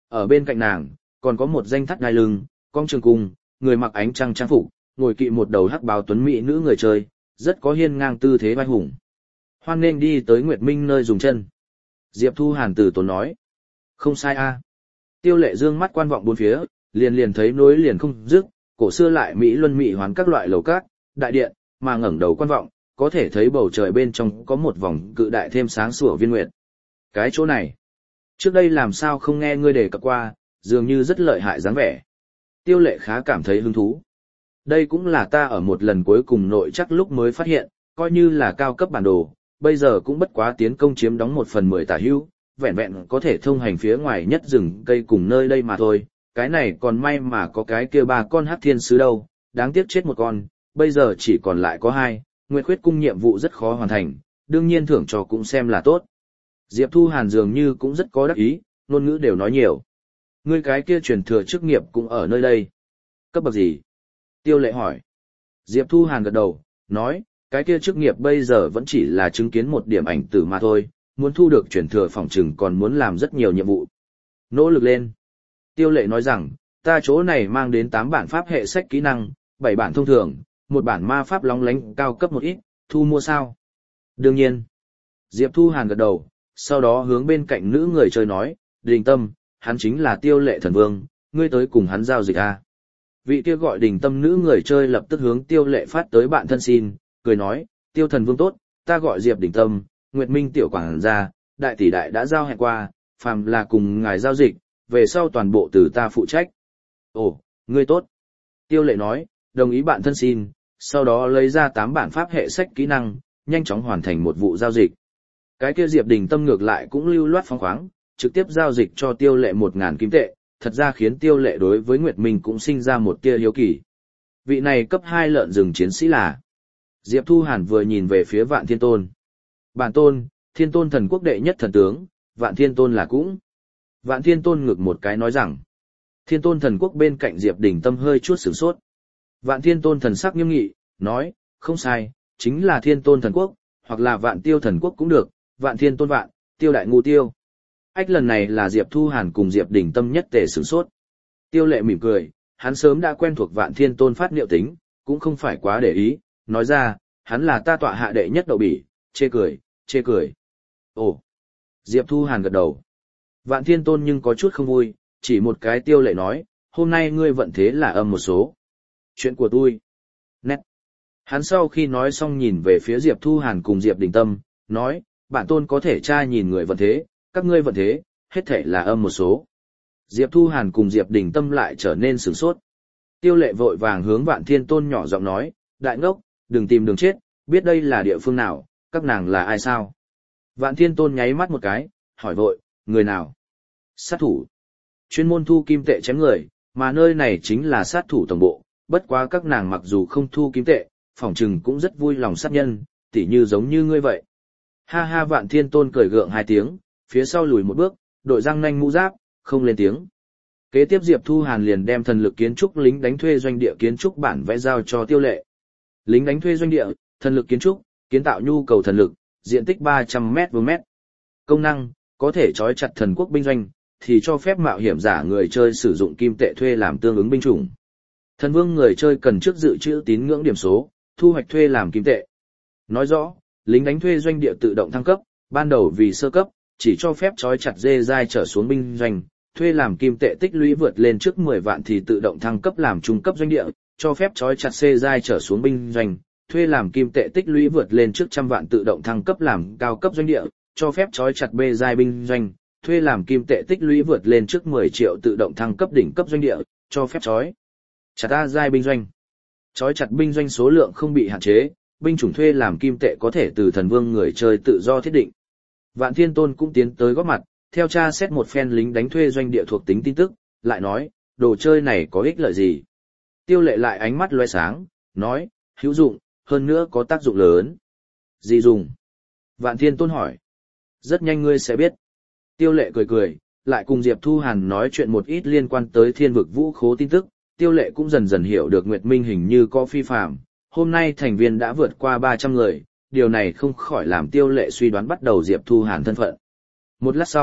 Ở bên cạnh nàng, còn có một danh thắt đai lưng, cong trường cung, người mặc ánh trăng trang phục, ngồi kỵ một đầu hắc bào tuấn mỹ nữ người chơi, rất có hiên ngang tư thế vai hùng. Hoan nên đi tới Nguyệt Minh nơi dùng chân. Diệp Thu Hàn từ tốn nói. Không sai a. Tiêu Lệ dương mắt quan vọng bốn phía, liền thấy nối liền không dứt, cổ xưa lại mỹ luân mỹ hoán các loại lầu cát, đại điện, mà ngẩng đầu quan vọng, có thể thấy bầu trời bên trong có một vòng cự đại thêm sáng sủa viên nguyệt. Cái chỗ này, trước đây làm sao không nghe ngươi đề cập qua, dường như rất lợi hại dáng vẻ. Tiêu Lệ khá cảm thấy hứng thú. Đây cũng là ta ở một lần cuối cùng nội chắc lúc mới phát hiện, coi như là cao cấp bản đồ, bây giờ cũng bất quá tiến công chiếm đóng 1/10 tả hữu, vẹn vẹn có thể thông hành phía ngoài nhất rừng cây cùng nơi đây mà thôi. Cái này còn may mà có cái kia 3 con hắc thiên sứ đâu, đáng tiếc chết một con, bây giờ chỉ còn lại có 2, Nguyệt Khuyết cung nhiệm vụ rất khó hoàn thành, đương nhiên thưởng cho cũng xem là tốt. Diệp Thu Hàn dường như cũng rất có đắc ý, ngôn ngữ đều nói nhiều. Ngươi cái kia truyền thừa chức nghiệp cũng ở nơi đây. Cấp bậc gì? Tiêu Lệ hỏi. Diệp Thu Hàn gật đầu, nói, cái kia chức nghiệp bây giờ vẫn chỉ là chứng kiến một điểm ảnh tử mà thôi, muốn thu được truyền thừa phòng trừng còn muốn làm rất nhiều nhiệm vụ. Nỗ lực lên. Tiêu Lệ nói rằng, ta chỗ này mang đến 8 bản pháp hệ sách kỹ năng, 7 bản thông thường, 1 bản ma pháp lóng lánh cao cấp một ít, thu mua sao? Đương nhiên. Diệp Thu Hàn gật đầu, sau đó hướng bên cạnh nữ người chơi nói, Đình Tâm, hắn chính là Tiêu Lệ thần vương, ngươi tới cùng hắn giao dịch à? Vị kia gọi Đình Tâm nữ người chơi lập tức hướng Tiêu Lệ phát tới bạn thân xin, cười nói, Tiêu thần vương tốt, ta gọi Diệp Đình Tâm, Nguyệt Minh tiểu quảng gia, đại tỷ đại đã giao hẹn qua, phàm là cùng ngài giao dịch, về sau toàn bộ từ ta phụ trách. Ồ, ngươi tốt. Tiêu Lệ nói, đồng ý bạn thân xin, sau đó lấy ra 8 bản pháp hệ sách kỹ năng, nhanh chóng hoàn thành một vụ giao dịch. Cái kia Diệp Đình Tâm ngược lại cũng lưu loát phóng khoáng, trực tiếp giao dịch cho Tiêu Lệ 1000 kim tệ, thật ra khiến Tiêu Lệ đối với Nguyệt Minh cũng sinh ra một tia hiếu kỳ. Vị này cấp 2 lợn rừng chiến sĩ là. Diệp Thu Hàn vừa nhìn về phía Vạn Thiên Tôn. Bản tôn, Thiên Tôn thần quốc đệ nhất thần tướng, Vạn Thiên Tôn là cũng. Vạn Thiên Tôn ngực một cái nói rằng. Thiên Tôn thần quốc bên cạnh Diệp Đình Tâm hơi chút sửng sốt. Vạn Thiên Tôn thần sắc nghiêm nghị, nói, không sai, chính là Thiên Tôn thần quốc, hoặc là Vạn Tiêu thần quốc cũng được, Vạn Thiên Tôn Vạn, Tiêu đại ngu tiêu. Ách lần này là Diệp Thu Hàn cùng Diệp Đình Tâm nhất tề sửng sốt. Tiêu Lệ mỉm cười, hắn sớm đã quen thuộc Vạn Thiên Tôn phát niệu tính, cũng không phải quá để ý, nói ra, hắn là ta tọa hạ đệ nhất đậu bỉ, chê cười, chê cười. Ồ, Diệp Thu Hàn gật đầu. Vạn Thiên Tôn nhưng có chút không vui, chỉ một cái Tiêu Lệ nói, hôm nay ngươi vận thế là âm một số. Chuyện của tôi. Nét. Hắn sau khi nói xong nhìn về phía Diệp Thu Hàn cùng Diệp Đình Tâm, nói, bản tôn có thể tra nhìn người vận thế, các ngươi vận thế, hết thể là âm một số. Diệp Thu Hàn cùng Diệp Đình Tâm lại trở nên sửng sốt. Tiêu Lệ vội vàng hướng Vạn Thiên Tôn nhỏ giọng nói, đại ngốc, đừng tìm đường chết, biết đây là địa phương nào, các nàng là ai sao? Vạn Thiên Tôn nháy mắt một cái, hỏi vội, người nào? Sát thủ. Chuyên môn thu kim tệ chém người, mà nơi này chính là sát thủ tổng bộ, bất quá các nàng mặc dù không thu kim tệ, phỏng chừng cũng rất vui lòng sát nhân, tỉ như giống như ngươi vậy. Ha ha Vạn Thiên Tôn cười gượng 2 tiếng, phía sau lùi một bước, đội răng nanh mũ giáp, không lên tiếng. Kế tiếp Diệp Thu Hàn liền đem thần lực kiến trúc lính đánh thuê doanh địa kiến trúc bản vẽ giao cho Tiêu Lệ. Lính đánh thuê doanh địa, thần lực kiến trúc, kiến tạo nhu cầu thần lực, diện tích 300m². Công năng, có thể trói chặt thần quốc binh doanh, thì cho phép mạo hiểm giả người chơi sử dụng kim tệ thuê làm tương ứng binh chủng. Thần vương người chơi cần trước dự trữ tín ngưỡng điểm số, thu hoạch thuê làm kim tệ. Nói rõ, lính đánh thuê doanh địa tự động thăng cấp, ban đầu vì sơ cấp, chỉ cho phép trói chặt dê dai trở xuống binh doanh, thuê làm kim tệ tích lũy vượt lên trước 10 vạn thì tự động thăng cấp làm trung cấp doanh địa, cho phép trói chặt C giai trở xuống binh doanh, thuê làm kim tệ tích lũy vượt lên trước 100 vạn tự động thăng cấp làm cao cấp doanh địa, cho phép trói chặt B giai binh doanh, thuê làm kim tệ tích lũy vượt lên trước 10 triệu tự động thăng cấp đỉnh cấp doanh địa, cho phép trói chặt A giai binh doanh. Trói chặt binh doanh số lượng không bị hạn chế, binh chủng thuê làm kim tệ có thể từ thần vương người chơi tự do thiết định. Vạn Thiên Tôn cũng tiến tới góp mặt, theo tra xét một phen lính đánh thuê doanh địa thuộc tính tin tức, lại nói, đồ chơi này có ích lợi gì? Tiêu Lệ lại ánh mắt lóe sáng, nói, hữu dụng, hơn nữa có tác dụng lớn. Gì dùng? Vạn Thiên Tôn hỏi. Rất nhanh ngươi sẽ biết. Tiêu Lệ cười cười, lại cùng Diệp Thu Hàn nói chuyện một ít liên quan tới thiên vực vũ khố tin tức, Tiêu Lệ cũng dần dần hiểu được Nguyệt Minh hình như có phi phạm, hôm nay thành viên đã vượt qua 300 người, điều này không khỏi làm Tiêu Lệ suy đoán bắt đầu Diệp Thu Hàn thân phận. Một lát sau,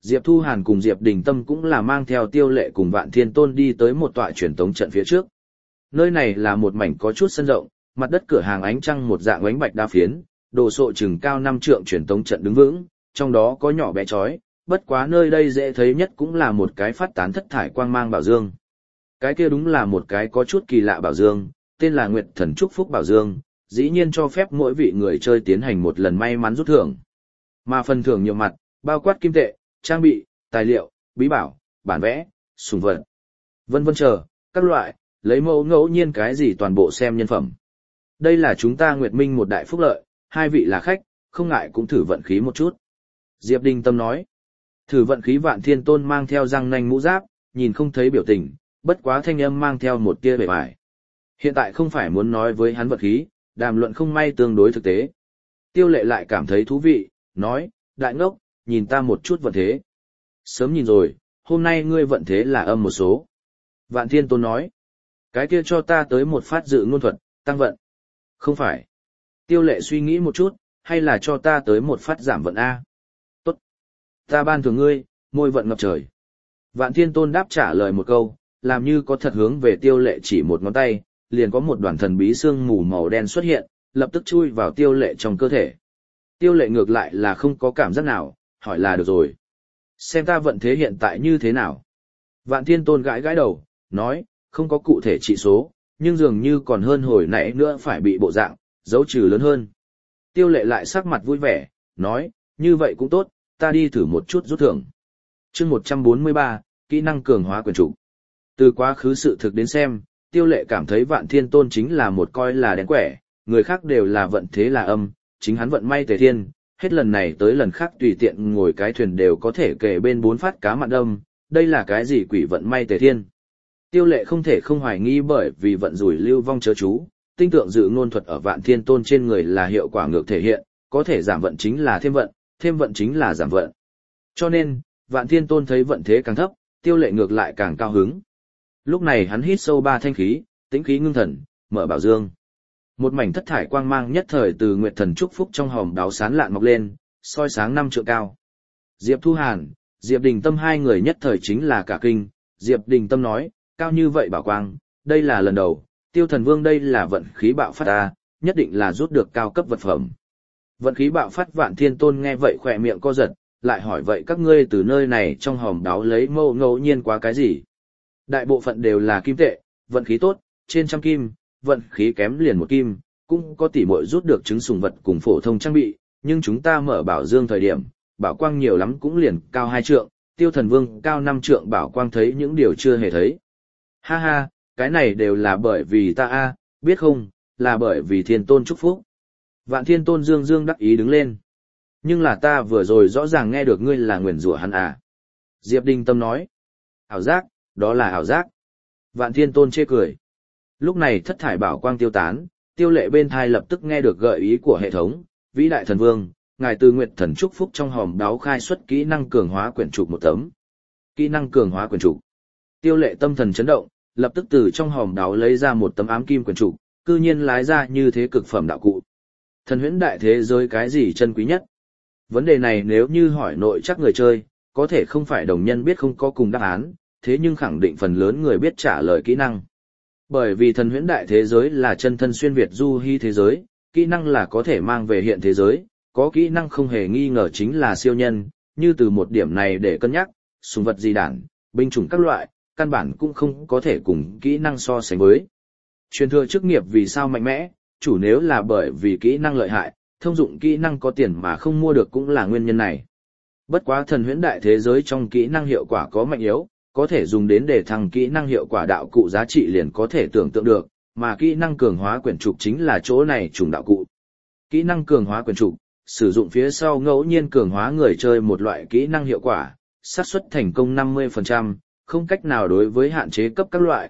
Diệp Thu Hàn cùng Diệp Đình Tâm cũng là mang theo Tiêu Lệ cùng Vạn Thiên Tôn đi tới một tọa truyền tống trận phía trước. Nơi này là một mảnh có chút sân rộng, mặt đất cửa hàng ánh trăng một dạng ánh bạch đa phiến, đồ sộ chừng cao 5 trượng truyền tống trận đứng vững, trong đó có nhỏ bé chói, bất quá nơi đây dễ thấy nhất cũng là một cái phát tán thất thải quang mang bảo dương. Cái kia đúng là một cái có chút kỳ lạ bảo dương, tên là Nguyệt Thần Chúc Phúc Bảo Dương, dĩ nhiên cho phép mỗi vị người chơi tiến hành một lần may mắn rút thưởng. Mà phần thưởng nhiều mặt, bao quát kim tệ, trang bị, tài liệu, bí bảo, bản vẽ, sủng vật, vân vân chờ, các loại, lấy mẫu ngẫu nhiên cái gì toàn bộ xem nhân phẩm. Đây là chúng ta Nguyệt Minh một đại phúc lợi, hai vị là khách, không ngại cũng thử vận khí một chút. Diệp Đình Tâm nói, thử vận khí Vạn Thiên Tôn mang theo răng nanh mũ giáp, nhìn không thấy biểu tình, bất quá thanh âm mang theo một tia bề bài. Hiện tại không phải muốn nói với hắn vận khí, đàm luận không may tương đối thực tế. Tiêu Lệ lại cảm thấy thú vị, nói, đại ngốc, nhìn ta một chút vận thế. Sớm nhìn rồi, hôm nay ngươi vận thế là âm một số. Vạn Thiên Tôn nói, cái kia cho ta tới một phát dự ngôn thuật, tăng vận. Không phải. Tiêu Lệ suy nghĩ một chút, hay là cho ta tới một phát giảm vận A. Tốt. Ta ban thưởng ngươi, môi vận ngập trời. Vạn Thiên Tôn đáp trả lời một câu, làm như có thật hướng về Tiêu Lệ chỉ một ngón tay, liền có một đoàn thần bí xương mù màu đen xuất hiện, lập tức chui vào Tiêu Lệ trong cơ thể. Tiêu Lệ ngược lại là không có cảm giác nào, hỏi là được rồi. Xem ta vận thế hiện tại như thế nào. Vạn Thiên Tôn gãi gãi đầu, nói, không có cụ thể trị số, nhưng dường như còn hơn hồi nãy nữa phải bị bộ dạng, dấu trừ lớn hơn. Tiêu Lệ lại sắc mặt vui vẻ, nói, như vậy cũng tốt, ta đi thử một chút rút thưởng. Chương 143, kỹ năng cường hóa quyền chủ. Từ quá khứ sự thực đến xem, Tiêu Lệ cảm thấy Vạn Thiên Tôn chính là một coi là đen quẻ, người khác đều là vận thế là âm, chính hắn vận may tề thiên, hết lần này tới lần khác tùy tiện ngồi cái thuyền đều có thể kể bên 4 phát cá mặn đâm, đây là cái gì quỷ vận may tề thiên. Tiêu Lệ không thể không hoài nghi bởi vì vận rủi lưu vong chớ chú, tinh tượng dự ngôn thuật ở Vạn Thiên Tôn trên người là hiệu quả ngược thể hiện, có thể giảm vận chính là thêm vận chính là giảm vận. Cho nên, Vạn Thiên Tôn thấy vận thế càng thấp, Tiêu Lệ ngược lại càng cao hứng. Lúc này hắn hít sâu 3 thanh khí, tĩnh khí ngưng thần, mở bảo dương. Một mảnh thất thải quang mang nhất thời từ Nguyệt Thần Chúc Phúc trong hòm đáo sán lạn mọc lên, soi sáng 5 trượng cao. Diệp Thu Hàn, Diệp Đình Tâm hai người nhất thời chính là cả kinh, Diệp Đình Tâm nói, cao như vậy bảo quang, đây là lần đầu, Tiêu Thần Vương đây là vận khí bạo phát ta, nhất định là rút được cao cấp vật phẩm. Vận khí bạo phát Vạn Thiên Tôn nghe vậy khỏe miệng co giật, lại hỏi vậy các ngươi từ nơi này trong hòm đáo lấy mâu ngẫu nhiên quá cái gì? Đại bộ phận đều là kim tệ, vận khí tốt, trên 100 kim, vận khí kém liền 1 kim, cũng có tỷ muội rút được trứng sùng vật cùng phổ thông trang bị, nhưng chúng ta mở bảo dương thời điểm, bảo quang nhiều lắm cũng liền cao 2 trượng, Tiêu Thần Vương cao 5 trượng bảo quang thấy những điều chưa hề thấy. Ha ha, cái này đều là bởi vì ta a, biết không, là bởi vì Thiên Tôn chúc phúc. Vạn Thiên Tôn dương dương đắc ý đứng lên. Nhưng là ta vừa rồi rõ ràng nghe được ngươi là nguyền rủa hắn à. Diệp Đình Tâm nói. Ảo giác, đó là ảo giác. Vạn Thiên Tôn chê cười. Lúc này thất thải bảo quang tiêu tán, Tiêu Lệ bên thai lập tức nghe được gợi ý của hệ thống. Vĩ đại thần vương, ngài từ Nguyệt Thần chúc phúc trong hòm đáo khai xuất kỹ năng cường hóa quyển trục 1 tấm. Kỹ năng cường hóa quyển trục. Tiêu Lệ tâm thần chấn động, lập tức từ trong hòm đáo lấy ra một tấm ám kim quyển trục, cư nhiên lái ra như thế cực phẩm đạo cụ. Thần huyễn đại thế giới cái gì chân quý nhất? Vấn đề này nếu như hỏi nội chắc người chơi, có thể không phải đồng nhân biết không có cùng đáp án, thế nhưng khẳng định phần lớn người biết trả lời kỹ năng. Bởi vì thần huyễn đại thế giới là chân thân xuyên Việt du hy thế giới, kỹ năng là có thể mang về hiện thế giới, có kỹ năng không hề nghi ngờ chính là siêu nhân, như từ một điểm này để cân nhắc, súng vật di đản, binh chủng các loại, căn bản cũng không có thể cùng kỹ năng so sánh với. Truyền thừa chức nghiệp vì sao mạnh mẽ, chủ nếu là bởi vì kỹ năng lợi hại, thông dụng kỹ năng có tiền mà không mua được cũng là nguyên nhân này. Bất quá thần huyễn đại thế giới trong kỹ năng hiệu quả có mạnh yếu, có thể dùng đến để thăng kỹ năng hiệu quả đạo cụ giá trị liền có thể tưởng tượng được, mà kỹ năng cường hóa quyển trục chính là chỗ này trùng đạo cụ. Kỹ năng cường hóa quyển trục, sử dụng phía sau ngẫu nhiên cường hóa người chơi một loại kỹ năng hiệu quả, xác suất thành công 50%, không cách nào đối với hạn chế cấp các loại,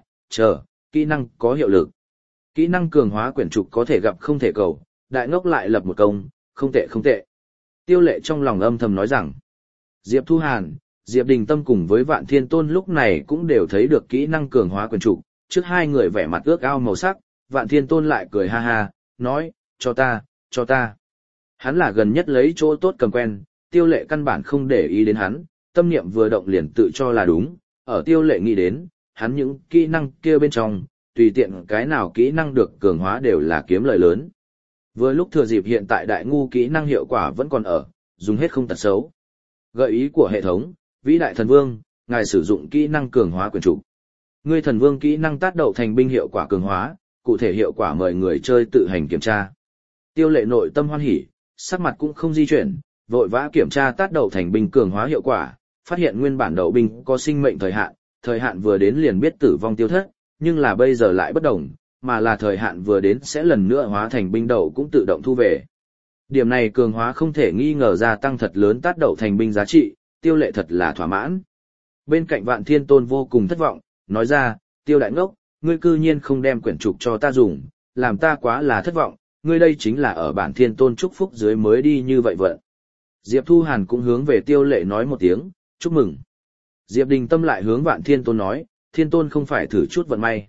kỹ năng có hiệu lực. Kỹ năng cường hóa quyển trục có thể gặp không thể cầu, đại ngốc lại lập một công, không tệ không tệ. Tiêu Lệ trong lòng âm thầm nói rằng, Diệp Thu Hàn, Diệp Đình Tâm cùng với Vạn Thiên Tôn lúc này cũng đều thấy được kỹ năng cường hóa quyển trục, trước hai người vẻ mặt ước ao màu sắc, Vạn Thiên Tôn lại cười ha ha, nói, cho ta. Hắn là gần nhất lấy chỗ tốt cầm quen, Tiêu Lệ căn bản không để ý đến hắn, tâm niệm vừa động liền tự cho là đúng, ở Tiêu Lệ nghĩ đến, hắn những kỹ năng kia bên trong, tùy tiện cái nào kỹ năng được cường hóa đều là kiếm lợi lớn. Vừa lúc thừa dịp hiện tại đại ngu kỹ năng hiệu quả vẫn còn ở, dùng hết không tật xấu. Gợi ý của hệ thống, vĩ đại thần vương, ngài sử dụng kỹ năng cường hóa quyền trục. Ngươi thần vương kỹ năng tác đậu thành binh hiệu quả cường hóa, cụ thể hiệu quả mời người chơi tự hành kiểm tra. Tiêu Lệ nội tâm hoan hỉ, sắc mặt cũng không di chuyển, vội vã kiểm tra tác đậu thành binh cường hóa hiệu quả, phát hiện nguyên bản đậu binh có sinh mệnh thời hạn vừa đến liền biết tử vong tiêu thất, nhưng là bây giờ lại bất đồng, mà là thời hạn vừa đến sẽ lần nữa hóa thành binh đậu cũng tự động thu về. Điểm này cường hóa không thể nghi ngờ gia tăng thật lớn tác đậu thành binh giá trị, Tiêu Lệ thật là thỏa mãn. Bên cạnh Vạn Thiên Tôn vô cùng thất vọng, nói ra, Tiêu đại ngốc, ngươi cư nhiên không đem quyển trục cho ta dùng, làm ta quá là thất vọng, ngươi đây chính là ở bản Thiên Tôn chúc phúc dưới mới đi như vậy vận. Diệp Thu Hàn cũng hướng về Tiêu Lệ nói một tiếng, chúc mừng. Diệp Đình Tâm lại hướng Vạn Thiên Tôn nói, Thiên Tôn không phải thử chút vận may.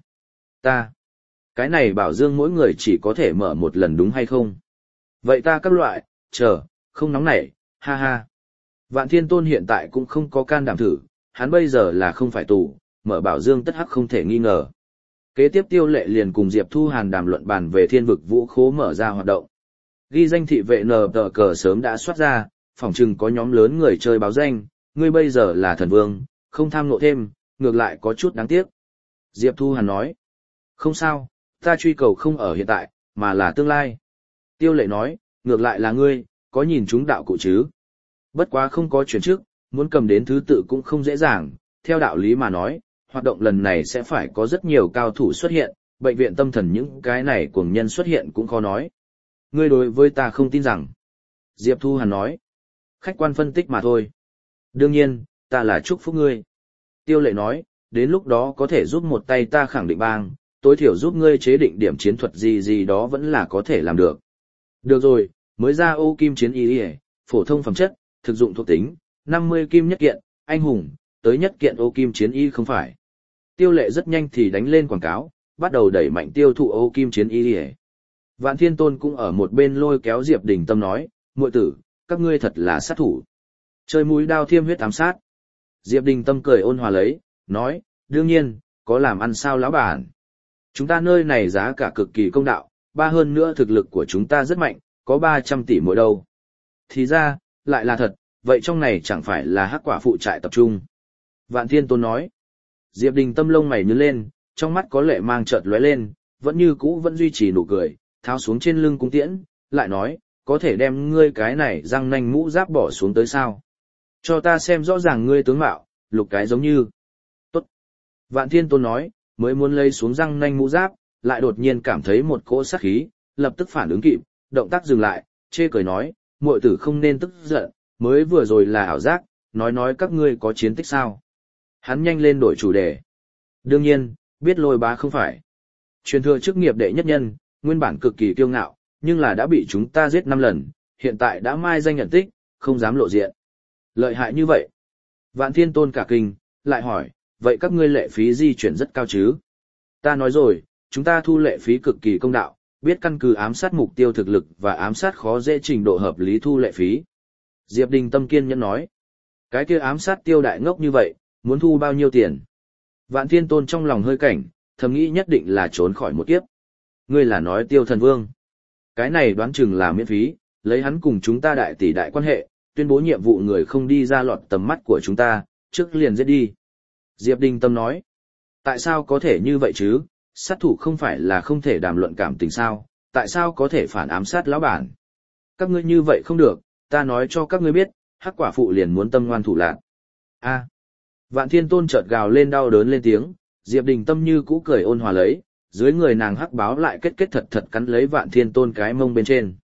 Cái này bảo dương mỗi người chỉ có thể mở một lần đúng hay không? Vậy ta các loại, không nóng nảy, ha ha. Vạn Thiên Tôn hiện tại cũng không có can đảm thử, hắn bây giờ là không phải tù, mở bảo dương tất hắc không thể nghi ngờ. Kế tiếp Tiêu Lệ liền cùng Diệp Thu Hàn đàm luận bàn về thiên vực vũ khố mở ra hoạt động. Ghi danh thị vệ nờ tờ cờ sớm đã soát ra, phỏng chừng có nhóm lớn người chơi báo danh, ngươi bây giờ là thần vương, không tham ngộ thêm, ngược lại có chút đáng tiếc. Diệp Thu Hàn nói, không sao, ta truy cầu không ở hiện tại, mà là tương lai. Tiêu Lệ nói, ngược lại là ngươi, có nhìn chúng đạo cụ chứ. Bất quá không có chuyển chức, muốn cầm đến thứ tự cũng không dễ dàng, theo đạo lý mà nói, hoạt động lần này sẽ phải có rất nhiều cao thủ xuất hiện, bệnh viện tâm thần những cái này cuồng nhân xuất hiện cũng khó nói. Ngươi đối với ta không tin rằng. Diệp Thu Hàn nói, khách quan phân tích mà thôi. Đương nhiên, ta là chúc phúc ngươi. Tiêu Lệ nói, đến lúc đó có thể giúp một tay ta khẳng định bang, tối thiểu giúp ngươi chế định điểm chiến thuật gì đó vẫn là có thể làm được. Được rồi, mới ra ô kim chiến y, phổ thông phẩm chất, thực dụng thuộc tính, 50 kim nhất kiện, anh hùng, tới nhất kiện ô kim chiến y không phải. Tiêu Lệ rất nhanh thì đánh lên quảng cáo, bắt đầu đẩy mạnh tiêu thụ ô kim chiến y. Vạn Thiên Tôn cũng ở một bên lôi kéo Diệp Đình Tâm nói, muội tử, các ngươi thật là sát thủ. Chơi mũi đao thiêm huyết ám sát. Diệp Đình Tâm cười ôn hòa lấy, nói, đương nhiên, có làm ăn sao lão bản. Chúng ta nơi này giá cả cực kỳ công đạo, hơn nữa thực lực của chúng ta rất mạnh, có 300 tỷ mỗi đâu. Thì ra, lại là thật, vậy trong này chẳng phải là hắc quả phụ trại tập trung. Vạn Thiên Tôn nói. Diệp Đình Tâm lông mày nhướng lên, trong mắt có lệ mang chợt lóe lên, vẫn như cũ vẫn duy trì nụ cười, tháo xuống trên lưng cung tiễn, lại nói, có thể đem ngươi cái này răng nanh mũ giáp bỏ xuống tới sao? Cho ta xem rõ ràng ngươi tướng mạo, lục cái giống như. Tốt. Vạn Thiên Tôn nói, mới muốn lấy xuống răng nanh mũ giáp, lại đột nhiên cảm thấy một cỗ sát khí, lập tức phản ứng kịp, động tác dừng lại, chê cười nói, muội tử không nên tức giận, mới vừa rồi là ảo giác, nói các ngươi có chiến tích sao. Hắn nhanh lên đổi chủ đề. Đương nhiên, biết Lôi Bá không phải. Truyền thừa chức nghiệp đệ nhất nhân, nguyên bản cực kỳ kiêu ngạo, nhưng là đã bị chúng ta giết 5 lần, hiện tại đã mai danh nhận tích, không dám lộ diện. Lợi hại như vậy. Vạn Thiên Tôn cả kinh, lại hỏi, vậy các ngươi lệ phí di chuyển rất cao chứ? Ta nói rồi, chúng ta thu lệ phí cực kỳ công đạo, biết căn cứ ám sát mục tiêu thực lực và ám sát khó dễ trình độ hợp lý thu lệ phí. Diệp Đình Tâm kiên nhẫn nói, cái kia ám sát Tiêu đại ngốc như vậy, muốn thu bao nhiêu tiền? Vạn Thiên Tôn trong lòng hơi cảnh, thầm nghĩ nhất định là trốn khỏi một kiếp. Ngươi là nói Tiêu thần vương. Cái này đoán chừng là miễn phí, lấy hắn cùng chúng ta đại tỷ đại quan hệ, tuyên bố nhiệm vụ người không đi ra lọt tầm mắt của chúng ta, trước liền giết đi. Diệp Đình Tâm nói, tại sao có thể như vậy chứ, sát thủ không phải là không thể đàm luận cảm tình sao, tại sao có thể phản ám sát lão bản? Các ngươi như vậy không được, ta nói cho các ngươi biết, hắc quả phụ liền muốn tâm ngoan thủ lạn. A. Vạn Thiên Tôn chợt gào lên đau đớn lên tiếng, Diệp Đình Tâm như cũ cười ôn hòa lấy, dưới người nàng hắc báo lại kết thật cắn lấy Vạn Thiên Tôn cái mông bên trên.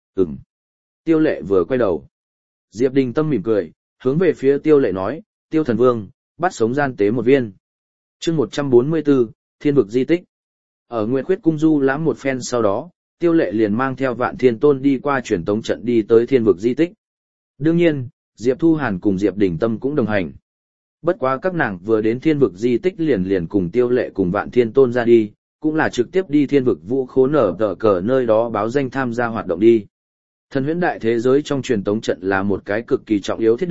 Tiêu Lệ vừa quay đầu. Diệp Đình Tâm mỉm cười, hướng về phía Tiêu Lệ nói, Tiêu thần vương, bắt sống gian tế một viên. Chương 144, Thiên vực di tích. Ở Nguyệt Khuyết cung du lãm một phen sau đó, Tiêu Lệ liền mang theo Vạn Thiên Tôn đi qua truyền tống trận đi tới Thiên vực di tích. Đương nhiên, Diệp Thu Hàn cùng Diệp Đình Tâm cũng đồng hành. Bất quá các nàng vừa đến Thiên vực di tích liền cùng Tiêu Lệ cùng Vạn Thiên Tôn ra đi, cũng là trực tiếp đi Thiên vực vũ khố nở tờ cờ nơi đó báo danh tham gia hoạt động đi. Thần huyễn đại thế giới trong truyền tống trận là một cái cực kỳ trọng yếu thiết định,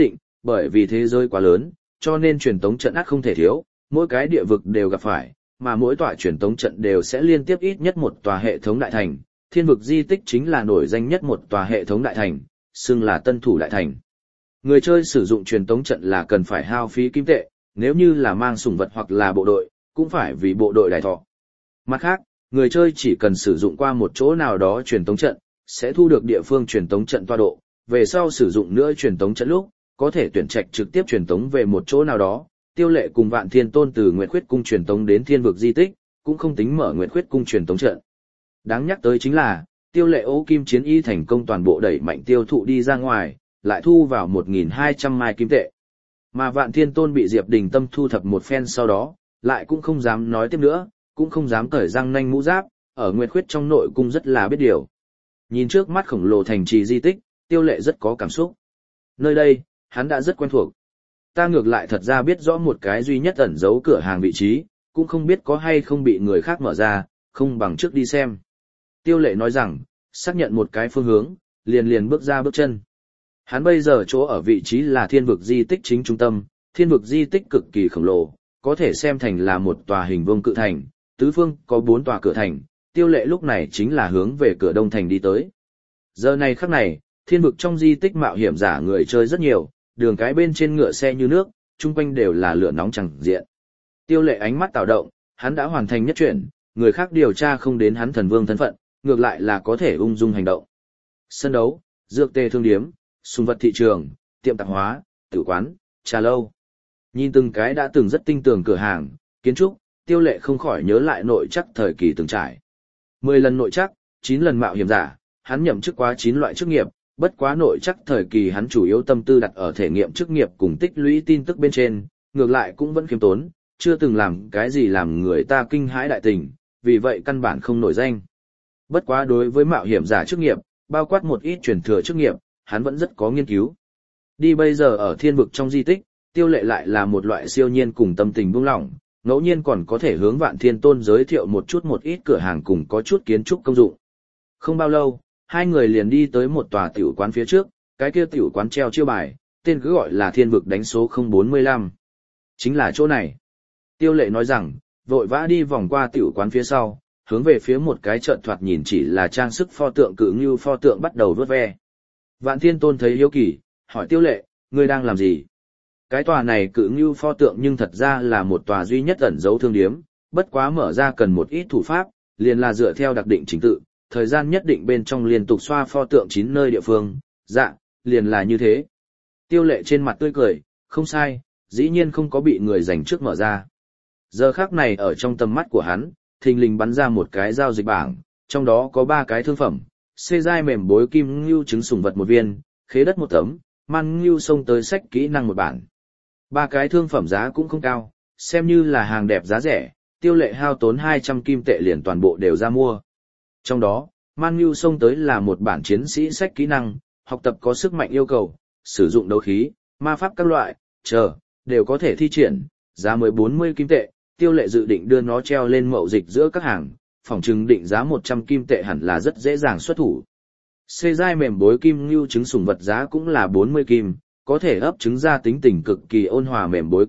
Bởi vì thế giới quá lớn, cho nên truyền tống trận ắt không thể thiếu, mỗi cái địa vực đều gặp phải, mà mỗi tòa truyền tống trận đều sẽ liên tiếp ít nhất một tòa hệ thống đại thành. Thiên vực di tích chính là nổi danh nhất một tòa hệ thống đại thành, xưng là Tân Thủ đại thành. Người chơi sử dụng truyền tống trận là cần phải hao phí kim tệ, nếu như là mang sủng vật hoặc là bộ đội, cũng phải vì bộ đội đài thọ. Mặt khác, người chơi chỉ cần sử dụng qua một chỗ nào đó truyền tống trận, sẽ thu được địa phương truyền tống trận tọa độ, về sau sử dụng nữa truyền tống trận lúc, có thể tuyển trạch trực tiếp truyền tống về một chỗ nào đó. Tiêu Lệ cùng Vạn Thiên Tôn từ Nguyệt Khuyết cung truyền tống đến Thiên vực di tích, cũng không tính mở Nguyệt Khuyết cung truyền tống trận. Đáng nhắc tới chính là, Tiêu Lệ Ô Kim Chiến Y thành công toàn bộ đẩy mạnh tiêu thụ đi ra ngoài, lại thu vào 1.200 mai kim tệ. Mà Vạn Thiên Tôn bị Diệp Đình Tâm thu thập một phen sau đó, lại cũng không dám nói tiếp nữa, cũng không dám cởi răng nanh mũ giáp, ở Nguyệt Khuyết trong nội cung rất là biết điều. Nhìn trước mắt khổng lồ thành trì di tích, Tiêu Lệ rất có cảm xúc. Nơi đây, hắn đã rất quen thuộc. Ta ngược lại thật ra biết rõ một cái duy nhất ẩn giấu cửa hàng vị trí, cũng không biết có hay không bị người khác mở ra, không bằng trước đi xem. Tiêu Lệ nói rằng, xác nhận một cái phương hướng, liền bước ra bước chân. Hắn bây giờ chỗ ở vị trí là Thiên vực di tích chính trung tâm, Thiên vực di tích cực kỳ khổng lồ, có thể xem thành là một tòa hình vuông cự thành, tứ phương có 4 tòa cửa thành, Tiêu Lệ lúc này chính là hướng về cửa đông thành đi tới. Giờ này khắc này, Thiên vực trong di tích mạo hiểm giả người chơi rất nhiều, đường cái bên trên ngựa xe như nước, chung quanh đều là lửa nóng chẳng diện. Tiêu Lệ ánh mắt tạo động, hắn đã hoàn thành nhất chuyển, người khác điều tra không đến hắn thần vương thân phận, ngược lại là có thể ung dung hành động. Sân đấu, dược tê thương điếm, súng vật thị trường, tiệm tạp hóa, tử quán, trà lâu. Nhìn từng cái đã từng rất tinh tường cửa hàng, kiến trúc, Tiêu Lệ không khỏi nhớ lại nội chắc thời kỳ từng trải. 10 lần nội chắc, 9 lần mạo hiểm giả, hắn nhậm chức quá 9 loại chức nghiệp, bất quá nội chắc thời kỳ hắn chủ yếu tâm tư đặt ở thể nghiệm chức nghiệp cùng tích lũy tin tức bên trên, ngược lại cũng vẫn khiêm tốn, chưa từng làm cái gì làm người ta kinh hãi đại tình, vì vậy căn bản không nổi danh. Bất quá đối với mạo hiểm giả chức nghiệp, bao quát một ít truyền thừa chức nghiệp, hắn vẫn rất có nghiên cứu. Đi bây giờ ở Thiên vực trong di tích, Tiêu Lệ lại là một loại siêu nhiên cùng tâm tình buông lỏng, ngẫu nhiên còn có thể hướng Vạn Thiên Tôn giới thiệu một ít cửa hàng cùng có chút kiến trúc công dụng. Không bao lâu, hai người liền đi tới một tòa tiểu quán phía trước, cái kia tiểu quán treo chiêu bài, tên cứ gọi là Thiên vực đánh số 045. Chính là chỗ này. Tiêu Lệ nói rằng, vội vã đi vòng qua tiểu quán phía sau, hướng về phía một cái trận thoạt nhìn chỉ là trang sức pho tượng cự ngưu pho tượng bắt đầu vuốt ve. Vạn Thiên Tôn thấy hiếu kỳ, hỏi Tiêu Lệ, ngươi đang làm gì? Cái tòa này cự ngưu pho tượng nhưng thật ra là một tòa duy nhất ẩn giấu thương điếm, bất quá mở ra cần một ít thủ pháp, liền là dựa theo đặc định trình tự, thời gian nhất định bên trong liên tục xoa pho tượng 9 nơi địa phương, dạ, liền là như thế. Tiêu Lệ trên mặt tươi cười, không sai, dĩ nhiên không có bị người giành trước mở ra. Giờ khắc này ở trong tầm mắt của hắn, thình lình bắn ra một cái giao dịch bảng, trong đó có 3 cái thương phẩm, xê dai mềm bối kim ngưu trứng sủng vật một viên, khế đất một tấm, man ngưu xông tới sách kỹ năng một bản. 3 cái thương phẩm giá cũng không cao, xem như là hàng đẹp giá rẻ, Tiêu Lệ hao tốn 200 kim tệ liền toàn bộ đều ra mua. Trong đó, man ngưu xông tới là một bản chiến sĩ sách kỹ năng, học tập có sức mạnh yêu cầu, sử dụng đấu khí, ma pháp các loại, đều có thể thi triển, giá mới 40 kim tệ, Tiêu Lệ dự định đưa nó treo lên mậu dịch giữa các hàng, phỏng chừng định giá 100 kim tệ hẳn là rất dễ dàng xuất thủ. Xê dai mềm bối kim ngưu trứng sủng vật giá cũng là 40 kim, có thể ấp trứng ra tính tình cực kỳ ôn hòa mềm bối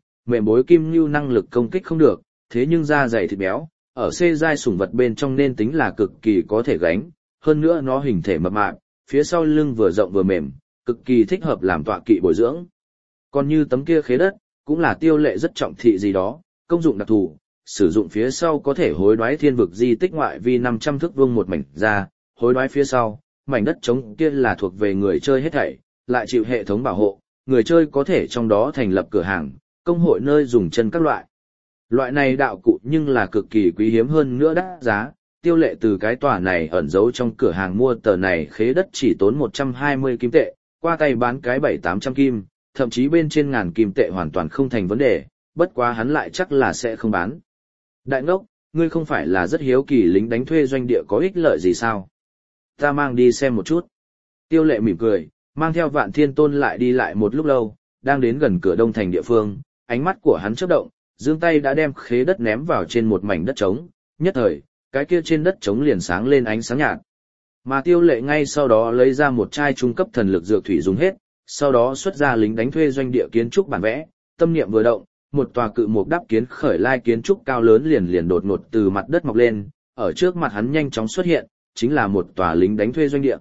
kim ngưu năng lực công kích không được, thế nhưng da dày thịt béo, ở xê dai sủng vật bên trong nên tính là cực kỳ có thể gánh, hơn nữa nó hình thể mập mạp, phía sau lưng vừa rộng vừa mềm, cực kỳ thích hợp làm tọa kỵ bồi dưỡng. Còn như tấm kia khế đất, cũng là Tiêu Lệ rất trọng thị gì đó, công dụng đặc thù, sử dụng phía sau có thể hối đoái Thiên vực di tích ngoại vi 500 thước vuông một mảnh ra, hối đoái phía sau, mảnh đất trống kia là thuộc về người chơi hết thảy, lại chịu hệ thống bảo hộ, người chơi có thể trong đó thành lập cửa hàng, công hội nơi dùng chân các loại. Loại này đạo cụ nhưng là cực kỳ quý hiếm hơn nữa đắt giá, Tiêu Lệ từ cái tòa này ẩn giấu trong cửa hàng mua tờ này khế đất chỉ tốn 120 kim tệ, qua tay bán cái 700-800 kim, thậm chí bên trên ngàn kim tệ hoàn toàn không thành vấn đề, bất quá hắn lại chắc là sẽ không bán. Đại ngốc, ngươi không phải là rất hiếu kỳ lính đánh thuê doanh địa có ích lợi gì sao? Ta mang đi xem một chút. Tiêu Lệ mỉm cười, mang theo Vạn Thiên Tôn lại đi lại một lúc lâu, đang đến gần cửa đông thành địa phương, ánh mắt của hắn chớp động, giương tay đã đem khế đất ném vào trên một mảnh đất trống, nhất thời, cái kia trên đất trống liền sáng lên ánh sáng nhạt. Mà Tiêu Lệ ngay sau đó lấy ra một chai trung cấp thần lực dược thủy dùng hết, sau đó xuất ra lính đánh thuê doanh địa kiến trúc bản vẽ, tâm niệm vừa động, một tòa cự mục đắp kiến khởi lai kiến trúc cao lớn liền đột ngột từ mặt đất mọc lên, ở trước mặt hắn nhanh chóng xuất hiện, chính là một tòa lính đánh thuê doanh địa.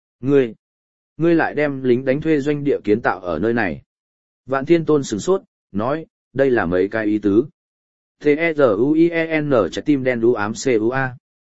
Ngươi lại đem lính đánh thuê doanh địa kiến tạo ở nơi này. Vạn Thiên Tôn sửng sốt, nói, đây là mấy cái ý tứ. T-E-Z-U-I-E-N trái tim đen đu ám C-U-A.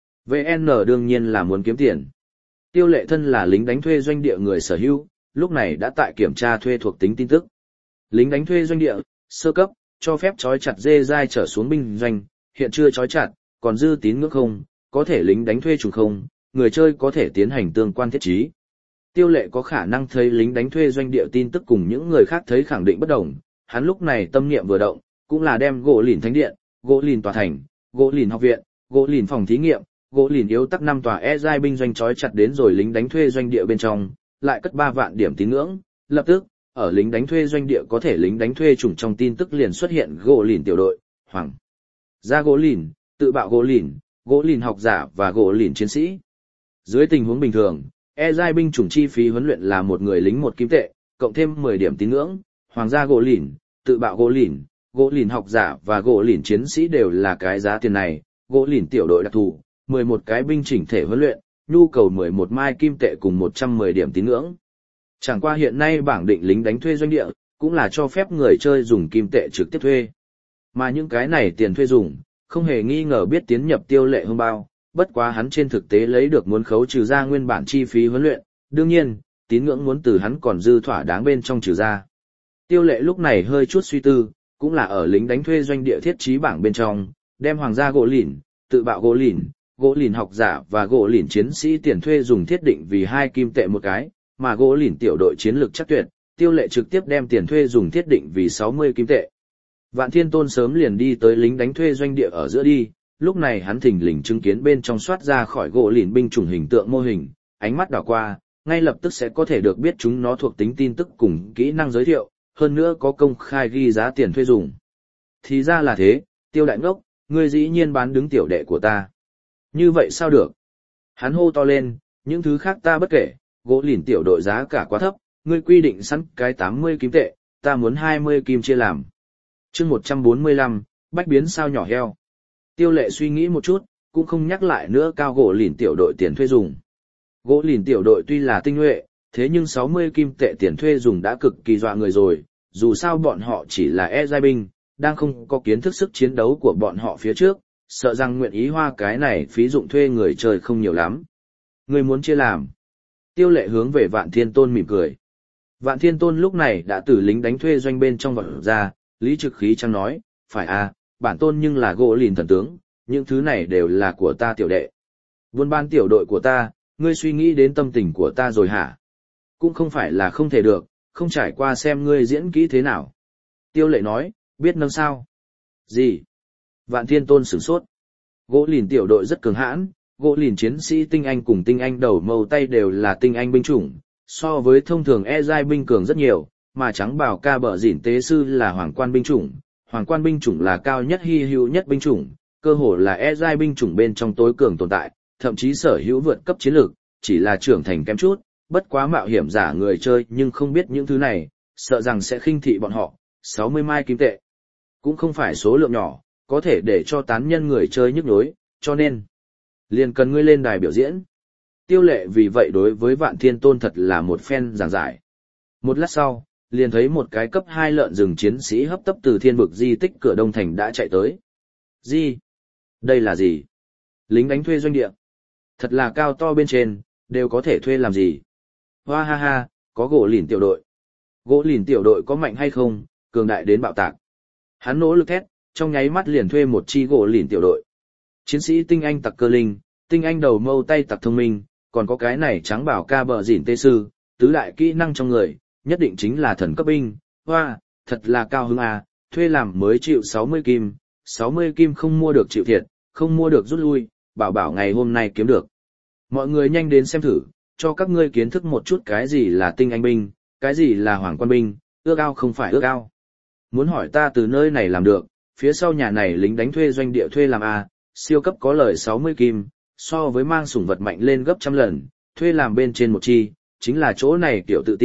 VN đương nhiên là muốn kiếm tiền. Tiêu Lệ thân là lính đánh thuê doanh địa người sở hữu, lúc này đã tại kiểm tra thuê thuộc tính tin tức. Lính đánh thuê doanh địa, sơ cấp, cho phép trói chặt dê dai trở xuống binh doanh, hiện chưa trói chặt, còn dư tín ngưỡng không, có thể lính đánh thuê trùng không, người chơi có thể tiến hành tương quan thiết trí. Tiêu Lệ có khả năng thấy lính đánh thuê doanh địa tin tức cùng những người khác thấy khẳng định bất đồng, hắn lúc này tâm niệm vừa động, cũng là đem gỗ lìn thánh điện, gỗ lìn tòa thành, gỗ lìn học viện, gỗ lìn phòng thí nghiệm, gỗ lìn yếu tắc 5 tòa giai binh doanh trói chặt đến rồi lính đánh thuê doanh địa bên trong, lại cất 3 vạn điểm tín ngưỡng, lập tức, ở lính đánh thuê doanh địa có thể lính đánh thuê chủng trong tin tức liền xuất hiện gỗ lìn tiểu đội, hoàng gia gỗ lìn, tự bạo gỗ lìn học giả và gỗ lìn chiến sĩ. Dưới tình huống bình thường, giai binh chủng chi phí huấn luyện là một người lính 1 kim tệ, cộng thêm 10 điểm tín ngưỡng, hoàng gia gỗ lìn, tự bạo gỗ lìn học giả và gỗ lìn chiến sĩ đều là cái giá tiền này, gỗ lìn tiểu đội đặc thù, 11 cái binh chỉnh thể huấn luyện, nhu cầu 11 mai kim tệ cùng 110 điểm tín ngưỡng. Chẳng qua hiện nay bảng định lính đánh thuê doanh địa, cũng là cho phép người chơi dùng kim tệ trực tiếp thuê. Mà những cái này tiền thuê dùng, không hề nghi ngờ biết tiến nhập Tiêu Lệ hơn bao, bất quá hắn trên thực tế lấy được muốn khấu trừ ra nguyên bản chi phí huấn luyện, đương nhiên, tín ngưỡng muốn từ hắn còn dư thỏa đáng bên trong trừ ra. Tiêu Lệ lúc này hơi chút suy tư, cũng là ở lính đánh thuê doanh địa thiết trí bảng bên trong, đem hoàng gia gỗ lìn, tự bạo gỗ lìn học giả và gỗ lìn chiến sĩ tiền thuê dùng thiết định vì 2 kim tệ một cái, mà gỗ lìn tiểu đội chiến lược chắc tuyệt, Tiêu Lệ trực tiếp đem tiền thuê dùng thiết định vì 60 kim tệ. Vạn Thiên Tôn sớm liền đi tới lính đánh thuê doanh địa ở giữa đi, lúc này hắn thình lình chứng kiến bên trong soát ra khỏi gỗ lìn binh chủng hình tượng mô hình, ánh mắt đảo qua, ngay lập tức sẽ có thể được biết chúng nó thuộc tính tin tức cùng kỹ năng giới thiệu, hơn nữa có công khai ghi giá tiền thuê dùng. Thì ra là thế, Tiêu đại ngốc, ngươi dĩ nhiên bán đứng tiểu đệ của ta. Như vậy sao được? Hắn hô to lên, những thứ khác ta bất kể, gỗ lìn tiểu đội giá cả quá thấp, ngươi quy định sẵn cái 80 kim tệ, ta muốn 20 kim chia làm. Chương 145, bách biến sao nhỏ heo. Tiêu Lệ suy nghĩ một chút, cũng không nhắc lại nữa cao gỗ lìn tiểu đội tiền thuê dùng. Gỗ lìn tiểu đội tuy là tinh nhuệ, thế nhưng 60 kim tệ tiền thuê dùng đã cực kỳ dọa người rồi, dù sao bọn họ chỉ là giai binh, đang không có kiến thức sức chiến đấu của bọn họ phía trước, sợ rằng nguyện ý hoa cái này phí dụng thuê người chơi không nhiều lắm. Người muốn chia làm. Tiêu Lệ hướng về Vạn Thiên Tôn mỉm cười. Vạn Thiên Tôn lúc này đã từ lính đánh thuê doanh bên trong vọt ra, lý trực khí trăng nói, phải à, bản tôn nhưng là gỗ lìn thần tướng, những thứ này đều là của ta tiểu đệ. Buôn ban tiểu đội của ta, ngươi suy nghĩ đến tâm tình của ta rồi hả? Cũng không phải là không thể được, không trải qua xem ngươi diễn kỹ thế nào. Tiêu Lệ nói, biết nâng sao? Gì? Vạn Thiên Tôn sửng sốt. Gỗ lìn tiểu đội rất cường hãn, gỗ lìn chiến sĩ tinh anh cùng tinh anh đầu mâu tay đều là tinh anh binh chủng, so với thông thường giai binh cường rất nhiều, mà trắng bảo ca bờ dỉn tế sư là hoàng quan binh chủng. Hoàng quan binh chủng là cao nhất hy hữu nhất binh chủng, cơ hồ là giai binh chủng bên trong tối cường tồn tại, thậm chí sở hữu vượt cấp chiến lược, chỉ là trưởng thành kém chút, bất quá mạo hiểm giả người chơi nhưng không biết những thứ này, sợ rằng sẽ khinh thị bọn họ. 60 mai kim tệ cũng không phải số lượng nhỏ, có thể để cho tán nhân người chơi nhức nhối, cho nên liền cần ngươi lên đài biểu diễn. Tiêu Lệ vì vậy đối với Vạn Thiên Tôn thật là một phen giảng giải. Một lát sau, liền thấy một cái cấp 2 lợn rừng chiến sĩ hấp tấp từ thiên vực di tích cửa Đông Thành đã chạy tới. Gì? Đây là gì? Lính đánh thuê doanh địa. Thật là cao to bên trên, đều có thể thuê làm gì? Hoa ha ha, có gỗ lìn tiểu đội. Gỗ lìn tiểu đội có mạnh hay không, cường đại đến bạo tạc. Hắn nỗ lực thét, trong nháy mắt liền thuê một chi gỗ lìn tiểu đội. Chiến sĩ tinh anh tặc cơ linh, tinh anh đầu mâu tay tặc thông minh, còn có cái này trắng bảo ca bờ dỉn tê sư, tứ đại kỹ năng trong người, nhất định chính là thần cấp binh. Hoa, thật là cao hứng à, thuê làm mới chịu 60 kim, 60 kim không mua được chịu thiệt, không mua được rút lui, bảo ngày hôm nay kiếm được. Mọi người nhanh đến xem thử, cho các ngươi kiến thức một chút cái gì là tinh anh binh, cái gì là hoàng quan binh, ước ao không phải ước ao. Muốn hỏi ta từ nơi này làm được, phía sau nhà này lính đánh thuê doanh địa thuê làm à, siêu cấp có lời 60 kim, so với mang sủng vật mạnh lên gấp trăm lần, thuê làm bên trên một chi, chính là chỗ này kiểu tự tin,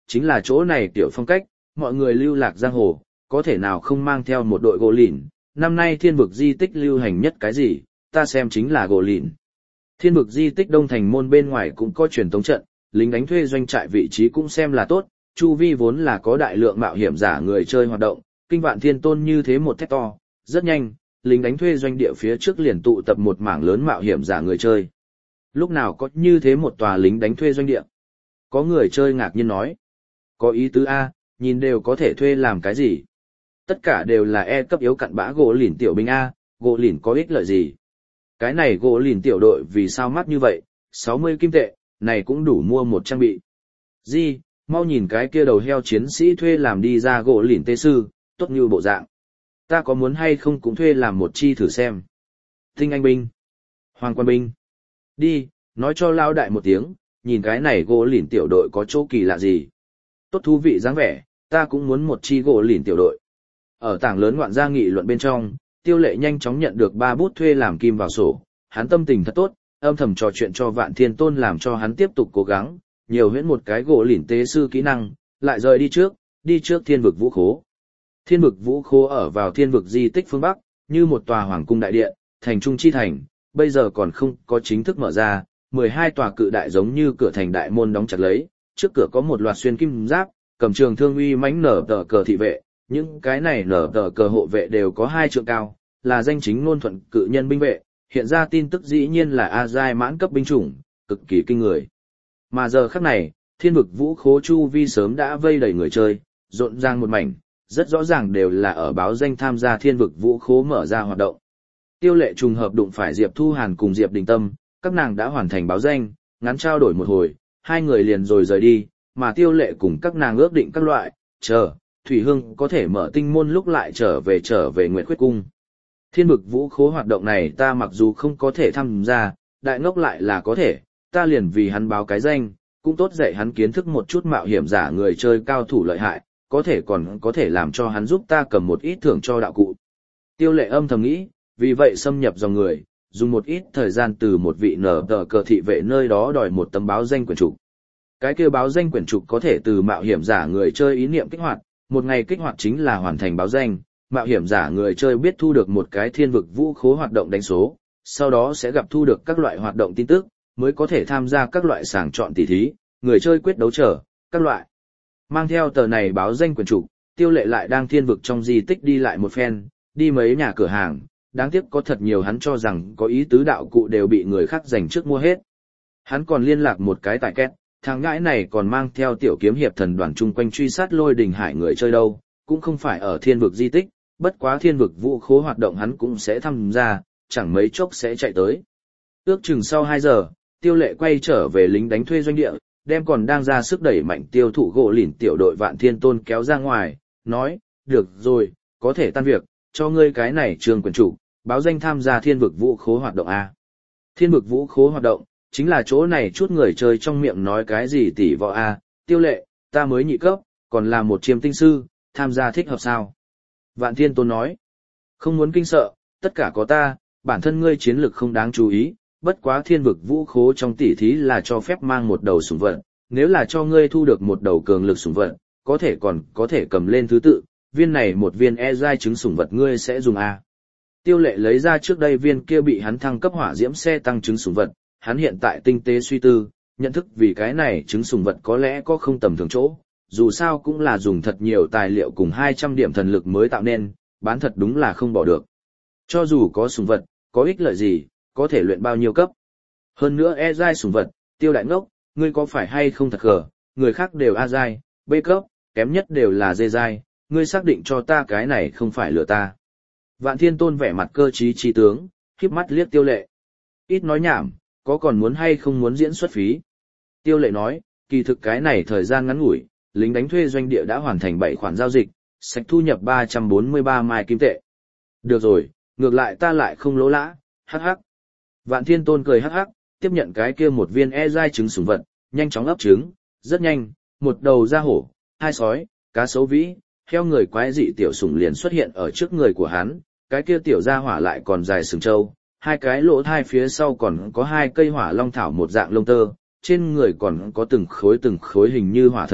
chính là chỗ này tiểu phong cách, mọi người lưu lạc giang hồ, có thể nào không mang theo một đội gỗ lìn, năm nay thiên vực di tích lưu hành nhất cái gì, ta xem chính là gỗ lìn. Thiên vực di tích Đông Thành môn bên ngoài cũng có truyền tống trận, lính đánh thuê doanh trại vị trí cũng xem là tốt, chu vi vốn là có đại lượng mạo hiểm giả người chơi hoạt động, kinh vạn thiên tôn như thế một thét to, rất nhanh, lính đánh thuê doanh địa phía trước liền tụ tập một mảng lớn mạo hiểm giả người chơi. Lúc nào có như thế một tòa lính đánh thuê doanh địa? Có người chơi ngạc nhiên nói. Có ý tứ A, nhìn đều có thể thuê làm cái gì? Tất cả đều là E cấp yếu cặn bã gỗ lìn tiểu binh A, gỗ lìn có ích lợi gì? Cái này gỗ lìn tiểu đội vì sao mắc như vậy, 60 kim tệ, này cũng đủ mua một trang bị. Di, mau nhìn cái kia đầu heo chiến sĩ thuê làm đi ra gỗ lìn tê sư, tốt như bộ dạng. Ta có muốn hay không cũng thuê làm một chi thử xem. Tinh anh binh. Hoàng quan binh. Đi, nói cho lao đại một tiếng, nhìn cái này gỗ lìn tiểu đội có chỗ kỳ lạ gì. Tốt thú vị dáng vẻ, ta cũng muốn một chi gỗ lìn tiểu đội. Ở tảng lớn ngoạn gia nghị luận bên trong, Tiêu Lệ nhanh chóng nhận được 3 bút thuê làm kim vào sổ, hắn tâm tình thật tốt, âm thầm trò chuyện cho Vạn Thiên Tôn làm cho hắn tiếp tục cố gắng, nhiều huyễn một cái gỗ lìn tế sư kỹ năng, lại rời đi trước Thiên vực vũ khố. Thiên vực vũ khố ở vào Thiên vực di tích phương Bắc, như một tòa hoàng cung đại điện, thành trung chi thành, bây giờ còn không có chính thức mở ra, 12 tòa cự đại giống như cửa thành đại môn đóng chặt lấy, trước cửa có một loạt xuyên kim giáp, cầm trường thương uy mãnh nở tờ cờ thị vệ, những cái này nở tờ cờ hộ vệ đều có 2 trượng cao, là danh chính ngôn thuận cự nhân binh vệ, hiện ra tin tức dĩ nhiên là A giai mãn cấp binh chủng, cực kỳ kinh người. Mà giờ khắc này, Thiên vực vũ khố chu vi sớm đã vây đầy người chơi, rộn ràng một mảnh, rất rõ ràng đều là ở báo danh tham gia Thiên vực vũ khố mở ra hoạt động. Tiêu Lệ trùng hợp đụng phải Diệp Thu Hàn cùng Diệp Đình Tâm, các nàng đã hoàn thành báo danh, ngắn trao đổi một hồi, hai người liền rồi rời đi, mà Tiêu Lệ cùng các nàng ước định các loại, chờ, Thủy Hương có thể mở tinh môn lúc lại trở về Nguyệt Khuyết Cung. Thiên vực vũ khố hoạt động này ta mặc dù không có thể tham gia, đại ngốc lại là có thể, ta liền vì hắn báo cái danh, cũng tốt dạy hắn kiến thức một chút mạo hiểm giả người chơi cao thủ lợi hại, còn có thể làm cho hắn giúp ta cầm một ít thưởng cho đạo cụ. Tiêu Lệ âm thầm nghĩ, vì vậy xâm nhập dòng người, dùng một ít thời gian từ một vị nở tờ cờ thị vệ nơi đó đòi một tấm báo danh quyển trục. Cái kia báo danh quyển trục có thể từ mạo hiểm giả người chơi ý niệm kích hoạt, một ngày kích hoạt chính là hoàn thành báo danh, mạo hiểm giả người chơi biết thu được một cái thiên vực vũ khố hoạt động đánh số, sau đó sẽ gặp thu được các loại hoạt động tin tức, mới có thể tham gia các loại sàng chọn tỷ thí, người chơi quyết đấu trở, các loại. Mang theo tờ này báo danh quyển trục, Tiêu Lệ lại đang thiên vực trong di tích đi lại một phen, đi mấy nhà cửa hàng, đáng tiếc có thật nhiều hắn cho rằng có ý tứ đạo cụ đều bị người khác giành trước mua hết. Hắn còn liên lạc một cái tại két, thằng ngãi này còn mang theo tiểu kiếm hiệp thần đoàn chung quanh truy sát Lôi Đình Hải người chơi đâu, cũng không phải ở thiên vực di tích, bất quá thiên vực vũ khố hoạt động hắn cũng sẽ tham gia, chẳng mấy chốc sẽ chạy tới. Ước chừng sau 2 giờ, Tiêu Lệ quay trở về lính đánh thuê doanh địa, đem còn đang ra sức đẩy mạnh tiêu thụ gỗ lìn tiểu đội Vạn Thiên Tôn kéo ra ngoài, nói, được rồi, có thể tan việc, cho ngươi cái này trường quyền chủ, báo danh tham gia thiên vực vũ khố hoạt động A. Thiên vực vũ khố hoạt động, chính là chỗ này chút người chơi trong miệng nói cái gì tỷ võ A, Tiêu Lệ, ta mới nhị cấp, còn là một chiêm tinh sư, tham gia thích hợp sao? Vạn Thiên Tôn nói, không muốn kinh sợ, tất cả có ta, bản thân ngươi chiến lực không đáng chú ý, bất quá thiên vực vũ khố trong tỷ thí là cho phép mang một đầu sủng vật, nếu là cho ngươi thu được một đầu cường lực sủng vật, có thể cầm lên thứ tự, viên này một viên giai trứng sủng vật ngươi sẽ dùng A. Tiêu Lệ lấy ra trước đây viên kia bị hắn thăng cấp hỏa diễm xe tăng trứng sủng vật, hắn hiện tại tinh tế suy tư, nhận thức vì cái này trứng sủng vật có lẽ có không tầm thường chỗ, dù sao cũng là dùng thật nhiều tài liệu cùng 200 điểm thần lực mới tạo nên, bán thật đúng là không bỏ được. Cho dù có sủng vật, có ích lợi gì, có thể luyện bao nhiêu cấp. Hơn nữa giai sủng vật, Tiêu đại ngốc, ngươi có phải hay không thật gờ, người khác đều A giai, B cấp, kém nhất đều là D giai, ngươi xác định cho ta cái này không phải lừa ta. Vạn Thiên Tôn vẻ mặt cơ trí trí tướng, khép mắt liếc Tiêu Lệ. Ít nói nhảm, có còn muốn hay không muốn diễn xuất phí. Tiêu Lệ nói, kỳ thực cái này thời gian ngắn ngủi, lính đánh thuê doanh địa đã hoàn thành 7 khoản giao dịch, sạch thu nhập 343 mai kim tệ. Được rồi, ngược lại ta lại không lỗ lã, hắc hắc. Vạn Thiên Tôn cười hắc hắc, tiếp nhận cái kia một viên giai trứng sủng vật, nhanh chóng ấp trứng, rất nhanh, một đầu da hổ, 2 sói, cá sấu vĩ, heo người quái dị tiểu sủng liền xuất hiện ở trước người của hắn, cái kia tiểu gia hỏa lại còn dài sừng trâu, 2 cái lỗ thai phía sau còn có 2 cây hỏa long thảo một dạng lông tơ, trên người còn có từng khối hình như hỏa thần thạch,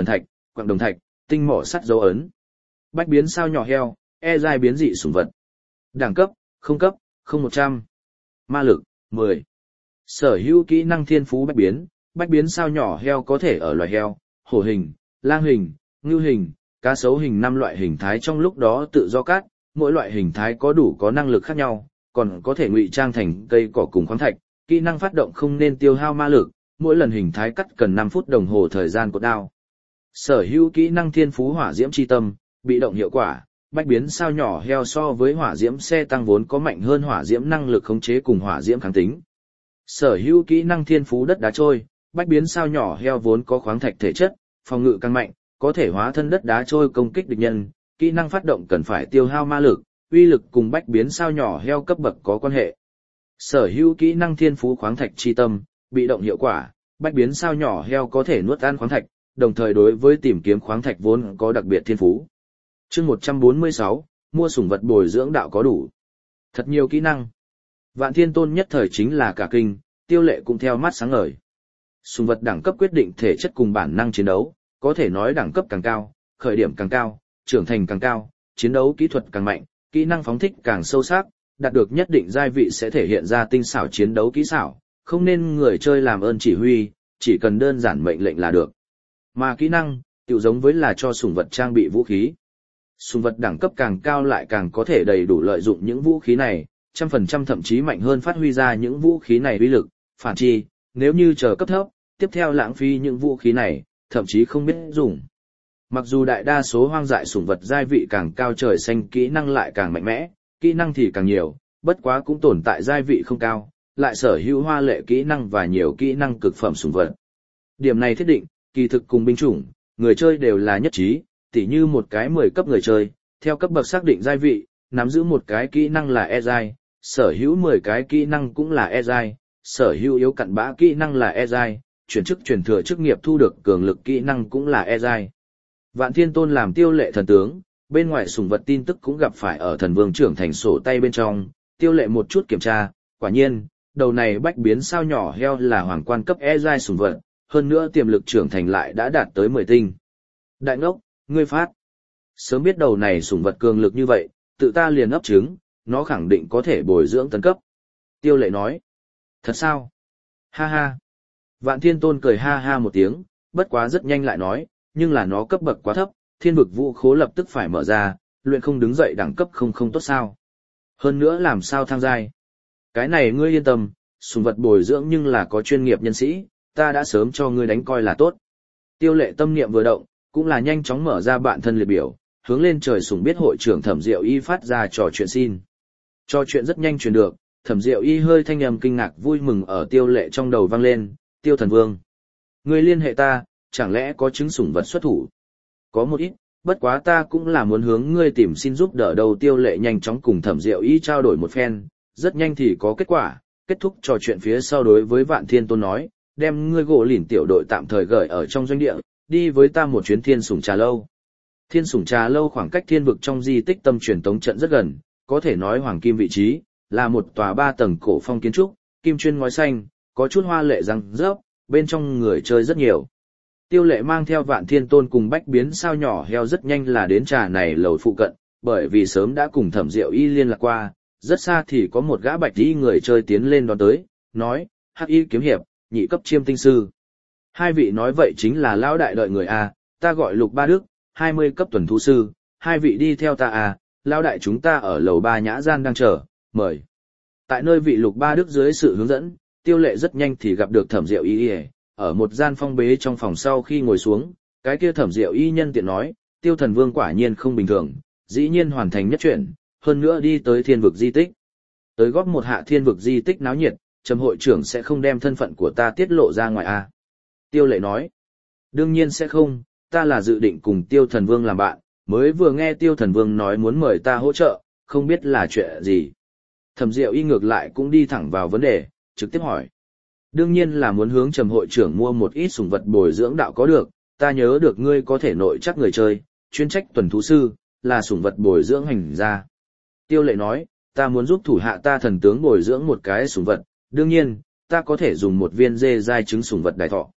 quặng đồng thạch, tinh mỏ sắt dấu ấn. Bách biến sao nhỏ heo, giai biến dị sủng vật. Đẳng cấp, không cấp, 0100. Ma lực, 10. Sở hữu kỹ năng thiên phú bách biến sao nhỏ heo có thể ở loài heo, hổ hình, lang hình, ngưu hình, cá sấu hình 5 loại hình thái trong lúc đó tự do cắt, mỗi loại hình thái có năng lực khác nhau, còn có thể ngụy trang thành cây cỏ cùng khoáng thạch, kỹ năng phát động không nên tiêu hao ma lực, mỗi lần hình thái cắt cần 5 phút đồng hồ thời gian cột đao. Sở hữu kỹ năng thiên phú hỏa diễm chi tâm, bị động hiệu quả, bách biến sao nhỏ heo so với hỏa diễm xe tăng vốn có mạnh hơn hỏa diễm năng lực khống chế cùng hỏa diễm kháng tính. Sở hữu kỹ năng thiên phú đất đá trôi, bách biến sao nhỏ heo vốn có khoáng thạch thể chất, phòng ngự càng mạnh, có thể hóa thân đất đá trôi công kích địch nhân, kỹ năng phát động cần phải tiêu hao ma lực, uy lực cùng bách biến sao nhỏ heo cấp bậc có quan hệ. Sở hữu kỹ năng thiên phú khoáng thạch chi tâm, bị động hiệu quả, bách biến sao nhỏ heo có thể nuốt ăn khoáng thạch, đồng thời đối với tìm kiếm khoáng thạch vốn có đặc biệt thiên phú. Chương 146, mua sủng vật bồi dưỡng đạo có đủ. Thật nhiều kỹ năng. Vạn Thiên Tôn nhất thời chính là cả kinh, Tiêu Lệ cũng theo mắt sáng ngời. Sủng vật đẳng cấp quyết định thể chất cùng bản năng chiến đấu, có thể nói đẳng cấp càng cao, khởi điểm càng cao, trưởng thành càng cao, chiến đấu kỹ thuật càng mạnh, kỹ năng phóng thích càng sâu sắc, đạt được nhất định giai vị sẽ thể hiện ra tinh xảo chiến đấu kỹ xảo, không nên người chơi làm ơn chỉ huy, chỉ cần đơn giản mệnh lệnh là được. Mà kỹ năng, tiểu giống với là cho sủng vật trang bị vũ khí. Sủng vật đẳng cấp càng cao lại càng có thể đầy đủ lợi dụng những vũ khí này, 100% thậm chí mạnh hơn phát huy ra những vũ khí này uy lực, phản chi, nếu như chờ cấp thấp, tiếp theo lãng phí những vũ khí này, thậm chí không biết dùng. Mặc dù đại đa số hoang dại sủng vật giai vị càng cao trời xanh kỹ năng lại càng mạnh mẽ, kỹ năng thì càng nhiều, bất quá cũng tồn tại giai vị không cao, lại sở hữu hoa lệ kỹ năng và nhiều kỹ năng cực phẩm sủng vật. Điểm này thiết định, kỳ thực cùng binh chủng, người chơi đều là nhất trí, tỉ như một cái 10 cấp người chơi, theo cấp bậc xác định giai vị, nắm giữ một cái kỹ năng là giai, sở hữu 10 cái kỹ năng cũng là giai, sở hữu yếu cặn bã kỹ năng là giai, chuyển chức truyền thừa chức nghiệp thu được cường lực kỹ năng cũng là giai. Vạn Thiên Tôn làm Tiêu Lệ thần tướng, bên ngoài sủng vật tin tức cũng gặp phải ở thần vương trưởng thành sổ tay bên trong, Tiêu Lệ một chút kiểm tra, quả nhiên, đầu này bách biến sao nhỏ heo là hoàng quan cấp giai sủng vật, hơn nữa tiềm lực trưởng thành lại đã đạt tới 10 tinh. Đại ngốc, ngươi phát. Sớm biết đầu này sủng vật cường lực như vậy, tự ta liền ấp trứng, nó khẳng định có thể bồi dưỡng tấn cấp. Tiêu Lệ nói. Thật sao? Ha ha. Vạn Thiên Tôn cười ha ha một tiếng, bất quá rất nhanh lại nói, nhưng là nó cấp bậc quá thấp, thiên vực vũ khố lập tức phải mở ra, luyện không đứng dậy đẳng cấp không tốt sao. Hơn nữa làm sao thăng giai. Cái này ngươi yên tâm, sủng vật bồi dưỡng nhưng là có chuyên nghiệp nhân sĩ, ta đã sớm cho ngươi đánh coi là tốt. Tiêu Lệ tâm niệm vừa động, cũng là nhanh chóng mở ra bạn thân liệt biểu, hướng lên trời sủng biết hội trưởng Thẩm Diệu Y phát ra trò chuyện xin. Trò chuyện rất nhanh truyền được, Thẩm Diệu Y hơi thanh âm kinh ngạc vui mừng ở Tiêu Lệ trong đầu vang lên, Tiêu Thần Vương. Ngươi liên hệ ta, chẳng lẽ có chứng sủng vật xuất thủ? Có một ít, bất quá ta cũng là muốn hướng ngươi tìm xin giúp đỡ đầu. Tiêu Lệ nhanh chóng cùng Thẩm Diệu Y trao đổi một phen, rất nhanh thì có kết quả, kết thúc trò chuyện phía sau đối với Vạn Thiên Tôn nói, đem ngươi gỗ lỉn tiểu đội tạm thời gửi ở trong doanh địa, đi với ta một chuyến Thiên Sủng Trà Lâu. Thiên Sủng Trà Lâu khoảng cách thiên vực trong di tích tâm truyền tống trận rất gần, có thể nói hoàng kim vị trí, là một tòa 3 tầng cổ phong kiến trúc, kim chuyên ngói xanh, có chút hoa lệ răng rớp, bên trong người chơi rất nhiều. Tiêu Lệ mang theo Vạn Thiên Tôn cùng bách biến sao nhỏ heo rất nhanh là đến trà này lầu phụ cận, bởi vì sớm đã cùng Thẩm Diệu Y liên lạc qua, rất xa thì có một gã bạch y người chơi tiến lên đón tới, nói, Hắc Y kiếm hiệp, nhị cấp chiêm tinh sư. Hai vị nói vậy chính là lão đại đợi người A, ta gọi Lục Ba Đức, 20 cấp tuần thú sư, hai vị đi theo ta A, lão đại chúng ta ở lầu 3 nhã gian đang chờ, mời. Tại nơi vị Lục Ba Đức dưới sự hướng dẫn, Tiêu Lệ rất nhanh thì gặp được Thẩm Diệu Y, ở một gian phong bế trong phòng sau khi ngồi xuống, cái kia Thẩm Diệu Y nhân tiện nói, Tiêu Thần Vương quả nhiên không bình thường, dĩ nhiên hoàn thành nhất chuyển, hơn nữa đi tới thiên vực di tích. Tới góp một hạ thiên vực di tích náo nhiệt, Trầm hội trưởng sẽ không đem thân phận của ta tiết lộ ra ngoài a. Tiêu Lệ nói, đương nhiên sẽ không, ta là dự định cùng Tiêu Thần Vương làm bạn, mới vừa nghe Tiêu Thần Vương nói muốn mời ta hỗ trợ, không biết là chuyện gì. Thẩm Diệu Y ngược lại cũng đi thẳng vào vấn đề, trực tiếp hỏi. Đương nhiên là muốn hướng Trầm hội trưởng mua một ít sủng vật bồi dưỡng đạo có được, ta nhớ được ngươi có thể nội chắc người chơi, chuyên trách tuần thú sư, là sủng vật bồi dưỡng hành gia. Tiêu Lệ nói, ta muốn giúp thủ hạ ta thần tướng bồi dưỡng một cái sủng vật, đương nhiên, ta có thể dùng một viên dê giai trứng sủng vật đại thọ.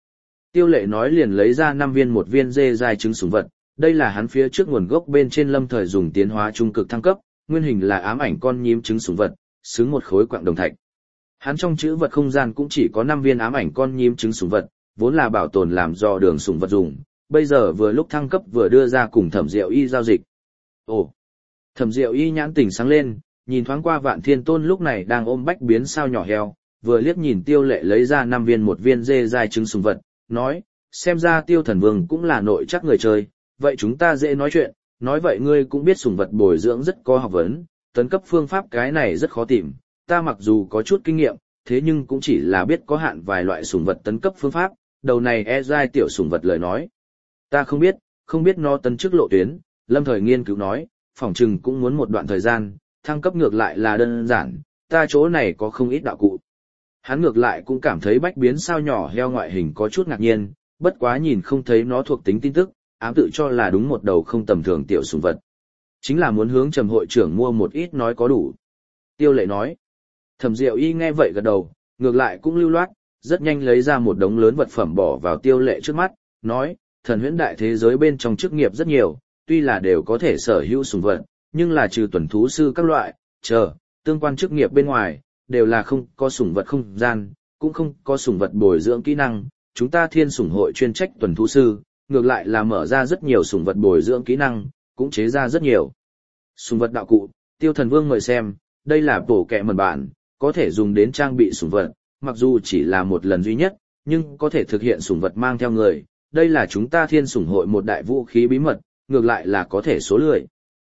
Tiêu Lệ nói liền lấy ra 5 viên một viên dê dai trứng sủng vật, đây là hắn phía trước nguồn gốc bên trên lâm thời dùng tiến hóa trung cực thăng cấp, nguyên hình là ám ảnh con nhím trứng sủng vật, xứng một khối quặng đồng thạch. Hắn trong trữ vật không gian cũng chỉ có 5 viên ám ảnh con nhím trứng sủng vật, vốn là bảo tồn làm do đường sủng vật dùng, bây giờ vừa lúc thăng cấp vừa đưa ra cùng Thẩm Diệu Y giao dịch. Ồ. Thẩm Diệu Y nhãn tỉnh sáng lên, nhìn thoáng qua Vạn Thiên Tôn lúc này đang ôm bách biến sao nhỏ heo, vừa liếc nhìn Tiêu Lệ lấy ra 5 viên một viên dê dai trứng sủng vật, nói, xem ra Tiêu Thần Vương cũng là nội chắc người chơi, vậy chúng ta dễ nói chuyện, nói vậy ngươi cũng biết sủng vật bồi dưỡng rất có học vấn, tấn cấp phương pháp cái này rất khó tìm, ta mặc dù có chút kinh nghiệm, thế nhưng cũng chỉ là biết có hạn vài loại sủng vật tấn cấp phương pháp, đầu này giai tiểu sủng vật lời nói. Ta không biết nó tấn chức lộ tuyến, lâm thời nghiên cứu nói, phỏng chừng cũng muốn một đoạn thời gian, thăng cấp ngược lại là đơn giản, ta chỗ này có không ít đạo cụ. Hắn ngược lại cũng cảm thấy bách biến sao nhỏ heo ngoại hình có chút ngạc nhiên, bất quá nhìn không thấy nó thuộc tính tin tức, ám tự cho là đúng một đầu không tầm thường tiểu sủng vật. Chính là muốn hướng Trầm hội trưởng mua một ít nói có đủ. Tiêu Lệ nói. Thẩm Diệu Y nghe vậy gật đầu, ngược lại cũng lưu loát, rất nhanh lấy ra một đống lớn vật phẩm bỏ vào Tiêu Lệ trước mắt, nói, thần huyễn đại thế giới bên trong chức nghiệp rất nhiều, tuy là đều có thể sở hữu sủng vật, nhưng là trừ tuần thú sư các loại, tương quan chức nghiệp bên ngoài, đều là không có sủng vật không gian, cũng không có sủng vật bồi dưỡng kỹ năng, chúng ta Thiên Sủng hội chuyên trách tuần thú sư, ngược lại là mở ra rất nhiều sủng vật bồi dưỡng kỹ năng, cũng chế ra rất nhiều sủng vật đạo cụ. Tiêu Thần Vương mời xem, đây là bổ kẹ mần bản, có thể dùng đến trang bị sủng vật, mặc dù chỉ là một lần duy nhất, nhưng có thể thực hiện sủng vật mang theo người, đây là chúng ta Thiên Sủng hội một đại vũ khí bí mật, ngược lại là có thể số lười.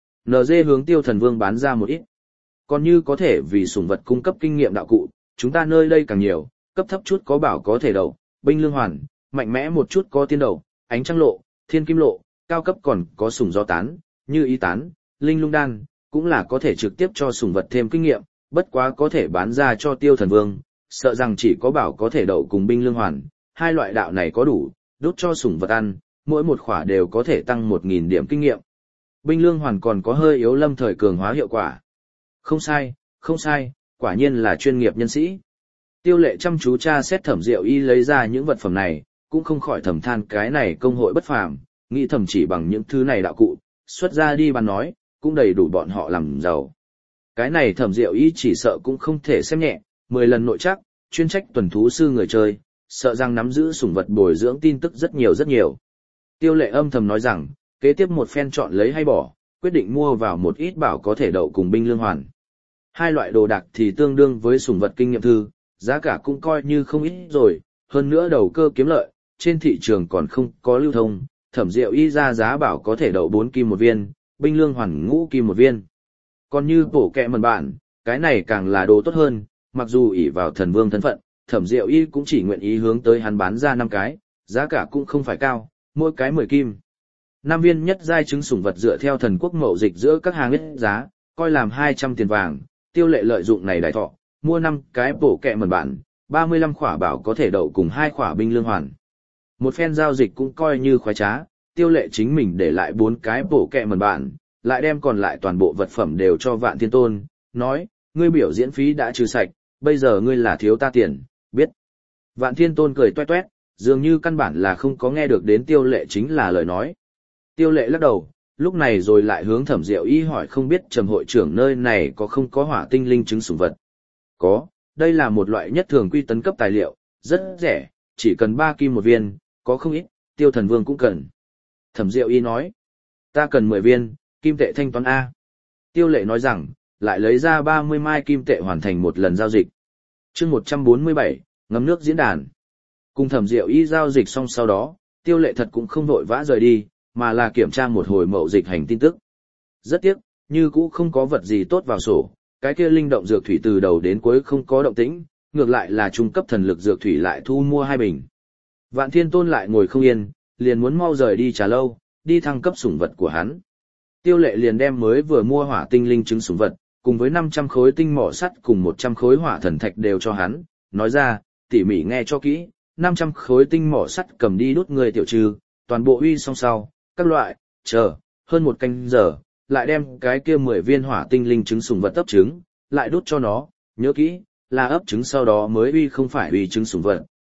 NG hướng Tiêu Thần Vương bán ra một ít. Còn như có thể vì sủng vật cung cấp kinh nghiệm đạo cụ, chúng ta nơi đây càng nhiều, cấp thấp chút có bảo có thể đầu, binh lương hoàn, mạnh mẽ một chút có tiên đầu, ánh trăng lộ, thiên kim lộ, cao cấp còn có sủng gió tán, như ý tán, linh lung đan, cũng là có thể trực tiếp cho sủng vật thêm kinh nghiệm, bất quá có thể bán ra cho Tiêu Thần Vương, sợ rằng chỉ có bảo có thể đậu cùng binh lương hoàn, hai loại đạo này có đủ, đốt cho sủng vật ăn, mỗi một khỏa đều có thể tăng 1.000 điểm kinh nghiệm. Binh lương hoàn còn có hơi yếu lâm thời cường hóa hiệu quả. Không sai, quả nhiên là chuyên nghiệp nhân sĩ. Tiêu Lệ chăm chú tra xét Thẩm Diệu Y lấy ra những vật phẩm này, cũng không khỏi thầm than cái này công hội bất phàm, nghĩ thầm chỉ bằng những thứ này đạo cụ, xuất ra đi bán nói, cũng đầy đủ bọn họ làm giàu. Cái này Thẩm Diệu Y chỉ sợ cũng không thể xem nhẹ, 10 lần nội chắc, chuyên trách tuần thú sư người chơi, sợ rằng nắm giữ sủng vật bồi dưỡng tin tức rất nhiều. Tiêu Lệ âm thầm nói rằng, kế tiếp một phen chọn lấy hay bỏ, quyết định mua vào một ít bảo có thể đậu cùng binh lương hoàn. Hai loại đồ đạc thì tương đương với sủng vật kinh nghiệm thư, giá cả cũng coi như không ít rồi, hơn nữa đầu cơ kiếm lợi, trên thị trường còn không có lưu thông, Thẩm Diệu Y ra giá bảo có thể đậu 4 kim một viên, binh lương hoàn ngũ kim một viên. Còn như bổ kẹ mần bản, cái này càng là đồ tốt hơn, mặc dù ỷ vào thần vương thân phận, Thẩm Diệu Y cũng chỉ nguyện ý hướng tới hắn bán ra 5 cái, giá cả cũng không phải cao, mỗi cái 10 kim. 5 viên nhất giai trứng sủng vật dựa theo thần quốc mậu dịch giữa các hàng ít giá, coi làm 200 tiền vàng, Tiêu Lệ lợi dụng này đại thọ, mua 5 cái bổ kẹ mần bản, 35 khỏa bảo có thể đậu cùng 2 khỏa binh lương hoàn. Một phen giao dịch cũng coi như khoái trá, Tiêu Lệ chính mình để lại 4 cái bổ kẹ mần bản, lại đem còn lại toàn bộ vật phẩm đều cho Vạn Thiên Tôn, nói, ngươi biểu diễn phí đã trừ sạch, bây giờ ngươi là thiếu ta tiền, biết. Vạn Thiên Tôn cười toét toét, dường như căn bản là không có nghe được đến Tiêu Lệ chính là lời nói. Tiêu Lệ lắc đầu, lúc này rồi lại hướng Thẩm Diệu Y hỏi không biết Trầm hội trưởng nơi này có không có hỏa tinh linh trứng sủng vật. Có, đây là một loại nhất thường quy tấn cấp tài liệu, rất rẻ, chỉ cần 3 kim một viên, có không ít, Tiêu Thần Vương cũng cần. Thẩm Diệu Y nói, ta cần 10 viên, kim tệ thanh toán A. Tiêu Lệ nói rằng, lại lấy ra 30 mai kim tệ hoàn thành một lần giao dịch. Chương 147, ngâm nước diễn đàn. Cùng Thẩm Diệu Y giao dịch xong sau đó, Tiêu Lệ thật cũng không vội vã rời đi, mà là kiểm tra một hồi mậu dịch hành tin tức. Rất tiếc, như cũ không có vật gì tốt vào sổ, cái kia linh động dược thủy từ đầu đến cuối không có động tĩnh, ngược lại là trung cấp thần lực dược thủy lại thu mua 2 bình. Vạn Thiên Tôn lại ngồi không yên, liền muốn mau rời đi trà lâu, đi thăng cấp sủng vật của hắn. Tiêu Lệ liền đem mới vừa mua hỏa tinh linh trứng sủng vật, cùng với 500 khối tinh mỏ sắt cùng 100 khối hỏa thần thạch đều cho hắn, nói ra, tỉ mỉ nghe cho kỹ, 500 khối tinh mỏ sắt cầm đi đốt người tiểu trừ, toàn bộ uy song sau, các loại, hơn 1 canh giờ, lại đem cái kia 10 viên hỏa tinh linh trứng sủng vật ấp trứng, lại đốt cho nó, nhớ kỹ, là ấp trứng sau đó mới uy không phải uy trứng sủng vật,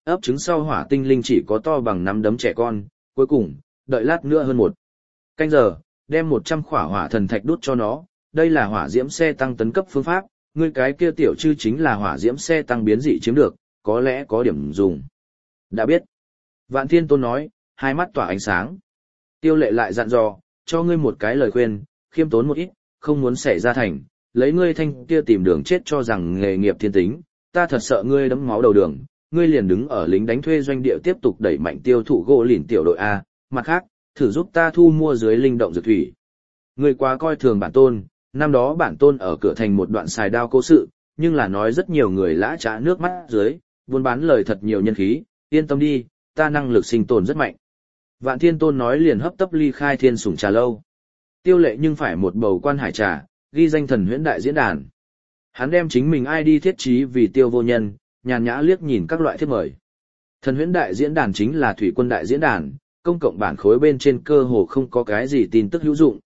ấp trứng sau hỏa tinh linh chỉ có to bằng nắm đấm trẻ con, cuối cùng, đợi lát nữa hơn 1 canh giờ, đem 100 khỏa hỏa thần thạch đút cho nó, đây là hỏa diễm xe tăng tấn cấp phương pháp, ngươi cái kia tiểu chư chính là hỏa diễm xe tăng biến dị chiếm được, có lẽ có điểm dùng. Đã biết. Vạn Thiên Tôn nói, hai mắt tỏa ánh sáng. Tiêu Lệ lại dặn dò, cho ngươi một cái lời khuyên, khiêm tốn một ít, không muốn xảy ra thành, lấy ngươi thanh kia tìm đường chết cho rằng nghề nghiệp thiên tính, ta thật sợ ngươi đấm máu đầu đường, ngươi liền đứng ở lính đánh thuê doanh địa tiếp tục đẩy mạnh tiêu thụ gỗ lìn tiểu đội A, mặt khác, thử giúp ta thu mua dưới linh động dược thủy. Ngươi quá coi thường bản tôn, năm đó bản tôn ở cửa thành một đoạn xài đao cố sự, nhưng là nói rất nhiều người lã trá nước mắt dưới, buôn bán lời thật nhiều nhân khí, yên tâm đi, ta năng lực sinh tồn rất mạnh. Vạn Thiên Tôn nói liền hấp tấp ly khai thiên sủng trà lâu. Tiêu Lệ nhưng phải một bầu quan hải trà, ghi danh thần huyễn đại diễn đàn. Hắn đem chính mình ID thiết trí vì Tiêu Vô Nhân, nhàn nhã liếc nhìn các loại thiếp mời. Thần huyễn đại diễn đàn chính là thủy quân đại diễn đàn, công cộng bản khối bên trên cơ hồ không có cái gì tin tức hữu dụng,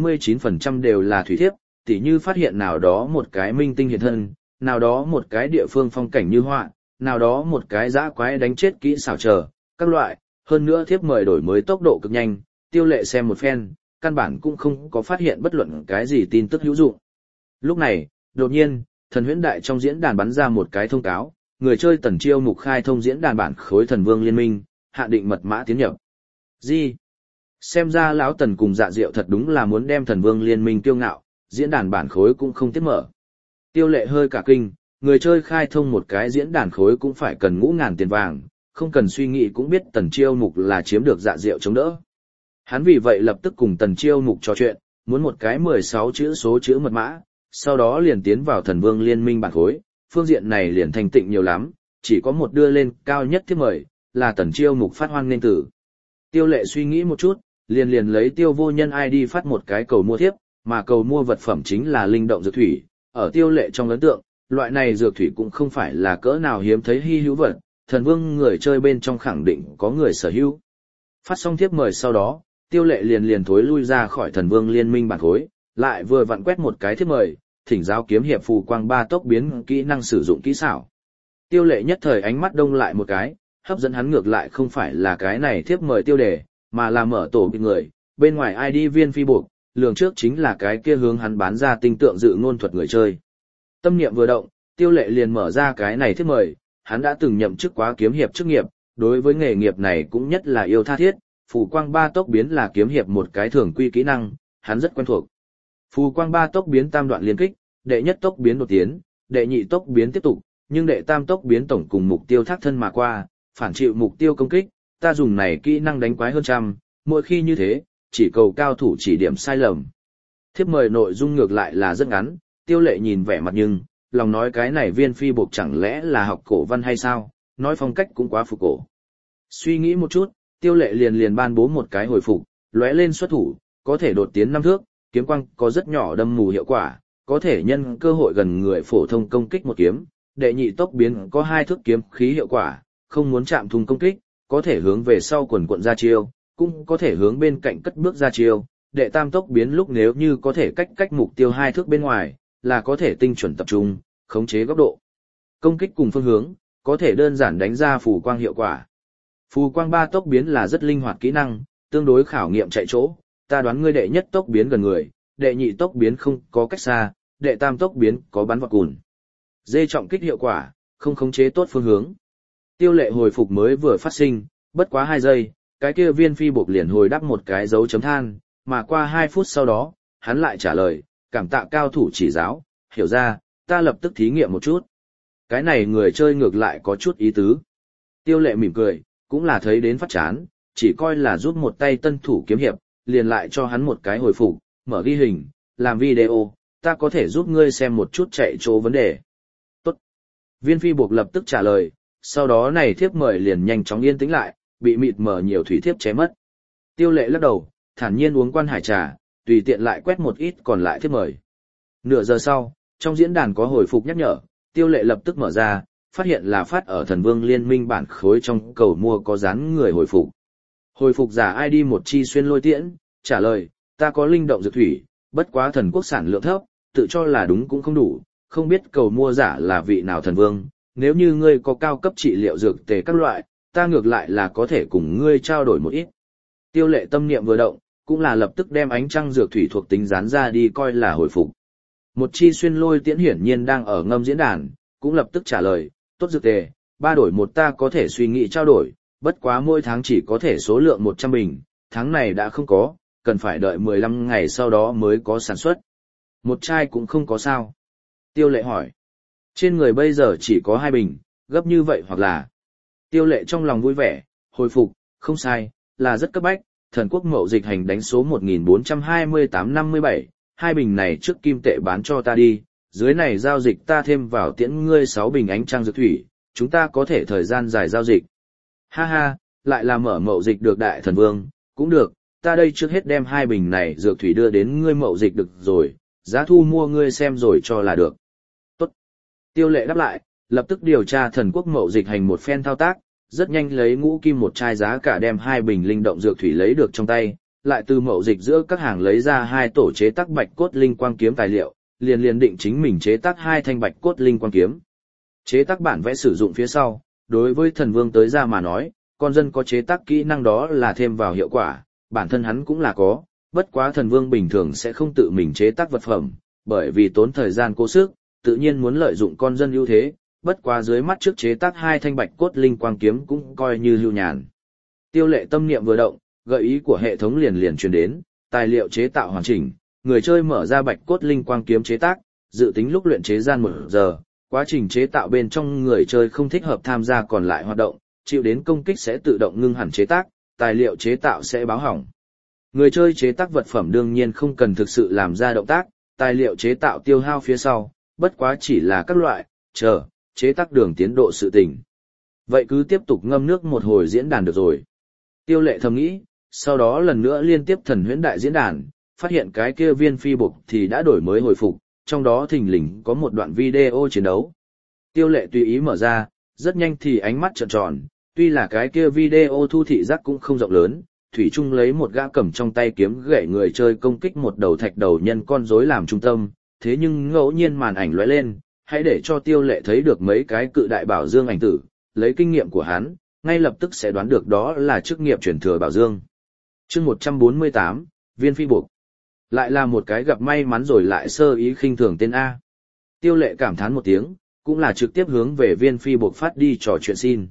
99% đều là thủy thiếp, tỉ như phát hiện nào đó một cái minh tinh hiện thân, nào đó một cái địa phương phong cảnh như họa, nào đó một cái dã quái đánh chết kỹ xảo chờ, các loại, hơn nữa thiếp mời đổi mới tốc độ cực nhanh, Tiêu Lệ xem một phen, căn bản cũng không có phát hiện bất luận cái gì tin tức hữu dụng. Lúc này, đột nhiên, thần huyễn đại trong diễn đàn bắn ra một cái thông cáo, người chơi Tần Chiêu Mục khai thông diễn đàn bản khối thần vương liên minh, hạ định mật mã tiến nhập. Gì? Xem ra lão Tần cùng Dạ Diệu thật đúng là muốn đem thần vương liên minh kiêu ngạo, diễn đàn bản khối cũng không tiếp mở. Tiêu Lệ hơi cả kinh, người chơi khai thông một cái diễn đàn khối cũng phải cần ngũ ngàn tiền vàng, không cần suy nghĩ cũng biết Tần Chiêu Mục là chiếm được Dạ Diệu chống đỡ. Hắn vì vậy lập tức cùng Tần Chiêu Mục trò chuyện, muốn một cái 16 chữ số chữ mật mã, sau đó liền tiến vào thần vương liên minh bản khối, phương diện này liền thành tịnh nhiều lắm, chỉ có một đưa lên cao nhất thiết mời, là Tần Chiêu Mục phát hoan nên tử. Tiêu Lệ suy nghĩ một chút, liền lấy Tiêu Vô Nhân ID phát một cái cầu mua thiếp, mà cầu mua vật phẩm chính là linh động dược thủy, ở Tiêu Lệ trong ấn tượng, loại này dược thủy cũng không phải là cỡ nào hiếm thấy hy hữu vật, thần vương người chơi bên trong khẳng định có người sở hữu. Phát xong thiếp mời sau đó, Tiêu Lệ liền thối lui ra khỏi thần vương liên minh bản khối, lại vừa vặn quét một cái thiếp mời, thỉnh giáo kiếm hiệp phù quang ba tốc biến kỹ năng sử dụng kỹ xảo. Tiêu Lệ nhất thời ánh mắt đông lại một cái, hấp dẫn hắn ngược lại không phải là cái này thiếp mời tiêu đề, mà là mở tổ người, bên ngoài ID viên phi buộc, lường trước chính là cái kia hướng hắn bán ra tinh tượng dự ngôn thuật người chơi. Tâm niệm vừa động, Tiêu Lệ liền mở ra cái này thiếp mời, hắn đã từng nhậm chức quá kiếm hiệp chức nghiệp, đối với nghề nghiệp này cũng nhất là yêu tha thiết, phù quang ba tốc biến là kiếm hiệp một cái thường quy kỹ năng, hắn rất quen thuộc. Phù quang ba tốc biến tam đoạn liên kích, đệ nhất tốc biến đột tiến, đệ nhị tốc biến tiếp tục, nhưng đệ tam tốc biến tổng cùng mục tiêu thác thân mà qua, phản chịu mục tiêu công kích, ta dùng này kỹ năng đánh quái hơn trăm, mỗi khi như thế, chỉ cầu cao thủ chỉ điểm sai lầm. Thiếp mời nội dung ngược lại là rất ngắn, Tiêu Lệ nhìn vẻ mặt nhưng, lòng nói cái này viên phi buộc chẳng lẽ là học cổ văn hay sao, nói phong cách cũng quá phục cổ. Suy nghĩ một chút, Tiêu Lệ liền ban bố một cái hồi phục, lóe lên xuất thủ, có thể đột tiến 5 thước, kiếm quang có rất nhỏ đâm mù hiệu quả, có thể nhân cơ hội gần người phổ thông công kích một kiếm, đệ nhị tốc biến có 2 thước kiếm khí hiệu quả, không muốn chạm thùng công kích, có thể hướng về sau quần quận ra chiêu, cũng có thể hướng bên cạnh cất bước ra chiêu, đệ tam tốc biến lúc nếu như có thể cách mục tiêu 2 thước bên ngoài, là có thể tinh chuẩn tập trung, khống chế góc độ. Công kích cùng phương hướng, có thể đơn giản đánh ra phù quang hiệu quả. Phù quang ba tốc biến là rất linh hoạt kỹ năng, tương đối khảo nghiệm chạy chỗ, ta đoán ngươi đệ nhất tốc biến gần người, đệ nhị tốc biến không có cách xa, đệ tam tốc biến có bắn vọt cùn. Dê trọng kích hiệu quả, không khống chế tốt phương hướng. Tiêu Lệ hồi phục mới vừa phát sinh, bất quá 2 giây, cái kia viên phi buộc liền hồi đáp một cái dấu chấm than, mà qua 2 phút sau đó, hắn lại trả lời, cảm tạ cao thủ chỉ giáo, hiểu ra, ta lập tức thí nghiệm một chút. Cái này người chơi ngược lại có chút ý tứ. Tiêu Lệ mỉm cười, cũng là thấy đến phát chán, chỉ coi là giúp một tay tân thủ kiếm hiệp, liền lại cho hắn một cái hồi phục, mở ghi hình, làm video, ta có thể giúp ngươi xem một chút chạy chỗ vấn đề. Tốt. Viên phi buộc lập tức trả lời, sau đó này thiếp mời liền nhanh chóng yên tĩnh lại, bị mịt mờ nhiều thủy thiếp ché mất. Tiêu Lệ lắc đầu, thản nhiên uống quan hải trà, tùy tiện lại quét một ít còn lại thiếp mời. Nửa giờ sau, trong diễn đàn có hồi phục nhắc nhở, Tiêu Lệ lập tức mở ra, phát hiện là phát ở thần vương liên minh bản khối trong cầu mua có dán người hồi phục. Hồi phục giả ID một chi xuyên lôi tiễn, trả lời, ta có linh động dược thủy, bất quá thần quốc sản lượng thấp, tự cho là đúng cũng không đủ, không biết cầu mua giả là vị nào thần vương, nếu như ngươi có cao cấp trị liệu dược tề các loại, ta ngược lại là có thể cùng ngươi trao đổi một ít. Tiêu Lệ tâm niệm vừa động, cũng là lập tức đem ánh trăng dược thủy thuộc tính dán ra đi coi là hồi phục. Một chi xuyên lôi tiễn hiển nhiên đang ở ngâm diễn đàn, cũng lập tức trả lời, tốt dược tề, 3 đổi 1 ta có thể suy nghĩ trao đổi, bất quá mỗi tháng chỉ có thể số lượng 100 bình, tháng này đã không có, cần phải đợi 15 ngày sau đó mới có sản xuất. Một chai cũng không có sao. Tiêu Lệ hỏi. Trên người bây giờ chỉ có 2 bình, gấp như vậy hoặc là. Tiêu Lệ trong lòng vui vẻ, hồi phục, không sai, là rất cấp bách, thần quốc mậu dịch hành đánh số 142857, 2 bình này trước kim tệ bán cho ta đi, dưới này giao dịch ta thêm vào tiễn ngươi 6 bình ánh trăng dược thủy, chúng ta có thể thời gian dài giao dịch. Ha ha, lại là mở mậu dịch được đại thần vương, cũng được, ta đây trước hết đem 2 bình này dược thủy đưa đến ngươi mậu dịch được rồi, giá thu mua ngươi xem rồi cho là được. Tốt. Tiêu Lệ đáp lại, lập tức điều tra thần quốc mậu dịch hành một phen thao tác, rất nhanh lấy ngũ kim một chai giá cả đem 2 bình linh động dược thủy lấy được trong tay, lại từ mậu dịch giữa các hàng lấy ra 2 tổ chế tác bạch cốt linh quang kiếm tài liệu, liền định chính mình chế tác 2 thanh bạch cốt linh quang kiếm. Chế tác bản vẽ sử dụng phía sau, đối với thần vương tới ra mà nói, con dân có chế tác kỹ năng đó là thêm vào hiệu quả, bản thân hắn cũng là có, bất quá thần vương bình thường sẽ không tự mình chế tác vật phẩm, bởi vì tốn thời gian cố sức, tự nhiên muốn lợi dụng con dân ưu thế, bất quá dưới mắt trước chế tác 2 thanh bạch cốt linh quang kiếm cũng coi như hưu nhàn. Tiêu Lệ tâm niệm vừa động, gợi ý của hệ thống liền truyền đến, tài liệu chế tạo hoàn chỉnh, người chơi mở ra bạch cốt linh quang kiếm chế tác, dự tính lúc luyện chế gian 1 giờ, quá trình chế tạo bên trong người chơi không thích hợp tham gia còn lại hoạt động, chịu đến công kích sẽ tự động ngưng hẳn chế tác, tài liệu chế tạo sẽ báo hỏng. Người chơi chế tác vật phẩm đương nhiên không cần thực sự làm ra động tác, tài liệu chế tạo tiêu hao phía sau, bất quá chỉ là các loại, chế tác đường tiến độ sự tình. Vậy cứ tiếp tục ngâm nước một hồi diễn đàn được rồi. Tiêu Lệ thầm nghĩ, sau đó lần nữa liên tiếp thần huyễn đại diễn đàn, phát hiện cái kia viên phi bục thì đã đổi mới hồi phục, trong đó thình lình có một đoạn video chiến đấu. Tiêu Lệ tùy ý mở ra, rất nhanh thì ánh mắt trợn tròn, tuy là cái kia video thu thị giác cũng không rộng lớn, thủy chung lấy một gã cầm trong tay kiếm gậy người chơi công kích một đầu thạch đầu nhân con rối làm trung tâm, thế nhưng ngẫu nhiên màn ảnh lóe lên, hãy để cho Tiêu Lệ thấy được mấy cái cự đại bảo dương ảnh tử, lấy kinh nghiệm của hắn, ngay lập tức sẽ đoán được đó là chức nghiệp truyền thừa bảo dương. Chương 148, viên phi buộc. Lại là một cái gặp may mắn rồi lại sơ ý khinh thường tên A. Tiêu Lệ cảm thán một tiếng, cũng là trực tiếp hướng về viên phi buộc phát đi trò chuyện xin.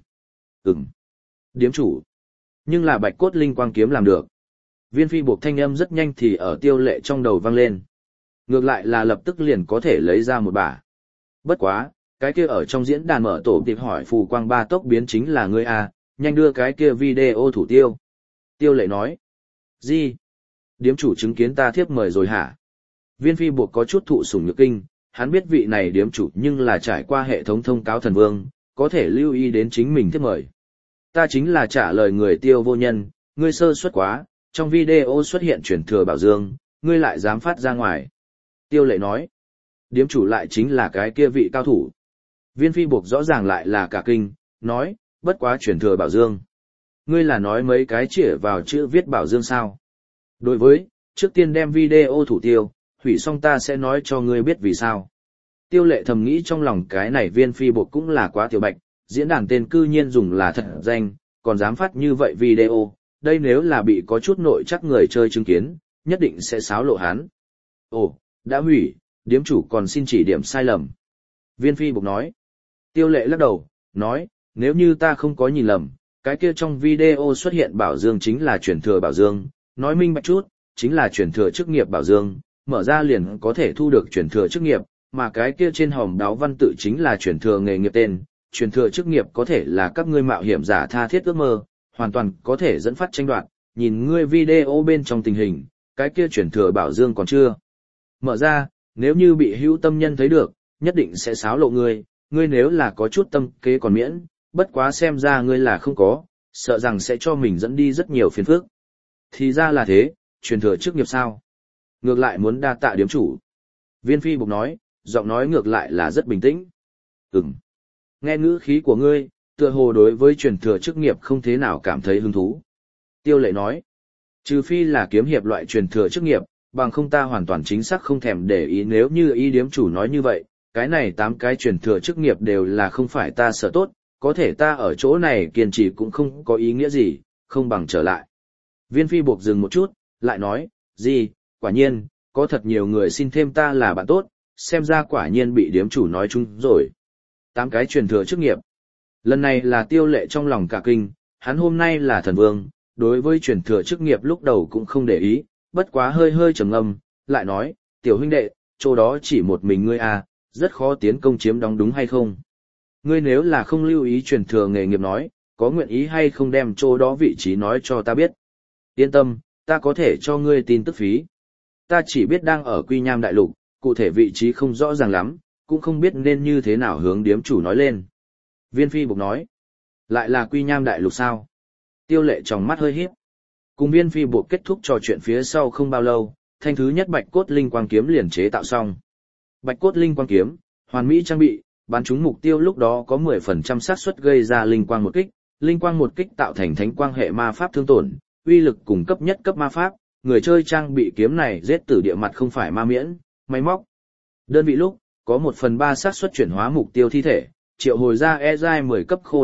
Điếm chủ. Nhưng là bạch cốt linh quang kiếm làm được. Viên phi buộc thanh âm rất nhanh thì ở Tiêu Lệ trong đầu vang lên. Ngược lại là lập tức liền có thể lấy ra một bả. Bất quá, cái kia ở trong diễn đàn mở tổ tiệp hỏi phù quang ba tốc biến chính là ngươi A, nhanh đưa cái kia video thủ tiêu. Tiêu Lệ nói. Gì? Điếm chủ chứng kiến ta thiếp mời rồi hả? Viên phi buộc có chút thụ sủng nhược kinh, hắn biết vị này điếm chủ nhưng là trải qua hệ thống thông cáo thần vương, có thể lưu ý đến chính mình thiếp mời. Ta chính là trả lời người Tiêu vô nhân, ngươi sơ suất quá, trong video xuất hiện truyền thừa bảo dương, ngươi lại dám phát ra ngoài. Tiêu Lệ nói. Điếm chủ lại chính là cái kia vị cao thủ. Viên phi buộc rõ ràng lại là cả kinh, nói, bất quá truyền thừa bảo dương. Ngươi là nói mấy cái chĩa vào chữ viết bảo dương sao? Đối với, trước tiên đem video thủ tiêu, hủy xong ta sẽ nói cho ngươi biết vì sao. Tiêu Lệ thầm nghĩ trong lòng cái này viên phi buộc cũng là quá tiểu bạch, diễn đàn tên cư nhiên dùng là thật danh, còn dám phát như vậy video, đây nếu là bị có chút nội chắc người chơi chứng kiến, nhất định sẽ xáo lộ hắn. Ồ, đã hủy, điếm chủ còn xin chỉ điểm sai lầm. Viên phi buộc nói. Tiêu Lệ lắc đầu, nói, nếu như ta không có nhìn lầm, cái kia trong video xuất hiện bảo dương chính là truyền thừa bảo dương, nói minh bạch chút, chính là truyền thừa chức nghiệp bảo dương, mở ra liền có thể thu được truyền thừa chức nghiệp, mà cái kia trên hòm đáo văn tự chính là truyền thừa nghề nghiệp tên, truyền thừa chức nghiệp có thể là các ngươi mạo hiểm giả tha thiết ước mơ, hoàn toàn có thể dẫn phát tranh đoạt, nhìn ngươi video bên trong tình hình, cái kia truyền thừa bảo dương còn chưa mở ra, nếu như bị hữu tâm nhân thấy được, nhất định sẽ xáo lộ ngươi, ngươi nếu là có chút tâm kế còn miễn, bất quá xem ra ngươi là không có, sợ rằng sẽ cho mình dẫn đi rất nhiều phiền phức. Thì ra là thế, truyền thừa chức nghiệp sao? Ngược lại muốn đa tạ điếm chủ. Viên phi buộc nói, giọng nói ngược lại là rất bình tĩnh. Nghe ngữ khí của ngươi, tựa hồ đối với truyền thừa chức nghiệp không thế nào cảm thấy hứng thú. Tiêu Lệ nói, trừ phi là kiếm hiệp loại truyền thừa chức nghiệp, bằng không ta hoàn toàn chính xác không thèm để ý, nếu như ý điếm chủ nói như vậy, cái này 8 cái truyền thừa chức nghiệp đều là không phải ta sở tốt, có thể ta ở chỗ này kiên trì cũng không có ý nghĩa gì, không bằng trở lại. Viên phi buộc dừng một chút, lại nói, gì, quả nhiên, có thật nhiều người xin thêm ta là bạn tốt, xem ra quả nhiên bị điếm chủ nói chung rồi. 8 cái truyền thừa chức nghiệp. Lần này là Tiêu Lệ trong lòng cả kinh, hắn hôm nay là thần vương, đối với truyền thừa chức nghiệp lúc đầu cũng không để ý, bất quá hơi hơi trầm ngâm, lại nói, tiểu huynh đệ, chỗ đó chỉ một mình ngươi à, rất khó tiến công chiếm đóng đúng hay không? Ngươi nếu là không lưu ý truyền thừa nghề nghiệp nói, có nguyện ý hay không đem chỗ đó vị trí nói cho ta biết. Yên tâm, ta có thể cho ngươi tin tức phí. Ta chỉ biết đang ở Quy Nham Đại Lục, cụ thể vị trí không rõ ràng lắm, cũng không biết nên như thế nào hướng điếm chủ nói lên. Viên phi buộc nói, lại là Quy Nham Đại Lục sao? Tiêu Lệ trong mắt hơi híp. Cùng viên phi buộc kết thúc trò chuyện phía sau không bao lâu, thanh thứ nhất bạch cốt linh quang kiếm liền chế tạo xong. Bạch cốt linh quang kiếm, hoàn mỹ trang bị, bắn trúng mục tiêu lúc đó có 10% xác suất gây ra linh quang một kích tạo thành thánh quang hệ ma pháp thương tổn, uy lực cùng cấp nhất cấp ma pháp, người chơi trang bị kiếm này giết tử địa mặt không phải ma miễn, máy móc. Đơn vị lúc, có 1/3 xác suất chuyển hóa mục tiêu thi thể, triệu hồi ra e-giai 10 cấp khô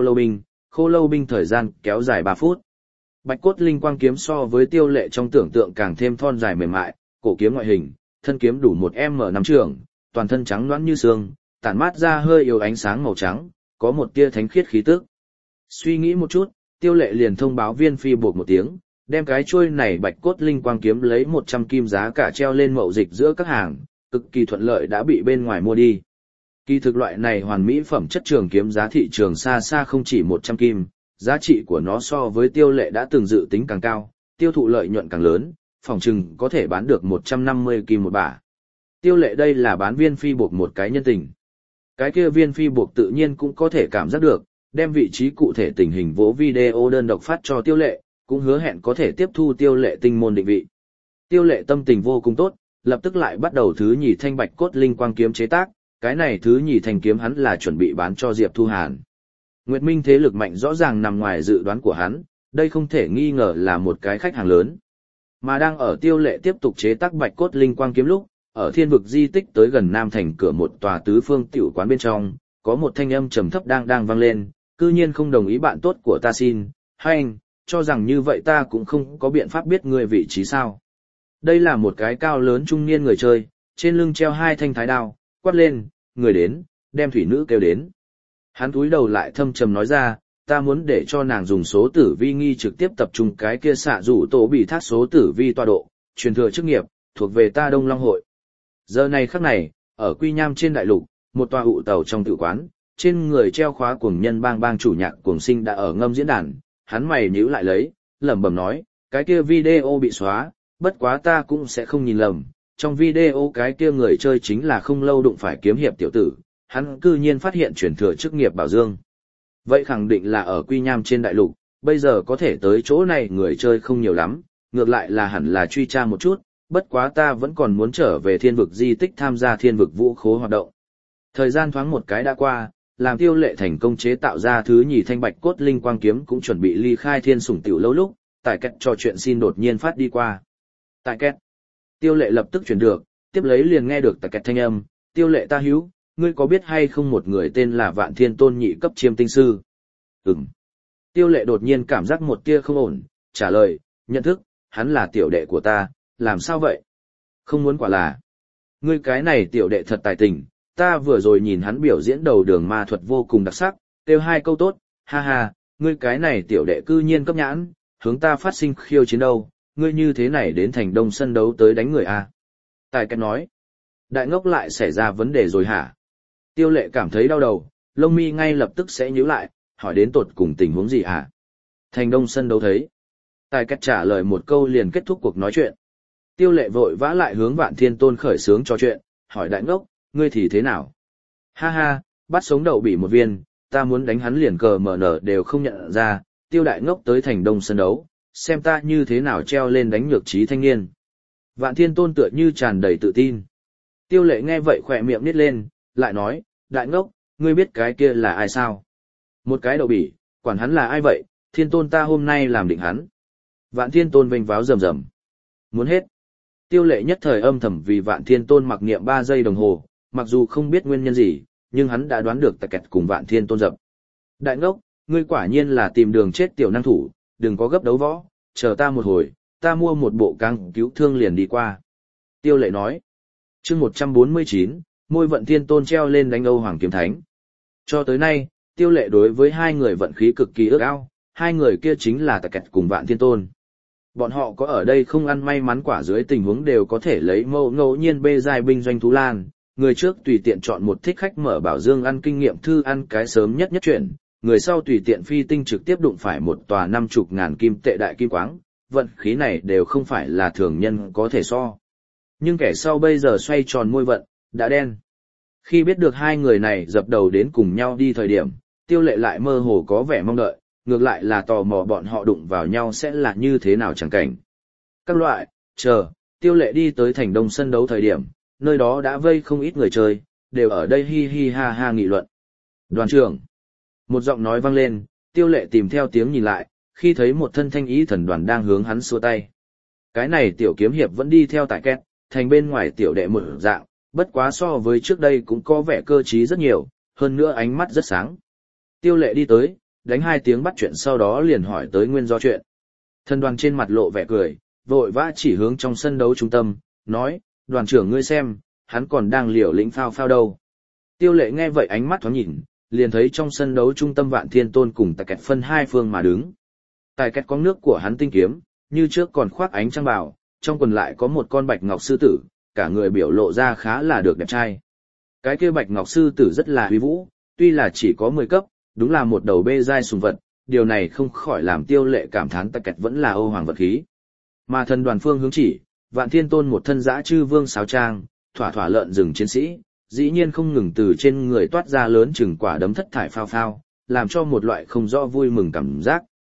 lâu binh thời gian kéo dài 3 phút. Bạch cốt linh quang kiếm so với Tiêu Lệ trong tưởng tượng càng thêm thon dài mềm mại, cổ kiếm ngoại hình, thân kiếm đủ 1m5 trường, toàn thân trắng nõn như xương, tản mát ra hơi yếu ánh sáng màu trắng, có một tia thánh khiết khí tức. Suy nghĩ một chút, Tiêu Lệ liền thông báo viên phi buộc một tiếng, đem cái chuôi này bạch cốt linh quang kiếm lấy 100 kim giá cả treo lên mậu dịch giữa các hàng, cực kỳ thuận lợi đã bị bên ngoài mua đi. Kỳ thực loại này hoàn mỹ phẩm chất trường kiếm giá thị trường xa xa không chỉ 100 kim, giá trị của nó so với Tiêu Lệ đã từng dự tính càng cao, tiêu thụ lợi nhuận càng lớn, phòng chừng có thể bán được 150 kim một bả. Tiêu Lệ đây là bán viên phi buộc một cái nhân tình. Cái kia viên phi buộc tự nhiên cũng có thể cảm giác được, đem vị trí cụ thể tình hình vỗ video đơn độc phát cho Tiêu Lệ, cũng hứa hẹn có thể tiếp thu Tiêu Lệ tinh môn định vị. Tiêu Lệ tâm tình vô cùng tốt, lập tức lại bắt đầu thứ nhì thanh bạch cốt linh quang kiếm chế tác, cái này thứ nhì thanh kiếm hắn là chuẩn bị bán cho Diệp Thu Hàn. Nguyệt Minh thế lực mạnh rõ ràng nằm ngoài dự đoán của hắn, đây không thể nghi ngờ là một cái khách hàng lớn. Mà đang ở Tiêu Lệ tiếp tục chế tác bạch cốt linh quang kiếm lúc, ở thiên vực di tích tới gần Nam Thành cửa một tòa tứ phương tiểu quán bên trong, có một thanh âm trầm thấp đang vang lên, cư nhiên không đồng ý bạn tốt của ta xin, hay anh, cho rằng như vậy ta cũng không có biện pháp biết người vị trí sao. Đây là một cái cao lớn trung niên người chơi, trên lưng treo 2 thanh thái đao, quát lên, người đến, đem thủy nữ kêu đến. Hắn cúi đầu lại thâm trầm nói ra, ta muốn để cho nàng dùng số tử vi nghi trực tiếp tập trung cái kia xạ rủ tổ bị thác số tử vi tọa độ, truyền thừa chức nghiệp, thuộc về ta Đông Long hội. Giờ này khắc này, ở Quy Nham trên đại lục, một tòa ụ tàu trong tự quán, trên người treo khóa cuồng nhân bang chủ nhạc cuồng sinh đã ở ngâm diễn đàn, hắn mày nhíu lại lấy, lẩm bẩm nói, cái kia video bị xóa, bất quá ta cũng sẽ không nhìn lầm, trong video cái kia người chơi chính là không lâu đụng phải kiếm hiệp tiểu tử, hắn cư nhiên phát hiện truyền thừa chức nghiệp Bảo Dương. Vậy khẳng định là ở Quy Nham trên đại lục, bây giờ có thể tới chỗ này người chơi không nhiều lắm, ngược lại là hẳn là truy tra một chút, bất quá ta vẫn còn muốn trở về thiên vực di tích tham gia thiên vực vũ khố hoạt động. Thời gian thoáng một cái đã qua, làm Tiêu Lệ thành công chế tạo ra thứ nhì thanh bạch cốt linh quang kiếm cũng chuẩn bị ly khai thiên sủng tiểu lâu lúc, tại cách trò chuyện xin đột nhiên phát đi qua. Tại cách, Tiêu Lệ lập tức chuyển được, tiếp lấy liền nghe được tại cách thanh âm, Tiêu Lệ ta hữu, ngươi có biết hay không một người tên là Vạn Thiên Tôn nhị cấp chiêm tinh sư? Tiêu Lệ đột nhiên cảm giác một tia không ổn, trả lời, nhận thức, hắn là tiểu đệ của ta, làm sao vậy? Không muốn quả là. Ngươi cái này tiểu đệ thật tài tình, ta vừa rồi nhìn hắn biểu diễn đầu đường ma thuật vô cùng đặc sắc, kêu 2 câu tốt, ha ha, ngươi cái này tiểu đệ cư nhiên cấp nhãn, hướng ta phát sinh khiêu chiến đâu, ngươi như thế này đến thành đông sân đấu tới đánh người à? Tài cách nói, đại ngốc lại xảy ra vấn đề rồi hả? Tiêu Lệ cảm thấy đau đầu, lông mi ngay lập tức sẽ nhíu lại, hỏi đến tột cùng tình huống gì hả? Thành đông sân đấu thấy. Tài cách trả lời một câu liền kết thúc cuộc nói chuyện. Tiêu Lệ vội vã lại hướng Vạn Thiên Tôn khởi xướng trò chuyện, hỏi đại ngốc, ngươi thì thế nào? Ha ha, bắt sống đậu bị một viên, ta muốn đánh hắn liền cờ mở nở đều không nhận ra, Tiêu đại ngốc tới thành đông sân đấu, xem ta như thế nào treo lên đánh nhược trí thanh niên. Vạn Thiên Tôn tựa như tràn đầy tự tin. Tiêu Lệ nghe vậy khỏe miệng nít lên, lại nói, đại ngốc, ngươi biết cái kia là ai sao? Một cái đậu bỉ, quản hắn là ai vậy, Thiên Tôn ta hôm nay làm định hắn. Vạn Thiên Tôn vênh váo rầm rầm. Muốn hết. Tiêu Lệ nhất thời âm thầm vì Vạn Thiên Tôn mặc niệm 3 giây đồng hồ, mặc dù không biết nguyên nhân gì, nhưng hắn đã đoán được Tài Kẹt cùng Vạn Thiên Tôn dập. Đại ngốc, ngươi quả nhiên là tìm đường chết tiểu năng thủ, đừng có gấp đấu võ, chờ ta một hồi, ta mua một bộ căng cứu thương liền đi qua. Tiêu Lệ nói. Chương 149, môi Vận Thiên Tôn treo lên đánh Âu Hoàng Kiếm Thánh. Cho tới nay, Tiêu Lệ đối với hai người vận khí cực kỳ ước ao, hai người kia chính là Tài Kẹt cùng Vạn Thiên Tôn. Bọn họ có ở đây không ăn may mắn quả dưới tình huống đều có thể lấy ngẫu nhiên bê giai binh doanh thú lan, người trước tùy tiện chọn một thích khách mở bảo dương ăn kinh nghiệm thư ăn cái sớm nhất chuyện, người sau tùy tiện phi tinh trực tiếp đụng phải một tòa 50.000 kim tệ đại kim quáng, vận khí này đều không phải là thường nhân có thể so. Nhưng kẻ sau bây giờ xoay tròn môi vận, đã đen. Khi biết được hai người này dập đầu đến cùng nhau đi thời điểm, Tiêu Lệ lại mơ hồ có vẻ mong đợi, ngược lại là tò mò bọn họ đụng vào nhau sẽ là như thế nào chẳng cảnh. Các loại, chờ, Tiêu Lệ đi tới thành đông sân đấu thời điểm, nơi đó đã vây không ít người chơi, đều ở đây hi hi ha ha nghị luận. Đoàn trưởng. Một giọng nói vang lên, Tiêu Lệ tìm theo tiếng nhìn lại, khi thấy một thân thanh ý thần đoàn đang hướng hắn xua tay. Cái này tiểu kiếm hiệp vẫn đi theo Tài Kẹt, thành bên ngoài tiểu đệ một dạng, bất quá so với trước đây cũng có vẻ cơ trí rất nhiều, hơn nữa ánh mắt rất sáng. Tiêu Lệ đi tới, đánh hai tiếng bắt chuyện sau đó liền hỏi tới nguyên do chuyện. Thần đoàn trên mặt lộ vẻ cười, vội vã chỉ hướng trong sân đấu trung tâm, nói, đoàn trưởng ngươi xem, hắn còn đang liều lĩnh phao phao đâu. Tiêu Lệ nghe vậy ánh mắt thoáng nhìn, liền thấy trong sân đấu trung tâm Vạn Thiên Tôn cùng Tài Kẹt phân hai phương mà đứng. Tài Kẹt có nước của hắn tinh kiếm, như trước còn khoác ánh trăng bào, trong quần lại có một con bạch ngọc sư tử, cả người biểu lộ ra khá là được đẹp trai. Cái kia bạch ngọc sư tử rất là uy vũ, tuy là chỉ có 10 cấp, đúng là một đầu bê giai sùng vật, điều này không khỏi làm Tiêu Lệ cảm thán Tài Kẹt vẫn là Âu Hoàng vật khí. Mà thần đoàn phương hướng chỉ, Vạn Thiên Tôn một thân dã chư vương sáo trang, thỏa thỏa lợn rừng chiến sĩ, dĩ nhiên không ngừng từ trên người toát ra lớn chừng quả đấm thất thải phao phao, làm cho một loại không rõ vui mừng cảm giác.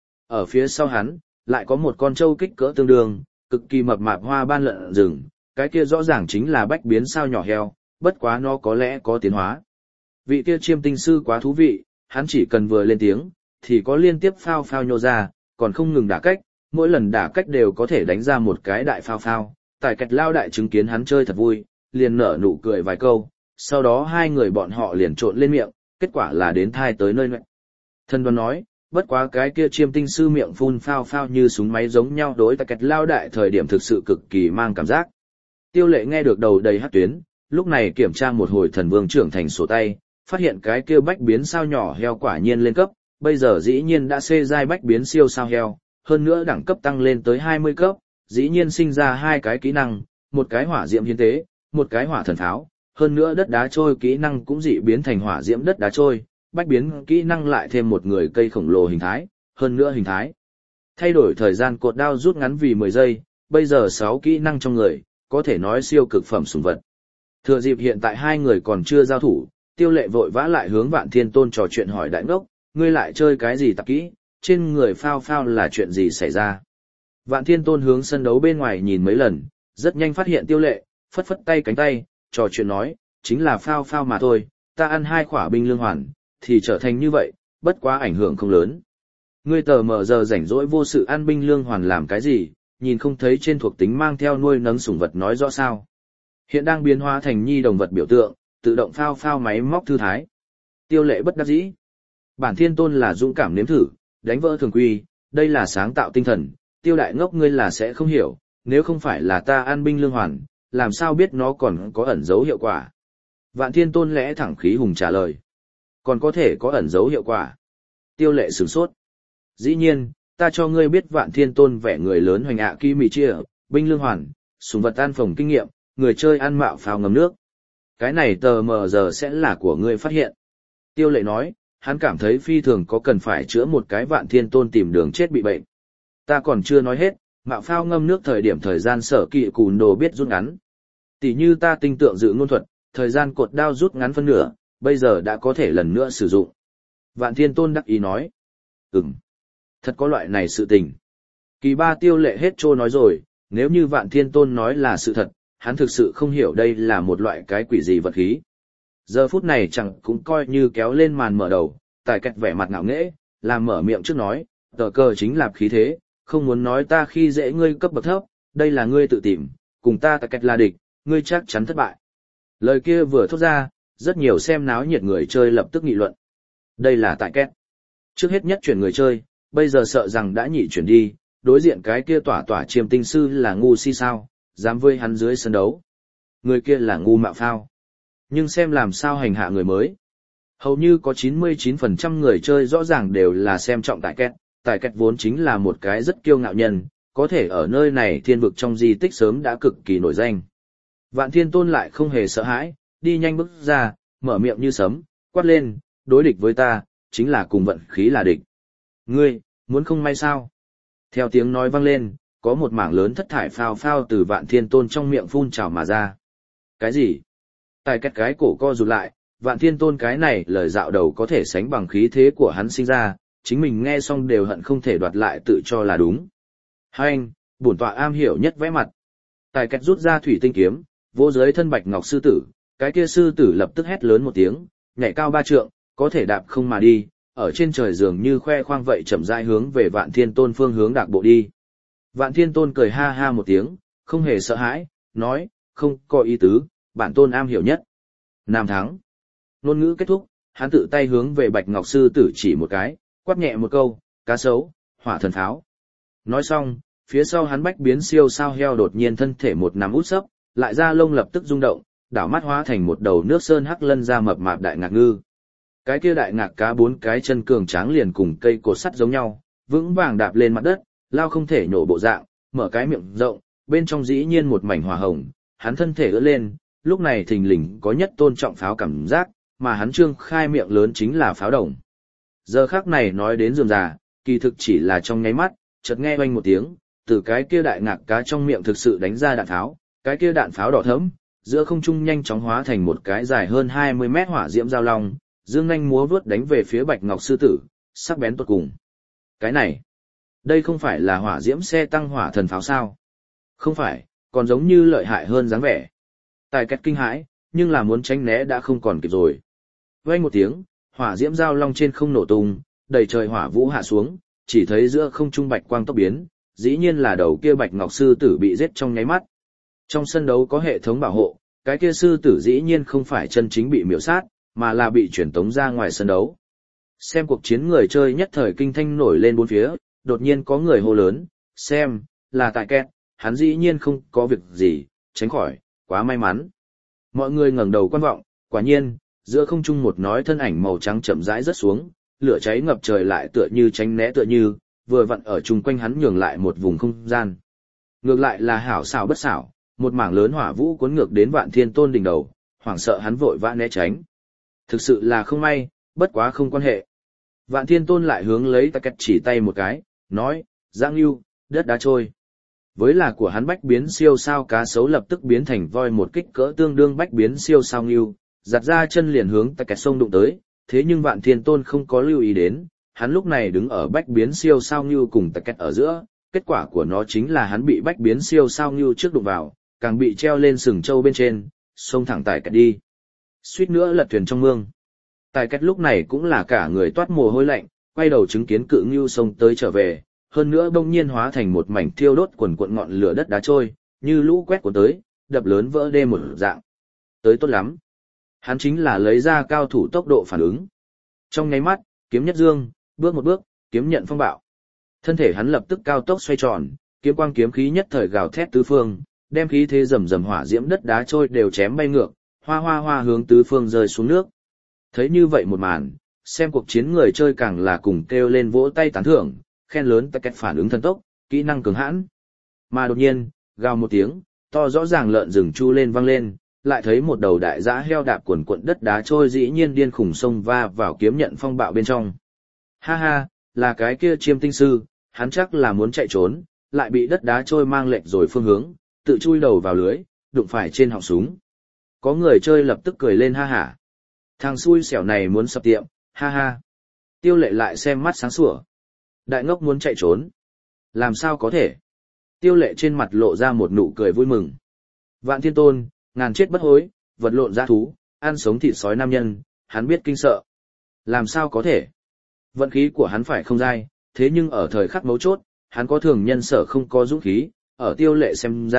Ở phía sau hắn, lại có một con trâu kích cỡ tương đương, cực kỳ mập mạp hoa ban lợn rừng, cái kia rõ ràng chính là bách biến sao nhỏ heo, bất quá nó có lẽ có tiến hóa. Vị kia chiêm tinh sư quá thú vị, hắn chỉ cần vừa lên tiếng, thì có liên tiếp phao phao nhô ra, còn không ngừng đả cách, mỗi lần đả cách đều có thể đánh ra một cái đại phao phao. Tài Kẹt lao đại chứng kiến hắn chơi thật vui, liền nở nụ cười vài câu, sau đó hai người bọn họ liền trộn lên miệng, kết quả là đến thai tới nơi này. Thần đoàn nói, bất quá cái kia chiêm tinh sư miệng phun phao phao như súng máy giống nhau đối Tài Kẹt lao đại thời điểm thực sự cực kỳ mang cảm giác. Tiêu Lệ nghe được đầu đầy hắc tuyến, lúc này kiểm tra một hồi thần vương trưởng thành sổ tay, phát hiện cái kia bách biến sao nhỏ heo quả nhiên lên cấp, bây giờ dĩ nhiên đã xê giai bách biến siêu sao heo, hơn nữa đẳng cấp tăng lên tới 20 cấp, dĩ nhiên sinh ra hai cái kỹ năng, một cái hỏa diễm hiến tế, một cái hỏa thần pháo, hơn nữa đất đá trôi kỹ năng cũng dị biến thành hỏa diễm đất đá trôi, bách biến kỹ năng lại thêm một người cây khổng lồ hình thái, hơn nữa hình thái. Thay đổi thời gian cột đao rút ngắn vì 10 giây, bây giờ 6 kỹ năng trong người, có thể nói siêu cực phẩm sủng vật. Thừa dịp hiện tại hai người còn chưa giao thủ, Tiêu Lệ vội vã lại hướng Vạn Thiên Tôn trò chuyện hỏi đại ngốc, ngươi lại chơi cái gì tạp kỹ, trên người phao phao là chuyện gì xảy ra. Vạn Thiên Tôn hướng sân đấu bên ngoài nhìn mấy lần, rất nhanh phát hiện Tiêu Lệ, phất phất tay cánh tay, trò chuyện nói, chính là phao phao mà thôi, ta ăn 2 khỏa binh lương hoàn, thì trở thành như vậy, bất quá ảnh hưởng không lớn. Ngươi tờ mờ giờ rảnh rỗi vô sự ăn binh lương hoàn làm cái gì, nhìn không thấy trên thuộc tính mang theo nuôi nấng sủng vật nói rõ sao. Hiện đang biến hóa thành nhi đồng vật biểu tượng, tự động phao phao máy móc thư thái. Tiêu Lệ bất đắc dĩ. Bản Thiên Tôn là dũng cảm nếm thử, đánh vỡ thường quy, đây là sáng tạo tinh thần, Tiêu đại ngốc ngươi là sẽ không hiểu, nếu không phải là ta ăn binh lương hoàn, làm sao biết nó còn có ẩn dấu hiệu quả. Vạn Thiên Tôn lẽ thẳng khí hùng trả lời. Còn có thể có ẩn dấu hiệu quả. Tiêu Lệ sửng sốt. Dĩ nhiên, ta cho ngươi biết Vạn Thiên Tôn vẻ người lớn hoành ạ kỳ mì chia, binh lương hoàn, súng vật tan phòng kinh nghiệm, người chơi ăn mạo phao ngầm nước. Cái này tờ mờ giờ sẽ là của ngươi phát hiện. Tiêu Lệ nói, hắn cảm thấy phi thường có cần phải chữa một cái Vạn Thiên Tôn tìm đường chết bị bệnh. Ta còn chưa nói hết, mạo phao ngâm nước thời gian sở kỵ cùn đồ biết rút ngắn. Tỷ như ta tinh tượng dự ngôn thuật, thời gian cột đao rút ngắn phân nửa, bây giờ đã có thể lần nữa sử dụng. Vạn Thiên Tôn đắc ý nói. Thật có loại này sự tình. Kỳ ba Tiêu Lệ hết trô nói rồi, nếu như Vạn Thiên Tôn nói là sự thật, hắn thực sự không hiểu đây là một loại cái quỷ gì vật khí. Giờ phút này chẳng cũng coi như kéo lên màn mở đầu, Tài Kẹt vẻ mặt ngạo nghễ, làm mở miệng trước nói, tờ cờ chính là khí thế, không muốn nói ta khi dễ ngươi cấp bậc thấp, đây là ngươi tự tìm, cùng ta Tài Kẹt là địch, ngươi chắc chắn thất bại. Lời kia vừa thốt ra, rất nhiều xem náo nhiệt người chơi lập tức nghị luận. Đây là tại két. Trước hết nhất chuyển người chơi, bây giờ sợ rằng đã nhị chuyển đi, đối diện cái kia tỏa chiêm tinh sư là ngu si sao, dám với hắn dưới sân đấu. Người kia là ngu mạo phao. Nhưng xem làm sao hành hạ người mới. Hầu như có 99% người chơi rõ ràng đều là xem trọng tại két vốn chính là một cái rất kiêu ngạo nhân, có thể ở nơi này thiên vực trong di tích sớm đã cực kỳ nổi danh. Vạn Thiên Tôn lại không hề sợ hãi, đi nhanh bước ra, mở miệng như sấm, quát lên, đối địch với ta, chính là cùng vận khí là địch. Ngươi, muốn không may sao? Theo tiếng nói vang lên, có một mảng lớn thất thải phao phao từ Vạn Thiên Tôn trong miệng phun trào mà ra. Cái gì? Tại két cái cổ co rụt lại, Vạn Thiên Tôn cái này lời dạo đầu có thể sánh bằng khí thế của hắn sinh ra, chính mình nghe xong đều hận không thể đoạt lại tự cho là đúng. Hai anh, bổn tọa am hiểu nhất vẽ mặt. Tại két rút ra thủy tinh kiếm, vô dưới thân bạch ngọc sư tử, cái kia sư tử lập tức hét lớn một tiếng, nhảy cao 3 trượng, có thể đạp không mà đi, ở trên trời dường như khoe khoang vậy chậm rãi hướng về Vạn Thiên Tôn phương hướng đạc bộ đi. Vạn Thiên Tôn cười ha ha một tiếng, không hề sợ hãi, nói, không có ý tứ, bản tôn am hiểu nhất. Nam thắng. Ngôn ngữ kết thúc, hắn tự tay hướng về bạch ngọc sư tử chỉ một cái, quát nhẹ một câu, cá sấu, hỏa thần pháo. Nói xong, phía sau hắn bách biến siêu sao heo đột nhiên thân thể một nắm út sấp, lại ra lông lập tức rung động, đảo mắt hóa thành một đầu nước sơn hắc lân ra mập mạp đại ngạc ngư. Cái kia đại ngạc cá 4 cái chân cường tráng liền cùng cây cột sắt giống nhau, vững vàng đạp lên mặt đất, lao không thể nhổ bộ dạng, mở cái miệng rộng, bên trong dĩ nhiên một mảnh hỏa hồng, hắn thân thể ưỡn lên, lúc này thình lình có nhất tôn trọng pháo cảm giác, mà hắn trương khai miệng lớn chính là pháo đồng. Giờ khắc này nói đến rườm rà, kỳ thực chỉ là trong nháy mắt, chợt nghe oanh một tiếng, từ cái kia đại ngạc cá trong miệng thực sự đánh ra đạn pháo, cái kia đạn pháo đỏ thẫm, giữa không trung nhanh chóng hóa thành một cái dài hơn 20 mét hỏa diễm giao long, dương nhanh múa vớt đánh về phía bạch ngọc sư tử, sắc bén tột cùng. Cái này, đây không phải là hỏa diễm xe tăng hỏa thần pháo sao? Không phải, còn giống như lợi hại hơn dáng vẻ. Tài cách kinh hãi, nhưng là muốn tránh né đã không còn kịp rồi. Vang một tiếng, hỏa diễm giao long trên không nổ tung, đầy trời hỏa vũ hạ xuống, chỉ thấy giữa không trung bạch quang tốc biến, dĩ nhiên là đầu kia bạch ngọc sư tử bị giết trong nháy mắt. Trong sân đấu có hệ thống bảo hộ, cái kia sư tử dĩ nhiên không phải chân chính bị miểu sát, mà là bị chuyển tống ra ngoài sân đấu. Xem cuộc chiến người chơi nhất thời kinh thanh nổi lên bốn phía, đột nhiên có người hô lớn, xem, là tại két, hắn dĩ nhiên không có việc gì, tránh khỏi, quá may mắn. Mọi người ngẩng đầu quan vọng, quả nhiên, giữa không trung một nói thân ảnh màu trắng chậm rãi rớt xuống, lửa cháy ngập trời lại tựa như tránh né tựa như, vừa vặn ở chung quanh hắn nhường lại một vùng không gian. Ngược lại là hảo xảo bất xảo, một mảng lớn hỏa vũ cuốn ngược đến Vạn Thiên Tôn đỉnh đầu, hoảng sợ hắn vội vã né tránh. Thực sự là không may, bất quá không quan hệ. Vạn Thiên Tôn lại hướng lấy tay cách chỉ tay một cái, nói, Giang Lưu, đất đá trôi. Với là của hắn bách biến siêu sao cá sấu lập tức biến thành voi một kích cỡ tương đương bách biến siêu sao Ngưu, giặt ra chân liền hướng tay cách sông đụng tới, thế nhưng Vạn Thiên Tôn không có lưu ý đến, hắn lúc này đứng ở bách biến siêu sao Ngưu cùng tay cách ở giữa, kết quả của nó chính là hắn bị bách biến siêu sao Ngưu trước đụng vào, càng bị treo lên sừng trâu bên trên, xông thẳng tài cách đi. Suýt nữa lật thuyền trong mương. Tài cách lúc này cũng là cả người toát mồ hôi lạnh, quay đầu chứng kiến cự Ngưu xông tới trở về, hơn nữa bỗng nhiên hóa thành một mảnh thiêu đốt quần cuộn ngọn lửa đất đá trôi, như lũ quét của tới, đập lớn vỡ đê một dạng. Tới tốt lắm. Hắn chính là lấy ra cao thủ tốc độ phản ứng. Trong nháy mắt, kiếm nhất dương, bước một bước, kiếm nhận phong bạo. Thân thể hắn lập tức cao tốc xoay tròn, kiếm quang kiếm khí nhất thời gào thét tứ phương, đem khí thế rầm rầm hỏa diễm đất đá trôi đều chém bay ngược, hoa hoa hoa hướng tứ phương rơi xuống nước. Thấy như vậy một màn, xem cuộc chiến người chơi càng là cùng kêu lên vỗ tay tán thưởng, khen lớn tay cách phản ứng thần tốc, kỹ năng cường hãn. Mà đột nhiên, gào một tiếng, to rõ ràng lợn rừng chu lên vang lên, lại thấy một đầu đại dã heo đạp cuộn cuộn đất đá trôi dĩ nhiên điên khủng sông va vào kiếm nhận phong bạo bên trong. Ha ha, là cái kia chiêm tinh sư, hắn chắc là muốn chạy trốn, lại bị đất đá trôi mang lệch rồi phương hướng, tự chui đầu vào lưới, đụng phải trên họng súng. Có người chơi lập tức cười lên ha hả. Thằng xui xẻo này muốn sập tiệm, ha ha. Tiêu Lệ lại xem mắt sáng sủa. Đại ngốc muốn chạy trốn. Làm sao có thể? Tiêu Lệ trên mặt lộ ra một nụ cười vui mừng. Vạn Thiên Tôn, ngàn chết bất hối, vật lộn dã thú, ăn sống thịt sói nam nhân, hắn biết kinh sợ. Làm sao có thể? Vận khí của hắn phải không dai, thế nhưng ở thời khắc mấu chốt, hắn có thường nhân sở không có dũng khí, ở Tiêu Lệ xem ra,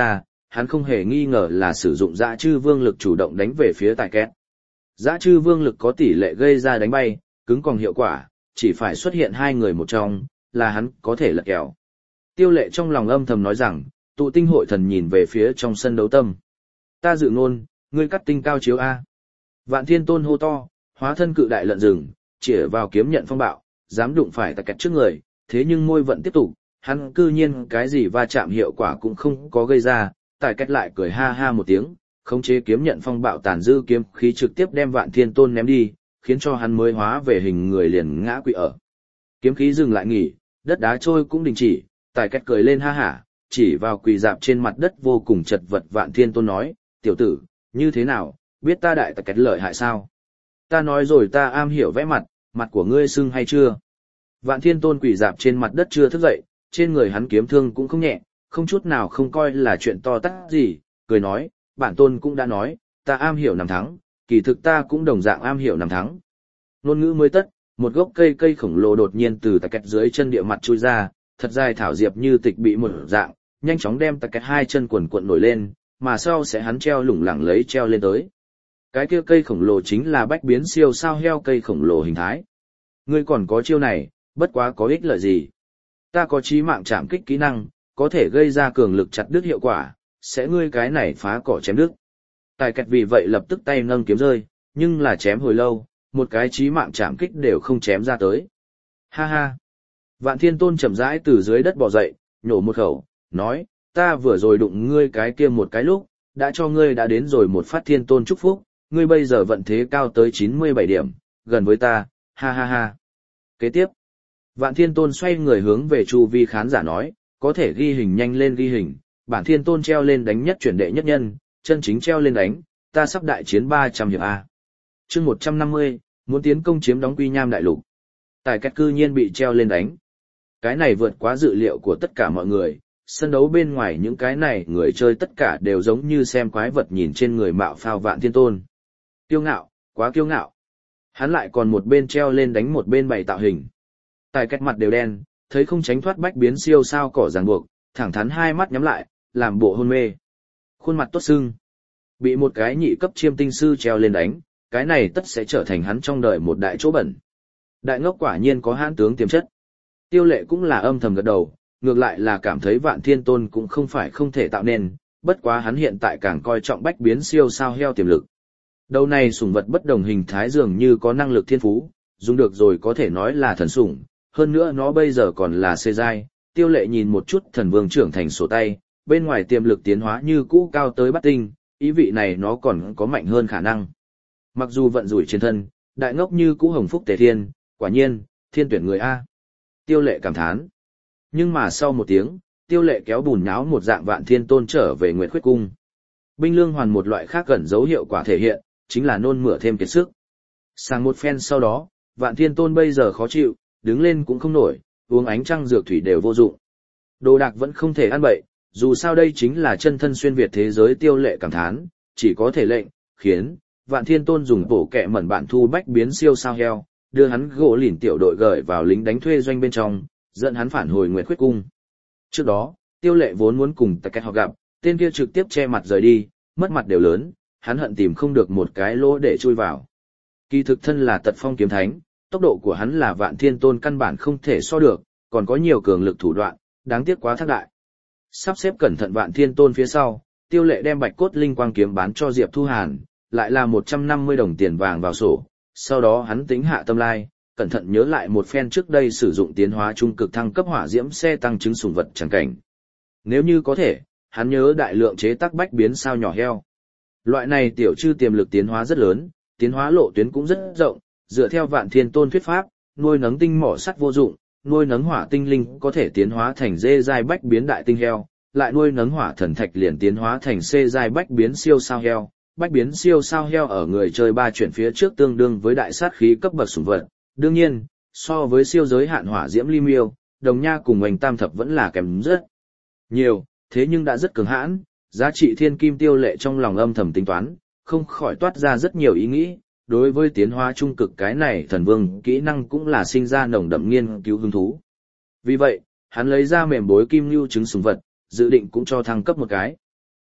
hắn không hề nghi ngờ là sử dụng dã chư vương lực chủ động đánh về phía Tài Két. Dã chư vương lực có tỷ lệ gây ra đánh bay, cứng còn hiệu quả, chỉ phải xuất hiện hai người một trong, là hắn có thể lật kèo. Tiêu Lệ trong lòng âm thầm nói rằng, tụ tinh hội thần nhìn về phía trong sân đấu tâm. Ta dự ngôn, ngươi cắt tinh cao chiếu A. Vạn Thiên Tôn hô to, hóa thân cự đại lợn rừng, chĩa vào kiếm nhận phong bạo, dám đụng phải Tài Két trước người, thế nhưng môi vẫn tiếp tục, hắn cư nhiên cái gì va chạm hiệu quả cũng không có gây ra, Tài Két lại cười ha ha một tiếng, khống chế kiếm nhận phong bạo tàn dư kiếm khí trực tiếp đem Vạn Thiên Tôn ném đi, khiến cho hắn mới hóa về hình người liền ngã quỵ ở. Kiếm khí dừng lại nghỉ, đất đá trôi cũng đình chỉ, Tài Két cười lên ha hả, chỉ vào quỳ dạp trên mặt đất vô cùng chật vật Vạn Thiên Tôn nói, tiểu tử, như thế nào, biết ta đại Tài Két lợi hại sao? Ta nói rồi ta am hiểu vẽ mặt, mặt của ngươi sưng hay chưa? Vạn Thiên Tôn quỳ dạp trên mặt đất chưa thức dậy, trên người hắn kiếm thương cũng không nhẹ, không chút nào không coi là chuyện to tát gì, cười nói, bản tôn cũng đã nói, ta am hiểu nằm thắng, kỳ thực ta cũng đồng dạng am hiểu nằm thắng. Ngôn ngữ mới tất, một gốc cây khổng lồ đột nhiên từ Tài Két dưới chân địa mặt chui ra, thật dài thảo diệp như tịch bị một dạng, nhanh chóng đem Tài Két hai chân quần cuộn nổi lên, mà sau sẽ hắn treo lủng lẳng lấy treo lên tới. Cái kia cây khổng lồ chính là bách biến siêu sao heo cây khổng lồ hình thái. Ngươi còn có chiêu này, bất quá có ích lợi gì? Ta có chí mạng chạm kích kỹ năng, có thể gây ra cường lực chặt đứt hiệu quả, sẽ ngươi cái này phá cỏ chém đứt. Tài Két vì vậy lập tức tay nâng kiếm rơi, nhưng là chém hồi lâu, một cái chí mạng chạm kích đều không chém ra tới. Ha ha! Vạn Thiên Tôn chậm rãi từ dưới đất bò dậy, nhổ một khẩu, nói, ta vừa rồi đụng ngươi cái kia một cái lúc, đã cho ngươi đã đến rồi một phát Thiên Tôn chúc phúc, ngươi bây giờ vận thế cao tới 97 điểm, gần với ta, ha ha ha. Kế tiếp, Vạn Thiên Tôn xoay người hướng về chu vi khán giả nói, có thể ghi hình nhanh lên ghi hình, bản Thiên Tôn treo lên đánh nhất chuyển đệ nhất nhân, chân chính treo lên đánh, ta sắp đại chiến 300 hiệp A. Chương 150, muốn tiến công chiếm đóng Quy Nham đại lục. Tài Két cư nhiên bị treo lên đánh. Cái này vượt quá dự liệu của tất cả mọi người, sân đấu bên ngoài những cái này người chơi tất cả đều giống như xem quái vật nhìn trên người mạo phao Vạn Thiên Tôn. Kiêu ngạo, quá kiêu ngạo. Hắn lại còn một bên treo lên đánh một bên bày tạo hình. Tài Két mặt đều đen, thấy không tránh thoát bách biến siêu sao cỏ ràng buộc, thẳng thắn hai mắt nhắm lại, làm bộ hôn mê. Khuôn mặt tốt sưng. Bị một cái nhị cấp chiêm tinh sư treo lên đánh, cái này tất sẽ trở thành hắn trong đời một đại chỗ bẩn. Đại ngốc quả nhiên có hãn tướng tiềm chất. Tiêu Lệ cũng là âm thầm gật đầu, ngược lại là cảm thấy Vạn Thiên Tôn cũng không phải không thể tạo nên, bất quá hắn hiện tại càng coi trọng bách biến siêu sao heo tiềm lực. Đầu này sủng vật bất đồng hình thái dường như có năng lực thiên phú, dùng được rồi có thể nói là thần sủng, hơn nữa nó bây giờ còn là xê giai. Tiêu Lệ nhìn một chút thần vương trưởng thành sổ tay, bên ngoài tiềm lực tiến hóa như cũ cao tới bát tinh, ý vị này nó còn có mạnh hơn khả năng. Mặc dù vận rủi trên thân, đại ngốc như cũ hồng phúc tề thiên, quả nhiên, thiên tuyển người A. Tiêu Lệ cảm thán. Nhưng mà sau một tiếng, Tiêu Lệ kéo bùn nháo một dạng Vạn Thiên Tôn trở về Nguyệt Khuyết Cung. Binh lương hoàn một loại khác gần dấu hiệu quả thể hiện, chính là nôn mửa thêm kiệt sức. Sang một phen sau đó, Vạn Thiên Tôn bây giờ khó chịu, đứng lên cũng không nổi, uống ánh trăng dược thủy đều vô dụng. Đồ đạc vẫn không thể ăn bậy, dù sao đây chính là chân thân xuyên Việt thế giới. Tiêu Lệ cảm thán, chỉ có thể lệnh, khiến Vạn Thiên Tôn dùng bổ kẹ mẩn bản thu bách biến siêu sao heo, đưa hắn gỗ lỉn tiểu đội gửi vào lính đánh thuê doanh bên trong, dẫn hắn phản hồi Nguyệt Khuyết Cung. Trước đó, Tiêu Lệ vốn muốn cùng Tài Két họ gặp, tên kia trực tiếp che mặt rời đi, mất mặt đều lớn, hắn hận tìm không được một cái lỗ để chui vào. Kỳ thực thân là Tật Phong kiếm thánh, tốc độ của hắn là Vạn Thiên Tôn căn bản không thể so được, còn có nhiều cường lực thủ đoạn, đáng tiếc quá thác đại. Sắp xếp cẩn thận Vạn Thiên Tôn phía sau, Tiêu Lệ đem bạch cốt linh quang kiếm bán cho Diệp Thu Hàn, lại là 150 đồng tiền vàng vào sổ. Sau đó hắn tính hạ tâm lai, cẩn thận nhớ lại một phen trước đây sử dụng tiến hóa trung cực thăng cấp hỏa diễm xe tăng chứng sủng vật chẳng cảnh. Nếu như có thể, hắn nhớ đại lượng chế tác bách biến sao nhỏ heo. Loại này tiểu chư tiềm lực tiến hóa rất lớn, tiến hóa lộ tuyến cũng rất rộng, dựa theo Vạn Thiên Tôn thuyết pháp, nuôi nấng tinh mỏ sắt vô dụng, nuôi nấng hỏa tinh linh có thể tiến hóa thành dê giai bách biến đại tinh heo, lại nuôi nấng hỏa thần thạch liền tiến hóa thành xê giai bách biến siêu sao heo. Bách biến siêu sao heo ở người chơi 3 chuyển phía trước tương đương với đại sát khí cấp bậc sủng vật. Đương nhiên, so với siêu giới hạn hỏa diễm ly miêu, đồng nha cùng oanh tam thập vẫn là kém rất nhiều, thế nhưng đã rất cường hãn. Giá trị thiên kim Tiêu Lệ trong lòng âm thầm tính toán, không khỏi toát ra rất nhiều ý nghĩ. Đối với tiến hóa trung cực cái này thần vương kỹ năng cũng là sinh ra nồng đậm nghiên cứu hứng thú. Vì vậy, hắn lấy ra mềm bối kim lưu trứng sủng vật, dự định cũng cho thăng cấp một cái.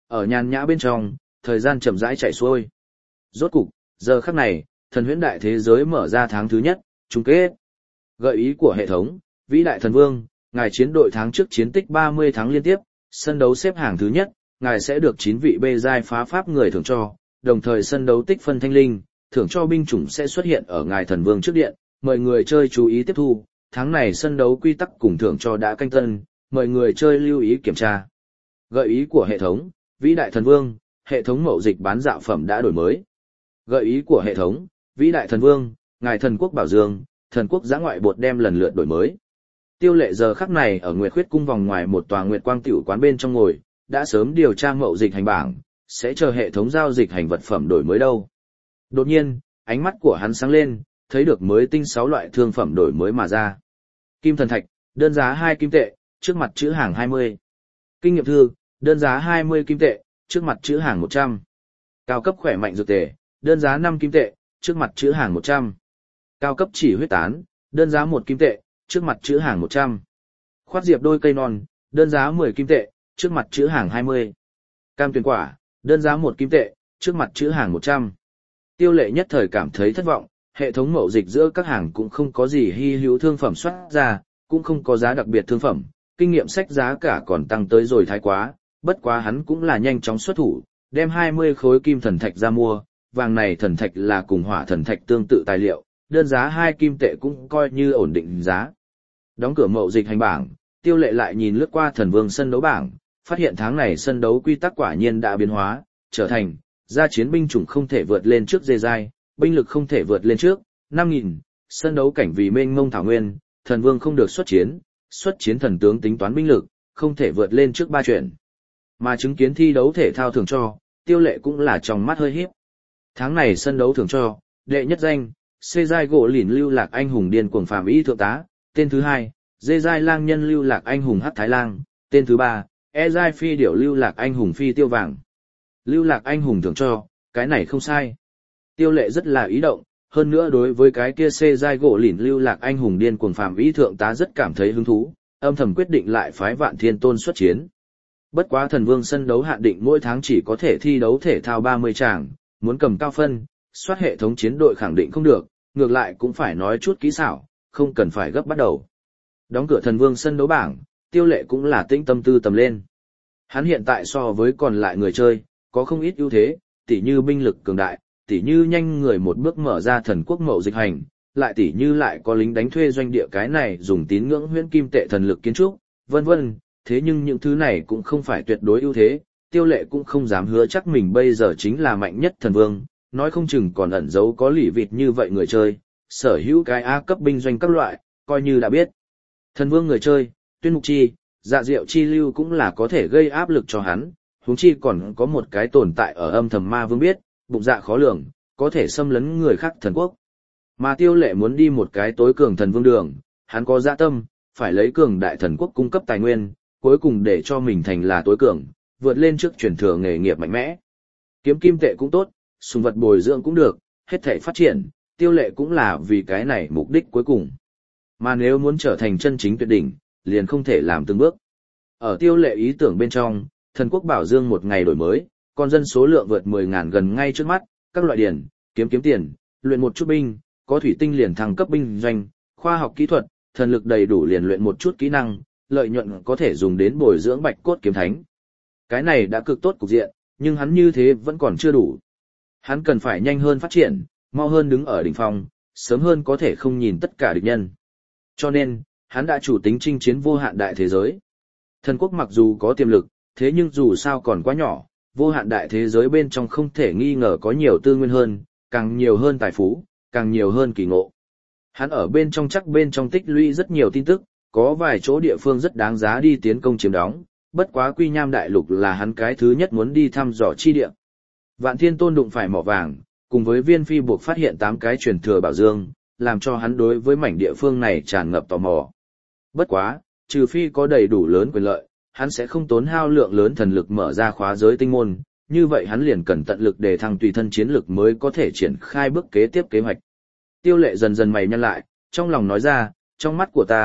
Ở nhàn nhã bên trong, thời gian chậm rãi chạy xuôi. Rốt cục, giờ khắc này, thần huyễn đại thế giới mở ra tháng thứ nhất, chung kết. Gợi ý của hệ thống, vĩ đại thần vương, ngài chiến đội tháng trước chiến tích 30 tháng liên tiếp, sân đấu xếp hạng thứ nhất, ngài sẽ được 9 vị bê giai phá pháp người thưởng cho, đồng thời sân đấu tích phân thanh linh, thưởng cho binh chủng sẽ xuất hiện ở ngài thần vương trước điện, mời người chơi chú ý tiếp thu, tháng này sân đấu quy tắc cùng thưởng cho đã canh tân, mời người chơi lưu ý kiểm tra. Gợi ý của hệ thống, vĩ đại thần vương, hệ thống mậu dịch bán dạo phẩm đã đổi mới. Gợi ý của hệ thống, vĩ đại thần vương, ngài thần quốc bảo dương, thần quốc giã ngoại bột đem lần lượt đổi mới. Tiêu Lệ giờ khắc này ở Nguyệt Khuyết cung vòng ngoài một tòa Nguyệt Quang tiểu quán bên trong ngồi, đã sớm điều tra mậu dịch hành bảng, sẽ chờ hệ thống giao dịch hành vật phẩm đổi mới đâu. Đột nhiên, ánh mắt của hắn sáng lên, thấy được mới tinh 6 loại thương phẩm đổi mới mà ra. Kim thần thạch, đơn giá 2 kim tệ, trước mặt chữ hàng 20. Kinh nghiệm thư, đơn giá 20 kim tệ, trước mặt chữ hàng 100. Cao cấp khỏe mạnh dược tề, đơn giá 5 kim tệ, trước mặt chữ hàng 100. Cao cấp chỉ huyết tán, đơn giá 1 kim tệ, trước mặt chữ hàng 100. Khoát diệp đôi cây non, đơn giá 10 kim tệ, trước mặt chữ hàng 20. Cam tuyền quả, đơn giá 1 kim tệ, trước mặt chữ hàng 100. Tiêu Lệ nhất thời cảm thấy thất vọng, hệ thống mậu dịch giữa các hàng cũng không có gì hy hữu thương phẩm xuất ra, cũng không có giá đặc biệt thương phẩm, kinh nghiệm sách giá cả còn tăng tới rồi thái quá, bất quá hắn cũng là nhanh chóng xuất thủ, đem 20 khối kim thần thạch ra mua, vàng này thần thạch là cùng hỏa thần thạch tương tự tài liệu, đơn giá 2 kim tệ cũng coi như ổn định giá. Đóng cửa mậu dịch hành bảng, Tiêu Lệ lại nhìn lướt qua thần vương sân đấu bảng, phát hiện tháng này sân đấu quy tắc quả nhiên đã biến hóa, trở thành gia chiến binh chủng không thể vượt lên trước dê dai, binh lực không thể vượt lên trước 5.000, sân đấu cảnh vì mênh mông thảo nguyên, thần vương không được xuất chiến thần tướng tính toán binh lực, không thể vượt lên trước 3 chuyển. Mà chứng kiến thi đấu thể thao thưởng cho, Tiêu Lệ cũng là trong mắt hơi híp. Tháng này sân đấu thưởng cho, đệ nhất danh, C giai gỗ lìn lưu lạc anh hùng điên cuồng phàm ý thượng tá, tên thứ hai, D giai lang nhân lưu lạc anh hùng hắc thái lang, tên thứ ba, E giai phi điểu lưu lạc anh hùng phi tiêu vàng. Lưu lạc anh hùng thưởng cho, cái này không sai. Tiêu Lệ rất là ý động, hơn nữa đối với cái kia C giai gỗ lìn lưu lạc anh hùng điên cuồng phàm ý thượng tá rất cảm thấy hứng thú, âm thầm quyết định lại phái Vạn Thiên Tôn xuất chiến. Bất quá thần vương sân đấu hạn định mỗi tháng chỉ có thể thi đấu thể thao 30 tràng, muốn cầm cao phân, soát hệ thống chiến đội khẳng định không được, ngược lại cũng phải nói chút kỹ xảo, không cần phải gấp bắt đầu. Đóng cửa thần vương sân đấu bảng, Tiêu Lệ cũng là tĩnh tâm tư tầm lên. Hắn hiện tại so với còn lại người chơi, có không ít ưu thế, tỉ như binh lực cường đại, tỉ như nhanh người một bước mở ra thần quốc mậu dịch hành, lại tỉ như lại có lính đánh thuê doanh địa cái này dùng tín ngưỡng huyễn kim tệ thần lực kiến trúc, vân vân. Thế nhưng những thứ này cũng không phải tuyệt đối ưu thế, Tiêu Lệ cũng không dám hứa chắc mình bây giờ chính là mạnh nhất thần vương, nói không chừng còn ẩn giấu có lỷ vịt như vậy người chơi, sở hữu cái A cấp binh doanh các loại, coi như đã biết. Thần vương người chơi, Tuyên Mục Chi, Dạ Diệu Chi Lưu cũng là có thể gây áp lực cho hắn, huống chi còn có một cái tồn tại ở âm thầm ma vương biết, bụng dạ khó lường, có thể xâm lấn người khác thần quốc. Mà Tiêu Lệ muốn đi một cái tối cường thần vương đường, hắn có dạ tâm, phải lấy cường đại thần quốc cung cấp tài nguyên, cuối cùng để cho mình thành là tối cường, vượt lên trước truyền thừa nghề nghiệp mạnh mẽ. Kiếm kim tệ cũng tốt, sùng vật bồi dưỡng cũng được, hết thảy phát triển, Tiêu Lệ cũng là vì cái này mục đích cuối cùng. Mà nếu muốn trở thành chân chính tuyệt đỉnh, liền không thể làm từng bước. Ở Tiêu Lệ ý tưởng bên trong, thần quốc bảo dương một ngày đổi mới, con dân số lượng vượt 10.000 gần ngay trước mắt, các loại điển, kiếm tiền, luyện một chút binh, có thủy tinh liền thăng cấp binh doanh, khoa học kỹ thuật, thần lực đầy đủ liền luyện một chút kỹ năng, lợi nhuận có thể dùng đến bồi dưỡng bạch cốt kiếm thánh. Cái này đã cực tốt cục diện, nhưng hắn như thế vẫn còn chưa đủ. Hắn cần phải nhanh hơn phát triển, mau hơn đứng ở đỉnh phong, sớm hơn có thể không nhìn tất cả địch nhân. Cho nên, hắn đã chủ tính chinh chiến vô hạn đại thế giới. Thần quốc mặc dù có tiềm lực, thế nhưng dù sao còn quá nhỏ, vô hạn đại thế giới bên trong không thể nghi ngờ có nhiều tư nguyên hơn, càng nhiều hơn tài phú, càng nhiều hơn kỳ ngộ. Hắn ở bên trong bên trong tích lũy rất nhiều tin tức, có vài chỗ địa phương rất đáng giá đi tiến công chiếm đóng, bất quá Quy Nham đại lục là hắn cái thứ nhất muốn đi thăm dò chi địa. Vạn Thiên Tôn đụng phải mỏ vàng, cùng với Viên Phi buộc phát hiện 8 cái truyền thừa bảo dương, làm cho hắn đối với mảnh địa phương này tràn ngập tò mò. Bất quá, trừ phi có đầy đủ lớn quyền lợi, hắn sẽ không tốn hao lượng lớn thần lực mở ra khóa giới tinh môn, như vậy hắn liền cần tận lực để thăng tùy thân chiến lực mới có thể triển khai bước kế tiếp kế hoạch. Tiêu Lệ dần dần mày nhăn lại, trong lòng nói ra, trong mắt của ta,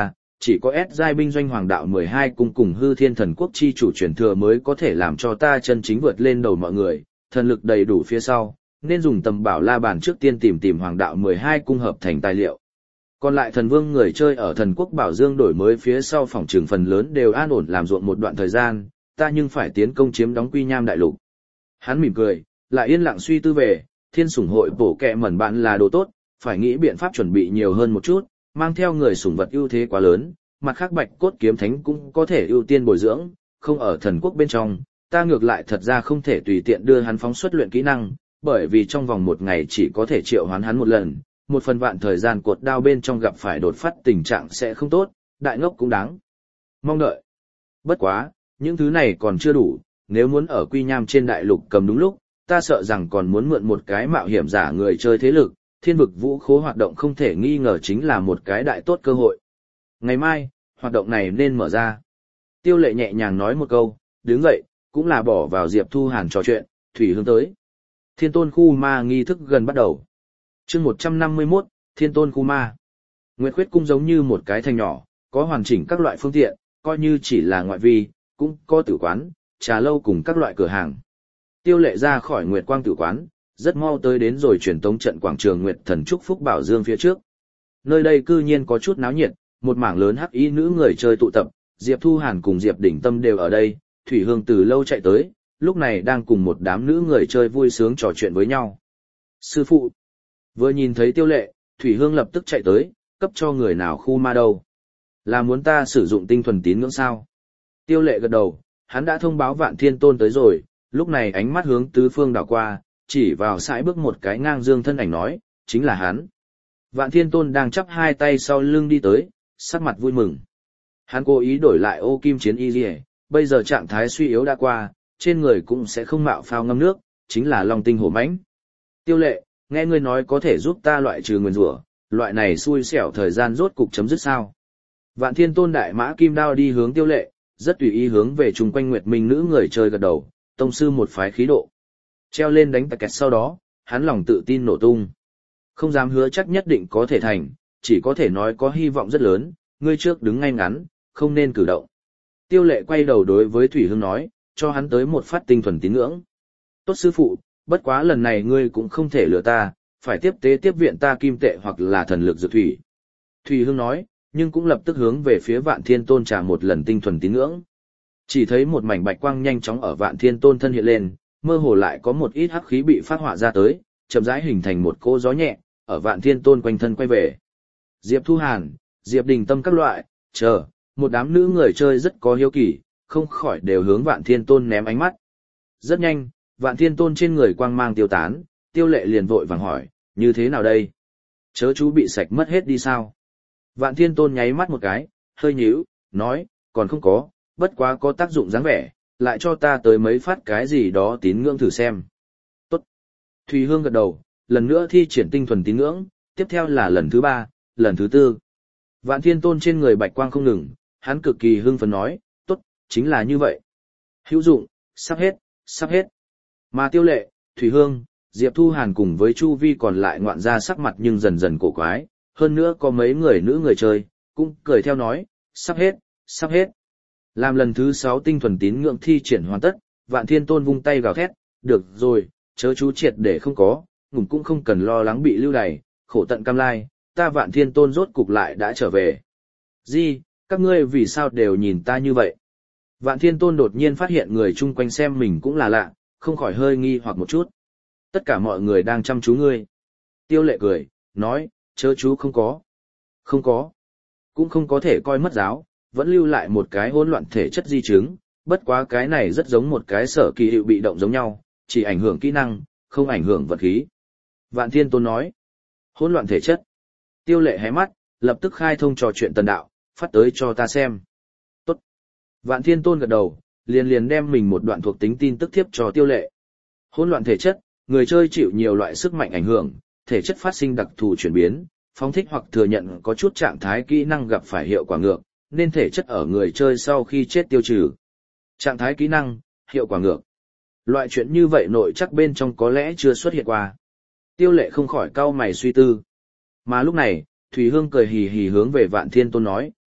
chỉ có S giai binh doanh hoàng đạo 12 cung cùng hư thiên thần quốc chi chủ truyền thừa mới có thể làm cho ta chân chính vượt lên đầu mọi người, thần lực đầy đủ phía sau, nên dùng tầm bảo la bàn trước tiên tìm hoàng đạo 12 cung hợp thành tài liệu. Còn lại thần vương người chơi ở thần quốc Bảo Dương đổi mới phía sau phòng trường phần lớn đều an ổn làm ruộng một đoạn thời gian, ta nhưng phải tiến công chiếm đóng Quy Nham đại lục. Hắn mỉm cười, lại yên lặng suy tư về, thiên sủng hội bổ kẹ mẩn bạn là đồ tốt, phải nghĩ biện pháp chuẩn bị nhiều hơn một chút, mang theo người sủng vật ưu thế quá lớn, mặt khác Bạch Cốt Kiếm Thánh cũng có thể ưu tiên bồi dưỡng, không ở thần quốc bên trong, ta ngược lại thật ra không thể tùy tiện đưa hắn phóng xuất luyện kỹ năng, bởi vì trong vòng một ngày chỉ có thể triệu hoán hắn một lần, một phần vạn thời gian cột đao bên trong gặp phải đột phát tình trạng sẽ không tốt, đại ngốc cũng đáng mong đợi. Bất quá, những thứ này còn chưa đủ, nếu muốn ở Quy Nham trên đại lục cầm đúng lúc, ta sợ rằng còn muốn mượn một cái mạo hiểm giả người chơi thế lực, thiên vực vũ khố hoạt động không thể nghi ngờ chính là một cái đại tốt cơ hội. Ngày mai, hoạt động này nên mở ra. Tiêu Lệ nhẹ nhàng nói một câu, đứng dậy, cũng là bỏ vào Diệp Thu Hàn trò chuyện, Thủy Hương tới. Thiên Tôn khu ma nghi thức gần bắt đầu. Chương 151, Thiên Tôn khu ma. Nguyệt Khuyết cung giống như một cái thành nhỏ, có hoàn chỉnh các loại phương tiện, coi như chỉ là ngoại vi, cũng có tử quán, trà lâu cùng các loại cửa hàng. Tiêu Lệ ra khỏi Nguyệt Quang tử quán, rất mau tới đến rồi truyền tống trận quảng trường Nguyệt Thần Trúc Phúc Bảo Dương phía trước. Nơi đây cư nhiên có chút náo nhiệt, một mảng lớn hắc y nữ người chơi tụ tập, Diệp Thu Hàn cùng Diệp Đỉnh Tâm đều ở đây, Thủy Hương từ lâu chạy tới, lúc này đang cùng một đám nữ người chơi vui sướng trò chuyện với nhau. Sư phụ, vừa nhìn thấy Tiêu Lệ, Thủy Hương lập tức chạy tới, cấp cho người nào khu ma đâu. Là muốn ta sử dụng tinh thuần tín ngưỡng sao? Tiêu Lệ gật đầu, hắn đã thông báo Vạn Thiên Tôn tới rồi, lúc này ánh mắt hướng tứ phương đảo qua, chỉ vào sải bước một cái ngang dương thân ảnh nói, chính là hắn. Vạn Thiên Tôn đang chắp hai tay sau lưng đi tới, sắc mặt vui mừng. Hắn cố ý đổi lại ô kim chiến y liề, bây giờ trạng thái suy yếu đã qua, trên người cũng sẽ không mạo phao ngâm nước, chính là long tinh hổ mãnh. Tiêu Lệ, nghe ngươi nói có thể giúp ta loại trừ nguyền rủa, loại này xui xẻo thời gian rốt cục chấm dứt sao? Vạn Thiên Tôn đại mã kim đao đi hướng Tiêu Lệ, rất tùy ý hướng về chung quanh Nguyệt Minh nữ người chơi gật đầu, tông sư một phái khí độ. Treo lên đánh tạc kẹt sau đó, hắn lòng tự tin nổ tung. Không dám hứa chắc nhất định có thể thành, chỉ có thể nói có hy vọng rất lớn, ngươi trước đứng ngay ngắn, không nên cử động. Tiêu Lệ quay đầu đối với Thủy Hương nói, cho hắn tới một phát tinh thuần tín ngưỡng. Tốt sư phụ, bất quá lần này ngươi cũng không thể lừa ta, phải tiếp tế tiếp viện ta kim tệ hoặc là thần lực dược thủy. Thủy Hương nói, nhưng cũng lập tức hướng về phía Vạn Thiên Tôn trả một lần tinh thuần tín ngưỡng. Chỉ thấy một mảnh bạch quang nhanh chóng ở Vạn Thiên Tôn thân hiện lên, mơ hồ lại có một ít hắc khí bị phát họa ra tới, chậm rãi hình thành một cỗ gió nhẹ, ở Vạn Thiên Tôn quanh thân quay về. Diệp Thu Hàn, Diệp Đình Tâm các loại, một đám nữ người chơi rất có hiếu kỳ, không khỏi đều hướng Vạn Thiên Tôn ném ánh mắt. Rất nhanh, Vạn Thiên Tôn trên người quang mang tiêu tán, Tiêu Lệ liền vội vàng hỏi, như thế nào đây? Chớ chú bị sạch mất hết đi sao? Vạn Thiên Tôn nháy mắt một cái, hơi nhíu, nói, còn không có, bất quá có tác dụng dáng vẻ, lại cho ta tới mấy phát cái gì đó tín ngưỡng thử xem. Tốt. Thùy Hương gật đầu, lần nữa thi triển tinh thuần tín ngưỡng, tiếp theo là lần thứ 3, lần thứ 4. Vạn Thiên Tôn trên người bạch quang không ngừng, hắn cực kỳ hưng phấn nói, tốt, chính là như vậy. Hữu dụng, sắp hết, sắp hết. Mà Tiêu Lệ, Thủy Hương, Diệp Thu Hàn cùng với Chu Vi còn lại ngoạn ra sắc mặt nhưng dần dần cổ quái, hơn nữa có mấy người nữ người chơi, cũng cười theo nói, sắp hết, sắp hết. Làm lần thứ 6 tinh thuần tín ngưỡng thi triển hoàn tất, Vạn Thiên Tôn vung tay gào thét, được rồi, chớ chú triệt để không có, ngủ cũng không cần lo lắng bị lưu đày, khổ tận cam lai, ta Vạn Thiên Tôn rốt cục lại đã trở về. Gì, các ngươi vì sao đều nhìn ta như vậy? Vạn Thiên Tôn đột nhiên phát hiện người chung quanh xem mình cũng là lạ, không khỏi hơi nghi hoặc một chút. Tất cả mọi người đang chăm chú ngươi. Tiêu Lệ cười, nói, chớ chú không có. Không có. Cũng không có thể coi mất giáo, vẫn lưu lại một cái hỗn loạn thể chất di chứng, bất quá cái này rất giống một cái sở kỳ hiệu bị động giống nhau, chỉ ảnh hưởng kỹ năng, không ảnh hưởng vật khí. Vạn Thiên Tôn nói, hỗn loạn thể chất. Tiêu Lệ hé mắt, lập tức khai thông trò chuyện tần đạo, phát tới cho ta xem. Tốt. Vạn Thiên Tôn gật đầu, liền đem mình một đoạn thuộc tính tin tức thiếp cho Tiêu Lệ. Hỗn loạn thể chất, người chơi chịu nhiều loại sức mạnh ảnh hưởng, thể chất phát sinh đặc thù chuyển biến, phóng thích hoặc thừa nhận có chút trạng thái kỹ năng gặp phải hiệu quả ngược, nên thể chất ở người chơi sau khi chết tiêu trừ. Trạng thái kỹ năng, hiệu quả ngược. Loại chuyện như vậy nội chắc bên trong có lẽ chưa xuất hiện qua. Tiêu Lệ không khỏi cau mày suy tư. Mà lúc này, Thủy Hương cười hì hì hướng về Vạn Thiên Tôn nói,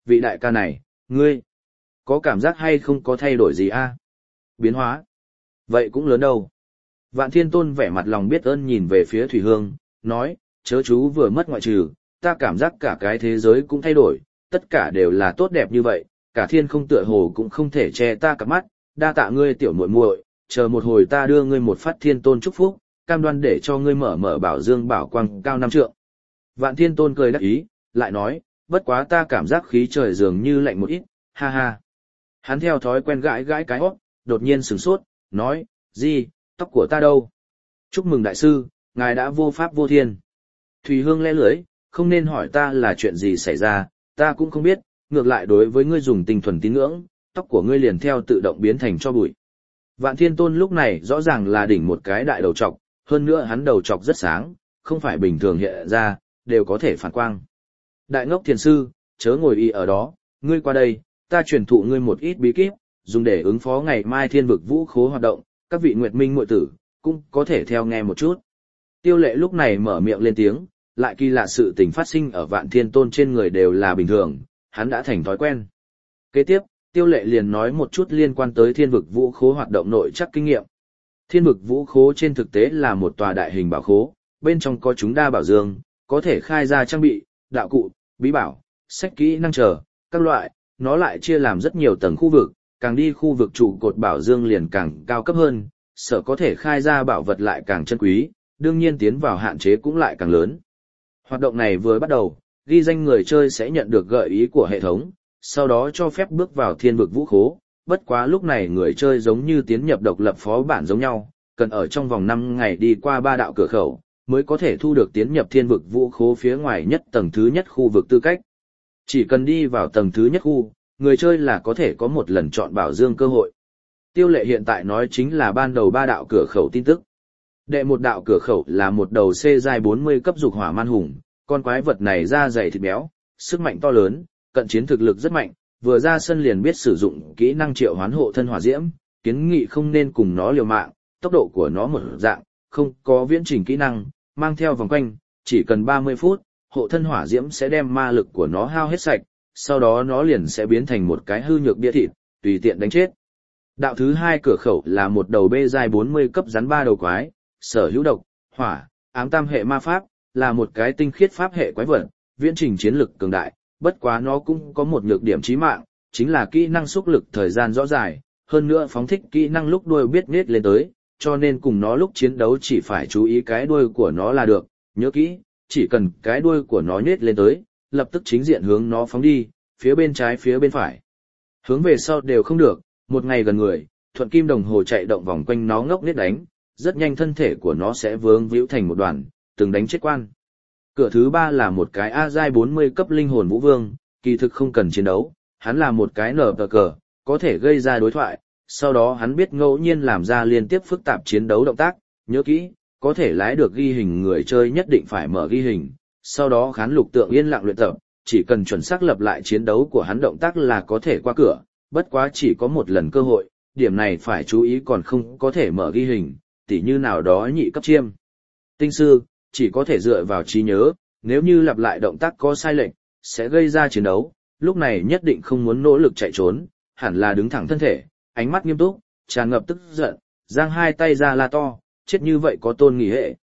vị đại ca này, ngươi, có cảm giác hay không có thay đổi gì a? Biến hóa. Vậy cũng lớn đâu. Vạn Thiên Tôn vẻ mặt lòng biết ơn nhìn về phía Thủy Hương, nói, chớ chú vừa mất ngoại trừ, ta cảm giác cả cái thế giới cũng thay đổi, tất cả đều là tốt đẹp như vậy, cả thiên không tựa hồ cũng không thể che ta cả mắt, đa tạ ngươi tiểu muội muội, chờ một hồi ta đưa ngươi một phát Thiên Tôn chúc phúc, cam đoan để cho ngươi mở mở bảo dương bảo quang cao 5 trượng. Vạn Thiên Tôn cười đắc ý, lại nói, bất quá ta cảm giác khí trời dường như lạnh một ít, ha ha. Hắn theo thói quen gãi gãi cái hót, đột nhiên sửng sốt, nói, gì, tóc của ta đâu? Chúc mừng đại sư, ngài đã vô pháp vô thiên. Thủy Hương le lưới, không nên hỏi ta là chuyện gì xảy ra, ta cũng không biết, ngược lại đối với ngươi dùng tinh thuần tín ngưỡng, tóc của ngươi liền theo tự động biến thành cho bụi. Vạn Thiên Tôn lúc này rõ ràng là đỉnh một cái đại đầu trọc, hơn nữa hắn đầu trọc rất sáng, không phải bình thường hiện ra, đều có thể phản quang. Đại ngốc thiền sư, chớ ngồi y ở đó, ngươi qua đây, ta truyền thụ ngươi một ít bí kíp, dùng để ứng phó ngày mai thiên vực vũ khố hoạt động, các vị nguyệt minh muội tử, cũng có thể theo nghe một chút. Tiêu Lệ lúc này mở miệng lên tiếng, lại kỳ lạ sự tình phát sinh ở Vạn Thiên Tôn trên người đều là bình thường, hắn đã thành thói quen. Kế tiếp, Tiêu Lệ liền nói một chút liên quan tới thiên vực vũ khố hoạt động nội chắc kinh nghiệm. Thiên vực vũ khố trên thực tế là một tòa đại hình bảo khố, bên trong có chúng đa bảo dương, có thể khai ra trang bị, đạo cụ, bí bảo, sách kỹ năng chờ, các loại, nó lại chia làm rất nhiều tầng khu vực, càng đi khu vực trụ cột bảo dương liền càng cao cấp hơn, sở có thể khai ra bảo vật lại càng chân quý, đương nhiên tiến vào hạn chế cũng lại càng lớn. Hoạt động này vừa bắt đầu, ghi danh người chơi sẽ nhận được gợi ý của hệ thống, sau đó cho phép bước vào thiên vực vũ khố, bất quá lúc này người chơi giống như tiến nhập độc lập phó bản giống nhau, cần ở trong vòng 5 ngày đi qua 3 đạo cửa khẩu, mới có thể thu được tiến nhập thiên vực vũ khố phía ngoài nhất tầng thứ nhất khu vực tư cách. Chỉ cần đi vào tầng thứ nhất khu, người chơi là có thể có một lần chọn bảo dương cơ hội. Tiêu Lệ hiện tại nói chính là ban đầu 3 đạo cửa khẩu tin tức. Đệ một đạo cửa khẩu là một đầu C giai 40 cấp dục hỏa man hùng, con quái vật này da dày thịt béo, sức mạnh to lớn, cận chiến thực lực rất mạnh, vừa ra sân liền biết sử dụng kỹ năng triệu hoán hộ thân hỏa diễm, kiến nghị không nên cùng nó liều mạng, tốc độ của nó một dạng, không có viễn trình kỹ năng, mang theo vòng quanh, chỉ cần 30 phút, hộ thân hỏa diễm sẽ đem ma lực của nó hao hết sạch, sau đó nó liền sẽ biến thành một cái hư nhược bia thịt, tùy tiện đánh chết. Đạo thứ 2 cửa khẩu là một đầu bê giai 40 cấp rắn 3 đầu quái, sở hữu độc, hỏa, ám tam hệ ma pháp, là một cái tinh khiết pháp hệ quái vật, viễn trình chiến lực cường đại, bất quá nó cũng có một nhược điểm chí mạng, chính là kỹ năng xúc lực thời gian rõ dài, hơn nữa phóng thích kỹ năng lúc đuôi biết nết lên tới, cho nên cùng nó lúc chiến đấu chỉ phải chú ý cái đuôi của nó là được, nhớ kỹ, chỉ cần cái đuôi của nó nết lên tới, lập tức chính diện hướng nó phóng đi, phía bên trái phía bên phải. Hướng về sau đều không được, một ngày gần người, thuận kim đồng hồ chạy động vòng quanh nó ngốc nết đánh, rất nhanh thân thể của nó sẽ vướng víu thành một đoàn, từng đánh chết quan. Cửa thứ 3 là một cái A giai 40 cấp linh hồn vũ vương, kỳ thực không cần chiến đấu, hắn là một cái nở tờ cờ, có thể gây ra đối thoại, sau đó hắn biết ngẫu nhiên làm ra liên tiếp phức tạp chiến đấu động tác, nhớ kỹ, có thể lái được ghi hình người chơi nhất định phải mở ghi hình, sau đó khán lục tượng yên lặng luyện tập, chỉ cần chuẩn xác lập lại chiến đấu của hắn động tác là có thể qua cửa, bất quá chỉ có một lần cơ hội, điểm này phải chú ý còn không có thể mở ghi hình, tỉ như nào đó nhị cấp chiêm. Tinh sư, chỉ có thể dựa vào trí nhớ, nếu như lặp lại động tác có sai lệch, sẽ gây ra chiến đấu, lúc này nhất định không muốn nỗ lực chạy trốn, hẳn là đứng thẳng thân thể, ánh mắt nghiêm túc, tràn ngập tức giận, giang hai tay ra la to, chết như vậy có tôn nghỉ hệ.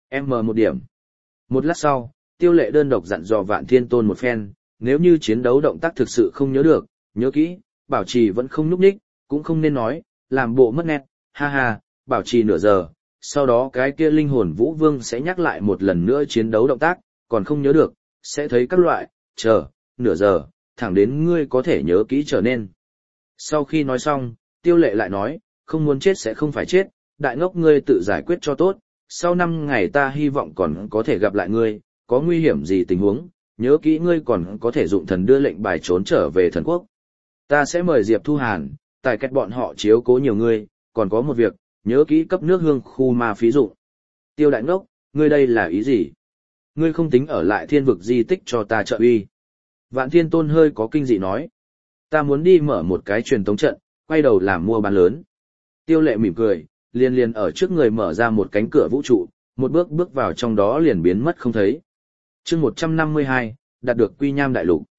M1 điểm. Một lát sau, Tiêu Lệ đơn độc dặn dò Vạn Thiên Tôn một phen, nếu như chiến đấu động tác thực sự không nhớ được, nhớ kỹ, bảo trì vẫn không nhúc nhích, cũng không nên nói, làm bộ mất nét, ha ha, bảo trì nửa giờ, sau đó cái kia linh hồn vũ vương sẽ nhắc lại một lần nữa chiến đấu động tác, còn không nhớ được, sẽ thấy các loại, chờ, nửa giờ, thẳng đến ngươi có thể nhớ kỹ trở nên. Sau khi nói xong, Tiêu Lệ lại nói, không muốn chết sẽ không phải chết, đại ngốc ngươi tự giải quyết cho tốt, sau 5 ngày ta hy vọng còn có thể gặp lại ngươi, có nguy hiểm gì tình huống, nhớ kỹ ngươi còn có thể dụng thần đưa lệnh bài trốn trở về thần quốc. Ta sẽ mời Diệp Thu Hàn, tài cách bọn họ chiếu cố nhiều ngươi, còn có một việc, nhớ kỹ cấp nước hương khu ma phí dụng. Tiêu đại ngốc, ngươi đây là ý gì? Ngươi không tính ở lại thiên vực di tích cho ta trợ uy. Vạn Thiên Tôn hơi có kinh dị nói. Ta muốn đi mở một cái truyền tống trận, quay đầu làm mua bán lớn. Tiêu Lệ mỉm cười, liền ở trước người mở ra một cánh cửa vũ trụ, một bước bước vào trong đó liền biến mất không thấy. Chương 152, đạt được Quy Nham đại lục.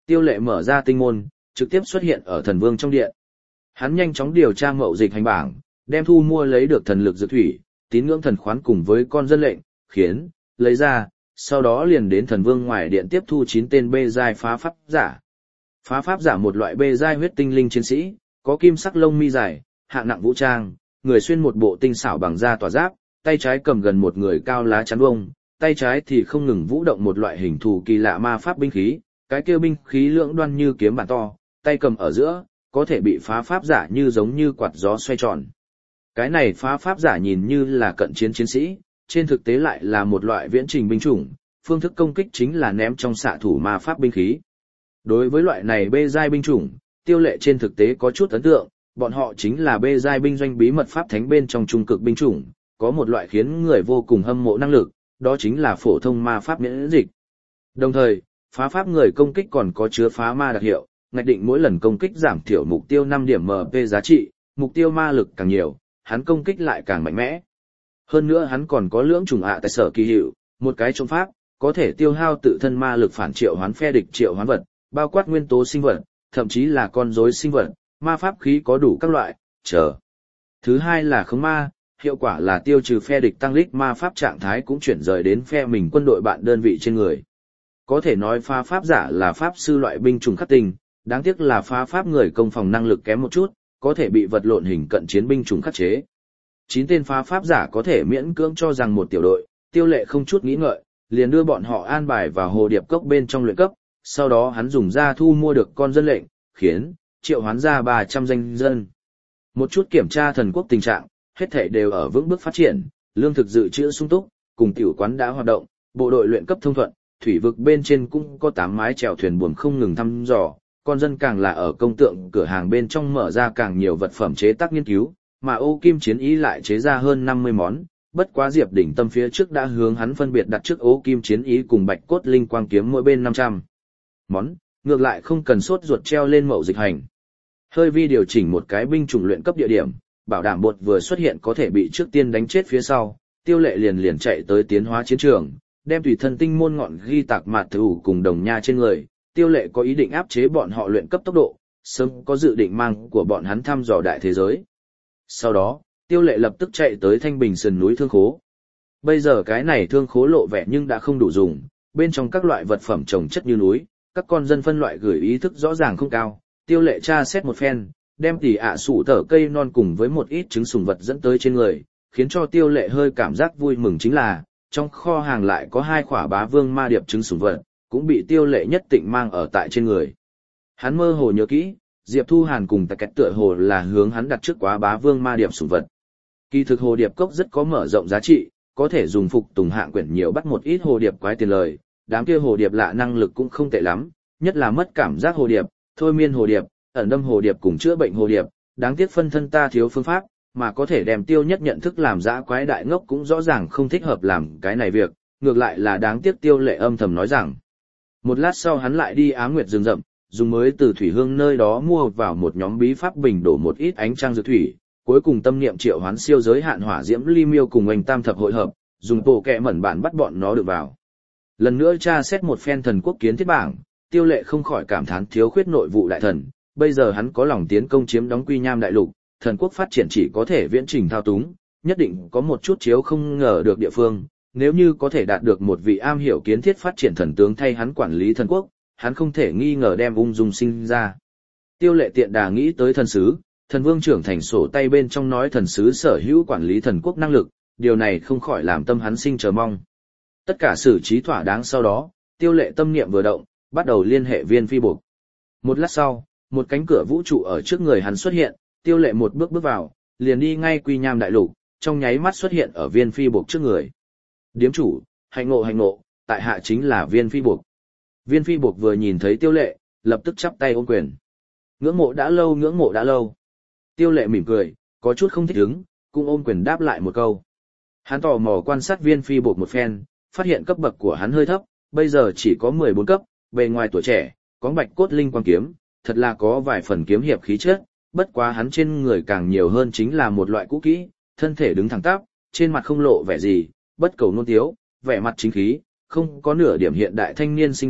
Tiêu Lệ mở ra tinh môn, trực tiếp xuất hiện ở thần vương trong điện. Hắn nhanh chóng điều tra mậu dịch hành bảng, đem thu mua lấy được thần lực dược thủy, tín ngưỡng thần khoán cùng với con dân lệnh, khiến, lấy ra, sau đó liền đến thần vương ngoài điện tiếp thu 9 tên bê giai phá pháp giả. Phá pháp giả một loại bê giai huyết tinh linh chiến sĩ, có kim sắc lông mi dài, hạng nặng vũ trang, người xuyên một bộ tinh xảo bằng da tỏa giáp, tay trái cầm gần một người cao lá chắn bông, tay trái thì không ngừng vũ động một loại hình thù kỳ lạ ma pháp binh khí, cái kia binh khí lưỡng đoan như kiếm bản to, tay cầm ở giữa, có thể bị phá pháp giả như giống như quạt gió xoay tròn. Cái này phá pháp giả nhìn như là cận chiến chiến sĩ, trên thực tế lại là một loại viễn trình binh chủng, phương thức công kích chính là ném trong xạ thủ ma pháp binh khí. Đối với loại này bê giai binh chủng, Tiêu Lệ trên thực tế có chút ấn tượng, bọn họ chính là bê giai binh doanh bí mật pháp thánh bên trong trung cực binh chủng, có một loại khiến người vô cùng hâm mộ năng lực, đó chính là phổ thông ma pháp miễn dịch. Đồng thời, phá pháp người công kích còn có chứa phá ma đặc hiệu, ngạch định mỗi lần công kích giảm thiểu mục tiêu 5 điểm MP giá trị, mục tiêu ma lực càng nhiều, hắn công kích lại càng mạnh mẽ. Hơn nữa hắn còn có lưỡng trùng tại sở kỳ hiệu, một cái trong pháp, có thể tiêu hao tự thân ma lực phản triệu hoán phe địch triệu hoán vật, bao quát nguyên tố sinh vật, thậm chí là con rối sinh vật, ma pháp khí có đủ các loại, chờ. Thứ hai là khống ma, hiệu quả là tiêu trừ phe địch tăng lích ma pháp trạng thái cũng chuyển rời đến phe mình quân đội bạn đơn vị trên người. Có thể nói phá pháp giả là pháp sư loại binh chủng khắc tinh, đáng tiếc là phá pháp người công phòng năng lực kém một chút, có thể bị vật lộn hình cận chiến binh chủng khắc chế. 9 tên phá pháp giả có thể miễn cưỡng cho rằng một tiểu đội, Tiêu Lệ không chút nghĩ ngợi, liền đưa bọn họ an bài vào hồ điệp cốc bên trong luyện cấp, sau đó hắn dùng ra thu mua được con dân lệnh, khiến triệu hoán ra 300 danh dân. Một chút kiểm tra thần quốc tình trạng, hết thảy đều ở vững bước phát triển, lương thực dự trữ sung túc, cùng tiểu quán đã hoạt động, bộ đội luyện cấp thông thuận, thủy vực bên trên cũng có 8 mái chèo thuyền buồm không ngừng thăm dò, con dân càng là ở công tượng cửa hàng bên trong mở ra càng nhiều vật phẩm chế tác nghiên cứu, mà Ô Kim Chiến Ý lại chế ra hơn 50 món, bất quá Diệp Đỉnh Tâm phía trước đã hướng hắn phân biệt đặt trước Ô Kim Chiến Ý cùng Bạch Cốt Linh Quang Kiếm mỗi bên 500 món, ngược lại không cần sốt ruột treo lên mậu dịch hành. Hơi vi điều chỉnh một cái binh chủng luyện cấp địa điểm, bảo đảm bột vừa xuất hiện có thể bị trước tiên đánh chết phía sau, Tiêu Lệ liền chạy tới tiến hóa chiến trường, đem tùy thân tinh môn ngọn ghi tạc mạt thủ cùng đồng nha trên người. Tiêu Lệ có ý định áp chế bọn họ luyện cấp tốc độ, sớm có dự định mang của bọn hắn thăm dò đại thế giới. Sau đó, Tiêu Lệ lập tức chạy tới Thanh Bình sườn núi thương khố. Bây giờ cái này thương khố lộ vẻ nhưng đã không đủ dùng, bên trong các loại vật phẩm trồng chất như núi, các con dân phân loại gửi ý thức rõ ràng không cao. Tiêu Lệ tra xét một phen, đem tỉ sủ tở cây non cùng với một ít trứng sùng vật dẫn tới trên người, khiến cho Tiêu Lệ hơi cảm giác vui mừng chính là, trong kho hàng lại có 2 quả bá vương ma điệp trứng sùng vật, cũng bị Tiêu Lệ nhất định mang ở tại trên người. Hắn mơ hồ nhớ kỹ, Diệp Thu Hàn cùng Tạc Kẹt tựa hồ là hướng hắn đặt trước quá bá vương ma điệp sủng vật. Kỳ thực hồ điệp cốc rất có mở rộng giá trị, có thể dùng phục tùng hạng quyển nhiều bắt một ít hồ điệp quái tiền lời, đám kia hồ điệp lạ năng lực cũng không tệ lắm, nhất là mất cảm giác hồ điệp, thôi miên hồ điệp, ẩn đâm hồ điệp cùng chữa bệnh hồ điệp, đáng tiếc phân thân ta thiếu phương pháp, mà có thể đem Tiêu Nhất nhận thức làm dã quái đại ngốc cũng rõ ràng không thích hợp làm cái này việc, ngược lại là đáng tiếc Tiêu Lệ âm thầm nói rằng. Một lát sau hắn lại đi Á Nguyệt rừng rậm, dùng mới từ thủy hương nơi đó mua vào một nhóm bí pháp bình đổ một ít ánh trăng dược thủy, cuối cùng tâm niệm triệu hoán siêu giới hạn hỏa diễm ly miêu cùng anh tam thập hội hợp, dùng bộ kẹ mẩn bản bắt bọn nó được vào. Lần nữa tra xét một phen thần quốc kiến thiết bảng, Tiêu Lệ không khỏi cảm thán thiếu khuyết nội vụ đại thần, bây giờ hắn có lòng tiến công chiếm đóng Quy Nham đại lục, thần quốc phát triển chỉ có thể viễn trình thao túng, nhất định có một chút chiếu không ngờ được địa phương, nếu như có thể đạt được một vị am hiểu kiến thiết phát triển thần tướng thay hắn quản lý thần quốc, hắn không thể nghi ngờ đem ung dung sinh ra. Tiêu Lệ tiện đà nghĩ tới thần sứ, thần vương trưởng thành sổ tay bên trong nói thần sứ sở hữu quản lý thần quốc năng lực, điều này không khỏi làm tâm hắn sinh chờ mong. Tất cả xử trí thỏa đáng sau đó, Tiêu Lệ tâm niệm vừa động, bắt đầu liên hệ Viên Phi Buộc. Một lát sau, một cánh cửa vũ trụ ở trước người hắn xuất hiện, Tiêu Lệ một bước bước vào, liền đi ngay Quy Nham đại lục, trong nháy mắt xuất hiện ở Viên Phi Buộc trước người. Điếm chủ, hạnh ngộ, tại hạ chính là Viên Phi Buộc. Viên Phi Buộc vừa nhìn thấy Tiêu Lệ, lập tức chắp tay ôm quyền. Ngưỡng mộ đã lâu. Tiêu Lệ mỉm cười, có chút không thích ứng, cũng ôm quyền đáp lại một câu. Hắn tò mò quan sát Viên Phi Buộc một phen, phát hiện cấp bậc của hắn hơi thấp, bây giờ chỉ có 14 cấp, bề ngoài tuổi trẻ, có bạch cốt linh quang kiếm, thật là có vài phần kiếm hiệp khí chất, bất quá hắn trên người càng nhiều hơn chính là một loại cũ kỹ, thân thể đứng thẳng tắp, trên mặt không lộ vẻ gì, bất cầu nôn tiếu, vẻ mặt chính khí, không có nửa điểm hiện đại thanh niên sinh động,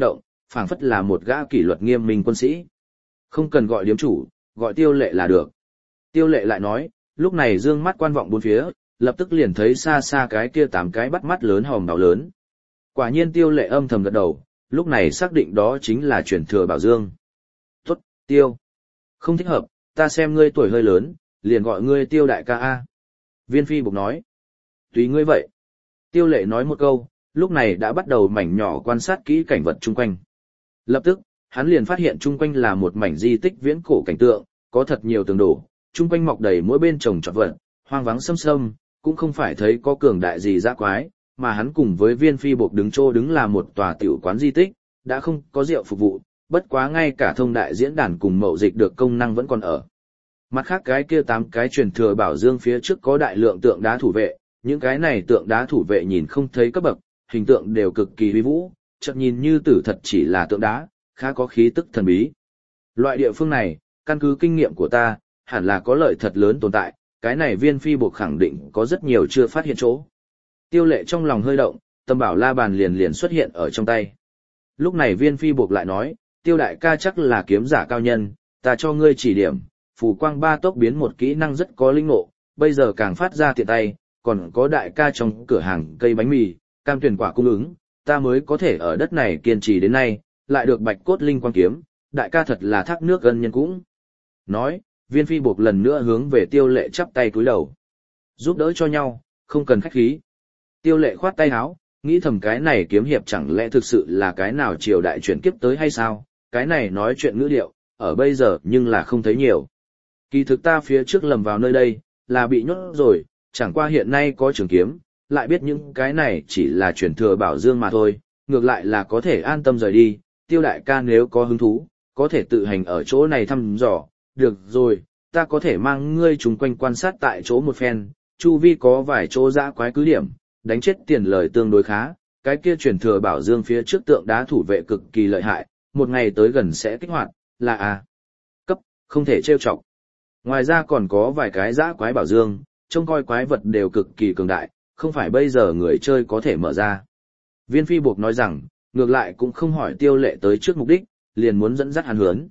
phảng phất là một gã kỷ luật nghiêm minh quân sĩ. Không cần gọi điếm chủ, gọi Tiêu Lệ là được. Tiêu Lệ lại nói, lúc này dương mắt quan vọng bốn phía, lập tức liền thấy xa xa cái kia 8 cái bắt mắt lớn hòm đảo lớn. Quả nhiên Tiêu Lệ âm thầm gật đầu, lúc này xác định đó chính là truyền thừa Bảo Dương. Tốt, Tiêu. Không thích hợp, ta xem ngươi tuổi hơi lớn, liền gọi ngươi Tiêu đại ca A. Viên Phi Bộc nói. Tùy ngươi vậy. Tiêu Lệ nói một câu, lúc này đã bắt đầu mảnh nhỏ quan sát kỹ cảnh vật chung quanh. Lập tức, hắn liền phát hiện chung quanh là một mảnh di tích viễn cổ cảnh tượng, có thật nhiều tường đổ, chung quanh mọc đầy mỗi bên trồng trọt vật, hoang vắng xâm xâm, cũng không phải thấy có cường đại gì dã quái, mà hắn cùng với Viên Phi Bộc đứng là một tòa tiểu quán di tích, đã không có rượu phục vụ, bất quá ngay cả thông đại diễn đàn cùng mậu dịch được công năng vẫn còn ở. Mặt khác cái kia 8 cái truyền thừa Bảo Dương phía trước có đại lượng tượng đá thủ vệ, những cái này tượng đá thủ vệ nhìn không thấy cấp bậc, hình tượng đều cực kỳ uy vũ, chợt nhìn như tử thật chỉ là tượng đá, khá có khí tức thần bí. Loại địa phương này, căn cứ kinh nghiệm của ta, hẳn là có lợi thật lớn tồn tại, cái này Viên Phi Bộc khẳng định có rất nhiều chưa phát hiện chỗ. Tiêu Lệ trong lòng hơi động, Tâm Bảo La Bàn liền xuất hiện ở trong tay. Lúc này Viên Phi Bộc lại nói, Tiêu đại ca chắc là kiếm giả cao nhân, ta cho ngươi chỉ điểm, phù quang ba tốc biến một kỹ năng rất có linh ngộ, bây giờ càng phát ra tiện tay, còn có đại ca trong cửa hàng cây bánh mì, cam tuyển quả cung ứng, ta mới có thể ở đất này kiên trì đến nay, lại được bạch cốt linh quang kiếm, đại ca thật là thác nước ân nhân cũng. Nói, Viên Phi Bộc lần nữa hướng về Tiêu Lệ chắp tay cúi đầu. Giúp đỡ cho nhau, không cần khách khí. Tiêu Lệ khoát tay áo, nghĩ thầm cái này kiếm hiệp chẳng lẽ thực sự là cái nào triều đại chuyển kiếp tới hay sao, cái này nói chuyện ngữ điệu, ở bây giờ nhưng là không thấy nhiều. Kỳ thực ta phía trước lầm vào nơi đây, là bị nhốt rồi, chẳng qua hiện nay có trường kiếm, lại biết những cái này chỉ là truyền thừa Bảo Dương mà thôi, ngược lại là có thể an tâm rời đi, Tiêu đại ca nếu có hứng thú, có thể tự hành ở chỗ này thăm dò, được rồi, ta có thể mang ngươi chung quanh quan sát tại chỗ một phen, chu vi có vài chỗ dã quái cứ điểm, đánh chết tiền lời tương đối khá, cái kia truyền thừa Bảo Dương phía trước tượng đá thủ vệ cực kỳ lợi hại, một ngày tới gần sẽ kích hoạt, là cấp, không thể trêu chọc. Ngoài ra còn có vài cái dã quái Bảo Dương, trông coi quái vật đều cực kỳ cường đại, không phải bây giờ người chơi có thể mở ra. Viên Phi Bộc nói rằng, ngược lại cũng không hỏi Tiêu Lệ tới trước mục đích, liền muốn dẫn dắt hắn hướng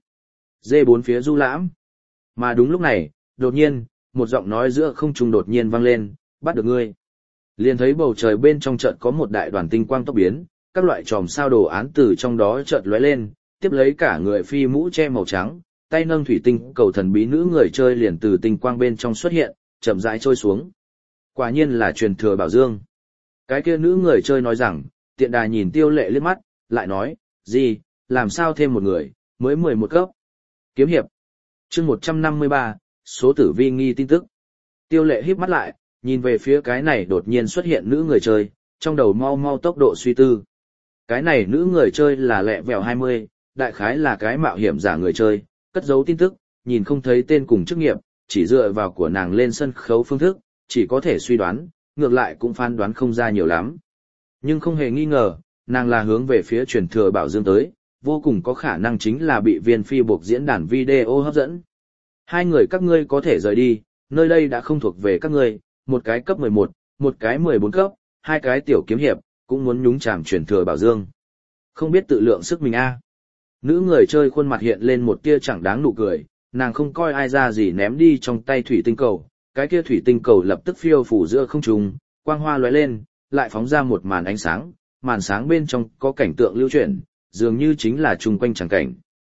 D4 phía du lãm. Mà đúng lúc này, đột nhiên, một giọng nói giữa không trung đột nhiên vang lên, bắt được ngươi. Liền thấy bầu trời bên trong chợt có một đại đoàn tinh quang tốc biến, các loại chòm sao đồ án từ trong đó chợt lóe lên, tiếp lấy cả người phi mũ che màu trắng, tay nâng thủy tinh cầu thần bí nữ người chơi liền từ tinh quang bên trong xuất hiện, chậm rãi trôi xuống. Quả nhiên là truyền thừa Bảo Dương. Cái kia nữ người chơi nói rằng, tiện đà nhìn Tiêu Lệ liếc mắt, lại nói, gì, làm sao thêm một người, mới 11 cấp. Kiếm hiệp. Chương 153, số tử vi nghi tin tức. Tiêu Lệ híp mắt lại, nhìn về phía cái này đột nhiên xuất hiện nữ người chơi, trong đầu mau mau tốc độ suy tư. Cái này nữ người chơi là lẹ vẹo 20, đại khái là cái mạo hiểm giả người chơi, cất giấu tin tức, nhìn không thấy tên cùng chức nghiệp, chỉ dựa vào của nàng lên sân khấu phương thức, chỉ có thể suy đoán, ngược lại cũng phán đoán không ra nhiều lắm. Nhưng không hề nghi ngờ, nàng là hướng về phía truyền thừa Bảo Dương tới, vô cùng có khả năng chính là bị Viên Phi Bộc diễn đàn video hấp dẫn. Hai người các ngươi có thể rời đi, nơi đây đã không thuộc về các ngươi, một cái cấp 11, một cái 14 cấp, hai cái tiểu kiếm hiệp, cũng muốn nhúng chàm truyền thừa Bảo Dương. Không biết tự lượng sức mình a. Nữ người chơi khuôn mặt hiện lên một tia chẳng đáng nụ cười, nàng không coi ai ra gì ném đi trong tay thủy tinh cầu, cái kia thủy tinh cầu lập tức phiêu phủ giữa không trung, quang hoa lóe lên, lại phóng ra một màn sáng bên trong có cảnh tượng lưu chuyển, dường như chính là chung quanh chẳng cảnh.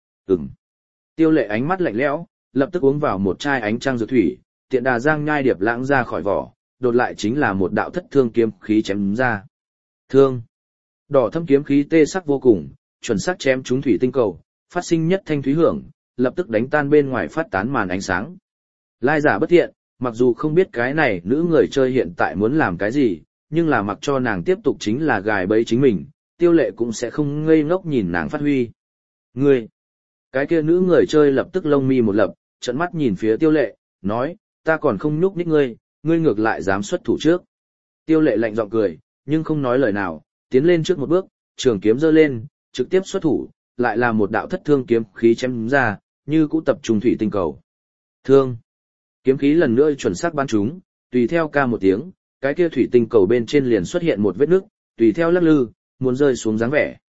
Tiêu Lệ ánh mắt lạnh lẽo, lập tức uống vào một chai ánh trăng dược thủy, tiện đà giang nhai điệp lãng ra khỏi vỏ, đột lại chính là một đạo thất thương kiếm khí chém ra. Thương. Đỏ thâm kiếm khí tê sắc vô cùng, chuẩn xác chém trúng thủy tinh cầu, phát sinh nhất thanh thúy hưởng, lập tức đánh tan bên ngoài phát tán màn ánh sáng. Lai giả bất thiện, mặc dù không biết cái này nữ người chơi hiện tại muốn làm cái gì, nhưng là mặc cho nàng tiếp tục chính là gài bẫy chính mình, Tiêu Lệ cũng sẽ không ngây ngốc nhìn nàng phát huy. Ngươi! Cái kia nữ người chơi lập tức lông mi một lập, trợn mắt nhìn phía Tiêu Lệ, nói, ta còn không nhúc nhích ngươi, ngươi ngược lại dám xuất thủ trước. Tiêu Lệ lạnh giọng cười, nhưng không nói lời nào, tiến lên trước một bước, trường kiếm giơ lên, trực tiếp xuất thủ, lại là một đạo thất thương kiếm khí chém ra, như cũ tập trung thủy tinh cầu. Thương! Kiếm khí lần nữa chuẩn xác bắn trúng, tùy theo ca một tiếng, cái kia thủy tinh cầu bên trên liền xuất hiện một vết nứt, tùy theo lắc lư, muốn rơi xuống dáng vẻ.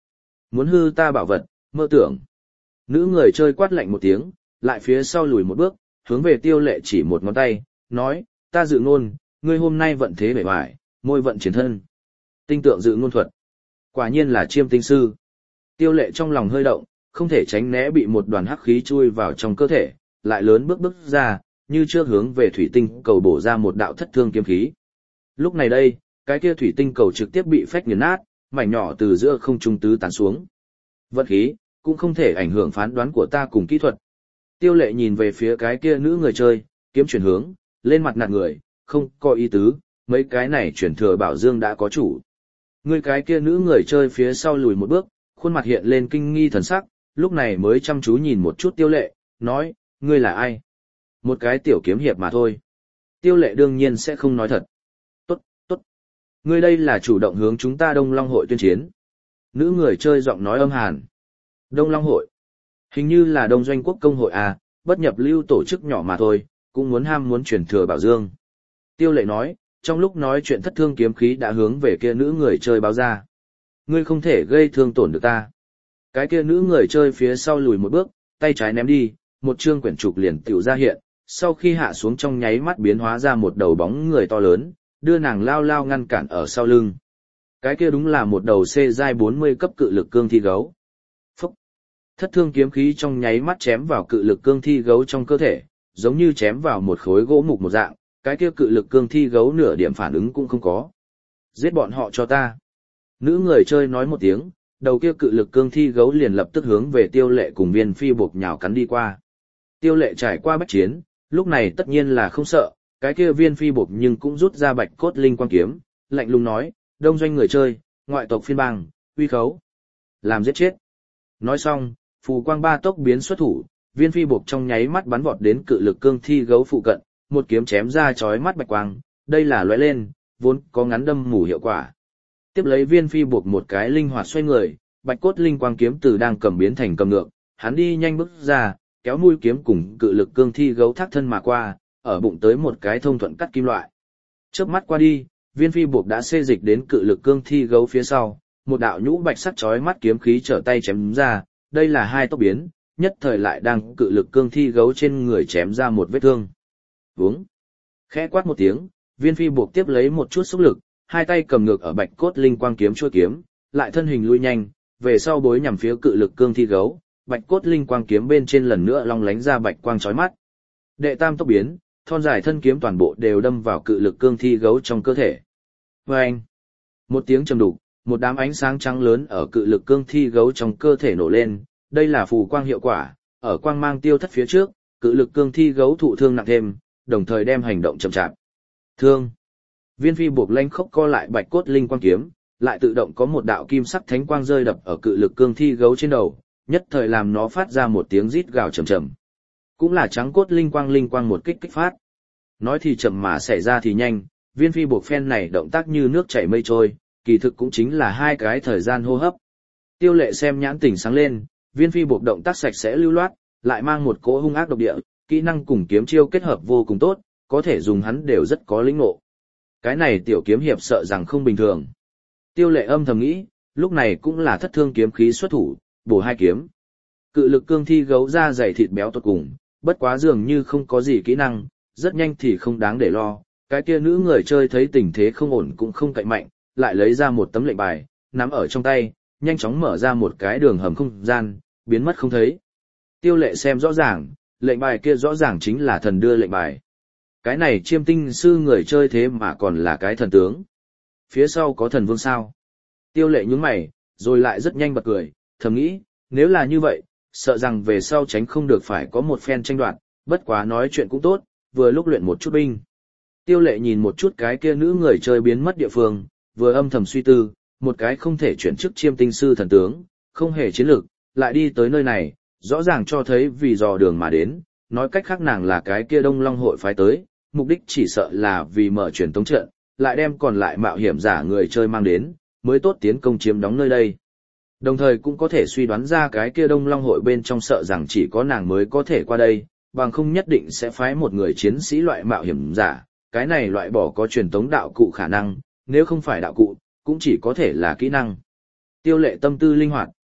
muốn hư ta bảo vật, mơ tưởng. Nữ người chơi quát lạnh một tiếng, lại phía sau lùi một bước, hướng về Tiêu Lệ chỉ một ngón tay, nói, ta dự ngôn, ngươi hôm nay vận thế bể hoài, môi vận chiến thân. Tinh tượng dự ngôn thuật. Quả nhiên là chiêm tinh sư. Tiêu Lệ trong lòng hơi động, không thể tránh né bị một đoàn hắc khí chui vào trong cơ thể, lại lớn bước ra, như trước hướng về thủy tinh cầu bổ ra một đạo thất thương kiếm khí. Lúc này đây, cái kia thủy tinh cầu trực tiếp bị phách nghiền nát, mảnh nhỏ từ giữa không trung tứ tán xuống. Vận khí cũng không thể ảnh hưởng phán đoán của ta cùng kỹ thuật. Tiêu Lệ nhìn về phía cái kia nữ người chơi, kiếm chuyển hướng, lên mặt nạt người, không có ý tứ, mấy cái này chuyển thừa bảo dương đã có chủ. Người cái kia nữ người chơi phía sau lùi một bước, khuôn mặt hiện lên kinh nghi thần sắc, lúc này mới chăm chú nhìn một chút Tiêu Lệ, nói, ngươi là ai? Một cái tiểu kiếm hiệp mà thôi. Tiêu Lệ đương nhiên sẽ không nói thật. Tốt, tốt. Ngươi đây là chủ động hướng chúng ta Đông Long hội tuyên chiến. Nữ người chơi giọng nói âm hàn. Đông Long hội. Hình như là Đông Doanh Quốc công hội à, bất nhập lưu tổ chức nhỏ mà thôi, cũng muốn truyền thừa bảo dương. Tiêu Lệ nói, trong lúc nói chuyện thất thương kiếm khí đã hướng về kia nữ người chơi báo ra. Ngươi không thể gây thương tổn được ta. Cái kia nữ người chơi phía sau lùi một bước, tay trái ném đi, một chương quyển trục liền tiểu ra hiện, sau khi hạ xuống trong nháy mắt biến hóa ra một đầu bóng người to lớn, đưa nàng lao lao ngăn cản ở sau lưng. Cái kia đúng là một đầu C giai 40 cấp cự lực cương thi gấu. Phúc! Thất thương kiếm khí trong nháy mắt chém vào cự lực cương thi gấu trong cơ thể, giống như chém vào một khối gỗ mục một dạng, cái kia cự lực cương thi gấu nửa điểm phản ứng cũng không có. Giết bọn họ cho ta. Nữ người chơi nói một tiếng, đầu kia cự lực cương thi gấu liền lập tức hướng về Tiêu Lệ cùng Viên Phi buộc nhào cắn đi qua. Tiêu Lệ trải qua bách chiến, lúc này tất nhiên là không sợ, cái kia Viên Phi buộc nhưng cũng rút ra bạch cốt linh quang kiếm, lạnh lùng nói, Đông Doanh người chơi, ngoại tộc phiên bang, uy khấu. Làm giết chết. Nói xong, phù quang ba tốc biến xuất thủ, Viên Phi buộc trong nháy mắt bắn vọt đến cự lực cương thi gấu phụ cận, một kiếm chém ra chói mắt bạch quang, đây là lóe lên, vốn có ngắn đâm mù hiệu quả. Tiếp lấy Viên Phi buộc một cái linh hoạt xoay người, bạch cốt linh quang kiếm từ đang cầm biến thành cầm ngược, hắn đi nhanh bước ra, kéo mũi kiếm cùng cự lực cương thi gấu thác thân mà qua, ở bụng tới một cái thông thuận cắt kim loại. Chớp mắt qua đi, Viên Phi buộc đã xê dịch đến cự lực cương thi gấu phía sau, một đạo nhũ bạch sắc chói mắt kiếm khí trở tay chém ra, đây là hai tốc biến, nhất thời lại đang cự lực cương thi gấu trên người chém ra một vết thương. Vướng. Khẽ quát một tiếng, Viên Phi buộc tiếp lấy một chút xúc lực, hai tay cầm ngược ở bạch cốt linh quang kiếm chuôi kiếm, lại thân hình lui nhanh, về sau bối nhằm phía cự lực cương thi gấu, bạch cốt linh quang kiếm bên trên lần nữa long lánh ra bạch quang chói mắt. Đệ tam tốc biến, thon dài thân kiếm toàn bộ đều đâm vào cự lực cương thi gấu trong cơ thể. Vâng! Một tiếng trầm đục, một đám ánh sáng trắng lớn ở cự lực cương thi gấu trong cơ thể nổ lên, đây là phù quang hiệu quả, ở quang mang tiêu thất phía trước, cự lực cương thi gấu thụ thương nặng thêm, đồng thời đem hành động chậm chạp. Thương! Viên Phi buộc lanh khốc co lại bạch cốt linh quang kiếm, lại tự động có một đạo kim sắc thánh quang rơi đập ở cự lực cương thi gấu trên đầu, nhất thời làm nó phát ra một tiếng rít gào trầm trầm. Cũng là trắng cốt linh quang một kích phát. Nói thì chậm mà xảy ra thì nhanh, Viên Phi buộc phen này động tác như nước chảy mây trôi, kỳ thực cũng chính là hai cái thời gian hô hấp. Tiêu Lệ xem nhãn tỉnh sáng lên, Viên Phi buộc động tác sạch sẽ lưu loát, lại mang một cỗ hung ác độc địa, kỹ năng cùng kiếm chiêu kết hợp vô cùng tốt, có thể dùng hắn đều rất có lĩnh ngộ. Cái này tiểu kiếm hiệp sợ rằng không bình thường. Tiêu Lệ âm thầm nghĩ, lúc này cũng là thất thương kiếm khí xuất thủ, bổ hai kiếm. Cự lực cương thi gấu ra dày thịt béo tuột cùng, bất quá dường như không có gì kỹ năng, rất nhanh thì không đáng để lo. Cái kia nữ người chơi thấy tình thế không ổn cũng không cậy mạnh, lại lấy ra một tấm lệnh bài, nắm ở trong tay, nhanh chóng mở ra một cái đường hầm không gian, biến mất không thấy. Tiêu Lệ xem rõ ràng, lệnh bài kia rõ ràng chính là thần đưa lệnh bài. Cái này chiêm tinh sư người chơi thế mà còn là cái thần tướng. Phía sau có thần vương sao? Tiêu Lệ nhướng mày, rồi lại rất nhanh bật cười, thầm nghĩ, nếu là như vậy, sợ rằng về sau tránh không được phải có một phen tranh đoạt, bất quá nói chuyện cũng tốt, vừa lúc luyện một chút binh. Tiêu Lệ nhìn một chút cái kia nữ người chơi biến mất địa phương, vừa âm thầm suy tư, một cái không thể chuyển chức chiêm tinh sư thần tướng, không hề chiến lược, lại đi tới nơi này, rõ ràng cho thấy vì dò đường mà đến, nói cách khác nàng là cái kia Đông Long hội phái tới, mục đích chỉ sợ là vì mở truyền tống trận, lại đem còn lại mạo hiểm giả người chơi mang đến, mới tốt tiến công chiếm đóng nơi đây. Đồng thời cũng có thể suy đoán ra cái kia Đông Long hội bên trong sợ rằng chỉ có nàng mới có thể qua đây, bằng không nhất định sẽ phái một người chiến sĩ loại mạo hiểm giả, cái này loại bỏ có truyền tống đạo cụ khả năng, nếu không phải đạo cụ, cũng chỉ có thể là kỹ năng. Tiêu Lệ tâm tư linh hoạt,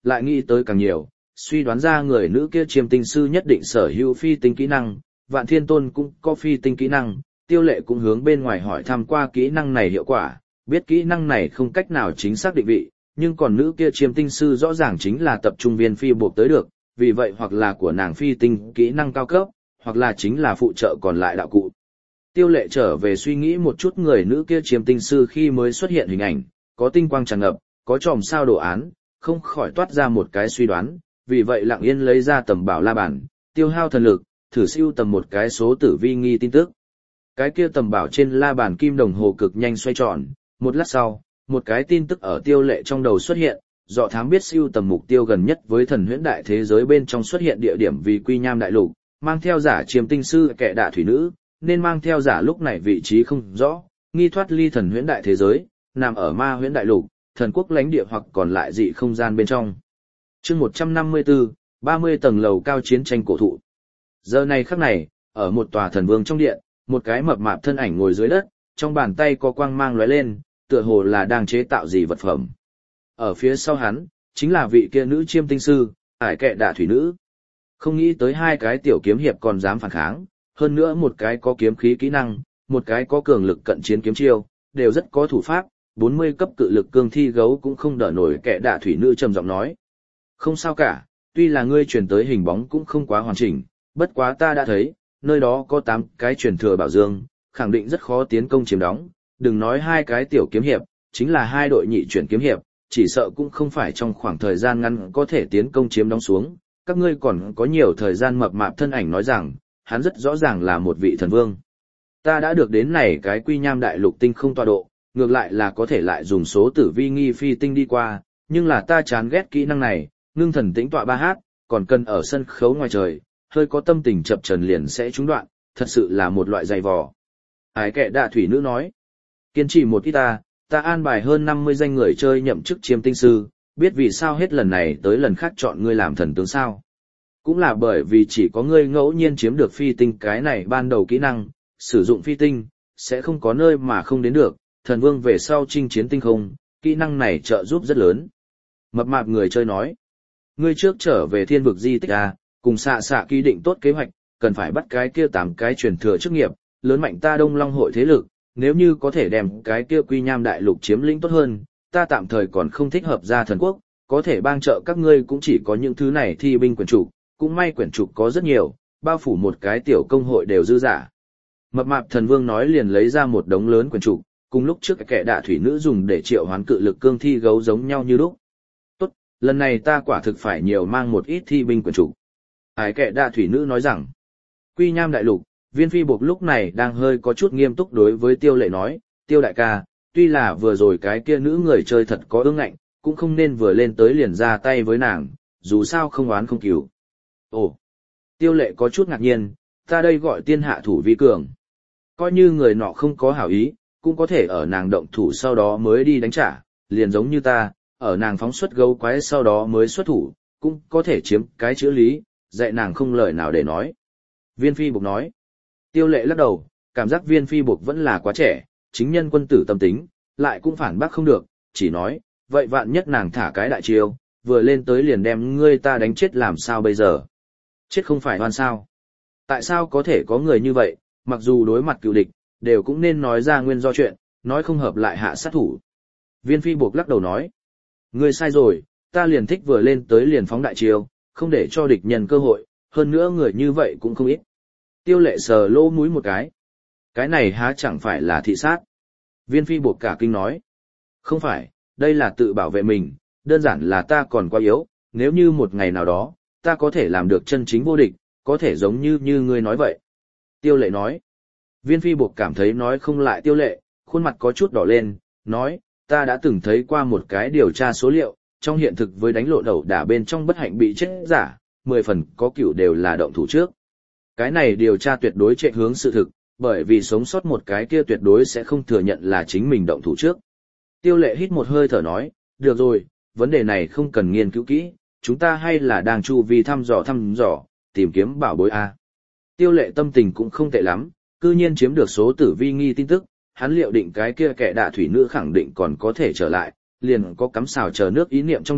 lại nghĩ tới càng nhiều, suy đoán ra người nữ kia chiêm tinh sư nhất định sở hữu phi tinh kỹ năng, Vạn Thiên Tôn cũng có phi tinh kỹ năng, Tiêu Lệ cũng hướng bên ngoài hỏi thăm qua kỹ năng này hiệu quả, biết kỹ năng này không cách nào chính xác định vị, nhưng còn nữ kia chiêm tinh sư rõ ràng chính là tập trung viên phi buộc tới được, vì vậy hoặc là của nàng phi tinh kỹ năng cao cấp, hoặc là chính là phụ trợ còn lại đạo cụ. Tiêu Lệ trở về suy nghĩ một chút người nữ kia chiêm tinh sư khi mới xuất hiện hình ảnh, có tinh quang tràn ngập, có chòm sao đồ án, không khỏi toát ra một cái suy đoán, vì vậy lặng yên lấy ra tầm bảo la bản, tiêu hao thần lực, thử siêu tầm một cái số tử vi nghi tin tức. Cái kia tầm bảo trên la bàn kim đồng hồ cực nhanh xoay tròn, một lát sau, một cái tin tức ở Tiêu Lệ trong đầu xuất hiện, dọ thám biết siêu tầm mục tiêu gần nhất với thần huyễn đại thế giới bên trong xuất hiện địa điểm vì Quy Nham đại lục, mang theo giả chiêm tinh sư kẻ đạ thủy nữ, nên mang theo giả lúc này vị trí không rõ, nghi thoát ly thần huyễn đại thế giới, nằm ở ma huyễn đại lục, thần quốc lãnh địa hoặc còn lại dị không gian bên trong. Chương 154, 30 tầng lầu cao chiến tranh cổ thụ. Giờ này khắc này, ở một tòa thần vương trong điện, một cái mập mạp thân ảnh ngồi dưới đất, trong bàn tay có quang mang lóe lên, tựa hồ là đang chế tạo gì vật phẩm. Ở phía sau hắn, chính là vị kia nữ chiêm tinh sư, ải kệ đạ thủy nữ. Không nghĩ tới hai cái tiểu kiếm hiệp còn dám phản kháng, hơn nữa một cái có kiếm khí kỹ năng, một cái có cường lực cận chiến kiếm chiêu, đều rất có thủ pháp, 40 cấp cự lực cương thi gấu cũng không đỡ nổi kệ đạ thủy nữ trầm giọng nói. Không sao cả, tuy là ngươi truyền tới hình bóng cũng không quá hoàn chỉnh, bất quá ta đã thấy, nơi đó có 8 cái truyền thừa bảo dương, khẳng định rất khó tiến công chiếm đóng, đừng nói hai cái tiểu kiếm hiệp, chính là hai đội nhị chuyển kiếm hiệp, chỉ sợ cũng không phải trong khoảng thời gian ngắn có thể tiến công chiếm đóng xuống, các ngươi còn có nhiều thời gian. Mập mạp thân ảnh nói rằng, hắn rất rõ ràng là một vị thần vương. Ta đã được đến này cái Quy Nham đại lục tinh không tọa độ, ngược lại là có thể lại dùng số tử vi nghi phi tinh đi qua, nhưng là ta chán ghét kỹ năng này, ngưng thần tĩnh tọa 3h, còn cần ở sân khấu ngoài trời, hơi có tâm tình chập chờn liền sẽ trúng đoạn, thật sự là một loại dày vò. Ái kệ đạ thủy nữ nói, kiên trì một ít ta an bài hơn 50 danh người chơi nhậm chức chiêm tinh sư, biết vì sao hết lần này tới lần khác chọn ngươi làm thần tướng sao. Cũng là bởi vì chỉ có ngươi ngẫu nhiên chiếm được phi tinh cái này ban đầu kỹ năng, sử dụng phi tinh, sẽ không có nơi mà không đến được, thần vương về sau chinh chiến tinh không, kỹ năng này trợ giúp rất lớn. Mập mạp người chơi nói, ngươi trước trở về thiên vực di tích cùng xạ ký định tốt kế hoạch, cần phải bắt cái kia 8 cái truyền thừa chức nghiệp, lớn mạnh ta Đông Long hội thế lực, nếu như có thể đem cái kia Quy Nham đại lục chiếm lĩnh tốt hơn, ta tạm thời còn không thích hợp ra thần quốc, có thể bang trợ các ngươi cũng chỉ có những thứ này thi binh quyển trục, cũng may quyển trục có rất nhiều, bao phủ một cái tiểu công hội đều dư giả. Mập mạp thần vương nói liền lấy ra một đống lớn quyển trục, cùng lúc trước kẻ đạ thủy nữ dùng để triệu hoán cự lực cương thi gấu giống nhau như lúc. Tốt, lần này ta quả thực phải nhiều mang một ít thi binh quyển trục. Ái kẻ đạ thủy nữ nói rằng, Quy Nham đại lục, Viên Phi Buộc lúc này đang hơi có chút nghiêm túc đối với Tiêu Lệ nói, Tiêu đại ca, tuy là vừa rồi cái kia nữ người chơi thật có ương ngạnh, cũng không nên vừa lên tới liền ra tay với nàng, dù sao không oán không cứu. Ồ, Tiêu Lệ có chút ngạc nhiên, ta đây gọi tiên hạ thủ vi cường. Coi như người nọ không có hảo ý, cũng có thể ở nàng động thủ sau đó mới đi đánh trả, liền giống như ta, ở nàng phóng xuất gấu quái sau đó mới xuất thủ, cũng có thể chiếm cái chữ lý, dạy nàng không lời nào để nói. Viên Phi Buộc nói, Tiêu Lệ lắc đầu, cảm giác Viên Phi Buộc vẫn là quá trẻ, chính nhân quân tử tâm tính, lại cũng phản bác không được, chỉ nói, vậy vạn nhất nàng thả cái đại chiêu, vừa lên tới liền đem ngươi ta đánh chết làm sao bây giờ? Chết không phải oan sao? Tại sao có thể có người như vậy, mặc dù đối mặt cựu địch, đều cũng nên nói ra nguyên do chuyện, nói không hợp lại hạ sát thủ. Viên Phi Buộc lắc đầu nói, ngươi sai rồi, ta liền thích vừa lên tới liền phóng đại chiêu, không để cho địch nhân cơ hội, hơn nữa người như vậy cũng không ít. Tiêu Lệ sờ lỗ mũi một cái này há chẳng phải là thị sát. Viên Phi Buộc cả kinh nói, không phải, đây là tự bảo vệ mình, đơn giản là ta còn quá yếu, nếu như một ngày nào đó, ta có thể làm được chân chính vô địch, có thể giống như ngươi nói vậy. Tiêu Lệ nói, Viên Phi Buộc cảm thấy nói không lại Tiêu Lệ, khuôn mặt có chút đỏ lên, nói, ta đã từng thấy qua một cái điều tra số liệu, trong hiện thực với đánh lộ đầu đả bên trong bất hạnh bị chết giả, 10 phần có cửu đều là động thủ trước. Cái này điều tra tuyệt đối chạy hướng sự thực, bởi vì sống sót một cái kia tuyệt đối sẽ không thừa nhận là chính mình động thủ trước. Tiêu Lệ hít một hơi thở nói, được rồi, vấn đề này không cần nghiên cứu kỹ, chúng ta hay là đang chu vi thăm dò, tìm kiếm bảo bối A. Tiêu Lệ tâm tình cũng không tệ lắm, cư nhiên chiếm được số tử vi nghi tin tức, hắn liệu định cái kia kẻ đạ thủy nữ khẳng định còn có thể trở lại, liền có cắm xào chờ nước ý niệm trong đầu,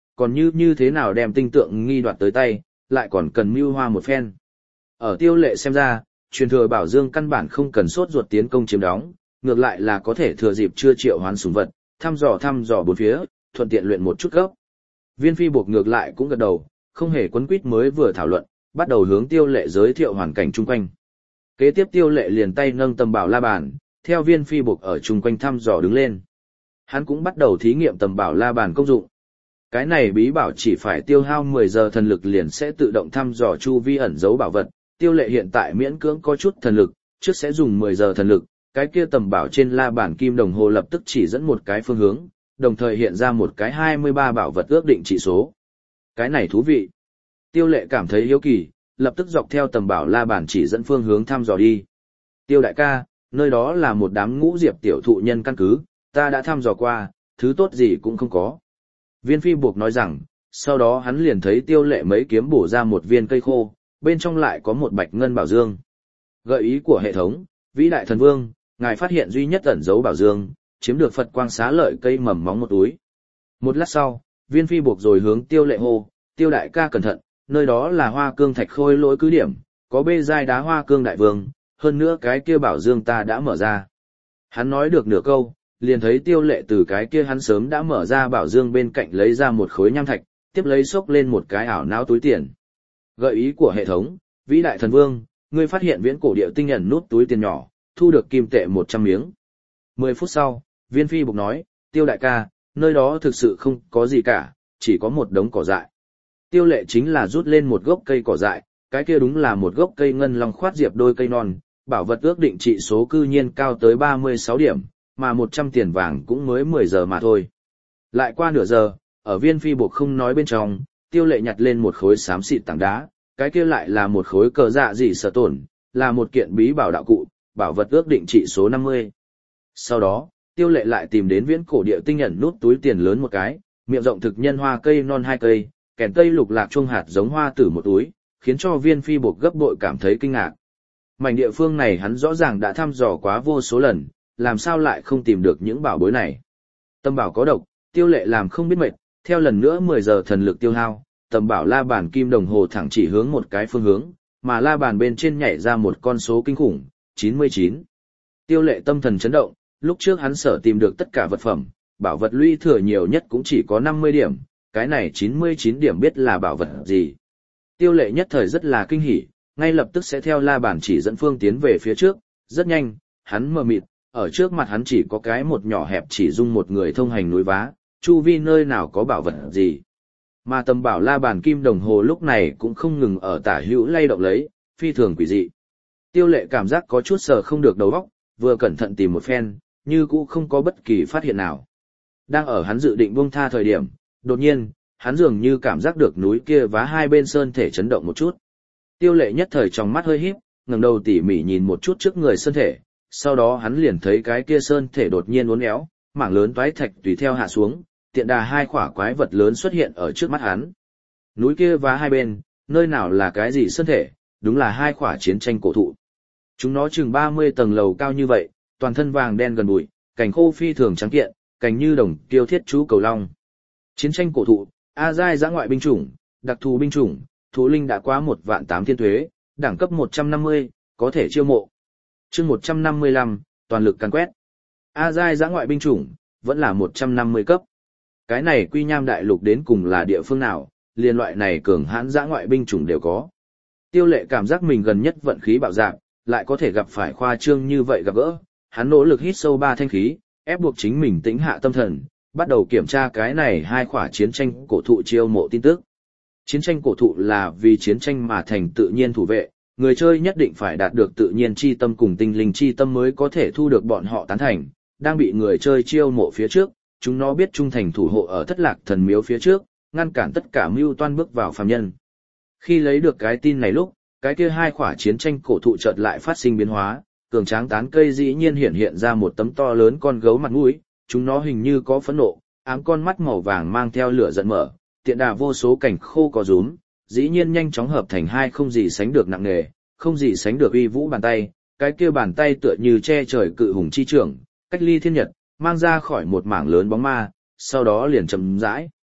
còn như thế nào đem tinh tượng nghi đoạt tới tay, lại còn cần mưu hoa một phen. Ở Tiêu Lệ xem ra, truyền thừa Bảo Dương căn bản không cần sốt ruột tiến công chiếm đóng, ngược lại là có thể thừa dịp chưa triệu hoán sủng vật, thăm dò bốn phía, thuận tiện luyện một chút gốc. Viên Phi buộc ngược lại cũng gật đầu, không hề quấn quýt mới vừa thảo luận, bắt đầu hướng Tiêu Lệ giới thiệu hoàn cảnh chung quanh. Kế tiếp Tiêu Lệ liền tay nâng tầm bảo la bàn, theo Viên Phi buộc ở chung quanh thăm dò đứng lên. Hắn cũng bắt đầu thí nghiệm tầm bảo la bàn công dụng. Cái này bí bảo chỉ phải tiêu hao 10 giờ thần lực liền sẽ tự động thăm dò chu vi ẩn giấu bảo vật. Tiêu Lệ hiện tại miễn cưỡng có chút thần lực, trước sẽ dùng 10 giờ thần lực, cái kia tầm bảo trên la bàn kim đồng hồ lập tức chỉ dẫn một cái phương hướng, đồng thời hiện ra một cái 23 bảo vật ước định trị số. Cái này thú vị. Tiêu Lệ cảm thấy hiếu kỳ, lập tức dọc theo tầm bảo la bàn chỉ dẫn phương hướng thăm dò đi. Tiêu đại ca, nơi đó là một đám ngũ diệp tiểu thụ nhân căn cứ, ta đã thăm dò qua, thứ tốt gì cũng không có. Viên Phi buộc nói rằng, sau đó hắn liền thấy Tiêu Lệ mấy kiếm bổ ra một viên cây khô, bên trong lại có một bạch ngân bảo dương. Gợi ý của hệ thống, vĩ đại thần vương, ngài phát hiện duy nhất ẩn giấu bảo dương, chiếm được Phật quang xá lợi cây mầm móng một túi. Một lát sau, Viên Phi buộc rồi hướng Tiêu Lệ hô, Tiêu đại ca cẩn thận, nơi đó là hoa cương thạch khôi lỗi cứ điểm, có bê giai đá hoa cương đại vương, hơn nữa cái kia bảo dương ta đã mở ra. Hắn nói được nửa câu, liền thấy Tiêu Lệ từ cái kia hắn sớm đã mở ra bảo dương bên cạnh lấy ra một khối nham thạch, tiếp lấy xốc lên một cái ảo não túi tiền. Gợi ý của hệ thống, vĩ đại thần vương, ngươi phát hiện viễn cổ địa tinh ẩn nút túi tiền nhỏ, thu được kim tệ 100 miếng. 10 phút sau, Viên Phi buộc nói, Tiêu đại ca, nơi đó thực sự không có gì cả, chỉ có một đống cỏ dại. Tiêu Lệ chính là rút lên một gốc cây cỏ dại, cái kia đúng là một gốc cây ngân long khoát diệp đôi cây non, bảo vật ước định trị số cư nhiên cao tới 36 điểm, mà 100 tiền vàng cũng mới 10 giờ mà thôi. Lại qua nửa giờ, ở Viên Phi buộc không nói bên trong, Tiêu Lệ nhặt lên một khối xám xịt tảng đá, cái kia lại là một khối cờ dạ gì sở tổn, là một kiện bí bảo đạo cụ, bảo vật ước định trị số 50. Sau đó, Tiêu Lệ lại tìm đến viễn cổ địa tinh ẩn nút túi tiền lớn một cái, miệng rộng thực nhân hoa cây non 2 cây, kèn tây lục lạc chuông hạt giống hoa tử một túi, khiến cho Viên Phi buộc gấp bội cảm thấy kinh ngạc. Mảnh địa phương này hắn rõ ràng đã thăm dò quá vô số lần, làm sao lại không tìm được những bảo bối này. Tâm bảo có độc, Tiêu Lệ làm không biết mệt, theo lần nữa 10 giờ thần lực tiêu hao, tầm bảo la bàn kim đồng hồ thẳng chỉ hướng một cái phương hướng, mà la bàn bên trên nhảy ra một con số kinh khủng, 99. Tiêu Lệ tâm thần chấn động, lúc trước hắn sở tìm được tất cả vật phẩm, bảo vật lũy thừa nhiều nhất cũng chỉ có 50 điểm, cái này 99 điểm biết là bảo vật gì. Tiêu Lệ nhất thời rất là kinh hỉ, ngay lập tức sẽ theo la bàn chỉ dẫn phương tiến về phía trước, rất nhanh, hắn mờ mịt, ở trước mặt hắn chỉ có cái một nhỏ hẹp chỉ dung một người thông hành núi vá, chu vi nơi nào có bảo vật gì. Mà tầm bảo la bàn kim đồng hồ lúc này cũng không ngừng ở tả hữu lay động lấy, phi thường quỷ dị. Tiêu Lệ cảm giác có chút sờ không được đầu óc, vừa cẩn thận tìm một phen, như cũng không có bất kỳ phát hiện nào. Đang ở hắn dự định buông tha thời điểm, đột nhiên, hắn dường như cảm giác được núi kia vá hai bên sơn thể chấn động một chút. Tiêu Lệ nhất thời trong mắt hơi híp, ngẩng đầu tỉ mỉ nhìn một chút trước người sơn thể, sau đó hắn liền thấy cái kia sơn thể đột nhiên uốn éo, mảng lớn toái thạch tùy theo hạ xuống, tiện đà hai khỏa quái vật lớn xuất hiện ở trước mắt hắn. Núi kia vá hai bên, nơi nào là cái gì sơn thể, đúng là hai khỏa chiến tranh cổ thụ. Chúng nó chừng 30 tầng lầu cao như vậy, toàn thân vàng đen gần bụi, cành khô phi thường trắng kiện, cành như đồng tiêu thiết chú cầu long. Chiến tranh cổ thụ, giai dã ngoại binh chủng, đặc thù binh chủng, thú linh đã quá 1.800.000 thiên thuế, đẳng cấp 150, có thể chiêu mộ. Chương 155, toàn lực càn quét. Giai dã ngoại binh chủng, vẫn là 150 cấp. Cái này Quy Nham đại lục đến cùng là địa phương nào, liên loại này cường hãn dã ngoại binh chủng đều có. Tiêu Lệ cảm giác mình gần nhất vận khí bạo dạn, lại có thể gặp phải khoa trương như vậy gặp gỡ, hắn nỗ lực hít sâu 3 thanh khí, ép buộc chính mình tĩnh hạ tâm thần, bắt đầu kiểm tra cái này hai khỏa chiến tranh cổ thụ chiêu mộ tin tức. Chiến tranh cổ thụ là vì chiến tranh mà thành tự nhiên thủ vệ, người chơi nhất định phải đạt được tự nhiên chi tâm cùng tinh linh chi tâm mới có thể thu được bọn họ tán thành, đang bị người chơi chiêu mộ phía trước, chúng nó biết trung thành thủ hộ ở Thất Lạc Thần Miếu phía trước, ngăn cản tất cả mưu toan bước vào phàm nhân. Khi lấy được cái tin này lúc, cái kia hai khỏa chiến tranh cổ thụ chợt lại phát sinh biến hóa, cường tráng tán cây dĩ nhiên hiện ra một tấm to lớn con gấu mặt mũi, chúng nó hình như có phẫn nộ, ám con mắt màu vàng mang theo lửa giận mở, tiện đà vô số cảnh khô có rúm, dĩ nhiên nhanh chóng hợp thành hai không gì sánh được nặng nề, không gì sánh được uy vũ bàn tay, cái kia bàn tay tựa như che trời cự hùng chi trưởng, cách ly thiên nhật, mang ra khỏi một mảng lớn bóng ma, sau đó liền chậm rãi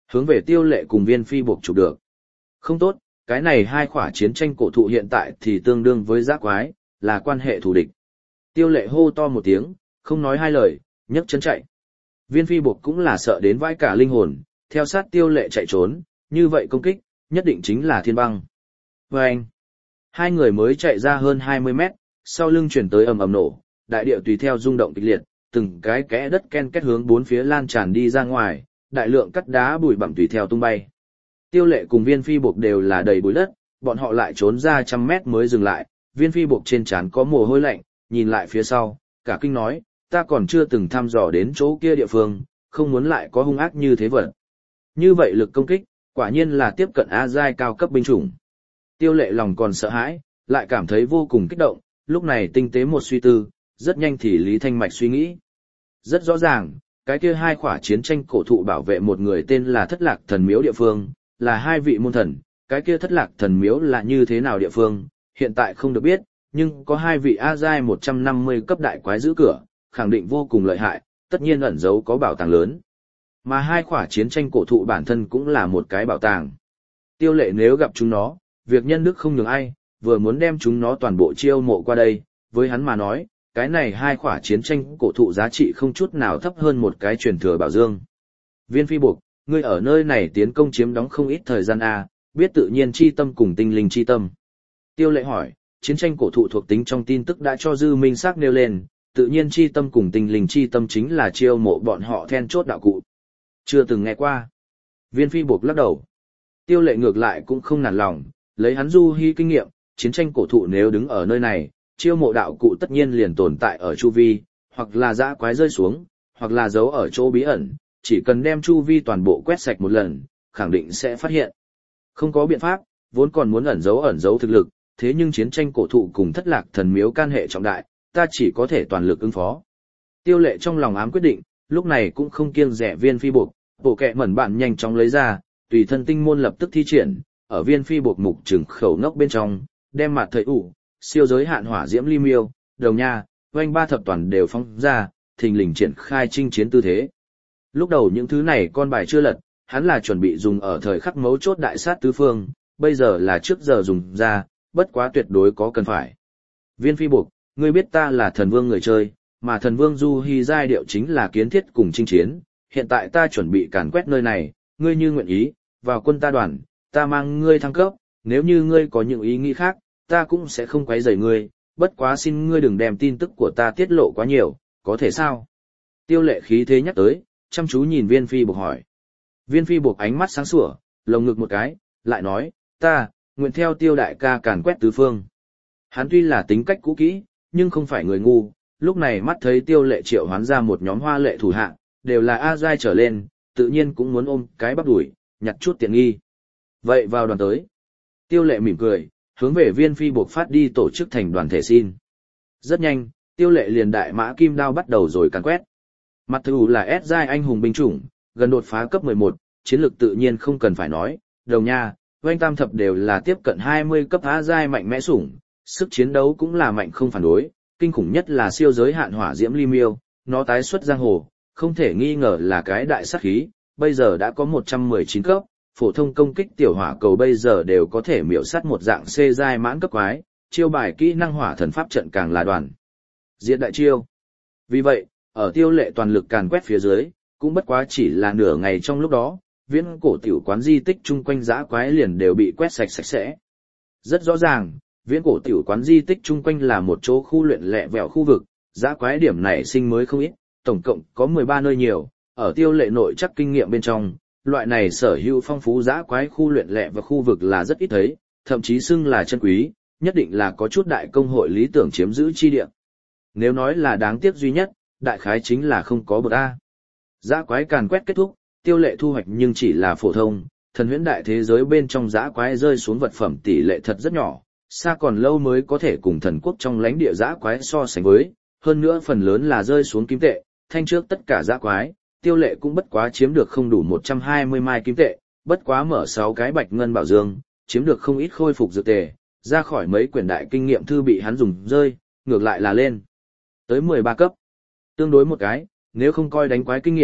Hướng về Tiêu Lệ cùng Viên Phi buộc chụp được. Không tốt, cái này hai khỏa chiến tranh cổ thụ hiện tại thì tương đương với giã quái, là quan hệ thù địch. Tiêu Lệ hô to một tiếng, không nói hai lời, nhấc chân chạy. Viên Phi buộc cũng là sợ đến vãi cả linh hồn, theo sát Tiêu Lệ chạy trốn, như vậy công kích, nhất định chính là thiên băng. Và anh, hai người mới chạy ra hơn 20 mét, sau lưng chuyển tới ầm ầm nổ, đại địa tùy theo rung động kịch liệt, từng cái kẽ đất ken két hướng bốn phía lan tràn đi ra ngoài, đại lượng cắt đá bụi bặm tùy theo tung bay. Tiêu Lệ cùng Viên Phi buộc đều là đầy bụi đất, bọn họ lại trốn ra trăm mét mới dừng lại, Viên Phi buộc trên trán có mồ hôi lạnh, nhìn lại phía sau, cả kinh nói, ta còn chưa từng thăm dò đến chỗ kia địa phương, không muốn lại có hung ác như thế vật. Như vậy lực công kích, quả nhiên là tiếp cận A giai cao cấp binh chủng. Tiêu Lệ lòng còn sợ hãi, lại cảm thấy vô cùng kích động, lúc này tinh tế một suy tư, rất nhanh thì Lý Thanh Mạch suy nghĩ. Rất rõ ràng, cái kia hai khỏa chiến tranh cổ thụ bảo vệ một người tên là Thất Lạc Thần Miếu địa phương, là hai vị môn thần, cái kia Thất Lạc Thần Miếu là như thế nào địa phương, hiện tại không được biết, nhưng có hai vị A giai 150 cấp đại quái giữ cửa, khẳng định vô cùng lợi hại, tất nhiên ẩn giấu có bảo tàng lớn. Mà hai khỏa chiến tranh cổ thụ bản thân cũng là một cái bảo tàng. Tiêu Lệ nếu gặp chúng nó, việc nhân đức không nhường ai, vừa muốn đem chúng nó toàn bộ chiêu mộ qua đây, với hắn mà nói, cái này hai khỏa chiến tranh cổ thụ giá trị không chút nào thấp hơn một cái truyền thừa bảo dương. Viên Phi buộc, ngươi ở nơi này tiến công chiếm đóng không ít thời gian a, biết tự nhiên chi tâm cùng tinh linh chi tâm. Tiêu Lệ hỏi, chiến tranh cổ thụ thuộc tính trong tin tức đã cho dư minh xác nêu lên, tự nhiên chi tâm cùng tinh linh chi tâm chính là chiêu mộ bọn họ then chốt đạo cụ. Chưa từng nghe qua. Viên Phi buộc lắc đầu. Tiêu Lệ ngược lại cũng không nản lòng, lấy hắn du hy kinh nghiệm, chiến tranh cổ thụ nếu đứng ở nơi này, chiêu mộ đạo cụ tất nhiên liền tồn tại ở chu vi, hoặc là dã quái rơi xuống, hoặc là giấu ở chỗ bí ẩn, chỉ cần đem chu vi toàn bộ quét sạch một lần, khẳng định sẽ phát hiện. Không có biện pháp, vốn còn muốn ẩn giấu thực lực, thế nhưng chiến tranh cổ thụ cùng Thất Lạc Thần Miếu can hệ trọng đại, ta chỉ có thể toàn lực ứng phó. Tiêu Lệ trong lòng ám quyết định, lúc này cũng không kiêng dè Viên Phi buộc, bộ kệ mẩn bạn nhanh chóng lấy ra, tùy thân tinh môn lập tức thi triển, ở Viên Phi buộc mục trừng khẩu ngốc bên trong, đem mặt thời ủ, siêu giới hạn hỏa diễm ly miêu, đồng nha, oanh ba thập toàn đều phóng ra, thình lình triển khai chinh chiến tư thế. Lúc đầu những thứ này con bài chưa lật, hắn là chuẩn bị dùng ở thời khắc mấu chốt đại sát tứ phương, bây giờ là trước giờ dùng ra, bất quá tuyệt đối có cần phải. Viên Phi buộc, ngươi biết ta là thần vương người chơi, mà thần vương du hy giai điệu chính là kiến thiết cùng chinh chiến, hiện tại ta chuẩn bị càn quét nơi này, ngươi như nguyện ý, vào quân ta đoàn, ta mang ngươi thăng cấp, nếu như ngươi có những ý nghĩ khác, ta cũng sẽ không quấy rầy ngươi, bất quá xin ngươi đừng đem tin tức của ta tiết lộ quá nhiều, có thể sao? Tiêu Lệ khí thế nhắc tới, chăm chú nhìn Viên Phi buộc hỏi. Viên Phi buộc ánh mắt sáng sủa, lồng ngực một cái, lại nói, ta, nguyện theo Tiêu đại ca càn quét tứ phương. Hắn tuy là tính cách cũ kỹ, nhưng không phải người ngu, lúc này mắt thấy Tiêu Lệ triệu hoán ra một nhóm hoa lệ thủ hạ, đều là A giai trở lên, tự nhiên cũng muốn ôm cái bắp đuổi, nhặt chút tiện nghi. Vậy vào đoàn tới. Tiêu Lệ mỉm cười, hướng về Viên Phi buộc phát đi tổ chức thành đoàn thể xin. Rất nhanh, Tiêu Lệ liền đại mã kim đao bắt đầu rồi càn quét. Mặt thù là S giai anh hùng binh chủng, gần đột phá cấp 11, chiến lược tự nhiên không cần phải nói, đồng nha, oanh tam thập đều là tiếp cận 20 cấp A giai mạnh mẽ sủng, sức chiến đấu cũng là mạnh không phản đối, kinh khủng nhất là siêu giới hạn hỏa diễm ly miêu, nó tái xuất giang hồ, không thể nghi ngờ là cái đại sát khí, bây giờ đã có 119 cấp, phổ thông công kích tiểu hỏa cầu bây giờ đều có thể miểu sát một dạng C giai mãn cấp quái, chiêu bài kỹ năng hỏa thần pháp trận càng là đoàn diện đại chiêu. Vì vậy, ở Tiêu Lệ toàn lực càn quét phía dưới, cũng bất quá chỉ là nửa ngày trong lúc đó, viễn cổ tiểu quán di tích chung quanh dã quái liền đều bị quét sạch sạch sẽ. Rất rõ ràng, viễn cổ tiểu quán di tích chung quanh là một chỗ khu luyện lẹ vẹo khu vực, dã quái điểm này sinh mới không ít, tổng cộng có 13 nơi nhiều, ở Tiêu Lệ nội chắc kinh nghiệm bên trong, loại này sở hữu phong phú dã quái khu luyện lẹ và khu vực là rất ít thấy, thậm chí xưng là chân quý, nhất định là có chút đại công hội lý tưởng chiếm giữ chi địa. Nếu nói là đáng tiếc duy nhất, đại khái chính là không có bậc A. Dã quái càn quét kết thúc, Tiêu Lệ thu hoạch nhưng chỉ là phổ thông, thần huyễn đại thế giới bên trong dã quái rơi xuống vật phẩm tỷ lệ thật rất nhỏ, xa còn lâu mới có thể cùng thần quốc trong lãnh địa dã quái so sánh với, hơn nữa phần lớn là rơi xuống kim tệ, thanh trước tất cả dã quái, Tiêu Lệ cũng bất quá chiếm được không đủ 120 mai kim tệ, bất quá mở 6 cái bạch ngân bảo dương, chiếm được không ít khôi phục dược tề, ra khỏi mấy quyển đại kinh nghiệm thư bị hắn dùng rơi, ngược lại là lên tới 13 cấp. Tương đối một cái, nếu không coi đánh quái kinh nghiệm,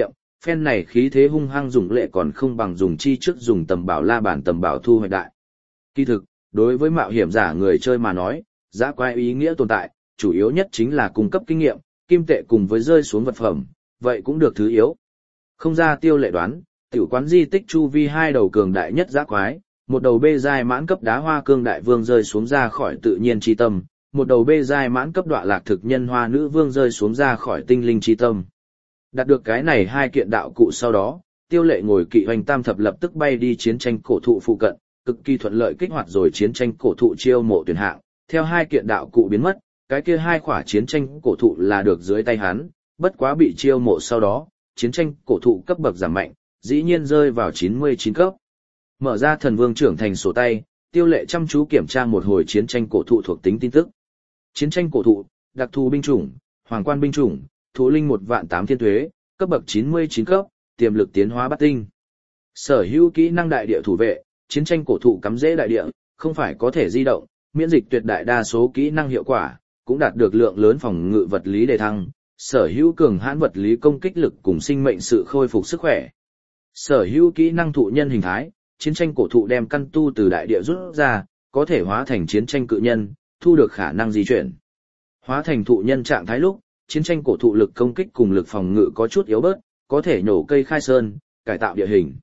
phen này khí thế hung hăng dùng lệ còn không bằng dùng chi trước dùng tầm bảo la bàn tầm bảo thu hoạch đại. Kỳ thực, đối với mạo hiểm giả người chơi mà nói, giã quái ý nghĩa tồn tại, chủ yếu nhất chính là cung cấp kinh nghiệm, kim tệ cùng với rơi xuống vật phẩm, vậy cũng được thứ yếu. Không ra Tiêu Lệ đoán, tiểu quán di tích chu vi hai đầu cường đại nhất giã quái, một đầu bê giai mãn cấp đá hoa cương đại vương rơi xuống ra khỏi tự nhiên chi tâm, một đầu bê giai mãn cấp đọa lạc thực nhân hoa nữ vương rơi xuống ra khỏi tinh linh chi tâm. Đạt được cái này hai kiện đạo cụ sau đó, Tiêu Lệ ngồi kỵ hoành tam thập lập tức bay đi chiến tranh cổ thụ phụ cận, cực kỳ thuận lợi kích hoạt rồi chiến tranh cổ thụ chiêu mộ tuyển hạng, theo hai kiện đạo cụ biến mất, cái kia hai khỏa chiến tranh cổ thụ là được dưới tay hắn, bất quá bị chiêu mộ sau đó, chiến tranh cổ thụ cấp bậc giảm mạnh, dĩ nhiên rơi vào 99 cấp. Mở ra thần vương trưởng thành sổ tay, Tiêu Lệ chăm chú kiểm tra một hồi chiến tranh cổ thụ thuộc tính tin tức. Chiến tranh cổ thụ, đặc thù binh chủng, hoàng quan binh chủng, thú linh 1.800.000 thiên thuế, cấp bậc 99 cấp, tiềm lực tiến hóa bát tinh. Sở hữu kỹ năng đại địa thủ vệ, chiến tranh cổ thụ cắm rễ đại địa, không phải có thể di động, miễn dịch tuyệt đại đa số kỹ năng hiệu quả, cũng đạt được lượng lớn phòng ngự vật lý đề thăng, sở hữu cường hãn vật lý công kích lực cùng sinh mệnh sự khôi phục sức khỏe. Sở hữu kỹ năng thụ nhân hình thái, chiến tranh cổ thụ đem căn tu từ đại địa rút ra, có thể hóa thành chiến tranh cự nhân, thu được khả năng di chuyển. Hóa thành thụ nhân trạng thái lúc, chiến tranh cổ thụ lực công kích cùng lực phòng ngự có chút yếu bớt, có thể nhổ cây khai sơn, cải tạo địa hình.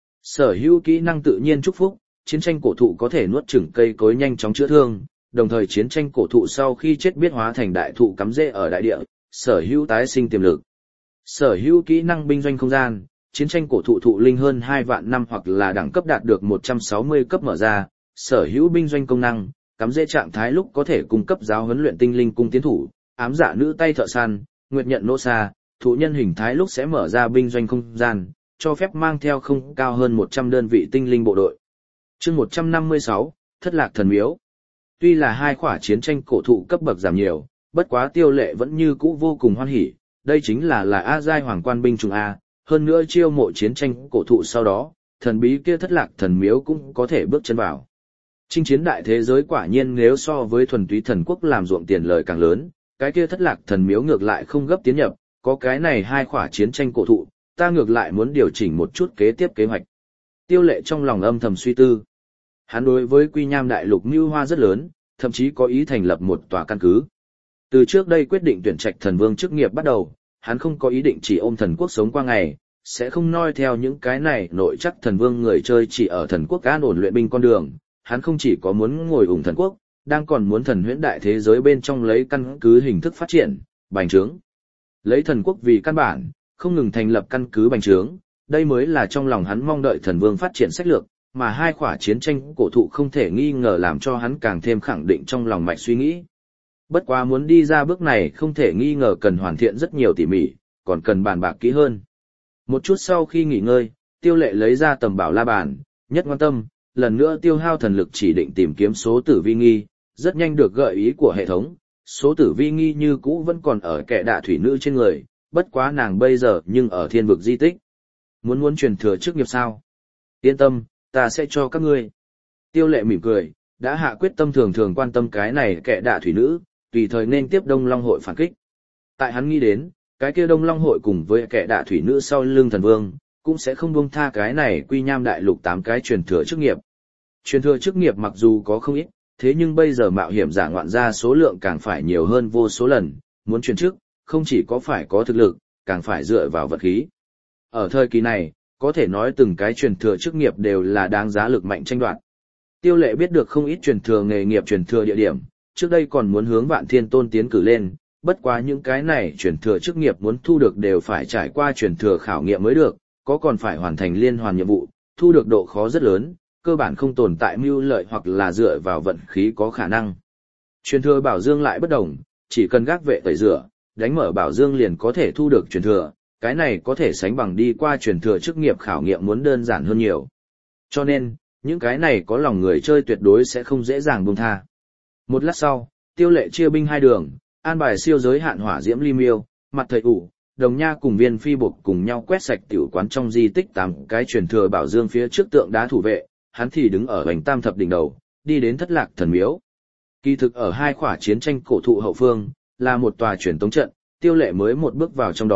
Sở hữu kỹ năng tự nhiên chúc phúc, chiến tranh cổ thụ có thể nuốt chửng cây cối nhanh chóng chữa thương, đồng thời chiến tranh cổ thụ sau khi chết biết hóa thành đại thụ cắm rễ ở đại địa, sở hữu tái sinh tiềm lực. Sở hữu kỹ năng binh doanh không gian, chiến tranh cổ thụ thụ linh hơn 2 vạn năm hoặc là đẳng cấp đạt được 160 cấp mở ra, sở hữu binh doanh công năng, cắm rễ trạng thái lúc có thể cung cấp giáo huấn luyện tinh linh cung tiến thủ, ám giả nữ tay thợ săn, nguyệt nhận nô xa, thụ nhân hình thái lúc sẽ mở ra binh doanh không gian, cho phép mang theo không cao hơn 100 đơn vị tinh linh bộ đội. Chương 156, Thất Lạc Thần Miếu. Tuy là hai khỏa chiến tranh cổ thụ cấp bậc giảm nhiều, bất quá Tiêu Lệ vẫn như cũ vô cùng hoan hỉ, đây chính là A giai hoàng quan binh chủng A, hơn nữa chiêu mộ chiến tranh cổ thụ sau đó, thần bí kia Thất Lạc Thần Miếu cũng có thể bước chân vào. Chinh chiến đại thế giới quả nhiên nếu so với thuần túy thần quốc làm ruộng tiền lời càng lớn, cái kia Thất Lạc Thần Miếu ngược lại không gấp tiến nhập, có cái này hai khỏa chiến tranh cổ thụ, ta ngược lại muốn điều chỉnh một chút kế tiếp kế hoạch. Tiêu Lệ trong lòng âm thầm suy tư. Hắn đối với Quy Nham đại lục mưu hoa rất lớn, thậm chí có ý thành lập một tòa căn cứ. Từ trước đây quyết định tuyển trạch thần vương chức nghiệp bắt đầu, hắn không có ý định chỉ ôm thần quốc sống qua ngày, sẽ không noi theo những cái này nội chắc thần vương người chơi chỉ ở thần quốc an ổn luyện binh con đường. Hắn không chỉ có muốn ngồi ủng thần quốc, đang còn muốn thần huyễn đại thế giới bên trong lấy căn cứ hình thức phát triển, bành trướng. Lấy thần quốc vì căn bản, không ngừng thành lập căn cứ bành trướng, đây mới là trong lòng hắn mong đợi thần vương phát triển sách lược, mà hai khỏa chiến tranh cổ thụ không thể nghi ngờ làm cho hắn càng thêm khẳng định trong lòng mạch suy nghĩ. Bất quá muốn đi ra bước này không thể nghi ngờ cần hoàn thiện rất nhiều tỉ mỉ, còn cần bàn bạc kỹ hơn. Một chút sau khi nghỉ ngơi, Tiêu Lệ lấy ra tầm bảo la bàn, nhất quan tâm, lần nữa tiêu hao thần lực chỉ định tìm kiếm số tử vi nghi, rất nhanh được gợi ý của hệ thống, số tử vi nghi như cũ vẫn còn ở kẻ đạ thủy nữ trên người, bất quá nàng bây giờ nhưng ở thiên vực di tích. Muốn truyền thừa chức nghiệp sao? Yên tâm, ta sẽ cho các ngươi. Tiêu Lệ mỉm cười, đã hạ quyết tâm thường thường quan tâm cái này kẻ đạ thủy nữ, tùy thời nên tiếp Đông Long hội phản kích. Tại hắn nghĩ đến, cái kia Đông Long hội cùng với kẻ đạ thủy nữ sau lưng thần vương, cũng sẽ không buông tha cái này Quy Nham đại lục 8 cái truyền thừa chức nghiệp. Truyền thừa chức nghiệp mặc dù có không ít, thế nhưng bây giờ mạo hiểm giả ngoạn ra số lượng càng phải nhiều hơn vô số lần, muốn truyền chức, không chỉ có phải có thực lực, càng phải dựa vào vật khí. Ở thời kỳ này, có thể nói từng cái truyền thừa chức nghiệp đều là đáng giá lực mạnh tranh đoạt. Tiêu Lệ biết được không ít truyền thừa nghề nghiệp truyền thừa địa điểm, trước đây còn muốn hướng Vạn Thiên Tôn tiến cử lên, bất quá những cái này truyền thừa chức nghiệp muốn thu được đều phải trải qua truyền thừa khảo nghiệm mới được, có còn phải hoàn thành liên hoàn nhiệm vụ, thu được độ khó rất lớn, cơ bản không tồn tại mưu lợi hoặc là dựa vào vận khí có khả năng. Truyền thừa bảo dương lại bất đồng, chỉ cần gác vệ tẩy rửa, đánh mở bảo dương liền có thể thu được truyền thừa, cái này có thể sánh bằng đi qua truyền thừa chức nghiệp khảo nghiệm muốn đơn giản hơn nhiều. Cho nên, những cái này có lòng người chơi tuyệt đối sẽ không dễ dàng buông tha. Một lát sau, Tiêu Lệ chia binh hai đường, an bài siêu giới hạn hỏa diễm ly miêu, mặt thầy ủ, Đồng Nha cùng Viên Phi Bộc cùng nhau quét sạch tiểu quán trong di tích 8 cái truyền thừa bảo dương phía trước tượng đá thủ vệ, hắn thì đứng ở bành tam thập đỉnh đầu, đi đến Thất Lạc Thần Miếu. Kỳ thực ở hai khỏa chiến tranh cổ thụ hậu phương, là một tòa truyền tống trận, Tiêu Lệ mới một bước vào trong đó,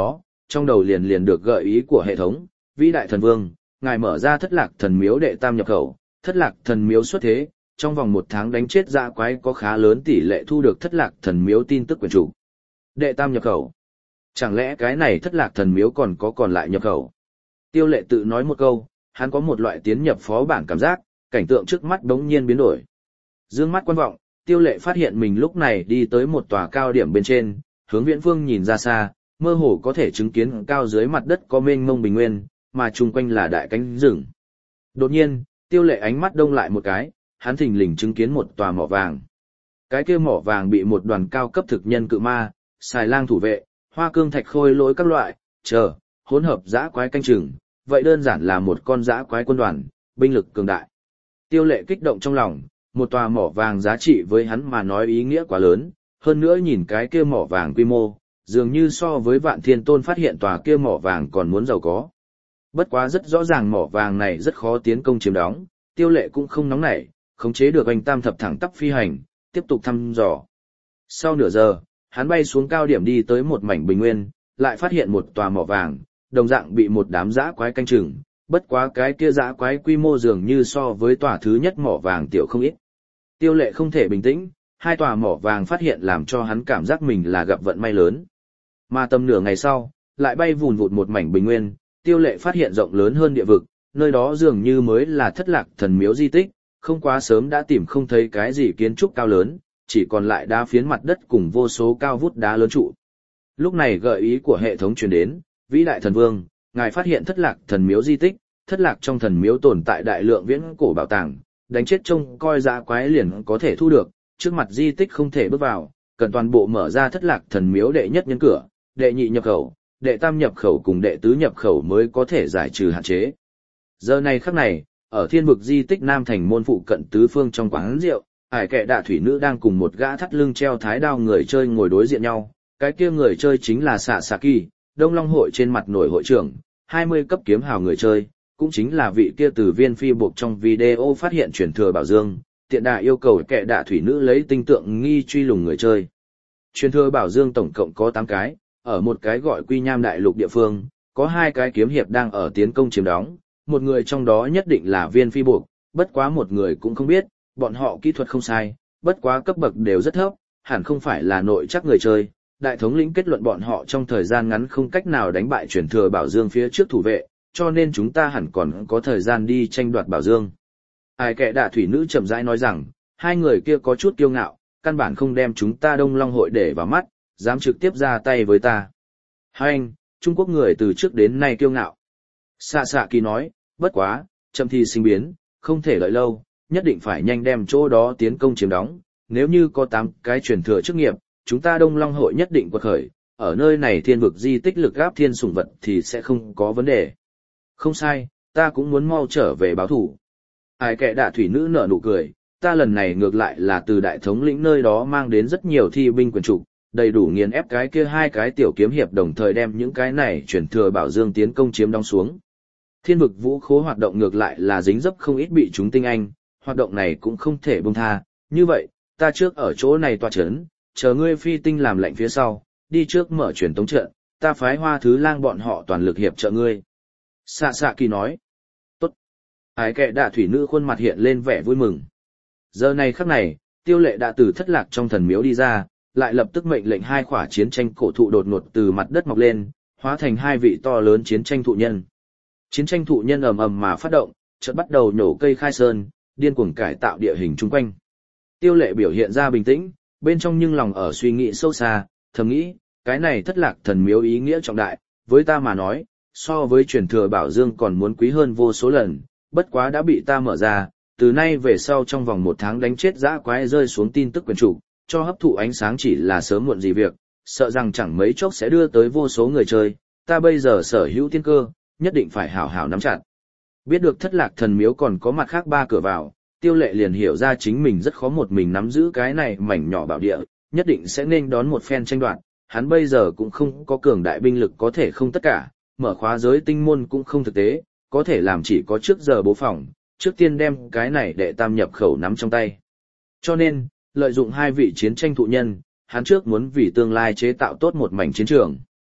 trong đầu liền được gợi ý của hệ thống, vĩ đại thần vương, ngài mở ra thất lạc thần miếu đệ tam nhập khẩu, thất lạc thần miếu xuất thế, trong vòng 1 tháng đánh chết dã quái có khá lớn tỷ lệ thu được thất lạc thần miếu tin tức quyền chủ. Đệ tam nhập khẩu. Chẳng lẽ cái này thất lạc thần miếu còn lại nhập khẩu? Tiêu Lệ tự nói một câu, hắn có một loại tiến nhập phó bản cảm giác, cảnh tượng trước mắt đống nhiên biến đổi. Dương mắt quan vọng, Tiêu Lệ phát hiện mình lúc này đi tới một tòa cao điểm bên trên, hướng viễn phương nhìn ra xa, mơ hồ có thể chứng kiến cao dưới mặt đất có mênh mông bình nguyên, mà chung quanh là đại cánh rừng. Đột nhiên, Tiêu Lệ ánh mắt đông lại một cái, hắn thình lình chứng kiến một tòa mỏ vàng. Cái kia mỏ vàng bị một đoàn cao cấp thực nhân cự ma, xài lang thủ vệ, hoa cương thạch khôi lỗi các loại, hỗn hợp dã quái canh chừng, vậy đơn giản là một con dã quái quân đoàn, binh lực cường đại. Tiêu Lệ kích động trong lòng, một tòa mỏ vàng giá trị với hắn mà nói ý nghĩa quá lớn, hơn nữa nhìn cái kia mỏ vàng quy mô, dường như so với Vạn Thiên Tôn phát hiện tòa kia mỏ vàng còn muốn giàu có. Bất quá rất rõ ràng mỏ vàng này rất khó tiến công chiếm đóng, Tiêu Lệ cũng không nóng nảy, khống chế được anh tam thập thẳng tắp phi hành, tiếp tục thăm dò. Sau nửa giờ, hắn bay xuống cao điểm đi tới một mảnh bình nguyên, lại phát hiện một tòa mỏ vàng, đồng dạng bị một đám dã quái canh chừng, bất quá cái kia dã quái quy mô dường như so với tòa thứ nhất mỏ vàng tiểu không ít. Tiêu Lệ không thể bình tĩnh, hai tòa mỏ vàng phát hiện làm cho hắn cảm giác mình là gặp vận may lớn. Mà tầm nửa ngày sau, lại bay vùn vụt một mảnh bình nguyên, Tiêu Lệ phát hiện rộng lớn hơn địa vực, nơi đó dường như mới là thất lạc thần miếu di tích, không quá sớm đã tìm không thấy cái gì kiến trúc cao lớn, chỉ còn lại đá phiến mặt đất cùng vô số cao vút đá lớn trụ. Lúc này gợi ý của hệ thống truyền đến, vĩ đại thần vương, ngài phát hiện thất lạc thần miếu di tích, thất lạc trong thần miếu tồn tại đại lượng viễn cổ bảo tàng, đánh chết trông coi dã quái liền có thể thu được, trước mặt di tích không thể bước vào, cần toàn bộ mở ra thất lạc thần miếu đệ nhất nhân cửa, đệ nhị nhập khẩu, đệ tam nhập khẩu cùng đệ tứ nhập khẩu mới có thể giải trừ hạn chế. Giờ này khắc này, ở thiên vực di tích Nam Thành môn phụ cận tứ phương trong quán rượu, Ải Kệ Đạ thủy nữ đang cùng một gã thắt lưng treo thái đao người chơi ngồi đối diện nhau, cái kia người chơi chính là Sasaki, Đông Long hội trên mặt nổi hội trưởng, 20 cấp kiếm hào người chơi, cũng chính là vị kia từ viên phi buộc trong video phát hiện truyền thừa bảo dương, tiện đà yêu cầu Kệ Đạ thủy nữ lấy tinh tượng nghi truy lùng người chơi. Truyền thừa bảo dương tổng cộng có 8 cái, ở một cái gọi Quy Nham đại lục địa phương, có 2 cái kiếm hiệp đang ở tiến công chiếm đóng, một người trong đó nhất định là viên phi buộc, bất quá một người cũng không biết, bọn họ kỹ thuật không sai, bất quá cấp bậc đều rất thấp, hẳn không phải là nội chắc người chơi. Đại thống lĩnh kết luận bọn họ trong thời gian ngắn không cách nào đánh bại truyền thừa bảo dương phía trước thủ vệ, cho nên chúng ta hẳn còn có thời gian đi tranh đoạt bảo dương. Ải Kệ Đạ thủy nữ chậm rãi nói rằng, hai người kia có chút kiêu ngạo, căn bản không đem chúng ta Đông Long hội để vào mắt, dám trực tiếp ra tay với ta. Hai anh, Trung Quốc người từ trước đến nay kiêu ngạo. Sasaki nói, bất quá, chậm thì sinh biến, không thể đợi lâu, nhất định phải nhanh đem chỗ đó tiến công chiếm đóng, nếu như có 8 cái truyền thừa chức nghiệp, chúng ta Đông Long hội nhất định quật khởi, ở nơi này thiên vực di tích lực gáp thiên sủng vật thì sẽ không có vấn đề. Không sai, ta cũng muốn mau trở về báo thủ. Ải Kệ Đạ thủy nữ nở nụ cười, ta lần này ngược lại là từ đại thống lĩnh nơi đó mang đến rất nhiều thi binh quyền trục, đầy đủ nghiền ép cái kia 2 cái tiểu kiếm hiệp đồng thời đem những cái này chuyển thừa bảo dương tiến công chiếm đóng xuống. Thiên vực vũ khố hoạt động ngược lại là dính dấp không ít bị chúng tinh anh, hoạt động này cũng không thể buông tha, như vậy, ta trước ở chỗ này tọa chấn, chờ ngươi phi tinh làm lệnh phía sau, đi trước mở truyền tống trận, ta phái Hoa Thứ Lang bọn họ toàn lực hiệp trợ ngươi. Sasaki nói. Tốt. Ải Kệ Đạ thủy nữ khuôn mặt hiện lên vẻ vui mừng. Giờ này khắc này, Tiêu Lệ đã từ thất lạc trong thần miếu đi ra, lại lập tức mệnh lệnh 2 khỏa chiến tranh cổ thụ đột ngột từ mặt đất mọc lên, hóa thành 2 vị to lớn chiến tranh thụ nhân. Chiến tranh thụ nhân ầm ầm mà phát động, chợt bắt đầu nhổ cây khai sơn, điên cuồng cải tạo địa hình chung quanh. Tiêu Lệ biểu hiện ra bình tĩnh, bên trong nhưng lòng ở suy nghĩ sâu xa, thầm nghĩ, cái này thất lạc thần miếu ý nghĩa trọng đại, với ta mà nói, so với truyền thừa bảo dương còn muốn quý hơn vô số lần, bất quá đã bị ta mở ra, từ nay về sau trong vòng 1 tháng đánh chết dã quái rơi xuống tin tức quyền chủ, cho hấp thụ ánh sáng chỉ là sớm muộn gì việc, sợ rằng chẳng mấy chốc sẽ đưa tới vô số người chơi, ta bây giờ sở hữu tiên cơ, nhất định phải hảo hảo nắm chặt. Biết được thất lạc thần miếu còn có mặt khác 3 cửa vào, Tiêu Lệ liền hiểu ra chính mình rất khó một mình nắm giữ cái này mảnh nhỏ bảo địa, nhất định sẽ nên đón một phen tranh đoạt, hắn bây giờ cũng không có cường đại binh lực có thể không tất cả, mở khóa giới tinh môn cũng không thực tế, có thể làm chỉ có trước giờ bố phòng, trước tiên đem cái này đệ tam nhập khẩu nắm trong tay. Cho nên, lợi dụng 2 vị chiến tranh thụ nhân, hắn trước muốn vì tương lai chế tạo tốt một mảnh chiến trường.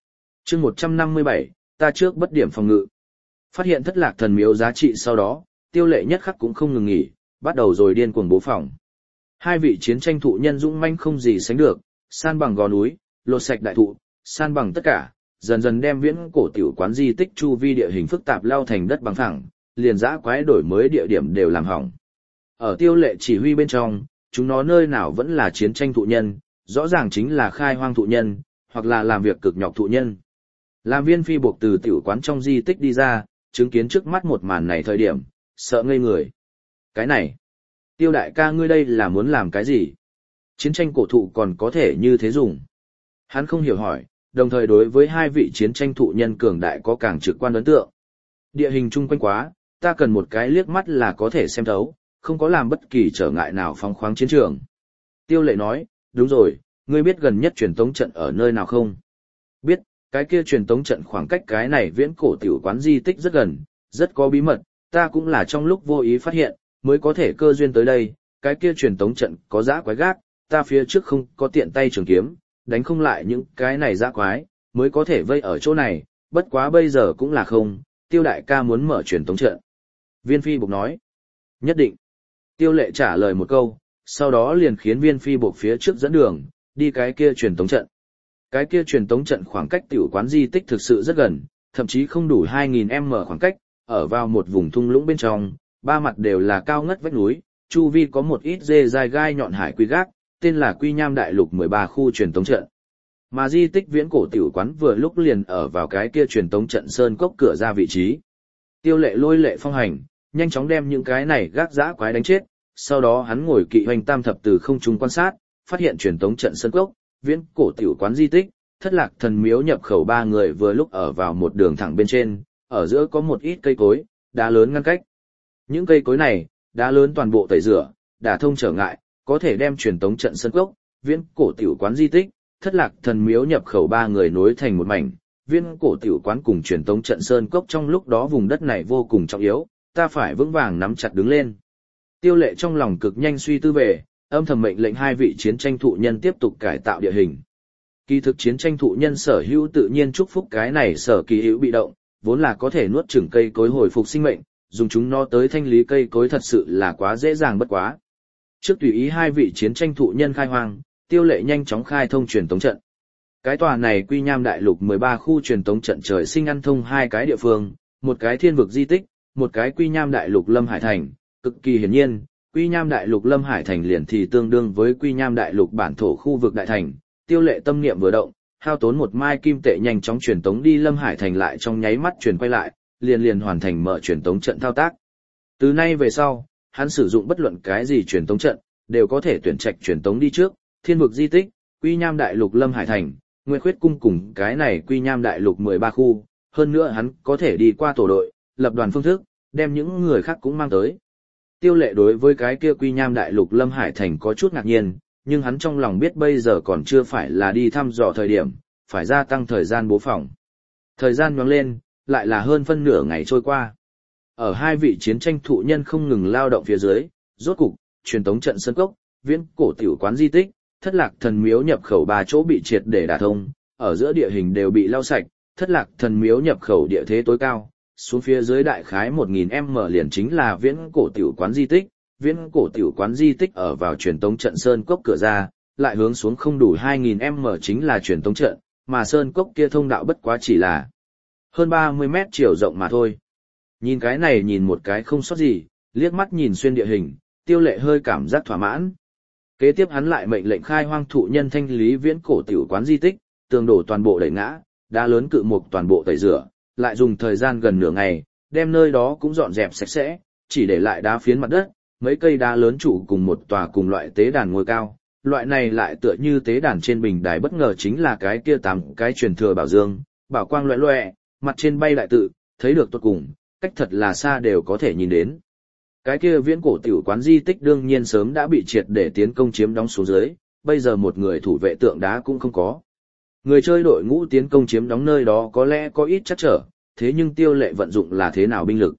chương 157, ta trước bất điểm phòng ngự. Phát hiện thất lạc thần miếu giá trị sau đó, Tiêu Lệ nhất khắc cũng không ngừng nghỉ, bắt đầu rồi điên cuồng bố phòng. Hai vị chiến tranh thụ nhân dũng manh không gì sánh được, san bằng gò núi, lột sạch đại thụ, san bằng tất cả, dần dần đem viễn cổ tiểu quán di tích chu vi địa hình phức tạp lao thành đất bằng phẳng, liền dã quái đổi mới địa điểm đều làm hỏng. Ở Tiêu Lệ chỉ huy bên trong, chúng nó nơi nào vẫn là chiến tranh thụ nhân, rõ ràng chính là khai hoang thụ nhân, hoặc là làm việc cực nhọc thụ nhân. Làm Viên Phi buộc từ tiểu quán trong di tích đi ra, chứng kiến trước mắt một màn này thời điểm, sợ ngây người. Cái này, Tiêu đại ca ngươi đây là muốn làm cái gì? Chiến tranh cổ thụ còn có thể như thế dùng. Hắn không hiểu hỏi, đồng thời đối với hai vị chiến tranh thụ nhân cường đại có càng trực quan ấn tượng. Địa hình chung quanh quá, ta cần một cái liếc mắt là có thể xem thấu, không có làm bất kỳ trở ngại nào phóng khoáng chiến trường. Tiêu Lệ nói, đúng rồi, ngươi biết gần nhất truyền tống trận ở nơi nào không? Biết, cái kia truyền tống trận khoảng cách cái này viễn cổ tiểu quán di tích rất gần, rất có bí mật, ta cũng là trong lúc vô ý phát hiện, mới có thể cơ duyên tới đây, cái kia truyền tống trận có dã quái gác, ta phía trước không có tiện tay trường kiếm, đánh không lại những cái này dã quái, mới có thể vây ở chỗ này, bất quá bây giờ cũng là không, Tiêu đại ca muốn mở truyền tống trận. Viên Phi Bộc nói, nhất định. Tiêu Lệ trả lời một câu, sau đó liền khiến Viên Phi Bộc phía trước dẫn đường, đi cái kia truyền tống trận. Cái kia truyền tống trận khoảng cách tiểu quán di tích thực sự rất gần, thậm chí không đủ 2000m khoảng cách, ở vào một vùng thung lũng bên trong, ba mặt đều là cao ngất vách núi, chu vi có một ít dê dài gai nhọn hải quy gác, tên là Quy Nham Đại Lục 13 khu truyền tống trận. Mà di tích viễn cổ tiểu quán vừa lúc liền ở vào cái kia truyền tống trận sơn cốc cửa ra vị trí. Tiêu Lệ lôi lệ phong hành, nhanh chóng đem những cái này gác dã quái đánh chết, sau đó hắn ngồi kỵ hoành tam thập từ không trung quan sát, phát hiện truyền tống trận sơn cốc, viễn cổ tiểu quán di tích, thất lạc thần miếu nhập khẩu ba người vừa lúc ở vào một đường thẳng bên trên, ở giữa có một ít cây cối, đá lớn ngăn cách. Những cây cối này, đá lớn toàn bộ tẩy rửa, đả thông trở ngại, có thể đem truyền tống trận sơn cốc, viễn cổ tiểu quán di tích, thất lạc thần miếu nhập khẩu ba người nối thành một mảnh. Viễn cổ tiểu quán cùng truyền tống trận sơn cốc trong lúc đó vùng đất này vô cùng trọng yếu, ta phải vững vàng nắm chặt đứng lên. Tiêu Lệ trong lòng cực nhanh suy tư về, âm thầm mệnh lệnh hai vị chiến tranh thụ nhân tiếp tục cải tạo địa hình. Kỳ thực chiến tranh thụ nhân sở hữu tự nhiên chúc phúc cái này sở kỳ hữu bị động, vốn là có thể nuốt chửng cây cối hồi phục sinh mệnh, dùng chúng nó tới thanh lý cây cối thật sự là quá dễ dàng bất quá. Trước tùy ý hai vị chiến tranh thụ nhân khai hoang, Tiêu Lệ nhanh chóng khai thông truyền tống trận. Cái tòa này Quy Nham Đại Lục 13 khu truyền tống trận trời sinh ăn thông hai cái địa phương, một cái thiên vực di tích, một cái Quy Nham Đại Lục Lâm Hải Thành, cực kỳ hiển nhiên, Quy Nham Đại Lục Lâm Hải Thành liền thì tương đương với Quy Nham Đại Lục bản thổ khu vực đại thành. Tiêu Lệ tâm niệm vừa động, hao tốn một mai kim tệ nhanh chóng truyền tống đi Lâm Hải Thành lại trong nháy mắt truyền quay lại, liền hoàn thành mở truyền tống trận thao tác. Từ nay về sau, hắn sử dụng bất luận cái gì truyền tống trận, đều có thể tuyển trạch truyền tống đi trước, thiên vực di tích, Quy Nham Đại Lục Lâm Hải Thành, Nguyệt Khuyết Cung cùng cái này Quy Nham Đại Lục 13 khu, hơn nữa hắn có thể đi qua tổ đội, lập đoàn phương thức, đem những người khác cũng mang tới. Tiêu Lệ đối với cái kia Quy Nham Đại Lục Lâm Hải Thành có chút ngạc nhiên, nhưng hắn trong lòng biết bây giờ còn chưa phải là đi thăm dò thời điểm, phải gia tăng thời gian bố phòng. Thời gian nhoáng lên, lại là hơn phân nửa ngày trôi qua. Ở hai vị chiến tranh thụ nhân không ngừng lao động phía dưới, rốt cục, truyền tống trận sơn cốc, viễn cổ tiểu quán di tích, thất lạc thần miếu nhập khẩu ba chỗ bị triệt để đả thông, ở giữa địa hình đều bị lau sạch, thất lạc thần miếu nhập khẩu địa thế tối cao, xuống phía dưới đại khái 1000m liền chính là viễn cổ tiểu quán di tích. Viễn cổ tiểu quán di tích ở vào truyền tống trận sơn cốc cửa ra, lại hướng xuống không đủ 2000m chính là truyền tống trận, mà sơn cốc kia thông đạo bất quá chỉ là hơn 30 mét chiều rộng mà thôi. Nhìn cái này nhìn một cái không sót gì, liếc mắt nhìn xuyên địa hình, Tiêu Lệ hơi cảm giác thỏa mãn. Kế tiếp hắn lại mệnh lệnh khai hoang thụ nhân thanh lý viễn cổ tiểu quán di tích, tường đổ toàn bộ đẩy ngã, đá lớn cự mục toàn bộ tẩy rửa, lại dùng thời gian gần nửa ngày, đem nơi đó cũng dọn dẹp sạch sẽ, chỉ để lại đá phiến mặt đất, mấy cây đá lớn trụ cùng một tòa cùng loại tế đàn ngôi cao. Loại này lại tựa như tế đàn trên bình đài, bất ngờ chính là cái kia 8 cái truyền thừa bảo dương, bảo quang loẹt loẹt, mặt trên bay lại tự, thấy được tốt cùng, cách thật là xa đều có thể nhìn đến. Cái kia viễn cổ tiểu quán di tích đương nhiên sớm đã bị triệt để tiến công chiếm đóng xuống dưới, bây giờ một người thủ vệ tượng đá cũng không có. Người chơi đội ngũ tiến công chiếm đóng nơi đó có lẽ có ít trắc trở, thế nhưng Tiêu Lệ vận dụng là thế nào binh lực?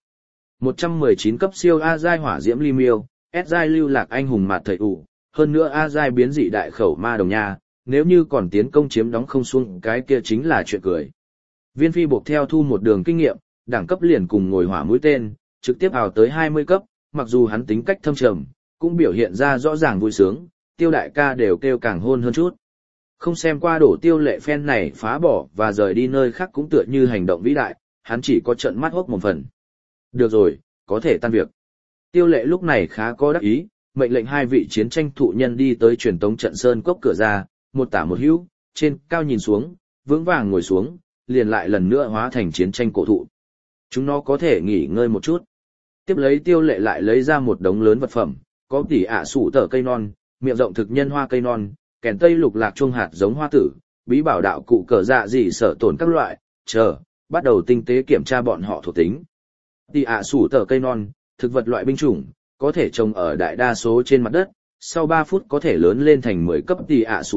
119 cấp siêu A giai hỏa diễm ly miêu, S giai lưu lạc anh hùng mạt thầy ủ, hơn nữa A giai biến dị đại khẩu ma đồng nha, nếu như còn tiến công chiếm đóng không xuống cái kia chính là chuyện cười. Viên phi buộc theo thu một đường kinh nghiệm, đẳng cấp liền cùng ngồi hỏa mũi tên, trực tiếp ào tới 20 cấp, mặc dù hắn tính cách thâm trầm, cũng biểu hiện ra rõ ràng vui sướng, Tiêu đại ca đều kêu càng hôn hơn chút. Không xem qua đổ Tiêu Lệ phen này phá bỏ và rời đi nơi khác cũng tựa như hành động vĩ đại, hắn chỉ có trợn mắt hốc một phần. Được rồi, có thể tan việc. Tiêu Lệ lúc này khá có đắc ý, mệnh lệnh hai vị chiến tranh thụ nhân đi tới truyền tống trận sơn cốc cửa ra, một tả một hữu, trên cao nhìn xuống, vững vàng ngồi xuống, liền lại lần nữa hóa thành chiến tranh cổ thụ. Chúng nó có thể nghỉ ngơi một chút. Tiếp lấy Tiêu Lệ lại lấy ra một đống lớn vật phẩm, có tỉ ạ sủ tở cây non, miệng rộng thực nhân hoa cây non, kèn tây lục lạc chuông hạt giống hoa tử, bí bảo đạo cụ cờ dạ gì sở tổn các loại, bắt đầu tinh tế kiểm tra bọn họ thuộc tính. Tỉ ạ sủ tở cây non, thực vật loại binh chủng, có thể trồng ở đại đa số trên mặt đất, sau 3 phút có thể lớn lên thành 10 cấp tỉ ạ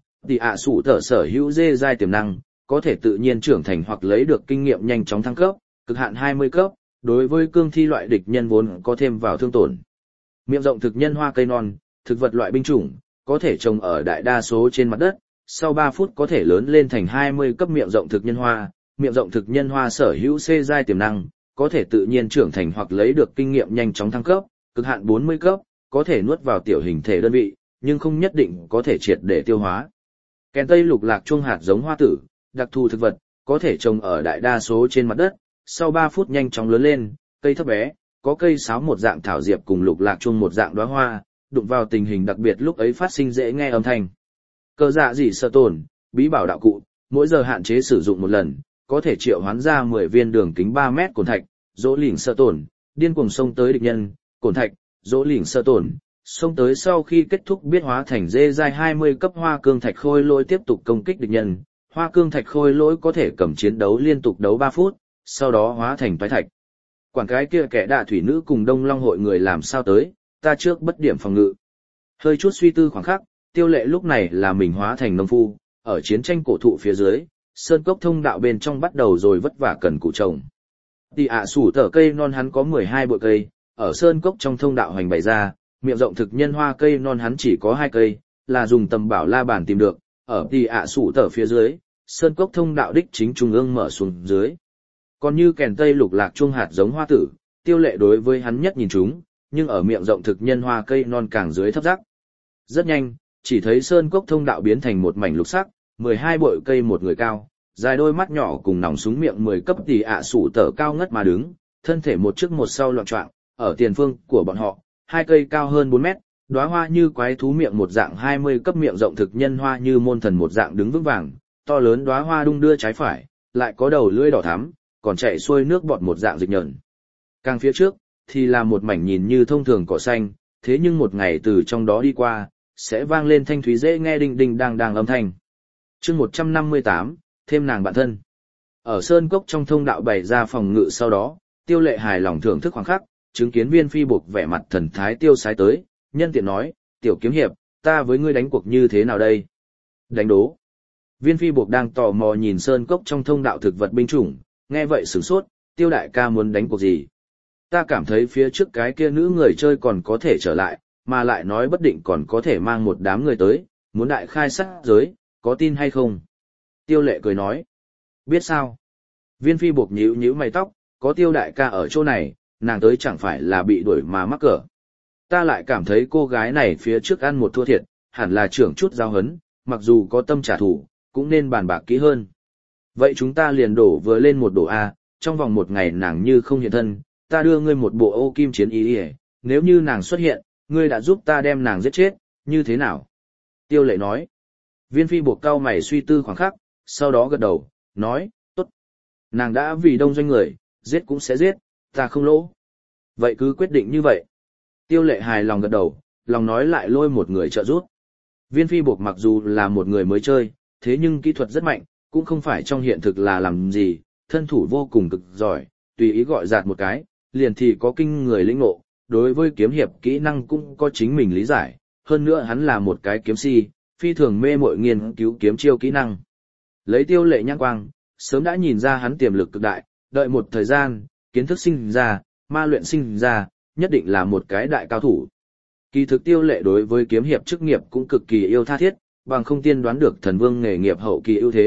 sủ tở sở hữu dê giai tiềm năng, có thể tự nhiên trưởng thành hoặc lấy được kinh nghiệm nhanh chóng thăng cấp, cực hạn 20 cấp, đối với cương thi loại địch nhân vốn có thêm vào thương tổn. Miệng rộng thực nhân hoa cây non, thực vật loại binh chủng, có thể trồng ở đại đa số trên mặt đất, sau 3 phút có thể lớn lên thành 20 cấp miệng rộng thực nhân hoa sở hữu C giai tiềm năng, có thể tự nhiên trưởng thành hoặc lấy được kinh nghiệm nhanh chóng thăng cấp, cực hạn 40 cấp, có thể nuốt vào tiểu hình thể đơn vị, nhưng không nhất định có thể triệt để tiêu hóa. Kèn tây lục lạc chuông hạt giống hoa tử, đặc thù thực vật, có thể trồng ở đại đa số trên mặt đất, sau 3 phút nhanh chóng lớn lên, cây thấp bé, có cây sáo một dạng thảo diệp cùng lục lạc chuông một dạng đóa hoa, đụng vào tình hình đặc biệt lúc ấy phát sinh dễ nghe âm thanh. Cờ dạ gì sở tổn, bí bảo đạo cụ, mỗi giờ hạn chế sử dụng một lần, có thể triệu hoán ra 10 viên đường kính 3 mét cồn thạch, dỗ lỉnh sở tổn, điên cuồng xông tới địch nhân, cồn thạch, dỗ lỉnh sở tổn, xông tới sau khi kết thúc biết hóa thành dê giai 20 cấp hoa cương thạch khôi lỗi tiếp tục công kích địch nhân. Hoa cương thạch khôi lỗi có thể cầm chiến đấu liên tục đấu 3 phút, sau đó hóa thành toái thạch. Quản cái kia kẻ đạ thủy nữ cùng Đông Long hội người làm sao tới, ta trước bất điểm phòng ngự. Hơi chút suy tư khoảng khắc, Tiêu Lệ lúc này là mình hóa thành nông phu, ở chiến tranh cổ thụ phía dưới, sơn cốc thông đạo bên trong bắt đầu rồi vất vả cần củ trồng. Tỉ ạ sủ tở cây non hắn có 12 bụi cây, ở sơn cốc trong thông đạo hành bày ra, miệng rộng thực nhân hoa cây non hắn chỉ có 2 cây, là dùng tầm bảo la bàn tìm được, ở tỉ ạ sủ tở phía dưới, sơn cốc thông đạo đích chính trung ương mở xuống dưới. Còn như kèn tây lục lạc chuông hạt giống hoa tử, Tiêu Lệ đối với hắn nhất nhìn chúng, nhưng ở miệng rộng thực nhân hoa cây non càng dưới thấp rắc. Rất nhanh, chỉ thấy sơn cốc thông đạo biến thành một mảnh lục sắc, 12 bụi cây một người cao, dài đôi mắt nhỏ cùng nòng súng miệng 10 cấp tỉ ạ sủ tở cao ngất mà đứng, thân thể một trước một sau loạn choạng, ở tiền phương của bọn họ, 2 cây cao hơn 4 mét, đóa hoa như quái thú miệng một dạng 20 cấp miệng rộng thực nhân hoa như môn thần một dạng đứng vững vàng, to lớn đóa hoa đung đưa trái phải, lại có đầu lưỡi đỏ thắm, còn chạy xuôi nước bọt một dạng dịch nhợn. Càng phía trước thì là một mảnh nhìn như thông thường cỏ xanh, thế nhưng một ngày từ trong đó đi qua, sẽ vang lên thanh thúy dễ nghe đinh đinh đang đang âm thanh. Chương 158, thêm nàng bạn thân. Ở sơn cốc trong thông đạo bày ra phòng ngự sau đó, Tiêu Lệ hài lòng thưởng thức khoảng khắc, chứng kiến Viên Phi buộc vẻ mặt thần thái tiêu sái tới, nhân tiện nói, tiểu kiếm hiệp, ta với ngươi đánh cuộc như thế nào đây? Đánh đố. Viên Phi buộc đang tò mò nhìn sơn cốc trong thông đạo thực vật binh chủng, nghe vậy sửng sốt, Tiêu đại ca muốn đánh cuộc gì? Ta cảm thấy phía trước cái kia nữ người chơi còn có thể trở lại, mà lại nói bất định còn có thể mang một đám người tới, muốn đại khai sát giới, có tin hay không? Tiêu Lệ cười nói. Biết sao? Viên Phi buộc nhíu nhíu mày tóc, có Tiêu đại ca ở chỗ này, nàng tới chẳng phải là bị đuổi mà mắc cỡ. Ta lại cảm thấy cô gái này phía trước ăn một thua thiệt, hẳn là trưởng chút giao hấn, mặc dù có tâm trả thù, cũng nên bàn bạc kỹ hơn. Vậy chúng ta liền đổ vừa lên một đổ A, trong vòng một ngày nàng như không hiện thân, ta đưa ngươi một bộ ô kim chiến ý đi, nếu như nàng xuất hiện, ngươi đã giúp ta đem nàng giết chết, như thế nào? Tiêu Lệ nói. Viên Phi buộc cau mày suy tư khoảng khắc, sau đó gật đầu, nói, tốt. Nàng đã vì đông doanh người, giết cũng sẽ giết, ta không lỗ. Vậy cứ quyết định như vậy. Tiêu Lệ hài lòng gật đầu, lòng nói lại lôi một người trợ giúp. Viên Phi buộc mặc dù là một người mới chơi, thế nhưng kỹ thuật rất mạnh, cũng không phải trong hiện thực là làm gì, thân thủ vô cùng cực giỏi, tùy ý gọi giạt một cái, liền thì có kinh người lĩnh ngộ, đối với kiếm hiệp kỹ năng cũng có chính mình lý giải, hơn nữa hắn là một cái kiếm si, phi thường mê mội nghiên cứu kiếm chiêu kỹ năng. Lấy Tiêu Lệ nhãn quang, sớm đã nhìn ra hắn tiềm lực cực đại, đợi một thời gian, kiến thức sinh ra, ma luyện sinh ra, nhất định là một cái đại cao thủ. Kỳ thực Tiêu Lệ đối với kiếm hiệp chức nghiệp cũng cực kỳ yêu tha thiết, bằng không tiên đoán được thần vương nghề nghiệp hậu kỳ ưu thế,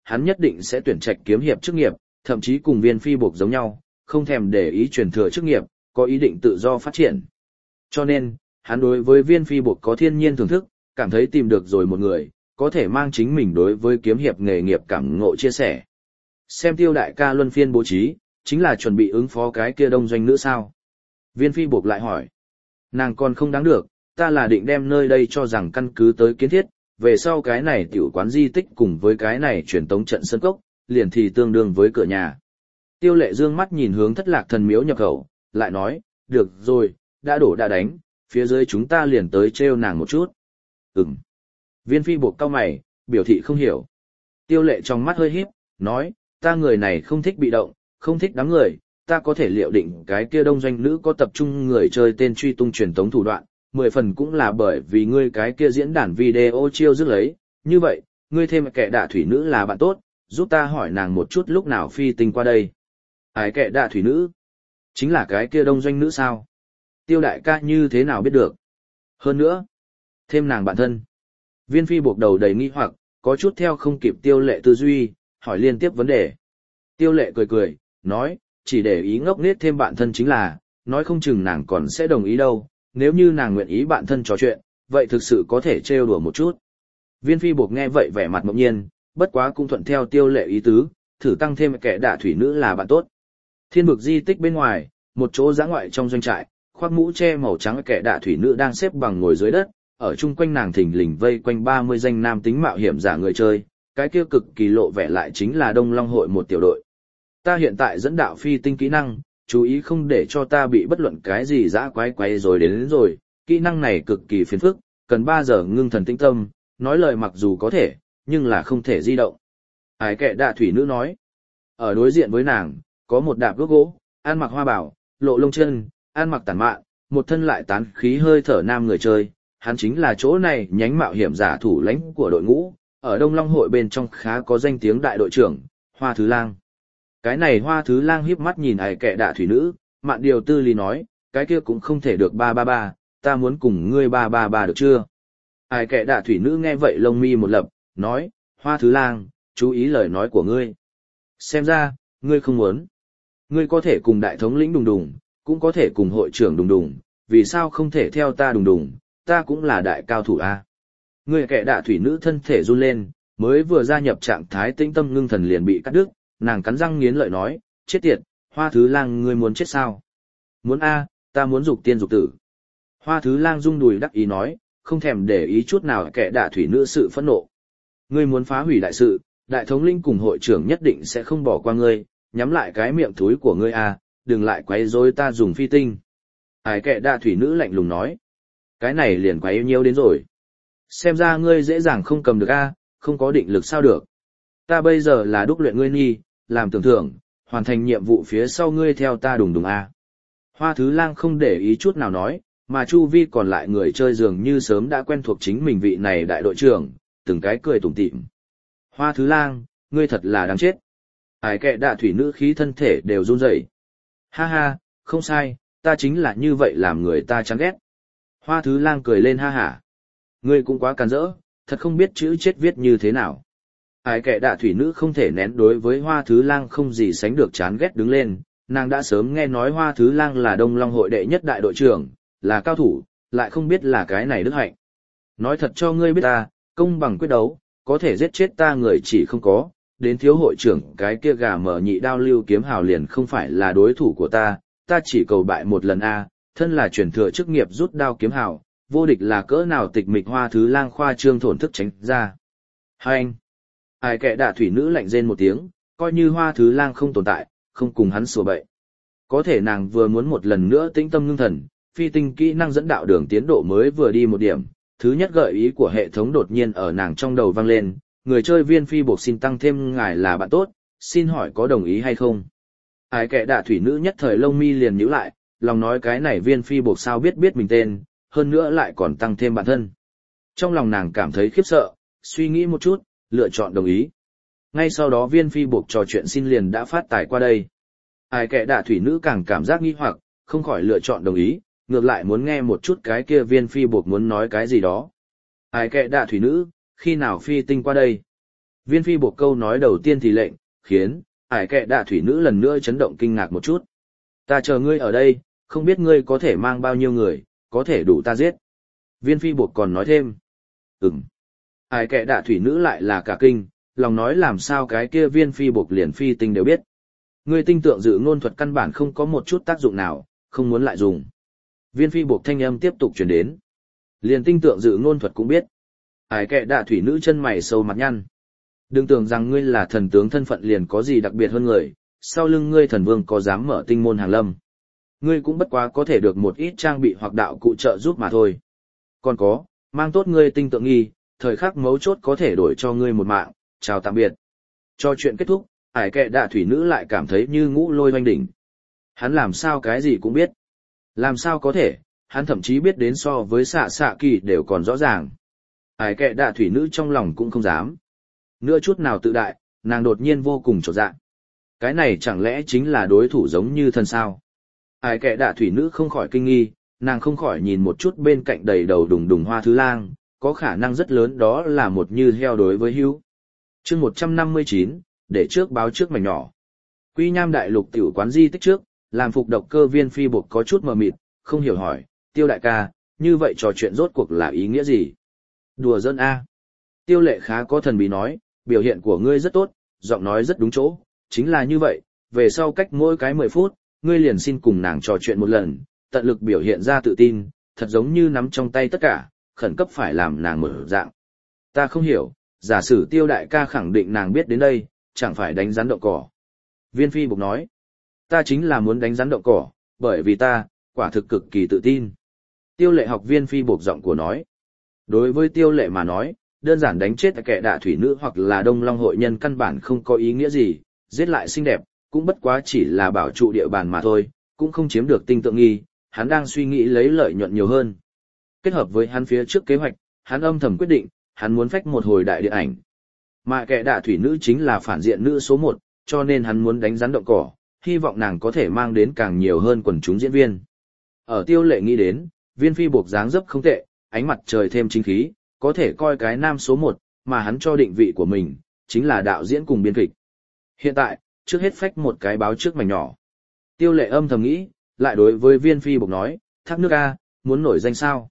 hắn nhất định sẽ tuyển trạch kiếm hiệp chức nghiệp, thậm chí cùng viên phi buộc giống nhau, không thèm để ý truyền thừa chức nghiệp, có ý định tự do phát triển. Cho nên, hắn đối với viên phi buộc có thiên nhiên thưởng thức, cảm thấy tìm được rồi một người, có thể mang chính mình đối với kiếm hiệp nghề nghiệp cảm ngộ chia sẻ. Xem Tiêu đại ca luân phiên bố trí, chính là chuẩn bị ứng phó cái kia đông doanh nữ sao? Viên phi buộc lại hỏi. Nàng còn không đáng được, ta là định đem nơi đây cho rằng căn cứ tới kiến thiết, về sau cái này tiểu quán di tích cùng với cái này truyền tống trận sân cốc, liền thì tương đương với cửa nhà. Tiêu Lệ dương mắt nhìn hướng Thất Lạc Thần miếu nhập khẩu, lại nói, được rồi, đã đổ đã đánh, phía dưới chúng ta liền tới trêu nàng một chút. Ừm. Viên phi buộc cau mày, biểu thị không hiểu. Tiêu Lệ trong mắt hơi híp, nói, ta người này không thích bị động, không thích đám người, ta có thể liệu định cái kia đông doanh nữ có tập trung người chơi tên truy tung truyền tống thủ đoạn, 10 phần cũng là bởi vì ngươi cái kia diễn đàn video chiêu dứt lấy, như vậy, ngươi thêm kẻ đạ thủy nữ là bạn tốt, giúp ta hỏi nàng một chút lúc nào phi tinh qua đây. Ái kẻ đạ thủy nữ, chính là cái kia đông doanh nữ sao? Tiêu đại ca như thế nào biết được? Hơn nữa, thêm nàng bạn thân. Viên phi buộc đầu đầy nghi hoặc, có chút theo không kịp Tiêu Lệ tư duy, hỏi liên tiếp vấn đề. Tiêu Lệ cười cười, nói, chỉ để ý ngốc nghếch thêm bạn thân chính là, nói không chừng nàng còn sẽ đồng ý đâu, nếu như nàng nguyện ý bạn thân trò chuyện, vậy thực sự có thể trêu đùa một chút. Viên phi buộc nghe vậy vẻ mặt ngẫu nhiên, bất quá cũng thuận theo Tiêu Lệ ý tứ, thử tăng thêm kẻ đạ thủy nữ là bạn tốt. Thiên vực di tích bên ngoài, một chỗ giã ngoại trong doanh trại, khoác mũ che màu trắng kẻ đạ thủy nữ đang xếp bằng ngồi dưới đất, ở chung quanh nàng thình lình vây quanh 30 danh nam tính mạo hiểm giả người chơi, cái kia cực kỳ lộ vẻ lại chính là Đông Long hội một tiểu đội. Ta hiện tại dẫn đạo phi tinh kỹ năng, chú ý không để cho ta bị bất luận cái gì dã quái rồi đến rồi, kỹ năng này cực kỳ phiền phức, cần 3 giờ ngưng thần tĩnh tâm, nói lời mặc dù có thể, nhưng là không thể di động. Ái kệ đạ thủy nữ nói, ở đối diện với nàng, có một đạp gốc gỗ, ăn mặc hoa bảo, lộ lông chân, ăn mặc tản mạn, một thân lại tán khí hơi thở nam người chơi, hắn chính là chỗ này nhánh mạo hiểm giả thủ lãnh của đội ngũ, ở Đông Long hội bên trong khá có danh tiếng đại đội trưởng, Hoa Thứ Lang. Cái này Hoa Thứ Lang hiếp mắt nhìn ải kệ đạ thủy nữ, mạn điều tư lý nói, cái kia cũng không thể được 333, ta muốn cùng ngươi 333 được chưa? Ải kệ đạ thủy nữ nghe vậy lông mi một lập, nói, Hoa Thứ Lang, chú ý lời nói của ngươi. Xem ra, ngươi không muốn. Ngươi có thể cùng đại thống lĩnh đùng đùng, cũng có thể cùng hội trưởng đùng đùng, vì sao không thể theo ta đùng đùng, ta cũng là đại cao thủ a. Ngươi kệ đạ thủy nữ thân thể run lên, mới vừa gia nhập trạng thái tĩnh tâm ngưng thần liền bị cắt đứt, nàng cắn răng nghiến lợi nói, chết tiệt, Hoa Thứ Lang ngươi muốn chết sao? Muốn a, ta muốn dục tiên dục tử. Hoa Thứ Lang rung đùi đắc ý nói, không thèm để ý chút nào kệ đạ thủy nữ sự phẫn nộ. Ngươi muốn phá hủy đại sự, đại thống lĩnh cùng hội trưởng nhất định sẽ không bỏ qua ngươi, nhắm lại cái miệng thúi của ngươi a, đừng lại quấy rối ta dùng phi tinh. Ải kệ đạ thủy nữ lạnh lùng nói, cái này liền quấy nhiêu đến rồi. Xem ra ngươi dễ dàng không cầm được a, không có định lực sao được. Ta bây giờ là đúc luyện ngươi nghi, làm tưởng thưởng, hoàn thành nhiệm vụ phía sau ngươi theo ta đùng đùng a. Hoa Thứ Lang không để ý chút nào nói, mà chu vi còn lại người chơi dường như sớm đã quen thuộc chính mình vị này đại đội trưởng, từng cái cười tủm tỉm. Hoa Thứ Lang, ngươi thật là đáng chết. Ải kệ đạ thủy nữ khí thân thể đều run rẩy. Ha ha, không sai, ta chính là như vậy làm người ta chán ghét. Hoa Thứ Lang cười lên ha hả. Ngươi cũng quá càn rỡ, thật không biết chữ chết viết như thế nào. Ái kệ đạ thủy nữ không thể nén đối với Hoa Thứ Lang không gì sánh được chán ghét đứng lên, nàng đã sớm nghe nói Hoa Thứ Lang là Đông Long hội đệ nhất đại đội trưởng, là cao thủ, lại không biết là cái này đức hạnh. Nói thật cho ngươi biết ta, công bằng quyết đấu, có thể giết chết ta người chỉ không có, đến thiếu hội trưởng cái kia gà mở nhị đao lưu kiếm hào liền không phải là đối thủ của ta chỉ cầu bại một lần a, thân là truyền thừa chức nghiệp rút đao kiếm hào, vô địch là cỡ nào tịch mịch Hoa Thứ Lang khoa trương thổn thức tránh ra. Hai anh, ai kệ đạ thủy nữ lạnh rên một tiếng, coi như Hoa Thứ Lang không tồn tại, không cùng hắn sủa bậy. Có thể nàng vừa muốn một lần nữa tĩnh tâm ngưng thần, phi tinh kỹ năng dẫn đạo đường tiến độ mới vừa đi một điểm, thứ nhất gợi ý của hệ thống đột nhiên ở nàng trong đầu vang lên, người chơi viên phi buộc xin tăng thêm ngài là bạn tốt, xin hỏi có đồng ý hay không? Ai kệ đạ thủy nữ nhất thời lông mi liền nhíu lại, lòng nói cái này viên phi buộc sao biết mình tên, hơn nữa lại còn tăng thêm bạn thân. Trong lòng nàng cảm thấy khiếp sợ, suy nghĩ một chút, lựa chọn đồng ý. Ngay sau đó viên phi buộc trò chuyện xin liền đã phát tải qua đây. Ai kệ đạ thủy nữ càng cảm giác nghi hoặc, không khỏi lựa chọn đồng ý, ngược lại muốn nghe một chút cái kia viên phi buộc muốn nói cái gì đó. Ai kệ đạ thủy nữ, khi nào phi tinh qua đây? Viên phi buộc câu nói đầu tiên thì lệnh, khiến ải kệ đạ thủy nữ lần nữa chấn động kinh ngạc một chút. Ta chờ ngươi ở đây, không biết ngươi có thể mang bao nhiêu người, có thể đủ ta giết. Viên phi buộc còn nói thêm. Ải kệ đạ thủy nữ lại là cả kinh, lòng nói làm sao cái kia viên phi buộc liền phi tinh đều biết. Ngươi tinh tượng dự ngôn thuật căn bản không có một chút tác dụng nào, không muốn lại dùng. Viên phi buộc thanh âm tiếp tục truyền đến. Liền tinh tượng dự ngôn thuật cũng biết. Ải kệ đạ thủy nữ chân mày sâu mặt nhăn. Đừng tưởng rằng ngươi là thần tướng thân phận liền có gì đặc biệt hơn người, sau lưng ngươi thần vương có dám mở tinh môn hàng lâm. Ngươi cũng bất quá có thể được một ít trang bị hoặc đạo cụ trợ giúp mà thôi. Còn có, mang tốt ngươi tinh tượng nghi, thời khắc mấu chốt có thể đổi cho ngươi một mạng, chào tạm biệt. Cho chuyện kết thúc, ải kệ đạ thủy nữ lại cảm thấy như ngũ lôi oanh đỉnh. Hắn làm sao cái gì cũng biết. Làm sao có thể, hắn thậm chí biết đến so với xạ kỳ đều còn rõ ràng. Ải kệ đạ thủy nữ trong lòng cũng không dám. Nữa chút nào tự đại, nàng đột nhiên vô cùng chột dạ. Cái này chẳng lẽ chính là đối thủ giống như thân sao? Ải kệ đạ thủy nữ không khỏi kinh nghi, nàng không khỏi nhìn một chút bên cạnh đầy đầu đùng đùng hoa thứ lang, có khả năng rất lớn đó là một như heo đối với hưu. Chương 159, để trước báo trước mảnh nhỏ. Quy Nham đại lục tiểu quán di tích trước, làm phục độc cơ viên phi buộc có chút mờ mịt, không hiểu hỏi, Tiêu đại ca, như vậy trò chuyện rốt cuộc là ý nghĩa gì? Đùa giỡn a. Tiêu lệ khá có thần bí nói, biểu hiện của ngươi rất tốt, giọng nói rất đúng chỗ, chính là như vậy, về sau cách mỗi cái 10 phút, ngươi liền xin cùng nàng trò chuyện một lần, tận lực biểu hiện ra tự tin, thật giống như nắm trong tay tất cả, khẩn cấp phải làm nàng mở dạng. Ta không hiểu, giả sử Tiêu đại ca khẳng định nàng biết đến đây, chẳng phải đánh rắn động cỏ. Viên phi buộc nói, ta chính là muốn đánh rắn động cỏ, bởi vì ta, quả thực cực kỳ tự tin. Tiêu lệ học viên phi buộc giọng của nói. Đối với tiêu lệ mà nói, đơn giản đánh chết kẻ đạ thủy nữ hoặc là đông long hội nhân căn bản không có ý nghĩa gì, giết lại xinh đẹp, cũng bất quá chỉ là bảo trụ địa bàn mà thôi, cũng không chiếm được tinh tượng nghi, hắn đang suy nghĩ lấy lợi nhuận nhiều hơn. Kết hợp với hắn phía trước kế hoạch, hắn âm thầm quyết định, hắn muốn phách một hồi đại điện ảnh. Mà kẻ đạ thủy nữ chính là phản diện nữ số 1, cho nên hắn muốn đánh rắn động cỏ, hy vọng nàng có thể mang đến càng nhiều hơn quần chúng diễn viên. Ở tiêu lệ nghĩ đến, viên phi buộc dáng dấp không tệ, ánh mặt trời thêm chính khí, có thể coi cái nam số 1, mà hắn cho định vị của mình, chính là đạo diễn cùng biên kịch. Hiện tại, trước hết phách một cái báo trước mảnh nhỏ. Tiêu lệ âm thầm nghĩ, lại đối với viên phi buộc nói, thác nước A, muốn nổi danh sao?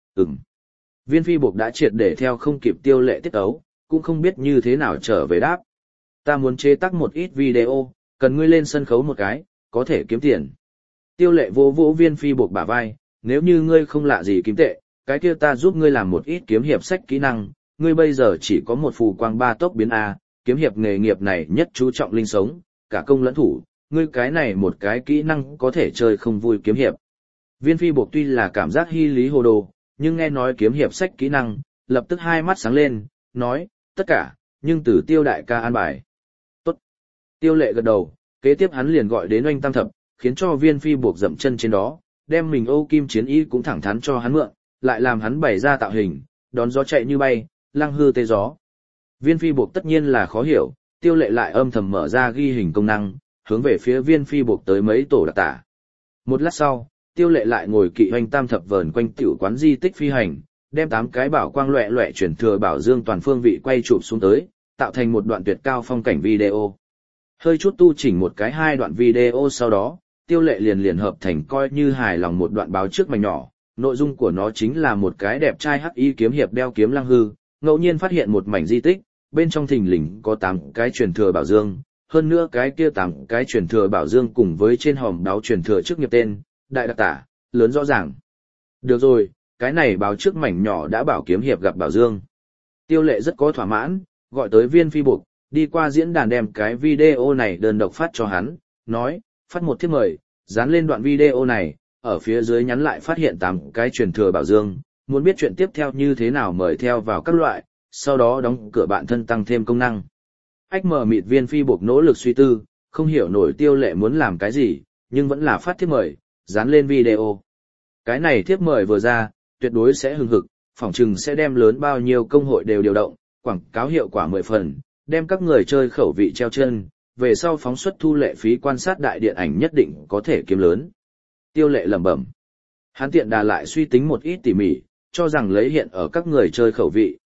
Viên phi buộc đã triệt để theo không kịp tiêu lệ tiết ấu, cũng không biết như thế nào trở về đáp. Ta muốn chế tác một ít video, cần ngươi lên sân khấu một cái, có thể kiếm tiền. Tiêu lệ vỗ viên phi buộc bả vai, nếu như ngươi không lạ gì kiếm tệ, cái kia ta giúp ngươi làm một ít kiếm hiệp sách kỹ năng, ngươi bây giờ chỉ có một phù quang 3 tốc biến A, kiếm hiệp nghề nghiệp này nhất chú trọng linh sống, cả công lẫn thủ, ngươi cái này một cái kỹ năng có thể chơi không vui kiếm hiệp. Viên phi buộc tuy là cảm giác hy lý hồ đồ, nhưng nghe nói kiếm hiệp sách kỹ năng, lập tức hai mắt sáng lên, nói, tất cả, nhưng từ tiêu đại ca an bài. Tốt. Tiêu lệ gật đầu, kế tiếp hắn liền gọi đến oanh tam thập, khiến cho viên phi buộc dậm chân trên đó, đem mình Âu Kim chiến y cũng thẳng thắn cho hắn mượn, lại làm hắn bày ra tạo hình, đón gió chạy như bay, lăng hư tê gió. Viên phi buộc tất nhiên là khó hiểu, tiêu lệ lại âm thầm mở ra ghi hình công năng, hướng về phía viên phi buộc tới mấy tổ đặc tả. Một lát sau, tiêu lệ lại ngồi kỵ hoành tam thập vờn quanh tiểu quán di tích phi hành, đem 8 cái bảo quang loẹ loẹ chuyển thừa bảo dương toàn phương vị quay chụp xuống tới, tạo thành một đoạn tuyệt cao phong cảnh video. Hơi chút tu chỉnh một cái 2 đoạn video sau đó, tiêu lệ liền hợp thành coi như hài lòng một đoạn báo trước mảnh nhỏ, nội dung của nó chính là một cái đẹp trai hắc y kiếm hiệp đeo kiếm lăng hư, ngẫu nhiên phát hiện một mảnh di tích, bên trong thình lình có 8 cái truyền thừa bảo dương, hơn nữa cái kia 8 cái truyền thừa bảo dương cùng với trên hòm đáo truyền thừa trước nghiệp tên, đại đặc tả, lớn rõ ràng. Được rồi, cái này báo trước mảnh nhỏ đã bảo kiếm hiệp gặp bảo dương. Tiêu lệ rất có thỏa mãn, gọi tới viên phi buộc, đi qua diễn đàn đem cái video này đơn độc phát cho hắn, nói, phát một thiếp mời, dán lên đoạn video này, ở phía dưới nhắn lại phát hiện 8 cái truyền thừa bảo dương, muốn biết chuyện tiếp theo như thế nào mời theo vào các loại, sau đó đóng cửa bạn thân tăng thêm công năng. Ách mờ mịt viên phi buộc nỗ lực suy tư, không hiểu nổi tiêu lệ muốn làm cái gì, nhưng vẫn là phát thiếp mời, dán lên video. Cái này thiếp mời vừa ra, tuyệt đối sẽ hừng hực, phỏng chừng sẽ đem lớn bao nhiêu công hội đều điều động, quảng cáo hiệu quả 10 phần, đem các người chơi khẩu vị treo chân, về sau phóng xuất thu lệ phí quan sát đại điện ảnh nhất định có thể kiếm lớn. Tiêu lệ lẩm bẩm. Hắn tiện đà lại suy tính một ít tỉ mỉ, cho rằng lấy hiện ở các người chơi khẩu vị,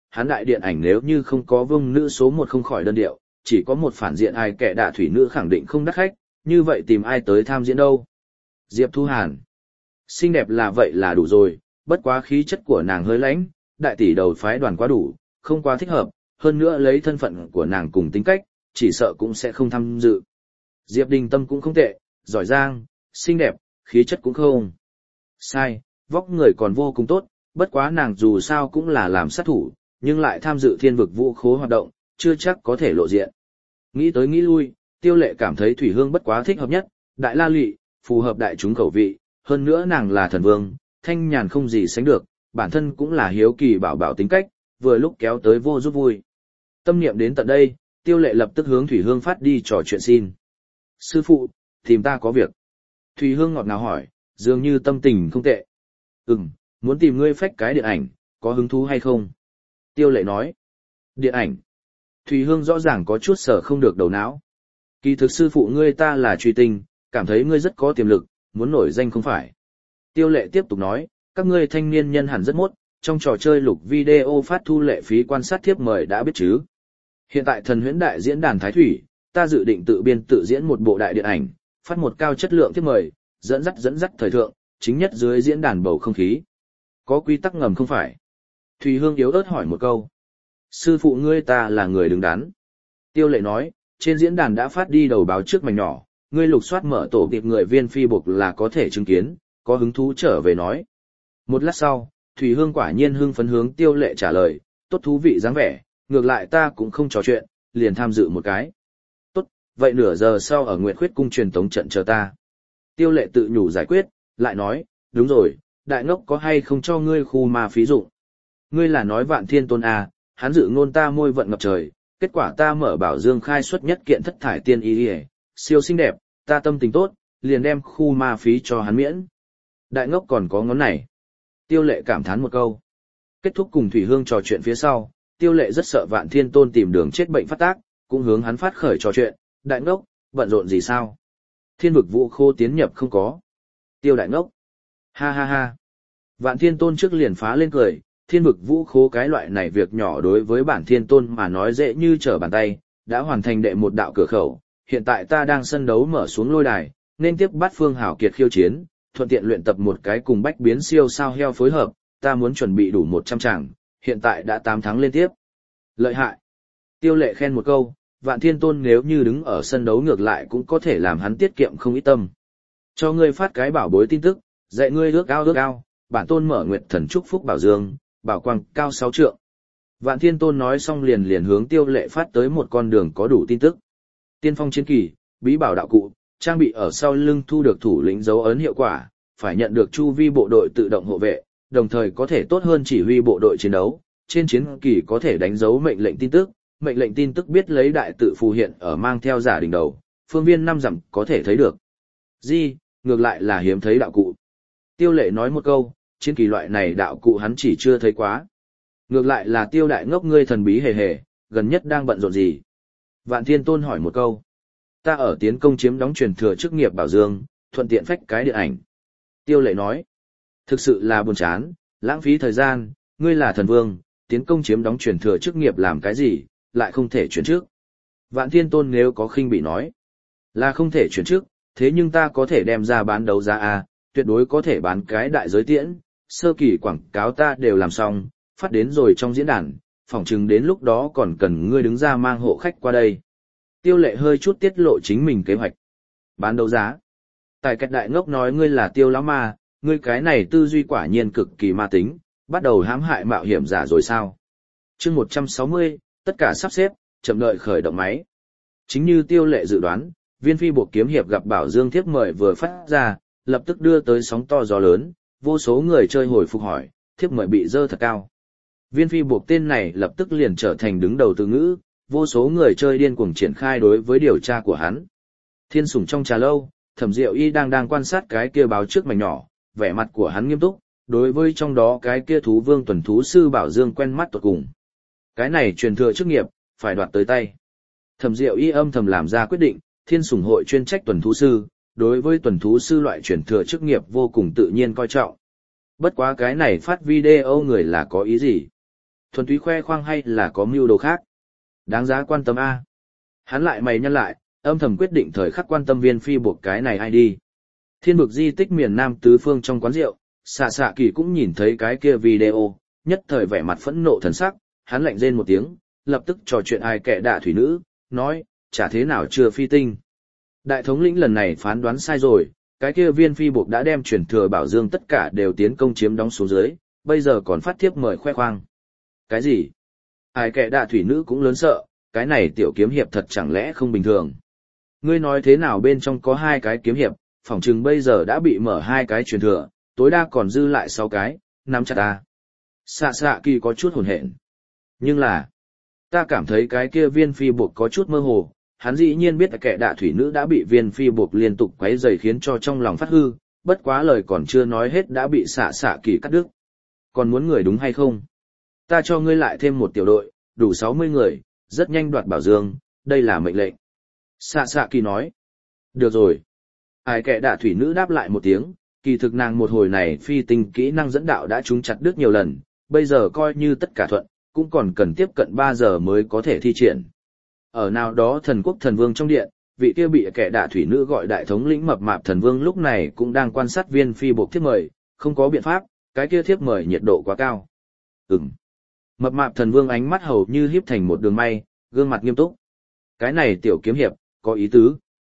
hắn đại điện ảnh nếu như không có vương nữ số 1 không khỏi đơn điệu, chỉ có một phản diện ai kẻ đạ thủy nữ khẳng định không đắt khách, như vậy tìm ai tới tham diễn đâu. Diệp Thu Hàn. Xinh đẹp là vậy là đủ rồi, bất quá khí chất của nàng hơi lãnh, đại tỷ đầu phái đoàn quá đủ, không quá thích hợp, hơn nữa lấy thân phận của nàng cùng tính cách, chỉ sợ cũng sẽ không tham dự. Diệp Đình Tâm cũng không tệ, giỏi giang, xinh đẹp, khí chất cũng không. Sai, vóc người còn vô cùng tốt, bất quá nàng dù sao cũng là làm sát thủ, nhưng lại tham dự thiên vực vũ khố hoạt động, chưa chắc có thể lộ diện. Nghĩ tới nghĩ lui, Tiêu Lệ cảm thấy Thủy Hương bất quá thích hợp nhất, đại la lụy, phù hợp đại chúng khẩu vị, hơn nữa nàng là thần vương, thanh nhàn không gì sánh được, bản thân cũng là hiếu kỳ bảo bảo tính cách, vừa lúc kéo tới vô giúp vui. Tâm niệm đến tận đây, Tiêu Lệ lập tức hướng Thủy Hương phát đi trò chuyện xin. Sư phụ, tìm ta có việc. Thủy Hương ngọt ngào hỏi, dường như tâm tình không tệ. Muốn tìm ngươi phách cái điện ảnh, có hứng thú hay không? Tiêu Lệ nói. Điện ảnh. Thủy Hương rõ ràng có chút sở không được đầu não. Kỳ thực sư phụ ngươi ta là truy tinh, cảm thấy ngươi rất có tiềm lực, muốn nổi danh không phải. Tiêu Lệ tiếp tục nói, các ngươi thanh niên nhân hẳn rất mốt, trong trò chơi lục video phát thu lệ phí quan sát thiếp mời đã biết chứ. Hiện tại Thần Huyễn Đại diễn đàn Thái Thủy, ta dự định tự biên tự diễn một bộ đại điện ảnh, phát một cao chất lượng thiếp mời, dẫn dắt thời thượng, chính nhất dưới diễn đàn bầu không khí. Có quy tắc ngầm không phải? Thùy Hương yếu ớt hỏi một câu. Sư phụ ngươi ta là người đứng đắn. Tiêu Lệ nói, trên diễn đàn đã phát đi đầu báo trước mảnh nhỏ, ngươi lục soát mở tổ kịp người viên phi buộc là có thể chứng kiến, có hứng thú trở về nói. Một lát sau, Thủy Hương quả nhiên hưng phấn hướng Tiêu Lệ trả lời, tốt thú vị dáng vẻ, ngược lại ta cũng không trò chuyện, liền tham dự một cái. Tốt, vậy nửa giờ sau ở Nguyệt Khuyết cung truyền tống trận chờ ta. Tiêu Lệ tự nhủ giải quyết, lại nói, đúng rồi, đại ngốc có hay không cho ngươi khu ma phí dụng. Ngươi là nói Vạn Thiên Tôn à, hắn dự ngôn ta môi vận ngập trời, kết quả ta mở bảo dương khai xuất nhất kiện thất thải tiên y, siêu xinh đẹp, ta tâm tình tốt, liền đem khu ma phí cho hắn miễn. Đại ngốc còn có ngón này. Tiêu Lệ cảm thán một câu. Kết thúc cùng Thủy Hương trò chuyện phía sau, Tiêu Lệ rất sợ Vạn Thiên Tôn tìm đường chết bệnh phát tác, cũng hướng hắn phát khởi trò chuyện, đại ngốc, bận rộn gì sao? Thiên vực vũ khô tiến nhập không có. Tiêu đại ngốc. Ha ha ha. Vạn Thiên Tôn trước liền phá lên cười, thiên vực vũ khố cái loại này việc nhỏ đối với bản Thiên Tôn mà nói dễ như trở bàn tay, đã hoàn thành đệ một đạo cửa khẩu, hiện tại ta đang sân đấu mở xuống lôi đài, nên tiếp Bát Phương Hảo Kiệt khiêu chiến, thuận tiện luyện tập một cái cùng bách biến siêu sao heo phối hợp, ta muốn chuẩn bị đủ 100 tràng, hiện tại đã 8 tháng liên tiếp. Lợi hại. Tiêu Lệ khen một câu, Vạn Thiên Tôn nếu như đứng ở sân đấu ngược lại cũng có thể làm hắn tiết kiệm không ít tâm. Cho ngươi phát cái bảo bối tin tức, dạy ngươi ước ao, bản tôn mở Nguyệt Thần chúc phúc bảo dương, bảo quang cao 6 trượng. Vạn Thiên Tôn nói xong liền hướng Tiêu Lệ phát tới một con đường có đủ tin tức. Tiên phong chiến kỳ, bí bảo đạo cụ, trang bị ở sau lưng thu được thủ lĩnh dấu ấn hiệu quả, phải nhận được chu vi bộ đội tự động hộ vệ, đồng thời có thể tốt hơn chỉ huy bộ đội chiến đấu. Trên chiến kỳ có thể đánh dấu mệnh lệnh tin tức biết lấy đại tự phù hiện ở mang theo giả đỉnh đầu, phương viên 5 dặm có thể thấy được. Ngược lại là hiếm thấy đạo cụ. Tiêu Lệ nói một câu, chiến kỳ loại này đạo cụ hắn chỉ chưa thấy quá. Ngược lại là Tiêu đại ngốc ngươi thần bí hề hề, gần nhất đang bận rộn gì? Vạn Thiên Tôn hỏi một câu. Ta ở tiến công chiếm đóng truyền thừa chức nghiệp bảo dương, thuận tiện phách cái điện ảnh. Tiêu Lệ nói. Thực sự là buồn chán, lãng phí thời gian, ngươi là thần vương, tiến công chiếm đóng truyền thừa chức nghiệp làm cái gì, lại không thể chuyển trước. Vạn Thiên Tôn nếu có khinh bị nói. Là không thể chuyển trước, thế nhưng ta có thể đem ra bán đấu giá A, tuyệt đối có thể bán cái đại giới tiễn, sơ kỳ quảng cáo ta đều làm xong, phát đến rồi trong diễn đàn, phỏng chừng đến lúc đó còn cần ngươi đứng ra mang hộ khách qua đây. Tiêu Lệ hơi chút tiết lộ chính mình kế hoạch. Bán đấu giá. Tài cách đại ngốc nói ngươi là Tiêu lão ma, ngươi cái này tư duy quả nhiên cực kỳ ma tính, bắt đầu hãm hại mạo hiểm giả rồi sao? Chương 160, tất cả sắp xếp, chậm đợi khởi động máy. Chính như Tiêu Lệ dự đoán, viên phi buộc kiếm hiệp gặp Bảo Dương thiếp mời vừa phát ra, lập tức đưa tới sóng to gió lớn, vô số người chơi hồi phục hỏi, thiếp mời bị dơ thật cao. Viên phi buộc tên này lập tức liền trở thành đứng đầu từ ngữ, vô số người chơi điên cuồng triển khai đối với điều tra của hắn. Thiên sủng trong trà lâu, Thẩm Diệu Y đang quan sát cái kia báo trước mảnh nhỏ, vẻ mặt của hắn nghiêm túc, đối với trong đó cái kia thú vương tuần thú sư Bảo Dương quen mắt tột cùng. Cái này truyền thừa chức nghiệp, phải đoạt tới tay. Thẩm Diệu Y âm thầm làm ra quyết định, Thiên sủng hội chuyên trách tuần thú sư, đối với tuần thú sư loại truyền thừa chức nghiệp vô cùng tự nhiên coi trọng. Bất quá cái này phát video người là có ý gì? Thuần túy khoe khoang hay là có mưu đồ khác? Đáng giá quan tâm a. Hắn lại mày nhăn lại, âm thầm quyết định thời khắc quan tâm viên phi buộc cái này ai đi. Thiên vực di tích miền Nam tứ phương trong quán rượu, xạ xạ kỳ cũng nhìn thấy cái kia video, nhất thời vẻ mặt phẫn nộ thần sắc, hắn lạnh rên một tiếng, lập tức trò chuyện ai kẻ đạ thủy nữ, nói, chả thế nào chưa phi tinh. Đại thống lĩnh lần này phán đoán sai rồi, cái kia viên phi buộc đã đem truyền thừa bảo dương tất cả đều tiến công chiếm đóng xuống dưới, bây giờ còn phát thiếp mời khoe khoang. Cái gì? Ai kẻ đạ thủy nữ cũng lớn sợ, cái này tiểu kiếm hiệp thật chẳng lẽ không bình thường. Ngươi nói thế nào bên trong có 2 cái kiếm hiệp, phỏng chừng bây giờ đã bị mở 2 cái truyền thừa, tối đa còn dư lại 6 cái, nắm chặt ta. Xạ xạ kỳ có chút hồn hện. Nhưng là, ta cảm thấy cái kia viên phi buộc có chút mơ hồ, hắn dĩ nhiên biết kẻ đạ thủy nữ đã bị viên phi buộc liên tục quấy rầy khiến cho trong lòng phát hư, bất quá lời còn chưa nói hết đã bị xạ xạ kỳ cắt đứt. Còn muốn người đúng hay không? Ta cho ngươi lại thêm một tiểu đội, đủ 60 người, rất nhanh đoạt bảo dương, đây là mệnh lệnh. Xạ xạ kỳ nói. Được rồi. Ai kẻ đạ thủy nữ đáp lại một tiếng, kỳ thực nàng một hồi này phi tinh kỹ năng dẫn đạo đã trúng chặt đứt nhiều lần, bây giờ coi như tất cả thuận, cũng còn cần tiếp cận 3 giờ mới có thể thi triển. Ở nào đó thần quốc thần vương trong điện, vị kia bị kẻ đạ thủy nữ gọi đại thống lĩnh mập mạp thần vương lúc này cũng đang quan sát viên phi buộc thiếp mời, không có biện pháp, cái kia thiếp mời nhiệt độ quá cao. Mập mạp thần vương ánh mắt hầu như híp thành một đường may, gương mặt nghiêm túc. Cái này tiểu kiếm hiệp, có ý tứ.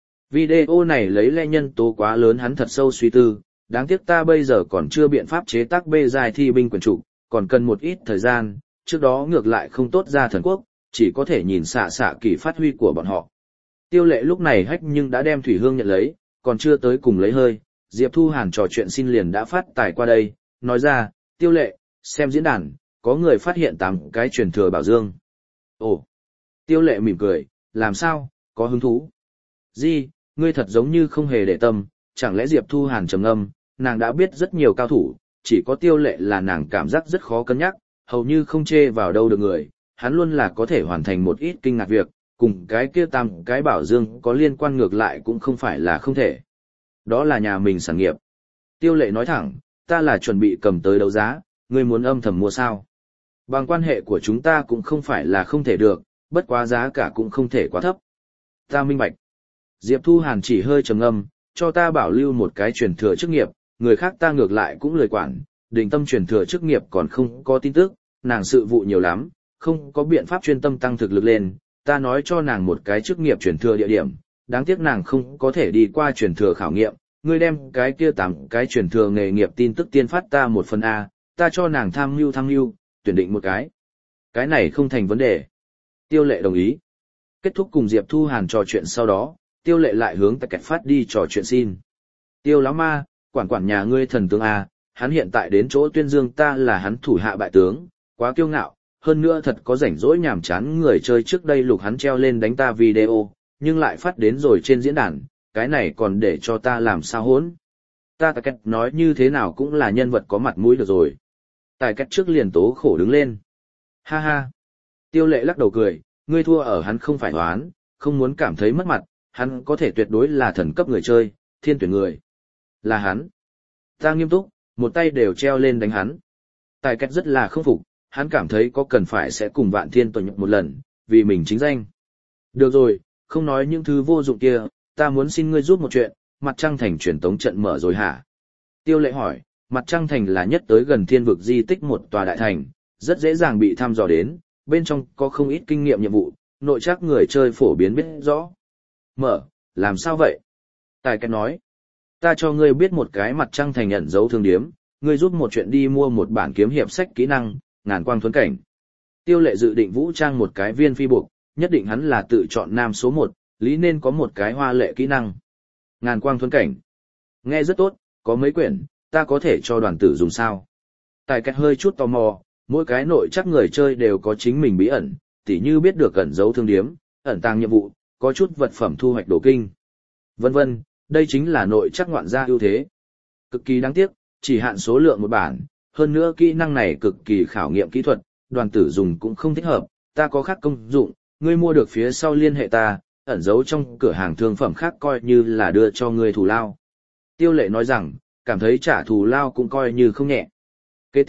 Video này lấy lẽ nhân tố quá lớn hắn thật sâu suy tư, đáng tiếc ta bây giờ còn chưa biện pháp chế tác bê dài thi binh quyền trụ, còn cần một ít thời gian, trước đó ngược lại không tốt ra thần quốc, chỉ có thể nhìn xạ xạ kỳ phát huy của bọn họ. Tiêu lệ lúc này hách nhưng đã đem thủy hương nhận lấy, còn chưa tới cùng lấy hơi, Diệp Thu Hàn trò chuyện xin liền đã phát tài qua đây, nói ra, tiêu lệ, xem diễn đàn, có người phát hiện 8 cái truyền thừa bảo dương. Ồ, tiêu lệ mỉm cười, làm sao, có hứng thú. Di, ngươi thật giống như không hề để tâm, chẳng lẽ Diệp Thu Hàn trầm ngâm, nàng đã biết rất nhiều cao thủ, chỉ có tiêu lệ là nàng cảm giác rất khó cân nhắc, hầu như không chê vào đâu được người, hắn luôn là có thể hoàn thành một ít kinh ngạc việc, cùng cái kia 8 cái bảo dương có liên quan ngược lại cũng không phải là không thể. Đó là nhà mình sản nghiệp. Tiêu lệ nói thẳng, ta là chuẩn bị cầm tới đấu giá, ngươi muốn âm thầm mua sao? Bằng quan hệ của chúng ta cũng không phải là không thể được, bất quá giá cả cũng không thể quá thấp. Ta minh bạch. Diệp Thu Hàn chỉ hơi trầm ngâm, cho ta bảo lưu một cái truyền thừa chức nghiệp, người khác ta ngược lại cũng lười quản, định tâm truyền thừa chức nghiệp còn không có tin tức, nàng sự vụ nhiều lắm, không có biện pháp chuyên tâm tăng thực lực lên, ta nói cho nàng một cái chức nghiệp truyền thừa địa điểm, đáng tiếc nàng không có thể đi qua truyền thừa khảo nghiệm, ngươi đem cái kia 8 cái truyền thừa nghề nghiệp tin tức tiên phát ta 1 phần A, ta cho nàng tham mưu, tuyển định một cái. Cái này không thành vấn đề. Tiêu lệ đồng ý. Kết thúc cùng Diệp Thu Hàn trò chuyện sau đó, tiêu lệ lại hướng tại kẹt phát đi trò chuyện xin. Tiêu lão ma, quản nhà ngươi thần tướng A, hắn hiện tại đến chỗ tuyên dương ta là hắn thủ hạ bại tướng, quá kiêu ngạo, hơn nữa thật có rảnh rỗi nhàm chán người chơi trước đây lục hắn treo lên đánh ta video, nhưng lại phát đến rồi trên diễn đàn, cái này còn để cho ta làm sao hỗn. Ta tại kẹt nói như thế nào cũng là nhân vật có mặt mũi được rồi. Tài cách trước liền tố khổ đứng lên. Ha ha. Tiêu lệ lắc đầu cười, ngươi thua ở hắn không phải hoán, không muốn cảm thấy mất mặt, hắn có thể tuyệt đối là thần cấp người chơi, thiên tuyển người. Là hắn. Ta nghiêm túc, một tay đều treo lên đánh hắn. Tài cách rất là không phục, hắn cảm thấy có cần phải sẽ cùng Vạn Thiên tuần nhục một lần, vì mình chính danh. Được rồi, không nói những thứ vô dụng kia, ta muốn xin ngươi giúp một chuyện, mặt trăng thành truyền tống trận mở rồi hả? Tiêu lệ hỏi, mặt trăng thành là nhất tới gần thiên vực di tích một tòa đại thành, rất dễ dàng bị thăm dò đến, bên trong có không ít kinh nghiệm nhiệm vụ, nội chắc người chơi phổ biến biết rõ. Mở, làm sao vậy? Tài cách nói, ta cho ngươi biết một cái mặt trăng thành ẩn dấu thương điếm, ngươi giúp một chuyện đi mua một bản kiếm hiệp sách kỹ năng, ngàn quang thuấn cảnh. Tiêu lệ dự định vũ trang một cái viên phi buộc, nhất định hắn là tự chọn nam số 1, lý nên có một cái hoa lệ kỹ năng. Ngàn quang thuấn cảnh. Nghe rất tốt, có mấy quyển, ta có thể cho đoàn tử dùng sao? Tài cách hơi chút tò mò, mỗi cái nội chắc người chơi đều có chính mình bí ẩn, tỉ như biết được ẩn dấu thương điếm, ẩn tàng nhiệm vụ, có chút vật phẩm thu hoạch đồ kinh. Vân vân, đây chính là nội chắc ngoạn gia ưu thế. Cực kỳ đáng tiếc, chỉ hạn số lượng một bản, hơn nữa kỹ năng này cực kỳ khảo nghiệm kỹ thuật, đoàn tử dùng cũng không thích hợp, ta có khác công dụng, ngươi mua được phía sau liên hệ ta, ẩn giấu trong cửa hàng thương phẩm khác coi như là đưa cho ngươi thù lao. Tiêu lệ nói rằng, cảm thấy trả thù lao cũng coi như không nhẹ. Kế tiếp,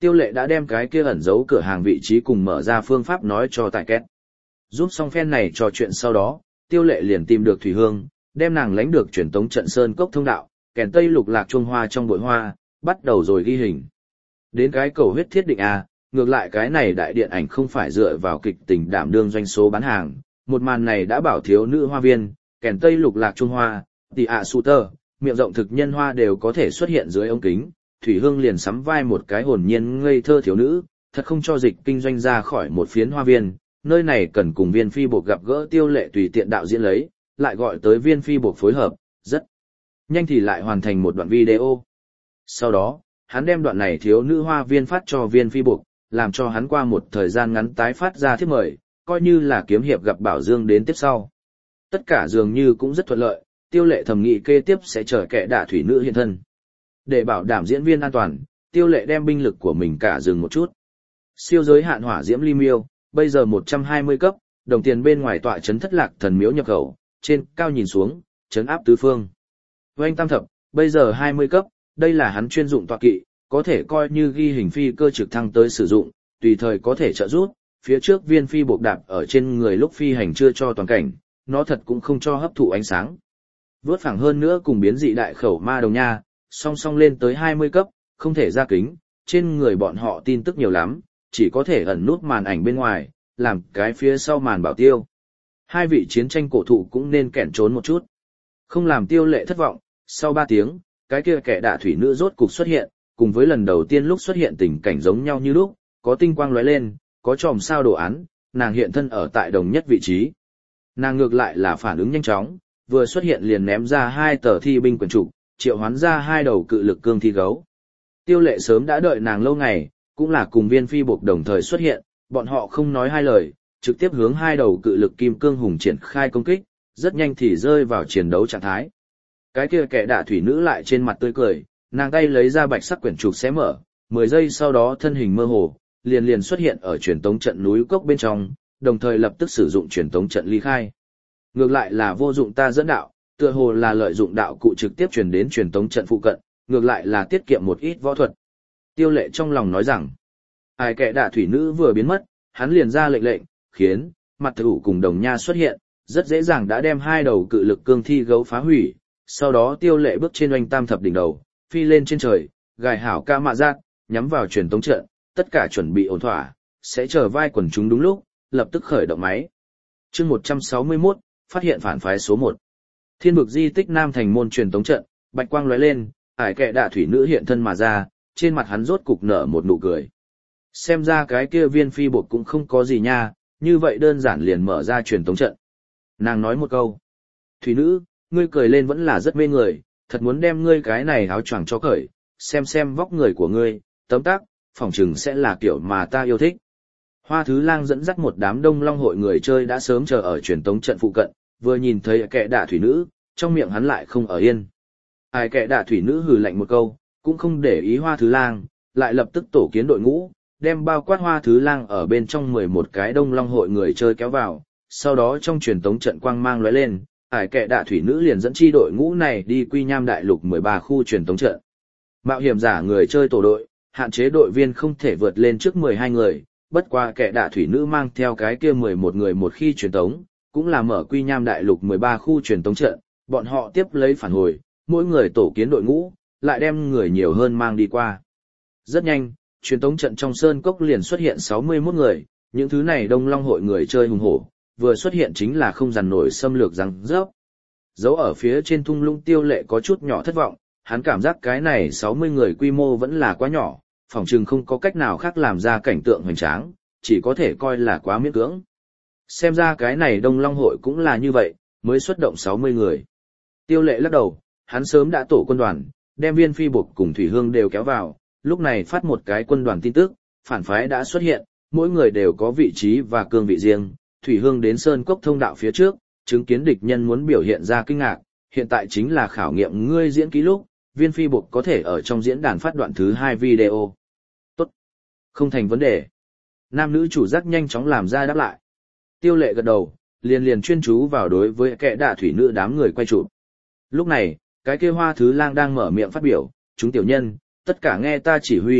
Tiêu Lệ đã đem cái kia ẩn giấu cửa hàng vị trí cùng mở ra phương pháp nói cho Tại Két. Giúp xong phen này trò chuyện sau đó, Tiêu Lệ liền tìm được Thủy Hương, đem nàng lánh được truyền tống trận sơn cốc thông đạo, kèn tây lục lạc chuông hoa trong bụi hoa, bắt đầu rồi ghi hình. Đến cái cầu huyết thiết định A, ngược lại cái này đại điện ảnh không phải dựa vào kịch tình đảm đương doanh số bán hàng, một màn này đã bảo thiếu nữ hoa viên, kèn tây lục lạc chuông hoa, tỷ ạ su tơ, miệng rộng thực nhân hoa đều có thể xuất hiện dưới ống kính. Thủy Hương liền sắm vai một cái hồn nhiên ngây thơ thiếu nữ, thật không cho dịch kinh doanh ra khỏi một phiến hoa viên, nơi này cần cùng Viên Phi Bộc gặp gỡ Tiêu Lệ tùy tiện đạo diễn lấy, lại gọi tới Viên Phi Bộc phối hợp, rất nhanh thì lại hoàn thành một đoạn video. Sau đó, hắn đem đoạn này thiếu nữ hoa viên phát cho Viên Phi Bộc, làm cho hắn qua một thời gian ngắn tái phát ra thiếp mời, coi như là kiếm hiệp gặp Bảo Dương đến tiếp sau. Tất cả dường như cũng rất thuận lợi, Tiêu Lệ thầm nghĩ kế tiếp sẽ chờ kẻ đả thủy nữ hiện thân. Để bảo đảm diễn viên an toàn, Tiêu Lệ đem binh lực của mình cả dừng một chút. Siêu giới hạn hỏa diễm ly miêu, bây giờ 120 cấp, đồng tiền bên ngoài tọa trấn Thất Lạc Thần Miếu nhập khẩu, trên cao nhìn xuống, trấn áp tứ phương. Oanh Tam Thập, bây giờ 20 cấp, đây là hắn chuyên dụng tọa kỵ, có thể coi như ghi hình phi cơ trực thăng tới sử dụng, tùy thời có thể trợ giúp. Phía trước Viên Phi Bộc đạp ở trên người lúc phi hành chưa cho toàn cảnh, nó thật cũng không cho hấp thụ ánh sáng. Vớt phẳng hơn nữa cùng biến dị đại khẩu ma đồng nha, song song lên tới 20 cấp, không thể ra kính, trên người bọn họ tin tức nhiều lắm, chỉ có thể ẩn nút màn ảnh bên ngoài, làm cái phía sau màn bảo tiêu. Hai vị chiến tranh cổ thụ cũng nên kẻn trốn một chút. Không làm Tiêu Lệ thất vọng, sau 3 tiếng, cái kia kẻ đả thủy nữ rốt cục xuất hiện, cùng với lần đầu tiên lúc xuất hiện tình cảnh giống nhau như lúc, có tinh quang lóe lên, có chòm sao đồ án, nàng hiện thân ở tại đồng nhất vị trí. Nàng ngược lại là phản ứng nhanh chóng, vừa xuất hiện liền ném ra 2 tờ thi binh quyển trục, triệu hoán ra 2 đầu cự lực cương thi gấu. Tiêu Lệ sớm đã đợi nàng lâu ngày, cũng là cùng Viên Phi Bộc đồng thời xuất hiện, bọn họ không nói hai lời, trực tiếp hướng 2 đầu cự lực kim cương hùng triển khai công kích, rất nhanh thì rơi vào chiến đấu trạng thái. Cái kia kẻ đả thủy nữ lại trên mặt tươi cười, nàng tay lấy ra bạch sắc quyển trục xé mở, 10 giây sau đó thân hình mơ hồ, liền xuất hiện ở truyền tống trận núi cốc bên trong, đồng thời lập tức sử dụng truyền tống trận ly khai. Ngược lại là vô dụng ta dẫn đạo, tựa hồ là lợi dụng đạo cụ trực tiếp truyền đến truyền tống trận phụ cận, ngược lại là tiết kiệm một ít võ thuật. Tiêu Lệ trong lòng nói rằng, ai kẻ đả thủy nữ vừa biến mất, hắn liền ra lệnh, khiến mặt thủ cùng đồng nha xuất hiện, rất dễ dàng đã đem 2 đầu cự lực cương thi gấu phá hủy. Sau đó Tiêu Lệ bước trên Oanh Tam Thập đỉnh đầu, phi lên trên trời, gài hảo ca mạ giác, nhắm vào truyền tống trận, tất cả chuẩn bị ổn thỏa, sẽ chờ vai quần chúng đúng lúc, lập tức khởi động máy. Chương 161, phát hiện phản phái số 1. Thiên vực di tích Nam Thành môn truyền tống trận, bạch quang lóe lên, ải kệ đạ thủy nữ hiện thân mà ra, trên mặt hắn rốt cục nở một nụ cười. Xem ra cái kia Viên Phi Bộc cũng không có gì nha, như vậy đơn giản liền mở ra truyền tống trận. Nàng nói một câu, thủy nữ, ngươi cười lên vẫn là rất mê người, thật muốn đem ngươi cái này áo choàng cho cởi, xem vóc người của ngươi, tấm tác, phỏng chừng sẽ là kiểu mà ta yêu thích. Hoa Thứ Lang dẫn dắt một đám Đông Long hội người chơi đã sớm chờ ở truyền tống trận phụ cận, vừa nhìn thấy kẻ đả thủy nữ, trong miệng hắn lại không ở yên. Ai kẻ đả thủy nữ hừ lạnh một câu, cũng không để ý Hoa Thứ Lang, lại lập tức tổ kiến đội ngũ, đem bao quát Hoa Thứ Lang ở bên trong 11 cái Đông Long hội người chơi kéo vào, sau đó trong truyền tống trận quang mang lóe lên, ải kệ đạ thủy nữ liền dẫn chi đội ngũ này đi Quy Nham Đại Lục 13 khu truyền tống trận. Mạo hiểm giả người chơi tổ đội, hạn chế đội viên không thể vượt lên trước 12 người, bất qua kệ đạ thủy nữ mang theo cái kia 11 người một khi truyền tống, cũng là mở Quy Nham Đại Lục 13 khu truyền tống trận, bọn họ tiếp lấy phản hồi, mỗi người tổ kiến đội ngũ, lại đem người nhiều hơn mang đi qua. Rất nhanh, truyền tống trận trong sơn cốc liền xuất hiện 61 người, những thứ này Đông Long hội người chơi hùng hổ, vừa xuất hiện chính là không dằn nổi xâm lược răng rớp. Dấu ở phía trên thung lũng Tiêu Lệ có chút nhỏ thất vọng, hắn cảm giác cái này 60 người quy mô vẫn là quá nhỏ, phỏng chừng không có cách nào khác làm ra cảnh tượng hoành tráng, chỉ có thể coi là quá miễn cưỡng. Xem ra cái này Đông Long hội cũng là như vậy, mới xuất động 60 người. Tiêu Lệ lắc đầu, hắn sớm đã tổ quân đoàn, đem Viên Phi Bộc cùng Thủy Hương đều kéo vào, lúc này phát một cái quân đoàn tin tức, phản phái đã xuất hiện, mỗi người đều có vị trí và cương vị riêng. Thủy Hương đến sơn cốc thông đạo phía trước, chứng kiến địch nhân muốn biểu hiện ra kinh ngạc, hiện tại chính là khảo nghiệm ngươi diễn ký lúc, Viên Phi Bộc có thể ở trong diễn đàn phát đoạn thứ 2 video. Tốt, không thành vấn đề. Nam nữ chủ giác nhanh chóng làm ra đáp lại. Tiêu Lệ gật đầu, liền chuyên chú vào đối với kẻ đả thủy nữ đám người quay chụp. Lúc này, cái kia Hoa Thứ Lang đang mở miệng phát biểu, chúng tiểu nhân, tất cả nghe ta chỉ huy,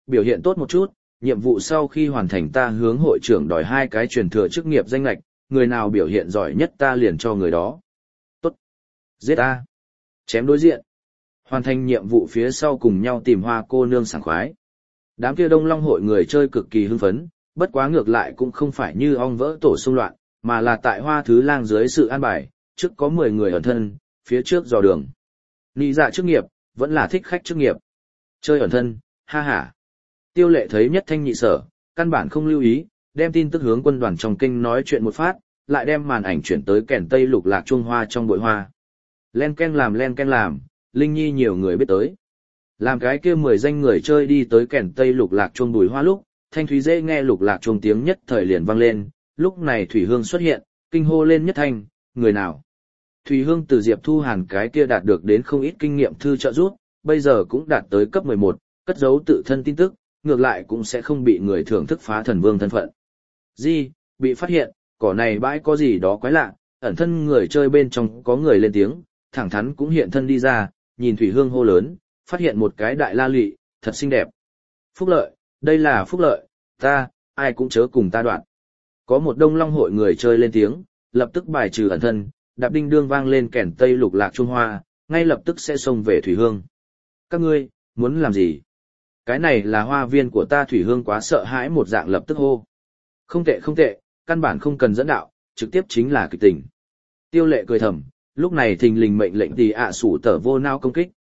biểu hiện tốt một chút, nhiệm vụ sau khi hoàn thành ta hướng hội trưởng đòi 2 cái truyền thừa chức nghiệp danh lệch, người nào biểu hiện giỏi nhất ta liền cho người đó. Tốt. Giết ta. Chém đối diện. Hoàn thành nhiệm vụ phía sau cùng nhau tìm Hoa cô nương sảng khoái. Đám kia Đông Long hội người chơi cực kỳ hưng phấn, bất quá ngược lại cũng không phải như ong vỡ tổ xung loạn, mà là tại Hoa Thứ Lang dưới sự an bài, trước có 10 người ẩn thân, phía trước dò đường. Nị dạ chức nghiệp, vẫn là thích khách chức nghiệp. Chơi ẩn thân, ha ha. Tiêu Lệ thấy Nhất Thanh Nhị Sở, căn bản không lưu ý, đem tin tức hướng quân đoàn trong kinh nói chuyện một phát, lại đem màn ảnh chuyển tới kèn tây lục lạc trung hoa trong bụi hoa. Len ken làm, Linh Nhi nhiều người biết tới. Làm cái kia 10 danh người chơi đi tới kèn tây lục lạc chuông bùi hoa lúc, thanh thúy dễ nghe lục lạc chuông tiếng nhất thời liền vang lên, lúc này Thủy Hương xuất hiện, kinh hô lên Nhất Thanh, người nào? Thủy Hương từ Diệp Thu Hàn cái kia đạt được đến không ít kinh nghiệm thư trợ giúp, bây giờ cũng đạt tới cấp 11, cất giấu tự thân tin tức, ngược lại cũng sẽ không bị người thưởng thức phá thần vương thân phận. Di, bị phát hiện, cỏ này bãi có gì đó quái lạ, ẩn thân người chơi bên trong có người lên tiếng, thẳng thắn cũng hiện thân đi ra, nhìn Thủy Hương hô lớn, phát hiện một cái đại la lị, thật xinh đẹp. Phúc lợi, đây là phúc lợi, ai cũng chớ cùng ta đoạn. Có một Đông Long hội người chơi lên tiếng, lập tức bài trừ ẩn thân, đạp đinh đương vang lên kèn tây lục lạc trung hoa, ngay lập tức sẽ xông về Thủy Hương. Các ngươi, muốn làm gì? Cái này là hoa viên của ta. Thủy Hương quá sợ hãi một dạng lập tức hô. Không tệ, căn bản không cần dẫn đạo, trực tiếp chính là kịch tình. Tiêu Lệ cười thầm, lúc này thình lình mệnh lệnh tỷ ạ sủ tờ vô nao công kích.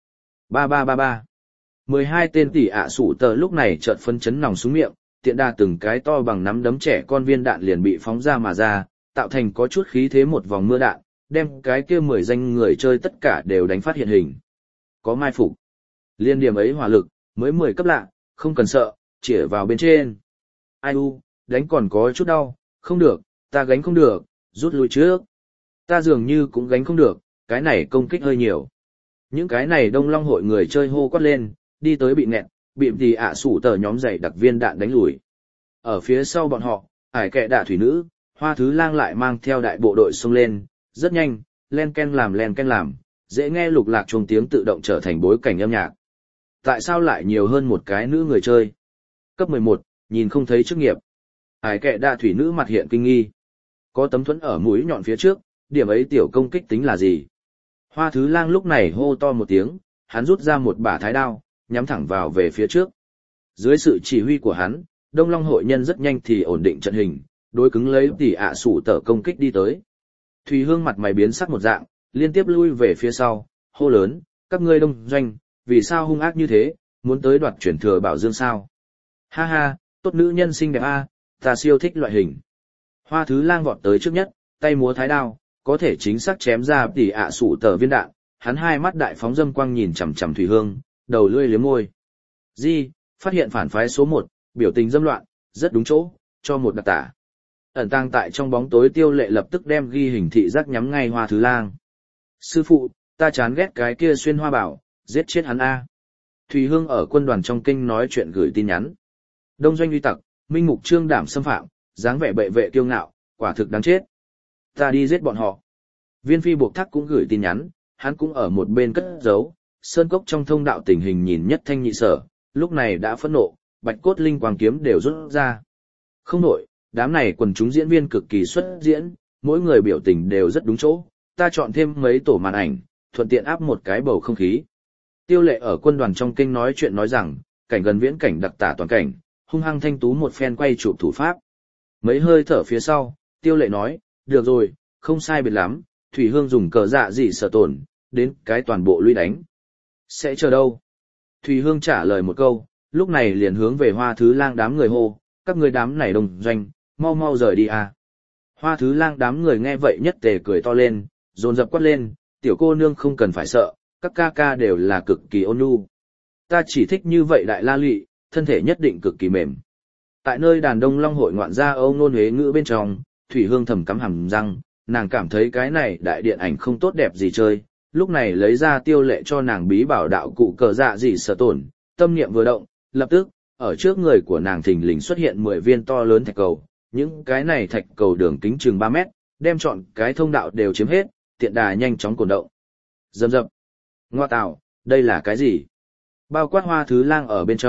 12 tên tỷ ạ sủ tờ lúc này chợt phân chấn nòng xuống miệng, tiện đa từng cái to bằng nắm đấm trẻ con viên đạn liền bị phóng ra mà ra, tạo thành có chút khí thế một vòng mưa đạn, đem cái kia 10 danh người chơi tất cả đều đánh phát hiện hình. Có mai phục. Liên điểm ấy hỏa lực, mới 10 cấp lạ, không cần sợ, chĩa vào bên trên. Ai u, đánh còn có chút đau, không được, ta gánh không được, rút lui trước. Ta dường như cũng gánh không được, cái này công kích hơi nhiều. Những cái này Đông Long hội người chơi hô quát lên, đi tới bị nghẹn, bị thì ạ sủ tờ nhóm dày đặc viên đạn đánh lùi. Ở phía sau bọn họ, ải kẹ đạ thủy nữ, Hoa Thứ Lang lại mang theo đại bộ đội xông lên, rất nhanh, len ken làm, dễ nghe lục lạc chuông tiếng tự động trở thành bối cảnh âm nhạc. Tại sao lại nhiều hơn một cái nữ người chơi? Cấp 11, nhìn không thấy chức nghiệp. Ải kẹ đạ thủy nữ mặt hiện kinh nghi. Có tấm thuẫn ở mũi nhọn phía trước, điểm ấy tiểu công kích tính là gì? Hoa Thứ Lang lúc này hô to một tiếng, hắn rút ra một bả thái đao, nhắm thẳng vào về phía trước. Dưới sự chỉ huy của hắn, Đông Long hội nhân rất nhanh thì ổn định trận hình, đối cứng lấy tỷ ạ sủ tở công kích đi tới. Thùy Hương mặt mày biến sắc một dạng, liên tiếp lui về phía sau, hô lớn, các ngươi Đông Doanh, vì sao hung ác như thế, muốn tới đoạt chuyển thừa Bảo Dương sao? Ha ha, tốt nữ nhân xinh đẹp a, ta siêu thích loại hình. Hoa Thứ Lang vọt tới trước nhất, tay múa thái đao, có thể chính xác chém ra tỷ ạ sủ tở viên đạn, hắn hai mắt đại phóng dâm quang nhìn chằm chằm Thủy Hương, đầu lưỡi liếm môi. Di, phát hiện phản phái số 1, biểu tình dâm loạn, rất đúng chỗ, cho một đặc tả. Ẩn tàng tại trong bóng tối Tiêu Lệ lập tức đem ghi hình thị giác nhắm ngay Hoa Thứ Lang. Sư phụ, ta chán ghét cái kia xuyên hoa bảo, giết chết hắn a. Thủy Hương ở quân đoàn trong kinh nói chuyện gửi tin nhắn. Đông Doanh uy tặc, minh mục trương đảm xâm phạm, dáng vẻ bệ vệ kiêu ngạo, quả thực đáng chết. Ta đi giết bọn họ. Viên Phi Buộc Thác cũng gửi tin nhắn, hắn cũng ở một bên cất giấu, sơn cốc trong thông đạo tình hình nhìn Nhất Thanh Nhị Sở, lúc này đã phẫn nộ, bạch cốt linh quang kiếm đều rút ra. Không nổi, đám này quần chúng diễn viên cực kỳ xuất diễn, mỗi người biểu tình đều rất đúng chỗ, ta chọn thêm mấy tổ màn ảnh, thuận tiện áp một cái bầu không khí. Tiêu Lệ ở quân đoàn trong kinh nói chuyện nói rằng, cảnh gần viễn cảnh đặc tả toàn cảnh, hung hăng thanh tú một phen quay chụp thủ pháp. Mấy hơi thở phía sau, Tiêu Lệ nói, được rồi, không sai biệt lắm, Thủy Hương dùng cờ dạ gì sở tổn, đến cái toàn bộ lũy đánh. Sẽ chờ đâu? Thủy Hương trả lời một câu, lúc này liền hướng về Hoa Thứ Lang đám người hô, các ngươi đám này Đông Doanh, mau mau rời đi à. Hoa Thứ Lang đám người nghe vậy nhất tề cười to lên, dồn dập quát lên, tiểu cô nương không cần phải sợ, các ca ca đều là cực kỳ ôn nhu. Ta chỉ thích như vậy đại la lụy, thân thể nhất định cực kỳ mềm. Tại nơi đàn Đông Long hội ngoạn gia Âu Nôn Huế ngữ bên trong, Thủy Hương thầm cắm hàm răng, nàng cảm thấy cái này đại điện ảnh không tốt đẹp gì chơi, lúc này lấy ra Tiêu Lệ cho nàng bí bảo đạo cụ cờ dạ gì sở tổn, tâm niệm vừa động, lập tức, ở trước người của nàng thình lình xuất hiện 10 viên to lớn thạch cầu, những cái này thạch cầu đường kính chừng 3 mét, đem trọn cái thông đạo đều chiếm hết, tiện đà nhanh chóng cổn động. Dầm dập. Ngoa tạo, đây là cái gì? Bao quát Hoa Thứ Lang ở bên trong,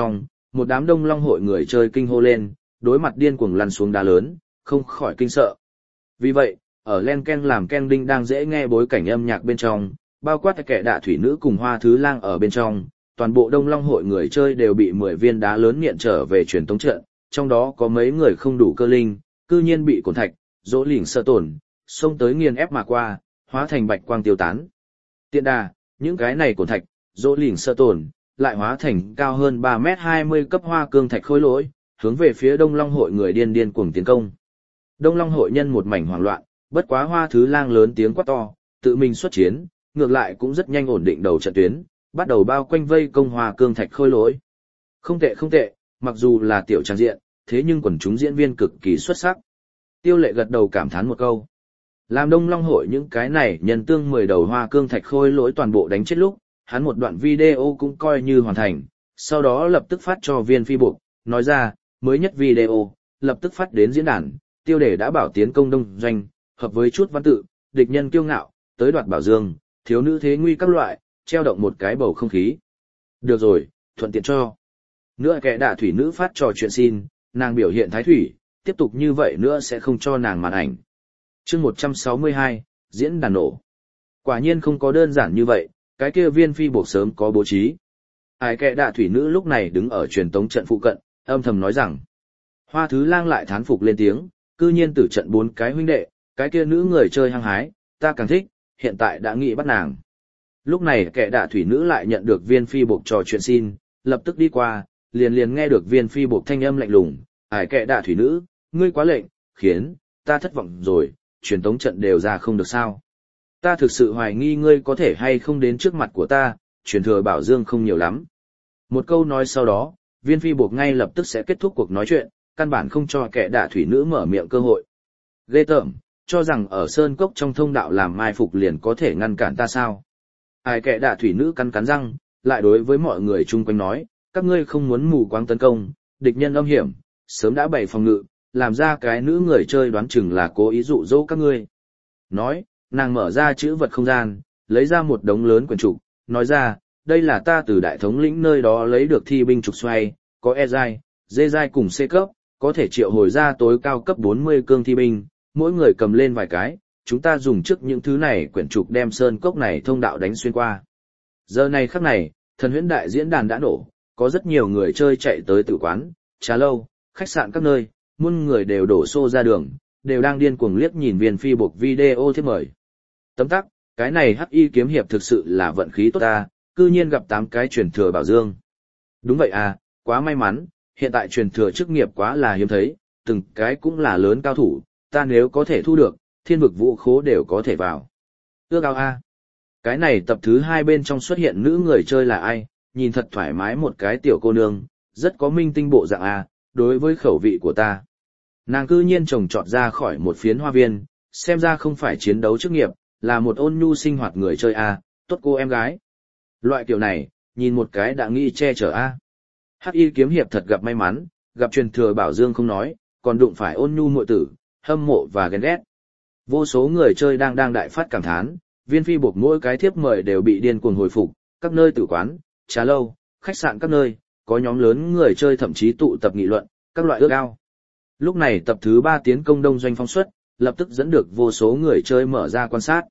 một đám Đông Long hội người chơi kinh hô lên, đối mặt điên cuồng lăn xuống đá lớn, không khỏi kinh sợ. Vì vậy, ở len ken làm ken đinh đang dễ nghe bối cảnh âm nhạc bên trong, bao quát kẻ đạ thủy nữ cùng Hoa Thứ Lang ở bên trong, toàn bộ Đông Long hội người chơi đều bị 10 viên đá lớn nghiện trở về truyền tống trận, trong đó có mấy người không đủ cơ linh, cư nhiên bị cồn thạch, dỗ lỉnh sợ tổn, xông tới nghiền ép mà qua, hóa thành bạch quang tiêu tán. Tiện đà, những cái này cồn thạch, dỗ lỉnh sợ tổn, lại hóa thành cao hơn 3m20 cấp hoa cương thạch khối lỗi, hướng về phía Đông Long hội người điên điên cuồng tiến công. Đông Long hội nhân một mảnh hoảng loạn, bất quá Hoa Thứ Lang lớn tiếng quát to, tự mình xuất chiến, ngược lại cũng rất nhanh ổn định đầu trận tuyến, bắt đầu bao quanh vây công hoa cương thạch khôi lỗi. Không tệ không tệ, mặc dù là tiểu trang diện, thế nhưng quần chúng diễn viên cực kỳ xuất sắc. Tiêu Lệ gật đầu cảm thán một câu. Làm Đông Long hội những cái này nhân tương 10 đầu hoa cương thạch khôi lỗi toàn bộ đánh chết lúc, hắn một đoạn video cũng coi như hoàn thành, sau đó lập tức phát cho viên phi buộc, nói ra, mới nhất video, lập tức phát đến diễn đàn, tiêu đề đã bảo tiến công đông doanh, hợp với chút văn tự, địch nhân kiêu ngạo, tới đoạt bảo dương, thiếu nữ thế nguy các loại, treo động một cái bầu không khí. Được rồi, thuận tiện cho. Nữa kẻ đạ thủy nữ phát trò chuyện xin, nàng biểu hiện thái thủy, tiếp tục như vậy nữa sẽ không cho nàng màn ảnh. Chương 162, diễn đàn nổ. Quả nhiên không có đơn giản như vậy, cái kia viên phi buộc sớm có bố trí. Ai kẻ đạ thủy nữ lúc này đứng ở truyền tống trận phụ cận, âm thầm nói rằng. Hoa Thứ Lang lại thán phục lên tiếng, cư nhiên tử trận 4 cái huynh đệ, cái kia nữ người chơi hăng hái, ta càng thích, hiện tại đã nghĩ bắt nàng. Lúc này kẻ đạ thủy nữ lại nhận được viên phi buộc trò chuyện xin, lập tức đi qua, liền nghe được viên phi buộc thanh âm lạnh lùng, ải kẻ đạ thủy nữ, ngươi quá lệnh, khiến ta thất vọng rồi, truyền tống trận đều ra không được sao. Ta thực sự hoài nghi ngươi có thể hay không đến trước mặt của ta, truyền thừa bảo dương không nhiều lắm. Một câu nói sau đó, viên phi buộc ngay lập tức sẽ kết thúc cuộc nói chuyện, căn bản không cho kẻ đạ thủy nữ mở miệng cơ hội. Ghê tởm, cho rằng ở sơn cốc trong thông đạo làm mai phục liền có thể ngăn cản ta sao. Ai kẻ đạ thủy nữ cắn răng, lại đối với mọi người chung quanh nói, các ngươi không muốn mù quáng tấn công, địch nhân âm hiểm, sớm đã bày phòng ngự, làm ra cái nữ người chơi đoán chừng là cố ý dụ dỗ các ngươi. Nói, nàng mở ra chữ vật không gian, lấy ra một đống lớn quyển trục, nói ra, đây là ta từ đại thống lĩnh nơi đó lấy được thi binh trục xoay, có E giai, D giai cùng C cấp, có thể triệu hồi ra tối cao cấp 40 cương thi binh, mỗi người cầm lên vài cái, chúng ta dùng trước những thứ này quyển trục đem sơn cốc này thông đạo đánh xuyên qua. Giờ này khắc này, thần huyễn đại diễn đàn đã nổ, có rất nhiều người chơi chạy tới tử quán, trà lâu, khách sạn các nơi, muôn người đều đổ xô ra đường, đều đang điên cuồng liếc nhìn viên phi buộc video thiếp mời. Tấm tắc, cái này hắc y kiếm hiệp thực sự là vận khí tốt ta, cư nhiên gặp 8 cái truyền thừa bảo dương. Đúng vậy à, quá may mắn, hiện tại truyền thừa chức nghiệp quá là hiếm thấy, từng cái cũng là lớn cao thủ, ta nếu có thể thu được, thiên vực vũ khố đều có thể vào. Ước ao a. Cái này tập thứ 2 bên trong xuất hiện nữ người chơi là ai, nhìn thật thoải mái một cái tiểu cô nương, rất có minh tinh bộ dạng a, đối với khẩu vị của ta. Nàng cư nhiên trồng trọt ra khỏi một phiến hoa viên, xem ra không phải chiến đấu chức nghiệp, là một ôn nhu sinh hoạt người chơi a, tốt cô em gái. Loại kiểu này, nhìn một cái đã nghĩ che chở a. Hắc y kiếm hiệp thật gặp may mắn, gặp truyền thừa bảo dương không nói, còn đụng phải ôn nhu muội tử, hâm mộ và ghen ghét. Vô số người chơi đang đại phát cảm thán, viên phi buộc mỗi cái thiếp mời đều bị điên cuồng hồi phục, các nơi tử quán, trà lâu, khách sạn các nơi, có nhóm lớn người chơi thậm chí tụ tập nghị luận, các loại ước ao. Lúc này tập thứ 3 tiến công đông doanh phóng xuất, lập tức dẫn được vô số người chơi mở ra quan sát.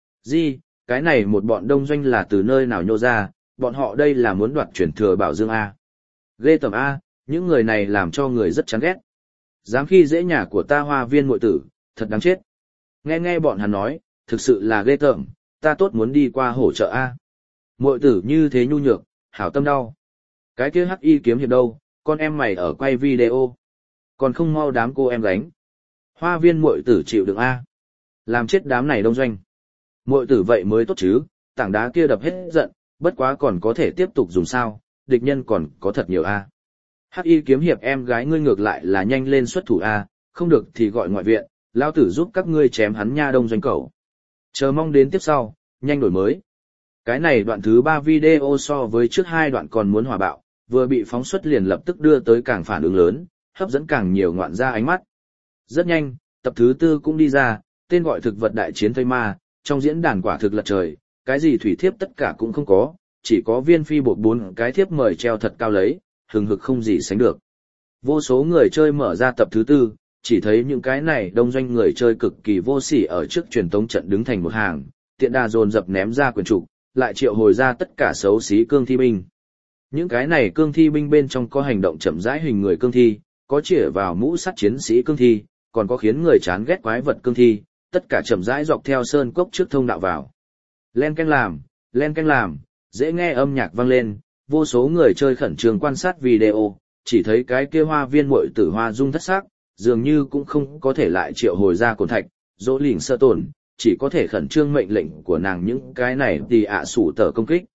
Cái này một bọn đông doanh là từ nơi nào nhô ra, bọn họ đây là muốn đoạt truyền thừa bảo dương A. Ghê tởm A, những người này làm cho người rất chán ghét. Dám khi dễ nhà của ta hoa viên muội tử, thật đáng chết. Nghe bọn hắn nói, thực sự là ghê tởm, ta tốt muốn đi qua hỗ trợ A. Muội tử như thế nhu nhược, hảo tâm đau. Cái kia hắc y kiếm hiệp đâu, con em mày ở quay video. Còn không mau đám cô em đánh. Hoa viên muội tử chịu đựng A. Làm chết đám này đông doanh. Muội tử vậy mới tốt chứ, tảng đá kia đập hết giận, bất quá còn có thể tiếp tục dùng sao, địch nhân còn có thật nhiều A. Hắc y kiếm hiệp em gái ngươi ngược lại là nhanh lên xuất thủ A, không được thì gọi ngoại viện, lao tử giúp các ngươi chém hắn nha đông doanh cẩu. Chờ mong đến tiếp sau, nhanh đổi mới. Cái này đoạn thứ 3 video so với trước 2 đoạn còn muốn hòa bạo, vừa bị phóng xuất liền lập tức đưa tới càng phản ứng lớn, hấp dẫn càng nhiều ngoạn gia ánh mắt. Rất nhanh, tập thứ 4 cũng đi ra, tên gọi thực vật đại chiến Tây Ma, trong diễn đàn quả thực lật trời, cái gì thủy thiếp tất cả cũng không có, chỉ có viên phi buộc 4 cái thiếp mời treo thật cao lấy, hừng hực không gì sánh được. Vô số người chơi mở ra tập thứ tư, chỉ thấy những cái này đông doanh người chơi cực kỳ vô sỉ ở trước truyền tống trận đứng thành một hàng, tiện đà dồn dập ném ra quyền trục, lại triệu hồi ra tất cả xấu xí cương thi binh. Những cái này cương thi binh bên trong có hành động chậm rãi hình người cương thi, có chĩa vào mũ sắt chiến sĩ cương thi, còn có khiến người chán ghét quái vật cương thi, tất cả chậm rãi dọc theo sơn cốc trước thông đạo vào. Len canh làm, dễ nghe âm nhạc vang lên, vô số người chơi khẩn trương quan sát video, chỉ thấy cái kia hoa viên muội tử hoa dung thất sắc, dường như cũng không có thể lại triệu hồi ra cồn thạch, dỗ lỉnh sơ tổn, chỉ có thể khẩn trương mệnh lệnh của nàng những cái này thì sủ tờ công kích.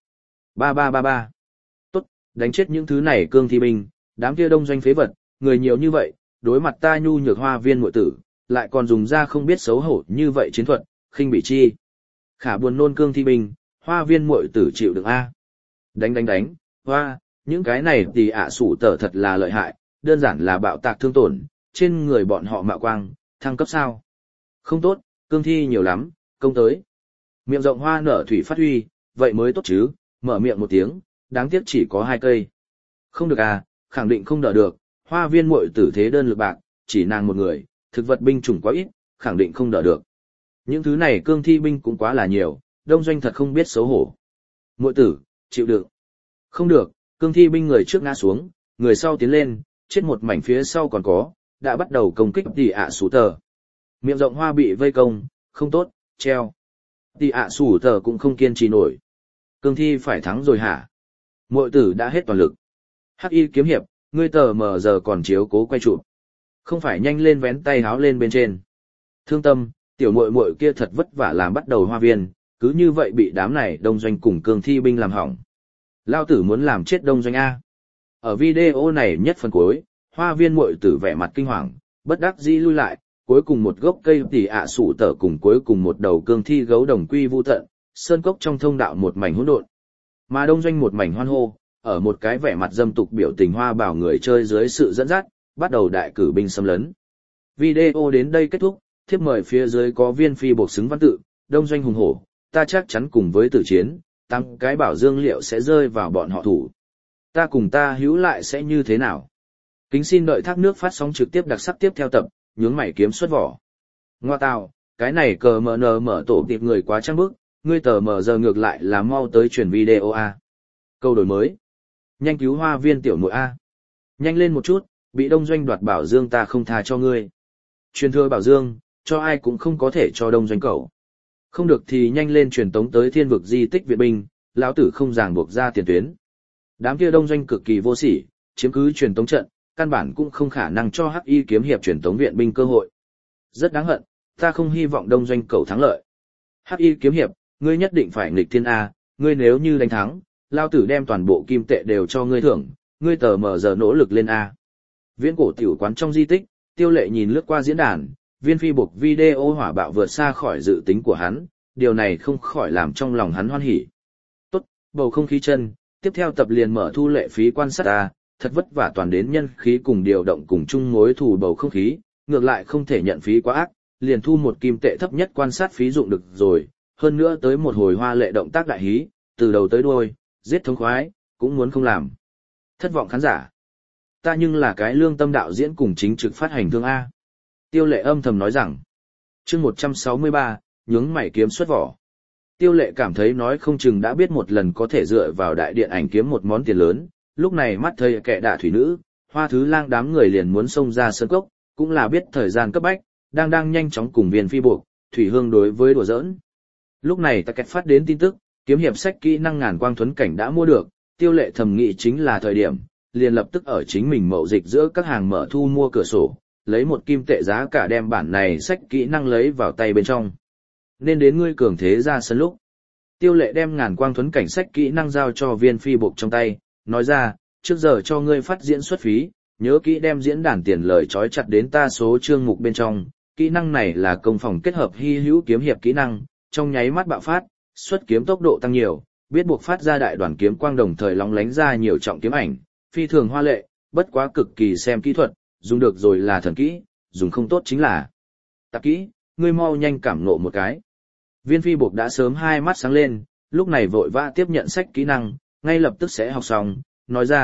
Ba. Tốt, đánh chết những thứ này cương thi binh, đám kia đông doanh phế vật, người nhiều như vậy, đối mặt ta nhu nhược hoa viên muội tử, lại còn dùng ra không biết xấu hổ như vậy chiến thuật, khinh bị chi. Khả buồn nôn cương thi binh, hoa viên muội tử chịu đựng a. Đánh, hoa, những cái này thì sủ tờ thật là lợi hại, đơn giản là bạo tạc thương tổn, trên người bọn họ mạo quang, thăng cấp sao. Không tốt, cương thi nhiều lắm, công tới. Miệng rộng hoa nở thủy phát huy, vậy mới tốt chứ, mở miệng một tiếng, đáng tiếc chỉ có 2 cây. Không được à, khẳng định không đỡ được, hoa viên muội tử thế đơn lực bạc, chỉ nàng một người, thực vật binh chủng quá ít, khẳng định không đỡ được. Những thứ này cương thi binh cũng quá là nhiều, đông doanh thật không biết xấu hổ. Muội tử, chịu đựng. Không được, cương thi binh người trước ngã xuống, người sau tiến lên, chết một mảnh phía sau còn có, đã bắt đầu công kích tỷ sủ tờ. Miệng rộng hoa bị vây công, không tốt, treo. Tỷ sủ tờ cũng không kiên trì nổi. Cương thi phải thắng rồi hả? Muội tử đã hết toàn lực. Hắc y kiếm hiệp, ngươi tờ mờ giờ còn chiếu cố quay chụp. Không phải nhanh lên vén tay háo lên bên trên. Thương tâm, tiểu muội muội kia thật vất vả làm bắt đầu hoa viên, cứ như vậy bị đám này đông doanh cùng cương thi binh làm hỏng. Lao tử muốn làm chết đông doanh A. Ở video này nhất phần cuối, hoa viên muội tử vẻ mặt kinh hoàng, bất đắc dĩ lui lại, cuối cùng một gốc cây tỷ sủ tở cùng cuối cùng một đầu cương thi gấu đồng quy vu tận, sơn cốc trong thông đạo một mảnh hỗn độn. Mà đông doanh một mảnh hoan hô, ở một cái vẻ mặt dâm tục biểu tình hoa bảo người chơi dưới sự dẫn dắt, bắt đầu đại cử binh xâm lấn. Video đến đây kết thúc, thiếp mời phía dưới có viên phi buộc xứng văn tự, đông doanh hùng hổ, ta chắc chắn cùng với tử chiến, tăng cái bảo dương liệu sẽ rơi vào bọn họ thủ. Ta cùng ta hữu lại sẽ như thế nào? Kính xin đợi thác nước phát sóng trực tiếp đặc sắc tiếp theo tập, nhướng mày kiếm xuất vỏ. Ngoa tào, cái này cờ mờ nờ mở tổ tiệp người quá trăng bức, ngươi tờ mờ giờ ngược lại là mau tới truyền video A. Câu đổi mới. Nhanh cứu hoa viên tiểu nội A. Nhanh lên một chút, bị đông doanh đoạt bảo dương ta không tha cho ngươi. Truyền thừa bảo dương, cho ai cũng không có thể cho đông doanh cậu. Không được thì nhanh lên truyền tống tới thiên vực di tích viện binh, lão tử không ràng buộc ra tiền tuyến. Đám kia đông doanh cực kỳ vô sỉ, chiếm cứ truyền tống trận, căn bản cũng không khả năng cho Hắc Y kiếm hiệp truyền tống viện binh cơ hội. Rất đáng hận, ta không hy vọng đông doanh cầu thắng lợi. Hắc Y kiếm hiệp, ngươi nhất định phải nghịch thiên A, ngươi nếu như đánh thắng, lão tử đem toàn bộ kim tệ đều cho ngươi thưởng, ngươi tờ mờ giờ nỗ lực lên A. Viễn cổ tiểu quán trong di tích, Tiêu Lệ nhìn lướt qua diễn đàn, viên phi buộc video hỏa bạo vượt xa khỏi dự tính của hắn, điều này không khỏi làm trong lòng hắn hoan hỉ. Tốt, bầu không khí chân, tiếp theo tập liền mở thu lệ phí quan sát ta, thật vất vả toàn đến nhân khí cùng điều động cùng chung mối thù bầu không khí, ngược lại không thể nhận phí quá ác, liền thu một kim tệ thấp nhất quan sát phí dụng được rồi, hơn nữa tới một hồi hoa lệ động tác đại hí, từ đầu tới đuôi, giết thống khoái, cũng muốn không làm. Thất vọng khán giả. Ta nhưng là cái lương tâm đạo diễn cùng chính trực phát hành thương A. Tiêu Lệ âm thầm nói rằng, chương 163, nhướng mày kiếm xuất vỏ. Tiêu Lệ cảm thấy nói không chừng đã biết một lần có thể dựa vào đại điện ảnh kiếm một món tiền lớn, lúc này mắt thấy kẻ đả thủy nữ, Hoa Thứ Lang đám người liền muốn xông ra sân cốc, cũng là biết thời gian cấp bách, đang nhanh chóng cùng viên phi buộc, Thủy Hương đối với đùa giỡn. Lúc này ta kẹt phát đến tin tức, kiếm hiệp sách kỹ năng ngàn quang thuấn cảnh đã mua được, Tiêu Lệ thầm nghĩ chính là thời điểm, liền lập tức ở chính mình mậu dịch giữa các hàng mở thu mua cửa sổ, lấy một kim tệ giá cả đem bản này sách kỹ năng lấy vào tay bên trong. Nên đến ngươi cường thế ra sân lúc. Tiêu Lệ đem ngàn quang thuấn cảnh sách kỹ năng giao cho viên phi buộc trong tay, nói ra, trước giờ cho ngươi phát diễn xuất phí, nhớ kỹ đem diễn đàn tiền lời trói chặt đến ta số chương mục bên trong. Kỹ năng này là công phòng kết hợp hy hữu kiếm hiệp kỹ năng, trong nháy mắt bạo phát, xuất kiếm tốc độ tăng nhiều, biết buộc phát ra đại đoàn kiếm quang đồng thời lóng lánh ra nhiều trọng kiếm ảnh, phi thường hoa lệ, bất quá cực kỳ xem kỹ thuật, dùng được rồi là thần kỹ, dùng không tốt chính là tạp kỹ, ngươi mau nhanh cảm ngộ một cái. Viên phi buộc đã sớm hai mắt sáng lên, lúc này vội vã tiếp nhận sách kỹ năng, ngay lập tức sẽ học xong, nói ra,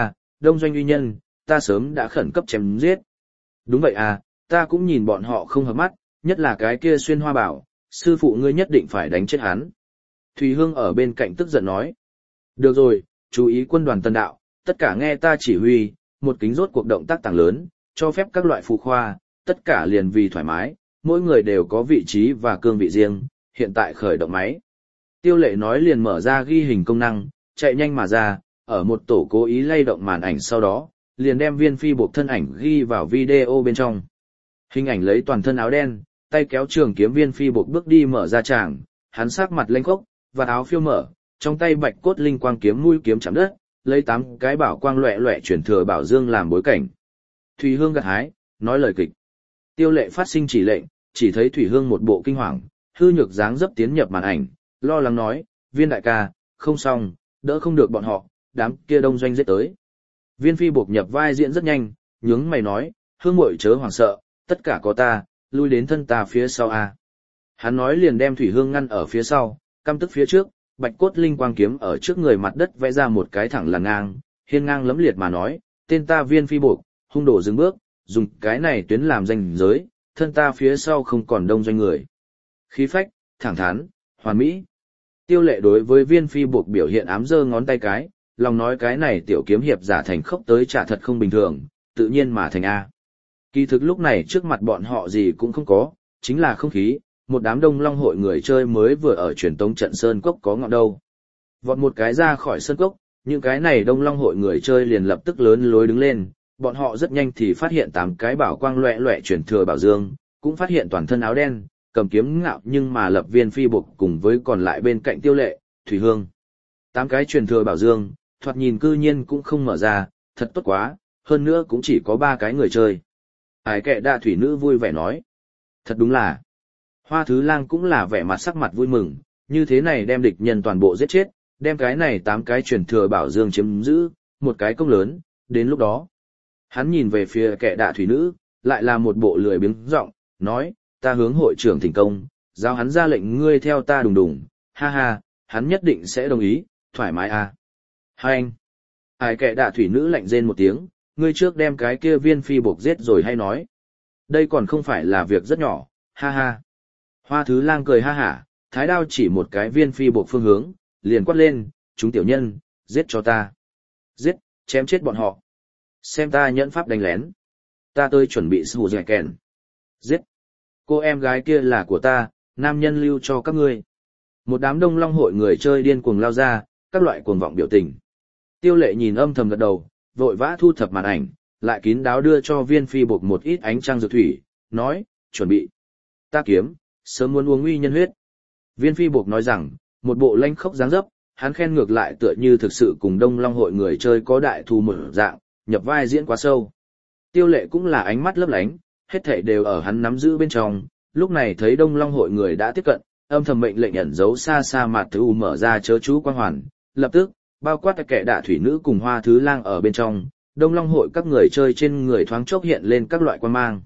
đông doanh uy nhân, ta sớm đã khẩn cấp chém giết. Đúng vậy à, ta cũng nhìn bọn họ không hợp mắt, nhất là cái kia xuyên hoa bảo, sư phụ ngươi nhất định phải đánh chết hắn. Thùy Hương ở bên cạnh tức giận nói. Được rồi, chú ý quân đoàn tân đạo, tất cả nghe ta chỉ huy, một kính rốt cuộc động tác tăng lớn, cho phép các loại phụ khoa, tất cả liền vì thoải mái, mỗi người đều có vị trí và cương vị riêng, hiện tại khởi động máy. Tiêu Lệ nói liền mở ra ghi hình công năng, chạy nhanh mà ra, ở một tổ cố ý lay động màn ảnh sau đó, liền đem Viên Phi buộc thân ảnh ghi vào video bên trong. Hình ảnh lấy toàn thân áo đen, tay kéo trường kiếm Viên Phi buộc bước đi mở ra tràng, hắn sắc mặt lênh khốc, và áo phiêu mở, trong tay bạch cốt linh quang kiếm mũi kiếm chạm đất, lấy 8 cái bảo quang loẻ loẻ chuyển thừa bảo dương làm bối cảnh. Thùy Hương gặt hái, nói lời kịch. Tiêu Lệ phát sinh chỉ lệnh, chỉ thấy Thủy Hương một bộ kinh hoàng, hư nhược dáng dấp tiến nhập màn ảnh, lo lắng nói, Viên đại ca, không xong, đỡ không được bọn họ, đám kia đông doanh giết tới. Viên Phi buộc nhập vai diễn rất nhanh, nhướng mày nói, Hương muội chớ hoảng sợ, tất cả có ta, lui đến thân ta phía sau a. Hắn nói liền đem Thủy Hương ngăn ở phía sau, căm tức phía trước, bạch cốt linh quang kiếm ở trước người mặt đất vẽ ra một cái thẳng làn ngang, hiên ngang lẫm liệt mà nói, tên ta Viên Phi buộc, hung đổ dừng bước, dùng cái này tuyến làm danh giới, thân ta phía sau không còn đông doanh người. Khí phách, thẳng thắn, hoàn mỹ. Tiêu Lệ đối với Viên Phi buộc biểu hiện ám giơ ngón tay cái, lòng nói cái này tiểu kiếm hiệp giả thành khốc tới trả thật không bình thường, tự nhiên mà thành A. Kỳ thực lúc này trước mặt bọn họ gì cũng không có, chính là không khí, một đám đông long hội người chơi mới vừa ở truyền tống trận Sơn Cốc có ngọn đâu. Vọt một cái ra khỏi Sơn Cốc, những cái này đông long hội người chơi liền lập tức lớn lối đứng lên, bọn họ rất nhanh thì phát hiện 8 cái bảo quang loẻ loẻ chuyển thừa bảo dương, cũng phát hiện toàn thân áo đen, cầm kiếm ngạo nhưng mà lập Viên Phi buộc cùng với còn lại bên cạnh Tiêu Lệ, Thủy Hương. 8 cái truyền thừa bảo dương, thoạt nhìn cư nhiên cũng không mở ra, thật tốt quá, hơn nữa cũng chỉ có 3 cái người chơi. Ải kệ đạ thủy nữ vui vẻ nói. Thật đúng là. Hoa Thứ Lang cũng là vẻ mặt sắc mặt vui mừng, như thế này đem địch nhân toàn bộ giết chết, đem cái này 8 cái truyền thừa bảo dương chiếm giữ, một cái công lớn, đến lúc đó. Hắn nhìn về phía kệ đạ thủy nữ, lại là một bộ lười biếng giọng, nói, ta hướng hội trưởng thỉnh công, giao hắn ra lệnh ngươi theo ta đùng đùng, ha ha, hắn nhất định sẽ đồng ý, thoải mái à. Hai anh. Ai kệ đạ thủy nữ lạnh rên một tiếng, ngươi trước đem cái kia Viên Phi buộc giết rồi hay nói. Đây còn không phải là việc rất nhỏ, ha ha. Hoa Thứ Lang cười ha hả, thái đao chỉ một cái Viên Phi buộc phương hướng, liền quát lên, chúng tiểu nhân, giết cho ta. Giết, chém chết bọn họ. Xem ta nhẫn pháp đánh lén. Ta tới chuẩn bị sủ dẻ kèn. Giết. Cô em gái kia là của ta, nam nhân lưu cho các ngươi. Một đám đông long hội người chơi điên cuồng lao ra, các loại cuồng vọng biểu tình. Tiêu Lệ nhìn âm thầm gật đầu, vội vã thu thập màn ảnh, lại kín đáo đưa cho Viên Phi buộc một ít ánh trăng dược thủy, nói, chuẩn bị. Ta kiếm, sớm muốn uống uy nhân huyết. Viên Phi buộc nói rằng, một bộ lanh khốc dáng dấp, hắn khen ngược lại tựa như thực sự cùng đông long hội người chơi có đại thù mở dạng, nhập vai diễn quá sâu. Tiêu Lệ cũng là ánh mắt lấp lánh, hết thảy đều ở hắn nắm giữ bên trong, lúc này thấy đông long hội người đã tiếp cận, âm thầm mệnh lệnh ẩn giấu xa xa mặt thứ mở ra chớ chú quang hoàn, lập tức, bao quát kẻ đạ thủy nữ cùng Hoa Thứ Lang ở bên trong, đông long hội các người chơi trên người thoáng chốc hiện lên các loại quan mang.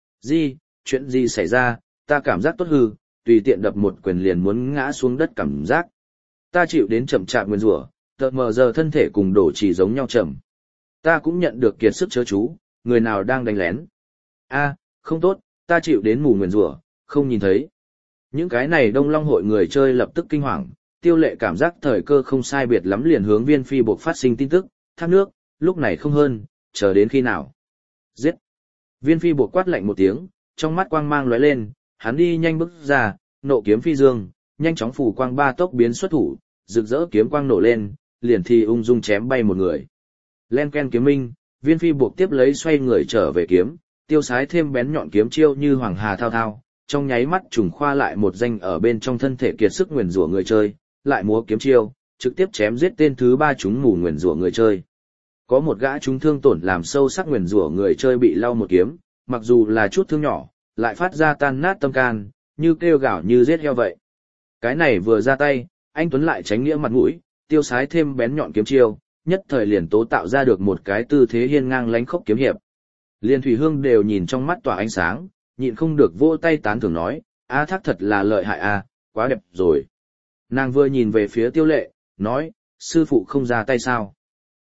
Chuyện gì xảy ra, ta cảm giác tốt hư, tùy tiện đập một quyền liền muốn ngã xuống đất cảm giác. Ta chịu đến chậm chạp nguyên rủa, tợt mờ giờ thân thể cùng đổ chỉ giống nhau chậm. Ta cũng nhận được kiệt sức chớ chú, người nào đang đánh lén. Không tốt, ta chịu đến mù nguyền rủa, không nhìn thấy. Những cái này đông long hội người chơi lập tức kinh hoàng, Tiêu Lệ cảm giác thời cơ không sai biệt lắm liền hướng Viên Phi buộc phát sinh tin tức, thác nước, lúc này không hơn, chờ đến khi nào. Giết. Viên Phi buộc quát lạnh một tiếng, trong mắt quang mang lóe lên, hắn đi nhanh bước ra, nộ kiếm phi dương, nhanh chóng phủ quang ba tốc biến xuất thủ, rực rỡ kiếm quang nổ lên, liền thì ung dung chém bay một người. Len ken kiếm minh, Viên Phi buộc tiếp lấy xoay người trở về kiếm, tiêu sái thêm bén nhọn kiếm chiêu như hoàng hà thao thao, trong nháy mắt trùng khoa lại một danh ở bên trong thân thể kiệt sức nguyền rủa người chơi, lại múa kiếm chiêu, trực tiếp chém giết tên thứ 3 chúng mù nguyền rủa người chơi. Có một gã chúng thương tổn làm sâu sắc nguyền rủa người chơi bị lau một kiếm, mặc dù là chút thương nhỏ, lại phát ra tan nát tâm can, như kêu gào như giết heo vậy. Cái này vừa ra tay, anh Tuấn lại tránh nghĩa mặt mũi, tiêu sái thêm bén nhọn kiếm chiêu, nhất thời liền tố tạo ra được một cái tư thế hiên ngang lánh khốc kiếm hiệp. Liên Thủy Hương đều nhìn trong mắt tỏa ánh sáng, nhịn không được vỗ tay tán thưởng nói, Thác thật là lợi hại quá đẹp rồi. Nàng vừa nhìn về phía Tiêu Lệ, nói, sư phụ không ra tay sao?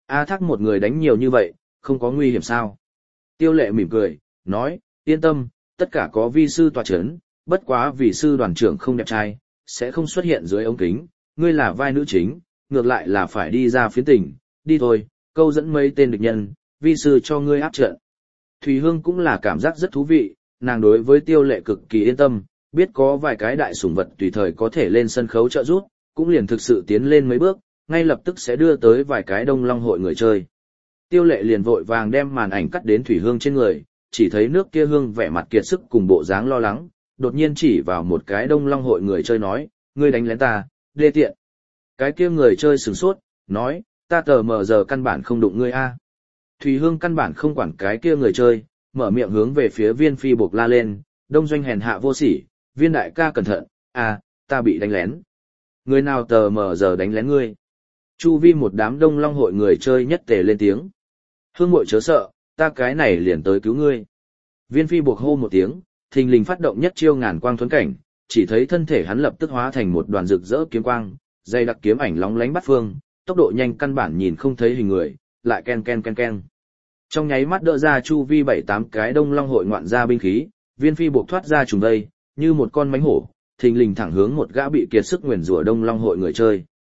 A Thác một người đánh nhiều như vậy, không có nguy hiểm sao? Tiêu Lệ mỉm cười, nói, yên tâm, tất cả có vi sư tọa chấn, bất quá vì sư đoàn trưởng không đẹp trai, sẽ không xuất hiện dưới ống kính, ngươi là vai nữ chính, ngược lại là phải đi ra phiến tỉnh, đi thôi, câu dẫn mấy tên địch nhân, vi sư cho ngươi áp trận. Thùy Hương cũng là cảm giác rất thú vị, nàng đối với Tiêu Lệ cực kỳ yên tâm, biết có vài cái đại sủng vật tùy thời có thể lên sân khấu trợ giúp, cũng liền thực sự tiến lên mấy bước, ngay lập tức sẽ đưa tới vài cái Đông Long hội người chơi. Tiêu Lệ liền vội vàng đem màn ảnh cắt đến Thủy Hương trên người, chỉ thấy nước kia Hương vẻ mặt kiệt sức cùng bộ dáng lo lắng, đột nhiên chỉ vào một cái Đông Long hội người chơi nói, ngươi đánh lén ta, đê tiện. Cái kia người chơi sửng sốt, nói, ta tờ mờ giờ căn bản không đụng ngươi a. Thủy Hương căn bản không quản cái kia người chơi, mở miệng hướng về phía Viên Phi buộc la lên, Đông Doanh hèn hạ vô sỉ, Viên đại ca cẩn thận, ta bị đánh lén. Người nào tờ mờ giờ đánh lén ngươi? Chu vi một đám Đông Long hội người chơi nhất tề lên tiếng. Hương muội chớ sợ, ta cái này liền tới cứu ngươi. Viên Phi buộc hô một tiếng, thình lình phát động nhất chiêu ngàn quang thuấn cảnh, chỉ thấy thân thể hắn lập tức hóa thành một đoàn rực rỡ kiếm quang, dây đặc kiếm ảnh lóng lánh bắt phương, tốc độ nhanh căn bản nhìn không thấy hình người, lại ken ken ken ken. Trong nháy mắt đỡ ra chu vi 7-8 cái Đông Long hội ngoạn ra binh khí, Viên Phi buộc thoát ra trùng vây, như một con mánh hổ, thình lình thẳng hướng một gã bị kiệt sức nguyền rủa Đông Long hội người chơi.